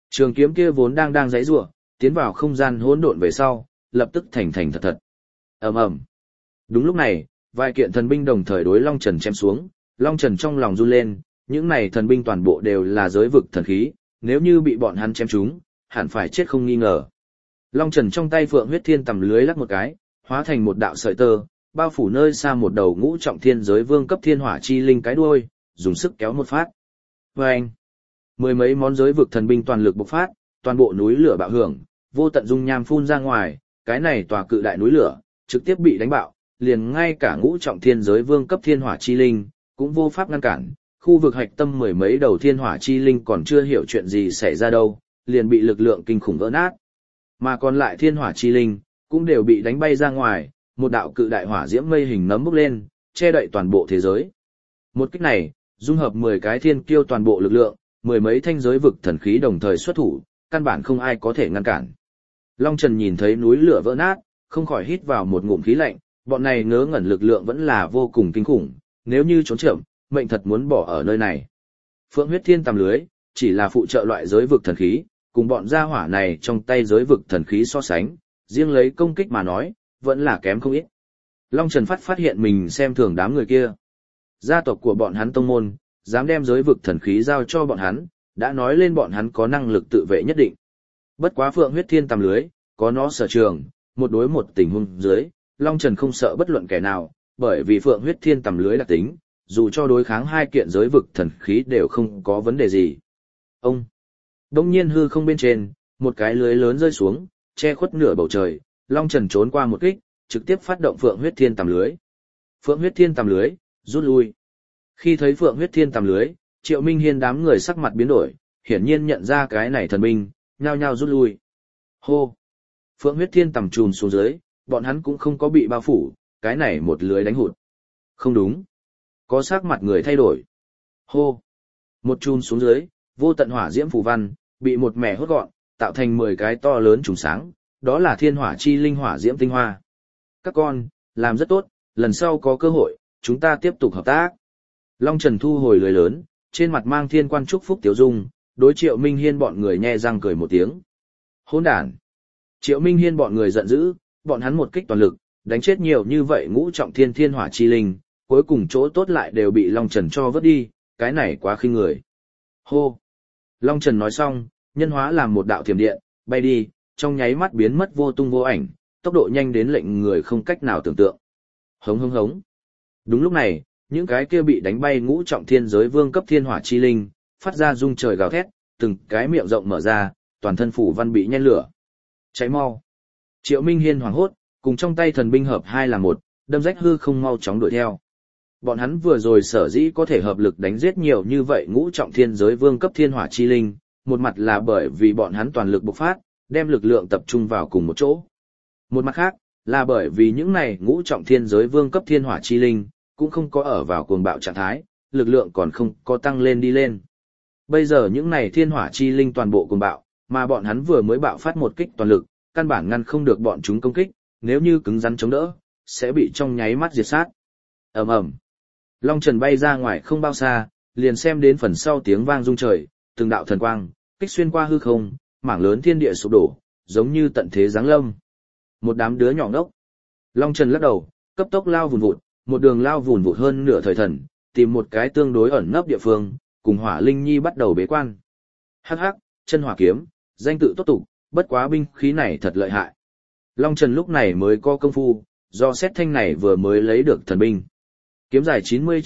Trường kiếm kia vốn đang giãy giụa, tiến vào không gian hỗn độn về sau, lập tức thành thật thật. Ầm ầm. Đúng lúc này, vài kiện thần binh đồng thời đối Long Trần chém xuống, Long Trần trong lòng run lên, những này thần binh toàn bộ đều là giới vực thần khí, nếu như bị bọn hắn chém trúng, hẳn phải chết không nghi ngờ. Long Trần trong tay Phượng Huyết Thiên Tầm lưới lắc một cái, hóa thành một đạo sợi tơ, bao phủ nơi xa một đầu ngũ trọng thiên giới vương cấp thiên hỏa chi linh cái đuôi, dùng sức kéo một phát. Vâng! Mười mấy món giới vực thần binh toàn lực bộc phát, toàn bộ núi lửa bạo hưởng, vô tận dung nham phun ra ngoài, cái này tòa cự đại núi lửa, trực tiếp bị đánh bạo, liền ngay cả ngũ trọng thiên giới vương cấp thiên hỏa chi linh, cũng vô pháp ngăn cản. Khu vực hạch tâm mười mấy đầu thiên hỏa chi linh còn chưa hiểu chuyện gì xảy ra đâu, liền bị lực lượng kinh khủng vỡ nát. Mà còn lại thiên hỏa chi linh, cũng đều bị đánh bay ra ngoài, một đạo cự đại hỏa diễm mây hình nấm bốc lên, che đậy toàn bộ thế giới. Một kích này, dung hợp 10 cái thiên kiêu toàn bộ lực lượng, mười mấy thanh giới vực thần khí đồng thời xuất thủ, căn bản không ai có thể ngăn cản. Long Trần nhìn thấy núi lửa vỡ nát, không khỏi hít vào một ngụm khí lạnh, bọn này ngớ ngẩn lực lượng vẫn là vô cùng kinh khủng, nếu như trốn chậm, mệnh thật muốn bỏ ở nơi này. Phượng Huyết Thiên Tầm lưới, chỉ là phụ trợ loại giới vực thần khí, cùng bọn gia hỏa này trong tay giới vực thần khí so sánh, riêng lấy công kích mà nói, vẫn là kém không ít. Long Trần phát hiện mình xem thường đám người kia. Gia tộc của bọn hắn tông môn, dám đem giới vực thần khí giao cho bọn hắn, đã nói lên bọn hắn có năng lực tự vệ nhất định. Bất quá Phượng Huyết Thiên Tầm lưới, có nó sở trường, một đối một tình huống dưới, Long Trần không sợ bất luận kẻ nào, bởi vì Phượng Huyết Thiên Tầm lưới đặc tính, dù cho đối kháng hai kiện giới vực thần khí đều không có vấn đề gì. Ông đông nhiên hư không bên trên, một cái lưới lớn rơi xuống, che khuất nửa bầu trời, Long Trần trốn qua một kích, trực tiếp phát động Phượng Huyết Thiên Tầm lưới. Phượng Huyết Thiên Tầm lưới, rút lui. Khi thấy Phượng Huyết Thiên Tầm lưới, Triệu Minh Hiên đám người sắc mặt biến đổi, hiển nhiên nhận ra cái này thần binh, nhao nhao rút lui. Hô! Phượng Huyết Thiên Tầm trùm xuống dưới, bọn hắn cũng không có bị bao phủ, cái này một lưới đánh hụt. Không đúng. Có sắc mặt người thay đổi. Hô! Một chùm xuống dưới, vô tận hỏa diễm phù văn, bị một mẻ hốt gọn, tạo thành 10 cái to lớn trùng sáng, đó là thiên hỏa chi linh hỏa diễm tinh hoa. Các con, làm rất tốt, lần sau có cơ hội, chúng ta tiếp tục hợp tác. Long Trần thu hồi lưới lớn, trên mặt mang thiên quan chúc phúc tiểu dung, đối Triệu Minh Hiên bọn người nhe răng cười một tiếng. Hỗn đản! Triệu Minh Hiên bọn người giận dữ, bọn hắn một kích toàn lực, đánh chết nhiều như vậy ngũ trọng thiên thiên hỏa chi linh, cuối cùng chỗ tốt lại đều bị Long Trần cho vớt đi, cái này quá khinh người. Hô! Long Trần nói xong, nhân hóa làm một đạo thiểm điện, bay đi, trong nháy mắt biến mất vô tung vô ảnh, tốc độ nhanh đến lệnh người không cách nào tưởng tượng. Hống hống hống! Đúng lúc này, những cái kia bị đánh bay ngũ trọng thiên giới vương cấp thiên hỏa chi linh, phát ra rung trời gào thét, từng cái miệng rộng mở ra, toàn thân phủ văn bị nhen lửa. Cháy mau! Triệu Minh Hiên hoảng hốt, cùng trong tay thần binh hợp hai là một, đâm rách hư không mau chóng đuổi theo. Bọn hắn vừa rồi sở dĩ có thể hợp lực đánh giết nhiều như vậy ngũ trọng thiên giới vương cấp thiên hỏa chi linh, một mặt là bởi vì bọn hắn toàn lực bộc phát, đem lực lượng tập trung vào cùng một chỗ. Một mặt khác, là bởi vì những này ngũ trọng thiên giới vương cấp thiên hỏa chi linh, cũng không có ở vào cuồng bạo trạng thái, lực lượng còn không có tăng lên đi lên. Bây giờ những này thiên hỏa chi linh toàn bộ cuồng bạo, mà bọn hắn vừa mới bạo phát một kích toàn lực, căn bản ngăn không được bọn chúng công kích, nếu như cứng rắn chống đỡ, sẽ bị trong nháy mắt diệt sát. Ầm ầm. Long Trần bay ra ngoài không bao xa, liền xem đến phần sau tiếng vang rung trời, từng đạo thần quang, kích xuyên qua hư không, mảng lớn thiên địa sụp đổ, giống như tận thế giáng lâm. Một đám đứa nhỏ ngốc. Long Trần lắc đầu, cấp tốc lao vùn vụt, một đường lao vùn vụt hơn nửa thời thần, tìm một cái tương đối ẩn nấp địa phương, cùng Hỏa Linh Nhi bắt đầu bế quan. Hắc hắc, chân hỏa kiếm, danh tự tốt tục, bất quá binh khí này thật lợi hại. Long Trần lúc này mới có công phu, do xét thanh này vừa mới lấy được thần binh. Kiếm dài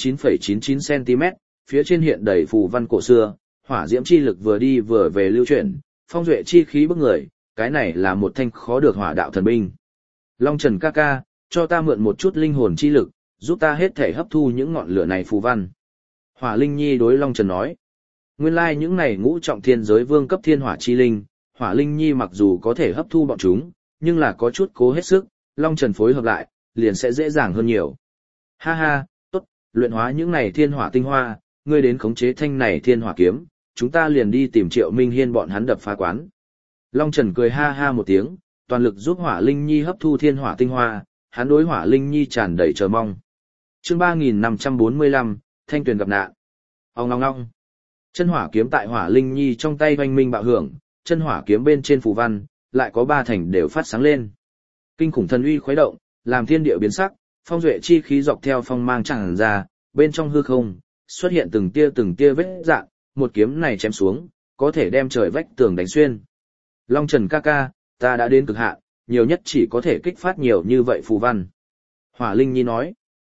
99,99 cm, phía trên hiện đầy phù văn cổ xưa, hỏa diễm chi lực vừa đi vừa về lưu chuyển, phong duệ chi khí bức người, cái này là một thanh khó được hỏa đạo thần binh. Long Trần ca ca, cho ta mượn một chút linh hồn chi lực, giúp ta hết thể hấp thu những ngọn lửa này phù văn. Hỏa Linh Nhi đối Long Trần nói. Nguyên lai những này ngũ trọng thiên giới vương cấp thiên hỏa chi linh, Hỏa Linh Nhi mặc dù có thể hấp thu bọn chúng, nhưng là có chút cố hết sức, Long Trần phối hợp lại, liền sẽ dễ dàng hơn nhiều. Ha ha, tốt, luyện hóa những này thiên hỏa tinh hoa, ngươi đến khống chế thanh này thiên hỏa kiếm, chúng ta liền đi tìm Triệu Minh Hiên bọn hắn đập phá quán. Long Trần cười ha ha một tiếng, toàn lực giúp Hỏa Linh Nhi hấp thu thiên hỏa tinh hoa, hắn đối Hỏa Linh Nhi tràn đầy chờ mong. Chương 3545, Thanh Tuyền gặp nạn. Ong ong ong. Chân hỏa kiếm tại Hỏa Linh Nhi trong tay oanh minh bạo hưởng, chân hỏa kiếm bên trên phù văn, lại có 3 thành đều phát sáng lên. Kinh khủng thần uy khuấy động, làm thiên địa biến sắc, phong duệ chi khí dọc theo phong mang tràn ra, bên trong hư không, xuất hiện từng tia vết dạng, một kiếm này chém xuống, có thể đem trời vách tường đánh xuyên. Long Trần ca ca, ta đã đến cực hạn, nhiều nhất chỉ có thể kích phát nhiều như vậy phù văn. Hỏa Linh Nhi nói,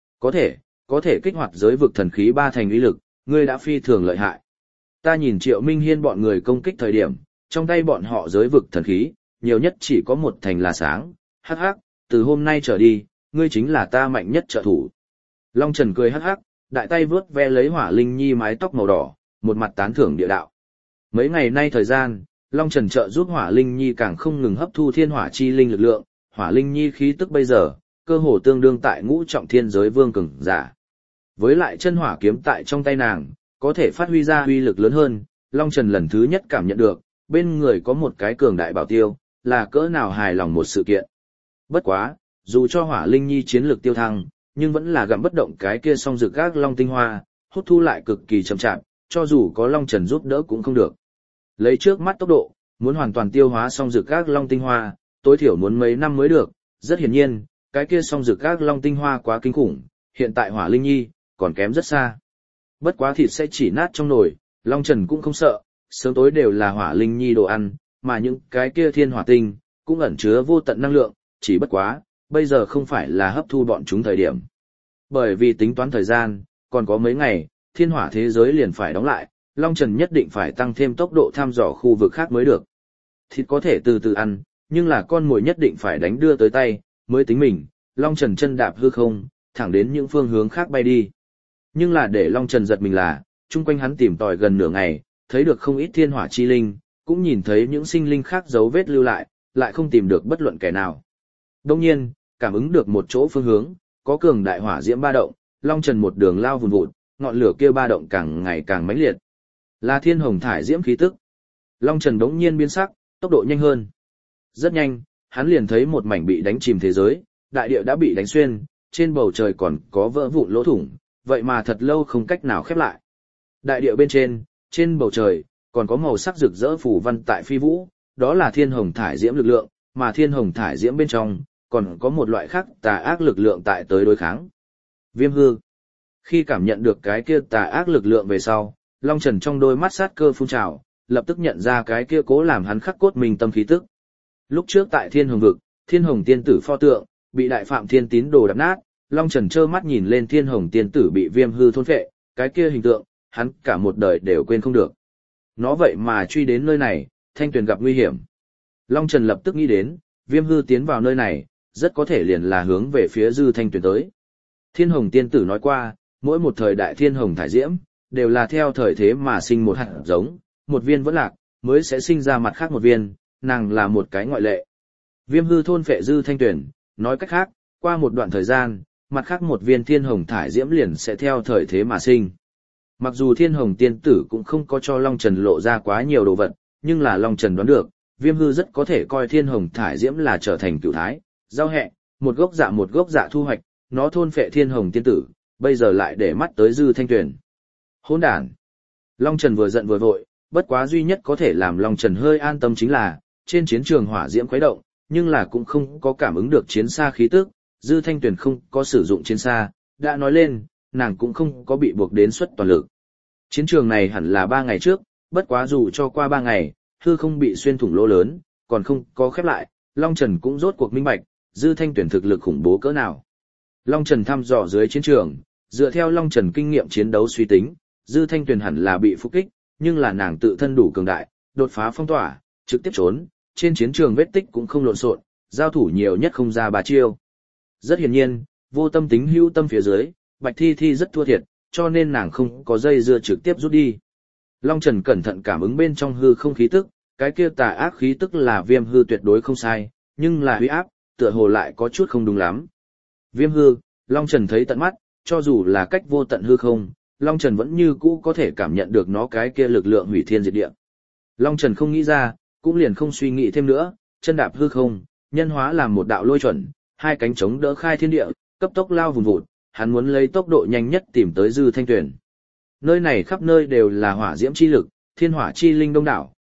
có thể kích hoạt giới vực thần khí 3 thành uy lực, ngươi đã phi thường lợi hại. Ta nhìn Triệu Minh Hiên bọn người công kích thời điểm, trong tay bọn họ giới vực thần khí, nhiều nhất chỉ có 1 thành là sáng, hắc hắc, từ hôm nay trở đi, ngươi chính là ta mạnh nhất trợ thủ. Long Trần cười hắc hắc, đại tay vướt ve lấy Hỏa Linh Nhi mái tóc màu đỏ, một mặt tán thưởng địa đạo. Mấy ngày nay thời gian, Long Trần trợ giúp Hỏa Linh Nhi càng không ngừng hấp thu thiên hỏa chi linh lực lượng, Hỏa Linh Nhi khí tức bây giờ, cơ hồ tương đương tại ngũ trọng thiên giới vương cường giả. Với lại chân hỏa kiếm tại trong tay nàng, có thể phát huy ra uy lực lớn hơn, Long Trần lần thứ nhất cảm nhận được, bên người có một cái cường đại bảo tiêu, là cỡ nào hài lòng một sự kiện. Bất quá, dù cho Hỏa Linh Nhi chiến lược tiêu thăng, nhưng vẫn là gặm bất động cái kia song rực gác long tinh hoa, hút thu lại cực kỳ chậm chạp, cho dù có Long Trần giúp đỡ cũng không được. Lấy trước mắt tốc độ, muốn hoàn toàn tiêu hóa song rực gác long tinh hoa, tối thiểu muốn mấy năm mới được, rất hiển nhiên, cái kia song rực gác long tinh hoa quá kinh khủng, hiện tại Hỏa Linh Nhi còn kém rất xa. Bất quá thịt sẽ chỉ nát trong nồi, Long Trần cũng không sợ, sớm tối đều là Hỏa Linh Nhi đồ ăn, mà những cái kia thiên hỏa tinh cũng ẩn chứa vô tận năng lượng, chỉ bất quá, bây giờ không phải là hấp thu bọn chúng thời điểm. Bởi vì tính toán thời gian, còn có mấy ngày, thiên hỏa thế giới liền phải đóng lại, Long Trần nhất định phải tăng thêm tốc độ thăm dò khu vực khác mới được. Thịt có thể từ từ ăn, nhưng là con mồi nhất định phải đánh đưa tới tay, mới tính mình. Long Trần chân đạp hư không, thẳng đến những phương hướng khác bay đi. Nhưng là để Long Trần giật mình là, chung quanh hắn tìm tòi gần nửa ngày, thấy được không ít thiên hỏa chi linh, cũng nhìn thấy những sinh linh khác dấu vết lưu lại, lại không tìm được bất luận kẻ nào. Đông nhiên, cảm ứng được một chỗ phương hướng, có cường đại hỏa diễm ba động, Long Trần một đường lao vùn vụt, ngọn lửa kia ba động càng ngày càng mãnh liệt. Là thiên hồng thải diễm khí tức. Long Trần đống nhiên biến sắc, tốc độ nhanh hơn. Rất nhanh, hắn liền thấy một mảnh bị đánh chìm thế giới, đại địa đã bị đánh xuyên, trên bầu trời còn có vỡ vụn lỗ thủng, vậy mà thật lâu không cách nào khép lại. Đại địa bên trên bầu trời, còn có màu sắc rực rỡ phù văn tại phi vũ, đó là thiên hồng thải diễm lực lượng, mà thiên hồng thải diễm bên trong, còn có một loại khác tà ác lực lượng tại tới đối kháng. Viêm hư. Khi cảm nhận được cái kia tà ác lực lượng về sau, Long Trần trong đôi mắt sát cơ phun trào, lập tức nhận ra cái kia cố làm hắn khắc cốt mình tâm khí tức. Lúc trước tại Thiên Hồng vực, Thiên Hồng tiên tử pho tượng bị Đại Phạm Thiên tín đồ đập nát, Long Trần trơ mắt nhìn lên Thiên Hồng tiên tử bị viêm hư thôn phệ, cái kia hình tượng, hắn cả một đời đều quên không được. Nó vậy mà truy đến nơi này, Thanh Tuyền gặp nguy hiểm. Long Trần lập tức nghĩ đến, viêm hư tiến vào nơi này, rất có thể liền là hướng về phía Dư Thanh Tuyền tới. Thiên Hồng tiên tử nói qua, mỗi một thời đại thiên hồng thải diễm, đều là theo thời thế mà sinh một hạt giống, một viên vẫn lạc, mới sẽ sinh ra mặt khác một viên, nàng là một cái ngoại lệ. Viêm hư thôn phệ Dư Thanh Tuyền, nói cách khác, qua một đoạn thời gian, mặt khác một viên thiên hồng thải diễm liền sẽ theo thời thế mà sinh. Mặc dù thiên hồng tiên tử cũng không có cho Long Trần lộ ra quá nhiều đồ vật, nhưng là Long Trần đoán được, viêm hư rất có thể coi thiên hồng thải diễm là trở thành cửu thái, giao hẹ, một gốc dạ thu hoạch, nó thôn phệ thiên hồng tiên tử, bây giờ lại để mắt tới Dư Thanh Tuyền. Hỗn đản! Long Trần vừa giận vừa vội, bất quá duy nhất có thể làm Long Trần hơi an tâm chính là, trên chiến trường hỏa diễm khuấy động, nhưng là cũng không có cảm ứng được chiến xa khí tức, Dư Thanh Tuyền không có sử dụng chiến xa, đã nói lên, nàng cũng không có bị buộc đến xuất toàn lực. Chiến trường này hẳn là 3 ngày trước, bất quá dù cho qua 3 ngày, hư không bị xuyên thủng lỗ lớn, còn không có khép lại, Long Trần cũng rốt cuộc minh bạch, Dư Thanh Tuyền thực lực khủng bố cỡ nào. Long Trần thăm dò dưới chiến trường, dựa theo Long Trần kinh nghiệm chiến đấu suy tính, Dư Thanh Tuyền hẳn là bị phục kích, nhưng là nàng tự thân đủ cường đại, đột phá phong tỏa, trực tiếp trốn, trên chiến trường vết tích cũng không lộn xộn, giao thủ nhiều nhất không ra 3 chiêu. Rất hiển nhiên, vô tâm tính hữu tâm phía dưới, Bạch Thi Thi rất thua thiệt, cho nên nàng không có dây dưa trực tiếp rút đi. Long Trần cẩn thận cảm ứng bên trong hư không khí tức, cái kia tà ác khí tức là viêm hư tuyệt đối không sai, nhưng là uy áp, tựa hồ lại có chút không đúng lắm. Viêm hư, Long Trần thấy tận mắt, cho dù là cách vô tận hư không, Long Trần vẫn như cũ có thể cảm nhận được nó cái kia lực lượng hủy thiên diệt địa. Long Trần không nghĩ ra, cũng liền không suy nghĩ thêm nữa, chân đạp hư không, nhân hóa làm một đạo lôi chuẩn, 2 cánh chống đỡ khai thiên địa, cấp tốc lao vùn vụt, hắn muốn lấy tốc độ nhanh nhất tìm tới Dư Thanh Tuyền. Nơi này khắp nơi đều là hỏa diễm chi lực, thiên hỏa chi linh đông đảo,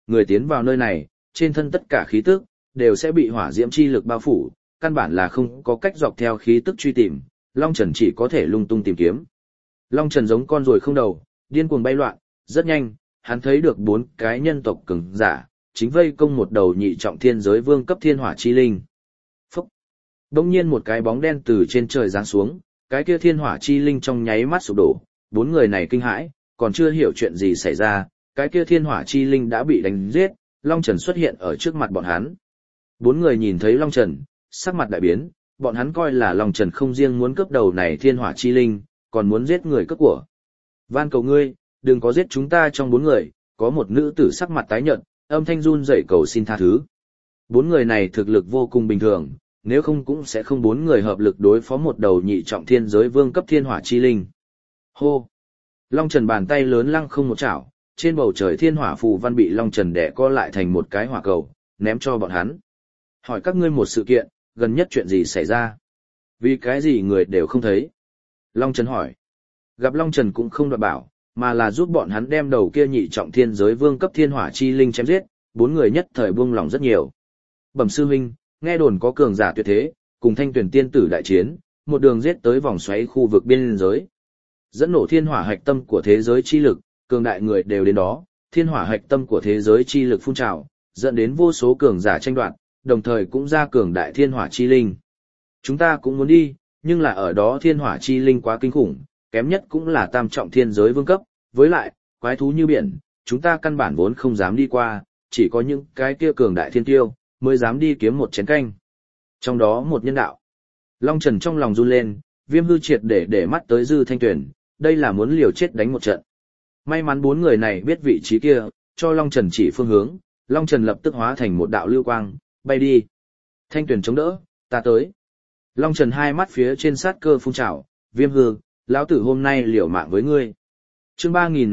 người tiến vào nơi này, trên thân tất cả khí tức, đều sẽ bị hỏa diễm chi lực bao phủ, căn bản là không có cách dọc theo khí tức truy tìm, Long Trần chỉ có thể lung tung tìm kiếm. Long Trần giống con ruồi không đầu, điên cuồng bay loạn, rất nhanh, hắn thấy được 4 cái nhân tộc cường giả, chính vây công một đầu nhị trọng thiên giới vương cấp thiên hỏa chi linh. Phúc! Đông nhiên một cái bóng đen từ trên trời giáng xuống, cái kia thiên hỏa chi linh trong nháy mắt sụp đổ, 4 người này kinh hãi, còn chưa hiểu chuyện gì xảy ra, cái kia thiên hỏa chi linh đã bị đánh giết, Long Trần xuất hiện ở trước mặt bọn hắn. 4 người nhìn thấy Long Trần, sắc mặt đại biến, bọn hắn coi là Long Trần không riêng muốn cướp đầu này thiên hỏa chi linh, còn muốn giết người cướp của. Van cầu ngươi, đừng có giết chúng ta trong 4 người, có một nữ tử sắc mặt tái nhợt, âm thanh run rẩy cầu xin tha thứ. 4 người này thực lực vô cùng bình thường, nếu không cũng sẽ không 4 người hợp lực đối phó một đầu nhị trọng thiên giới vương cấp thiên hỏa chi linh. Hô! Long Trần bàn tay lớn lăng không một chảo, trên bầu trời thiên hỏa phù văn bị Long Trần đè co lại thành một cái hỏa cầu, ném cho bọn hắn. Hỏi các ngươi một sự kiện, gần nhất chuyện gì xảy ra? Vì cái gì người đều không thấy? Long Trần hỏi. Gặp Long Trần cũng không đoạt bảo, mà là giúp bọn hắn đem đầu kia nhị trọng thiên giới vương cấp thiên hỏa chi linh chém giết, 4 người nhất thời buông lòng rất nhiều. Bẩm sư huynh, nghe đồn có cường giả tuyệt thế, cùng Thanh Tuyển tiên tử đại chiến, một đường giết tới vòng xoáy khu vực biên giới. Dẫn nổ thiên hỏa hạch tâm của thế giới chi lực, cường đại người đều đến đó, thiên hỏa hạch tâm của thế giới chi lực phun trào, dẫn đến vô số cường giả tranh đoạt, đồng thời cũng ra cường đại thiên hỏa chi linh. Chúng ta cũng muốn đi, nhưng là ở đó thiên hỏa chi linh quá kinh khủng, kém nhất cũng là tam trọng thiên giới vương cấp, với lại, quái thú như biển, chúng ta căn bản vốn không dám đi qua, chỉ có những cái kia cường đại thiên tiêu, mới dám đi kiếm một chén canh. Trong đó một nhân đạo. Long Trần trong lòng run lên, Viêm Hư triệt để mắt tới Dư Thanh Tuyền, đây là muốn liều chết đánh một trận. May mắn 4 người này biết vị trí kia, cho Long Trần chỉ phương hướng, Long Trần lập tức hóa thành một đạo lưu quang, bay đi. Thanh Tuyền chống đỡ, ta tới. Long Trần hai mắt phía trên sát cơ phun trào, Viêm Hư, lão tử hôm nay liều mạng với ngươi. Chương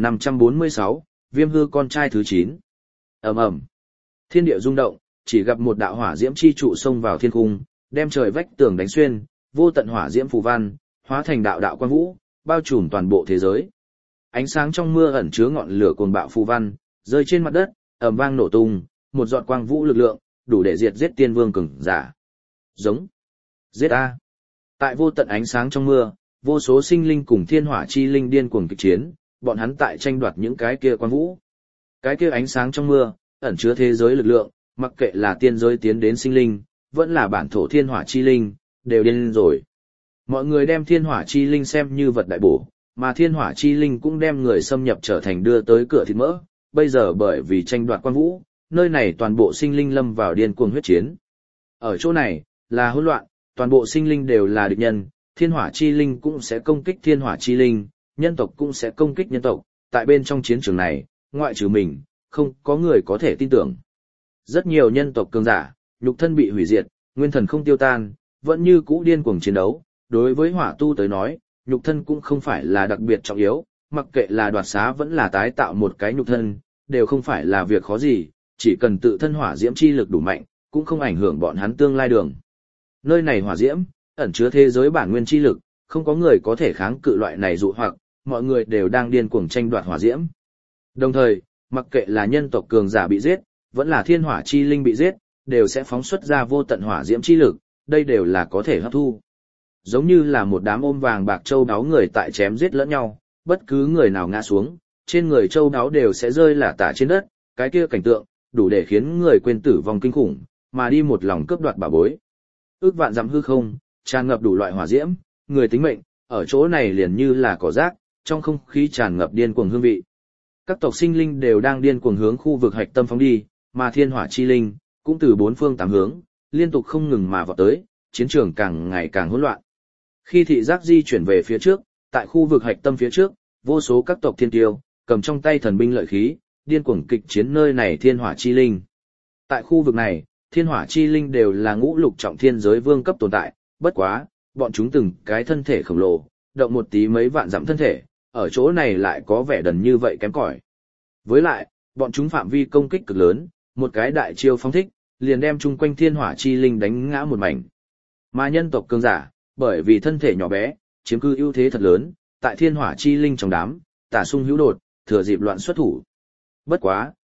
3546, Viêm Hư con trai thứ 9. Ầm ầm. Thiên địa rung động, chỉ gặp một đạo hỏa diễm chi trụ xông vào thiên cung, đem trời vách tường đánh xuyên, vô tận hỏa diễm phù văn, hóa thành đạo đạo quang vũ, bao trùm toàn bộ thế giới. Ánh sáng trong mưa ẩn chứa ngọn lửa cuồng bạo phù văn, rơi trên mặt đất, ầm vang nổ tung, một giọt quang vũ lực lượng, đủ để diệt giết tiên vương cường giả. Giống. Giết a. Tại vô tận ánh sáng trong mưa, vô số sinh linh cùng thiên hỏa chi linh điên cuồng kịch chiến, bọn hắn tại tranh đoạt những cái kia quang vũ. Cái kia ánh sáng trong mưa, ẩn chứa thế giới lực lượng, mặc kệ là tiên giới tiến đến sinh linh, vẫn là bản thổ thiên hỏa chi linh, đều điên rồi. Mọi người đem thiên hỏa chi linh xem như vật đại bổ, mà thiên hỏa chi linh cũng đem người xâm nhập trở thành đưa tới cửa thịt mỡ. Bây giờ bởi vì tranh đoạt quang vũ, nơi này toàn bộ sinh linh lâm vào điên cuồng huyết chiến. Ở chỗ này, là hỗn loạn, toàn bộ sinh linh đều là địch nhân, thiên hỏa chi linh cũng sẽ công kích thiên hỏa chi linh, nhân tộc cũng sẽ công kích nhân tộc, tại bên trong chiến trường này, ngoại trừ mình, không có người có thể tin tưởng. Rất nhiều nhân tộc cường giả, nhục thân bị hủy diệt, nguyên thần không tiêu tan, vẫn như cũ điên cuồng chiến đấu, đối với hỏa tu tới nói, nhục thân cũng không phải là đặc biệt trọng yếu, mặc kệ là đoạt xá vẫn là tái tạo một cái nhục thân, đều không phải là việc khó gì, chỉ cần tự thân hỏa diễm chi lực đủ mạnh, cũng không ảnh hưởng bọn hắn tương lai đường. Nơi này hỏa diễm, ẩn chứa thế giới bản nguyên chi lực, không có người có thể kháng cự loại này dụ hoặc, mọi người đều đang điên cuồng tranh đoạt hỏa diễm. Đồng thời, mặc kệ là nhân tộc cường giả bị giết, vẫn là thiên hỏa chi linh bị giết, đều sẽ phóng xuất ra vô tận hỏa diễm chi lực, đây đều là có thể hấp thu. Giống như là một đám ôm vàng bạc châu đáo người tại chém giết lẫn nhau, bất cứ người nào ngã xuống, trên người châu đáo đều sẽ rơi lả tả trên đất, cái kia cảnh tượng, đủ để khiến người quên tử vong kinh khủng, mà đi một lòng cướp đoạt bảo bối. Ước vạn dặm hư không, tràn ngập đủ loại hỏa diễm, người tính mệnh, ở chỗ này liền như là cỏ rác, trong không khí tràn ngập điên cuồng hương vị. Các tộc sinh linh đều đang điên cuồng hướng khu vực hạch tâm phóng đi, mà thiên hỏa chi linh cũng từ bốn phương tám hướng, liên tục không ngừng mà vọt tới, chiến trường càng ngày càng hỗn loạn. Khi thị giác di chuyển về phía trước, tại khu vực hạch tâm phía trước, vô số các tộc thiên tiêu, cầm trong tay thần binh lợi khí, điên cuồng kịch chiến nơi này thiên hỏa chi linh. Tại khu vực này, thiên hỏa chi linh đều là ngũ lục trọng thiên giới vương cấp tồn tại, bất quá, bọn chúng từng cái thân thể khổng lồ, động một tí mấy vạn dặm thân thể, ở chỗ này lại có vẻ đần như vậy kém cỏi. Với lại, bọn chúng phạm vi công kích cực lớn, một cái đại chiêu phóng thích, liền đem chung quanh thiên hỏa chi linh đánh ngã một mảnh. Mà nhân tộc cường giả, bởi vì thân thể nhỏ bé, chiếm cư ưu thế thật lớn, tại thiên hỏa chi linh trong đám, tả sung hữu đột, thừa dịp loạn xuất thủ. Bất quá,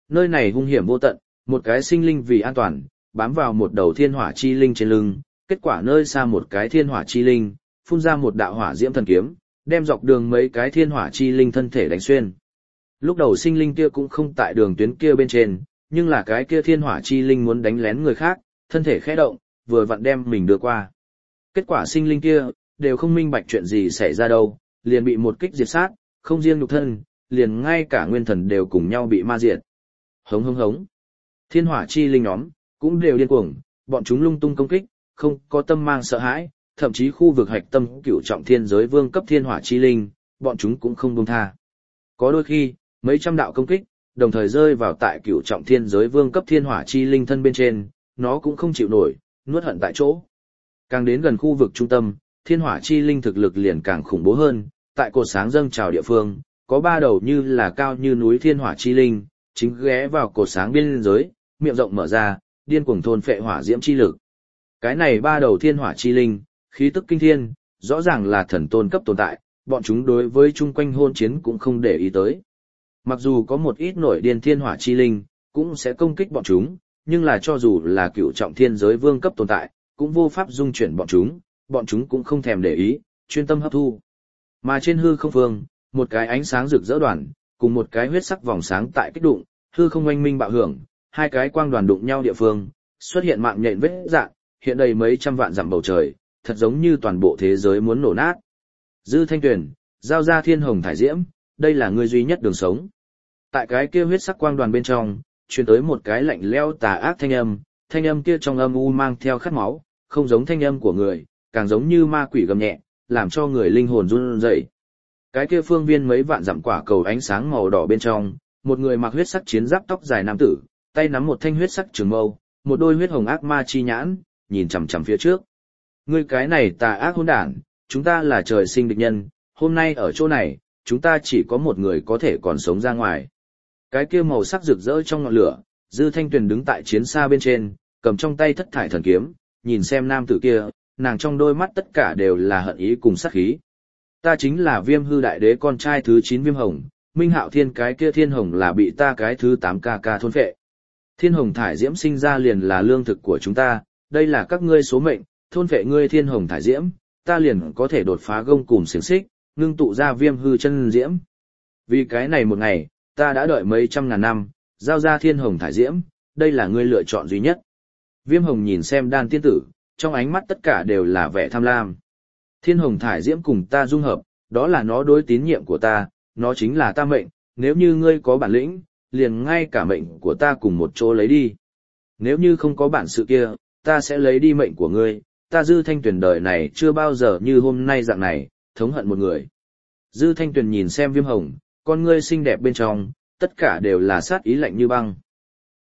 nơi này hung hiểm vô tận, một cái sinh linh vì an toàn, bám vào một đầu thiên hỏa chi linh trên lưng, kết quả nơi xa một cái thiên hỏa chi linh, phun ra một đạo hỏa diễm thần kiếm, đem dọc đường mấy cái thiên hỏa chi linh thân thể đánh xuyên. Lúc đầu sinh linh kia cũng không tại đường tuyến kia bên trên, nhưng là cái kia thiên hỏa chi linh muốn đánh lén người khác, thân thể khẽ động, vừa vặn đem mình đưa qua. Kết quả sinh linh kia, đều không minh bạch chuyện gì xảy ra đâu, liền bị một kích diệt sát, không riêng nhục thân, liền ngay cả nguyên thần đều cùng nhau bị ma diệt. Hống hống hống. Thiên hỏa chi linh nhóm, cũng đều điên cuồng, bọn chúng lung tung công kích, không có tâm mang sợ hãi, thậm chí khu vực hạch tâm cửu trọng thiên giới vương cấp thiên hỏa chi linh, bọn chúng cũng không buông tha. Có đôi khi, mấy trăm đạo công kích, đồng thời rơi vào tại cửu trọng thiên giới vương cấp thiên hỏa chi linh thân bên trên, nó cũng không chịu nổi, nuốt hận tại chỗ. Càng đến gần khu vực trung tâm, thiên hỏa chi linh thực lực liền càng khủng bố hơn, tại cột sáng dâng trào địa phương, có ba đầu như là cao như núi thiên hỏa chi linh, chính ghé vào cột sáng biên giới, miệng rộng mở ra, điên cuồng thôn phệ hỏa diễm chi lực. Cái này ba đầu thiên hỏa chi linh, khí tức kinh thiên, rõ ràng là thần tôn cấp tồn tại, bọn chúng đối với chung quanh hôn chiến cũng không để ý tới. Mặc dù có một ít nổi điên thiên hỏa chi linh, cũng sẽ công kích bọn chúng, nhưng là cho dù là cựu trọng thiên giới vương cấp tồn tại, cũng vô pháp dung chuyển bọn chúng cũng không thèm để ý, chuyên tâm hấp thu. Mà trên hư không phương, một cái ánh sáng rực rỡ đoàn, cùng một cái huyết sắc vòng sáng tại kích đụng, hư không oanh minh bạo hưởng, hai cái quang đoàn đụng nhau địa phương, xuất hiện mạng nhện vết dạn, hiện đầy mấy trăm vạn dặm bầu trời, thật giống như toàn bộ thế giới muốn nổ nát. Dư Thanh Tuyền, giao ra thiên hồng thải diễm, đây là ngươi duy nhất đường sống. Tại cái kia huyết sắc quang đoàn bên trong, truyền tới một cái lạnh lẽo tà ác thanh âm kia trong âm u mang theo khát máu, không giống thanh âm của người, càng giống như ma quỷ gầm nhẹ, làm cho người linh hồn run rẩy. Cái kia phương viên mấy vạn dặm quả cầu ánh sáng màu đỏ bên trong, một người mặc huyết sắc chiến giáp tóc dài nam tử, tay nắm một thanh huyết sắc trường mâu, một đôi huyết hồng ác ma chi nhãn, nhìn chằm chằm phía trước. Ngươi cái này tà ác hỗn đản, chúng ta là trời sinh địch nhân, hôm nay ở chỗ này, chúng ta chỉ có một người có thể còn sống ra ngoài. Cái kia màu sắc rực rỡ trong ngọn lửa, Dư Thanh Tuyền đứng tại chiến xa bên trên, cầm trong tay thất thải thần kiếm, nhìn xem nam tử kia, nàng trong đôi mắt tất cả đều là hận ý cùng sát khí. Ta chính là Viêm Hư Đại Đế con trai thứ 9 Viêm Hồng, Minh Hạo Thiên cái kia Thiên Hồng là bị ta cái thứ 8 ca thôn phệ. Thiên Hồng thải diễm sinh ra liền là lương thực của chúng ta, đây là các ngươi số mệnh, thôn phệ ngươi Thiên Hồng thải diễm, ta liền có thể đột phá gông cùm xiềng xích, ngưng tụ ra Viêm Hư chân diễm. Vì cái này một ngày, ta đã đợi mấy trăm ngàn năm, giao ra Thiên Hồng thải diễm, đây là ngươi lựa chọn duy nhất. Viêm Hồng nhìn xem đan tiên tử, trong ánh mắt tất cả đều là vẻ tham lam. Thiên Hồng thải diễm cùng ta dung hợp, đó là nó đối tín nhiệm của ta, nó chính là ta mệnh, nếu như ngươi có bản lĩnh, liền ngay cả mệnh của ta cùng một chỗ lấy đi. Nếu như không có bản sự kia, ta sẽ lấy đi mệnh của ngươi, ta Dư Thanh Tuyền đời này chưa bao giờ như hôm nay dạng này, thống hận một người. Dư Thanh Tuyền nhìn xem Viêm Hồng, con ngươi xinh đẹp bên trong, tất cả đều là sát ý lạnh như băng.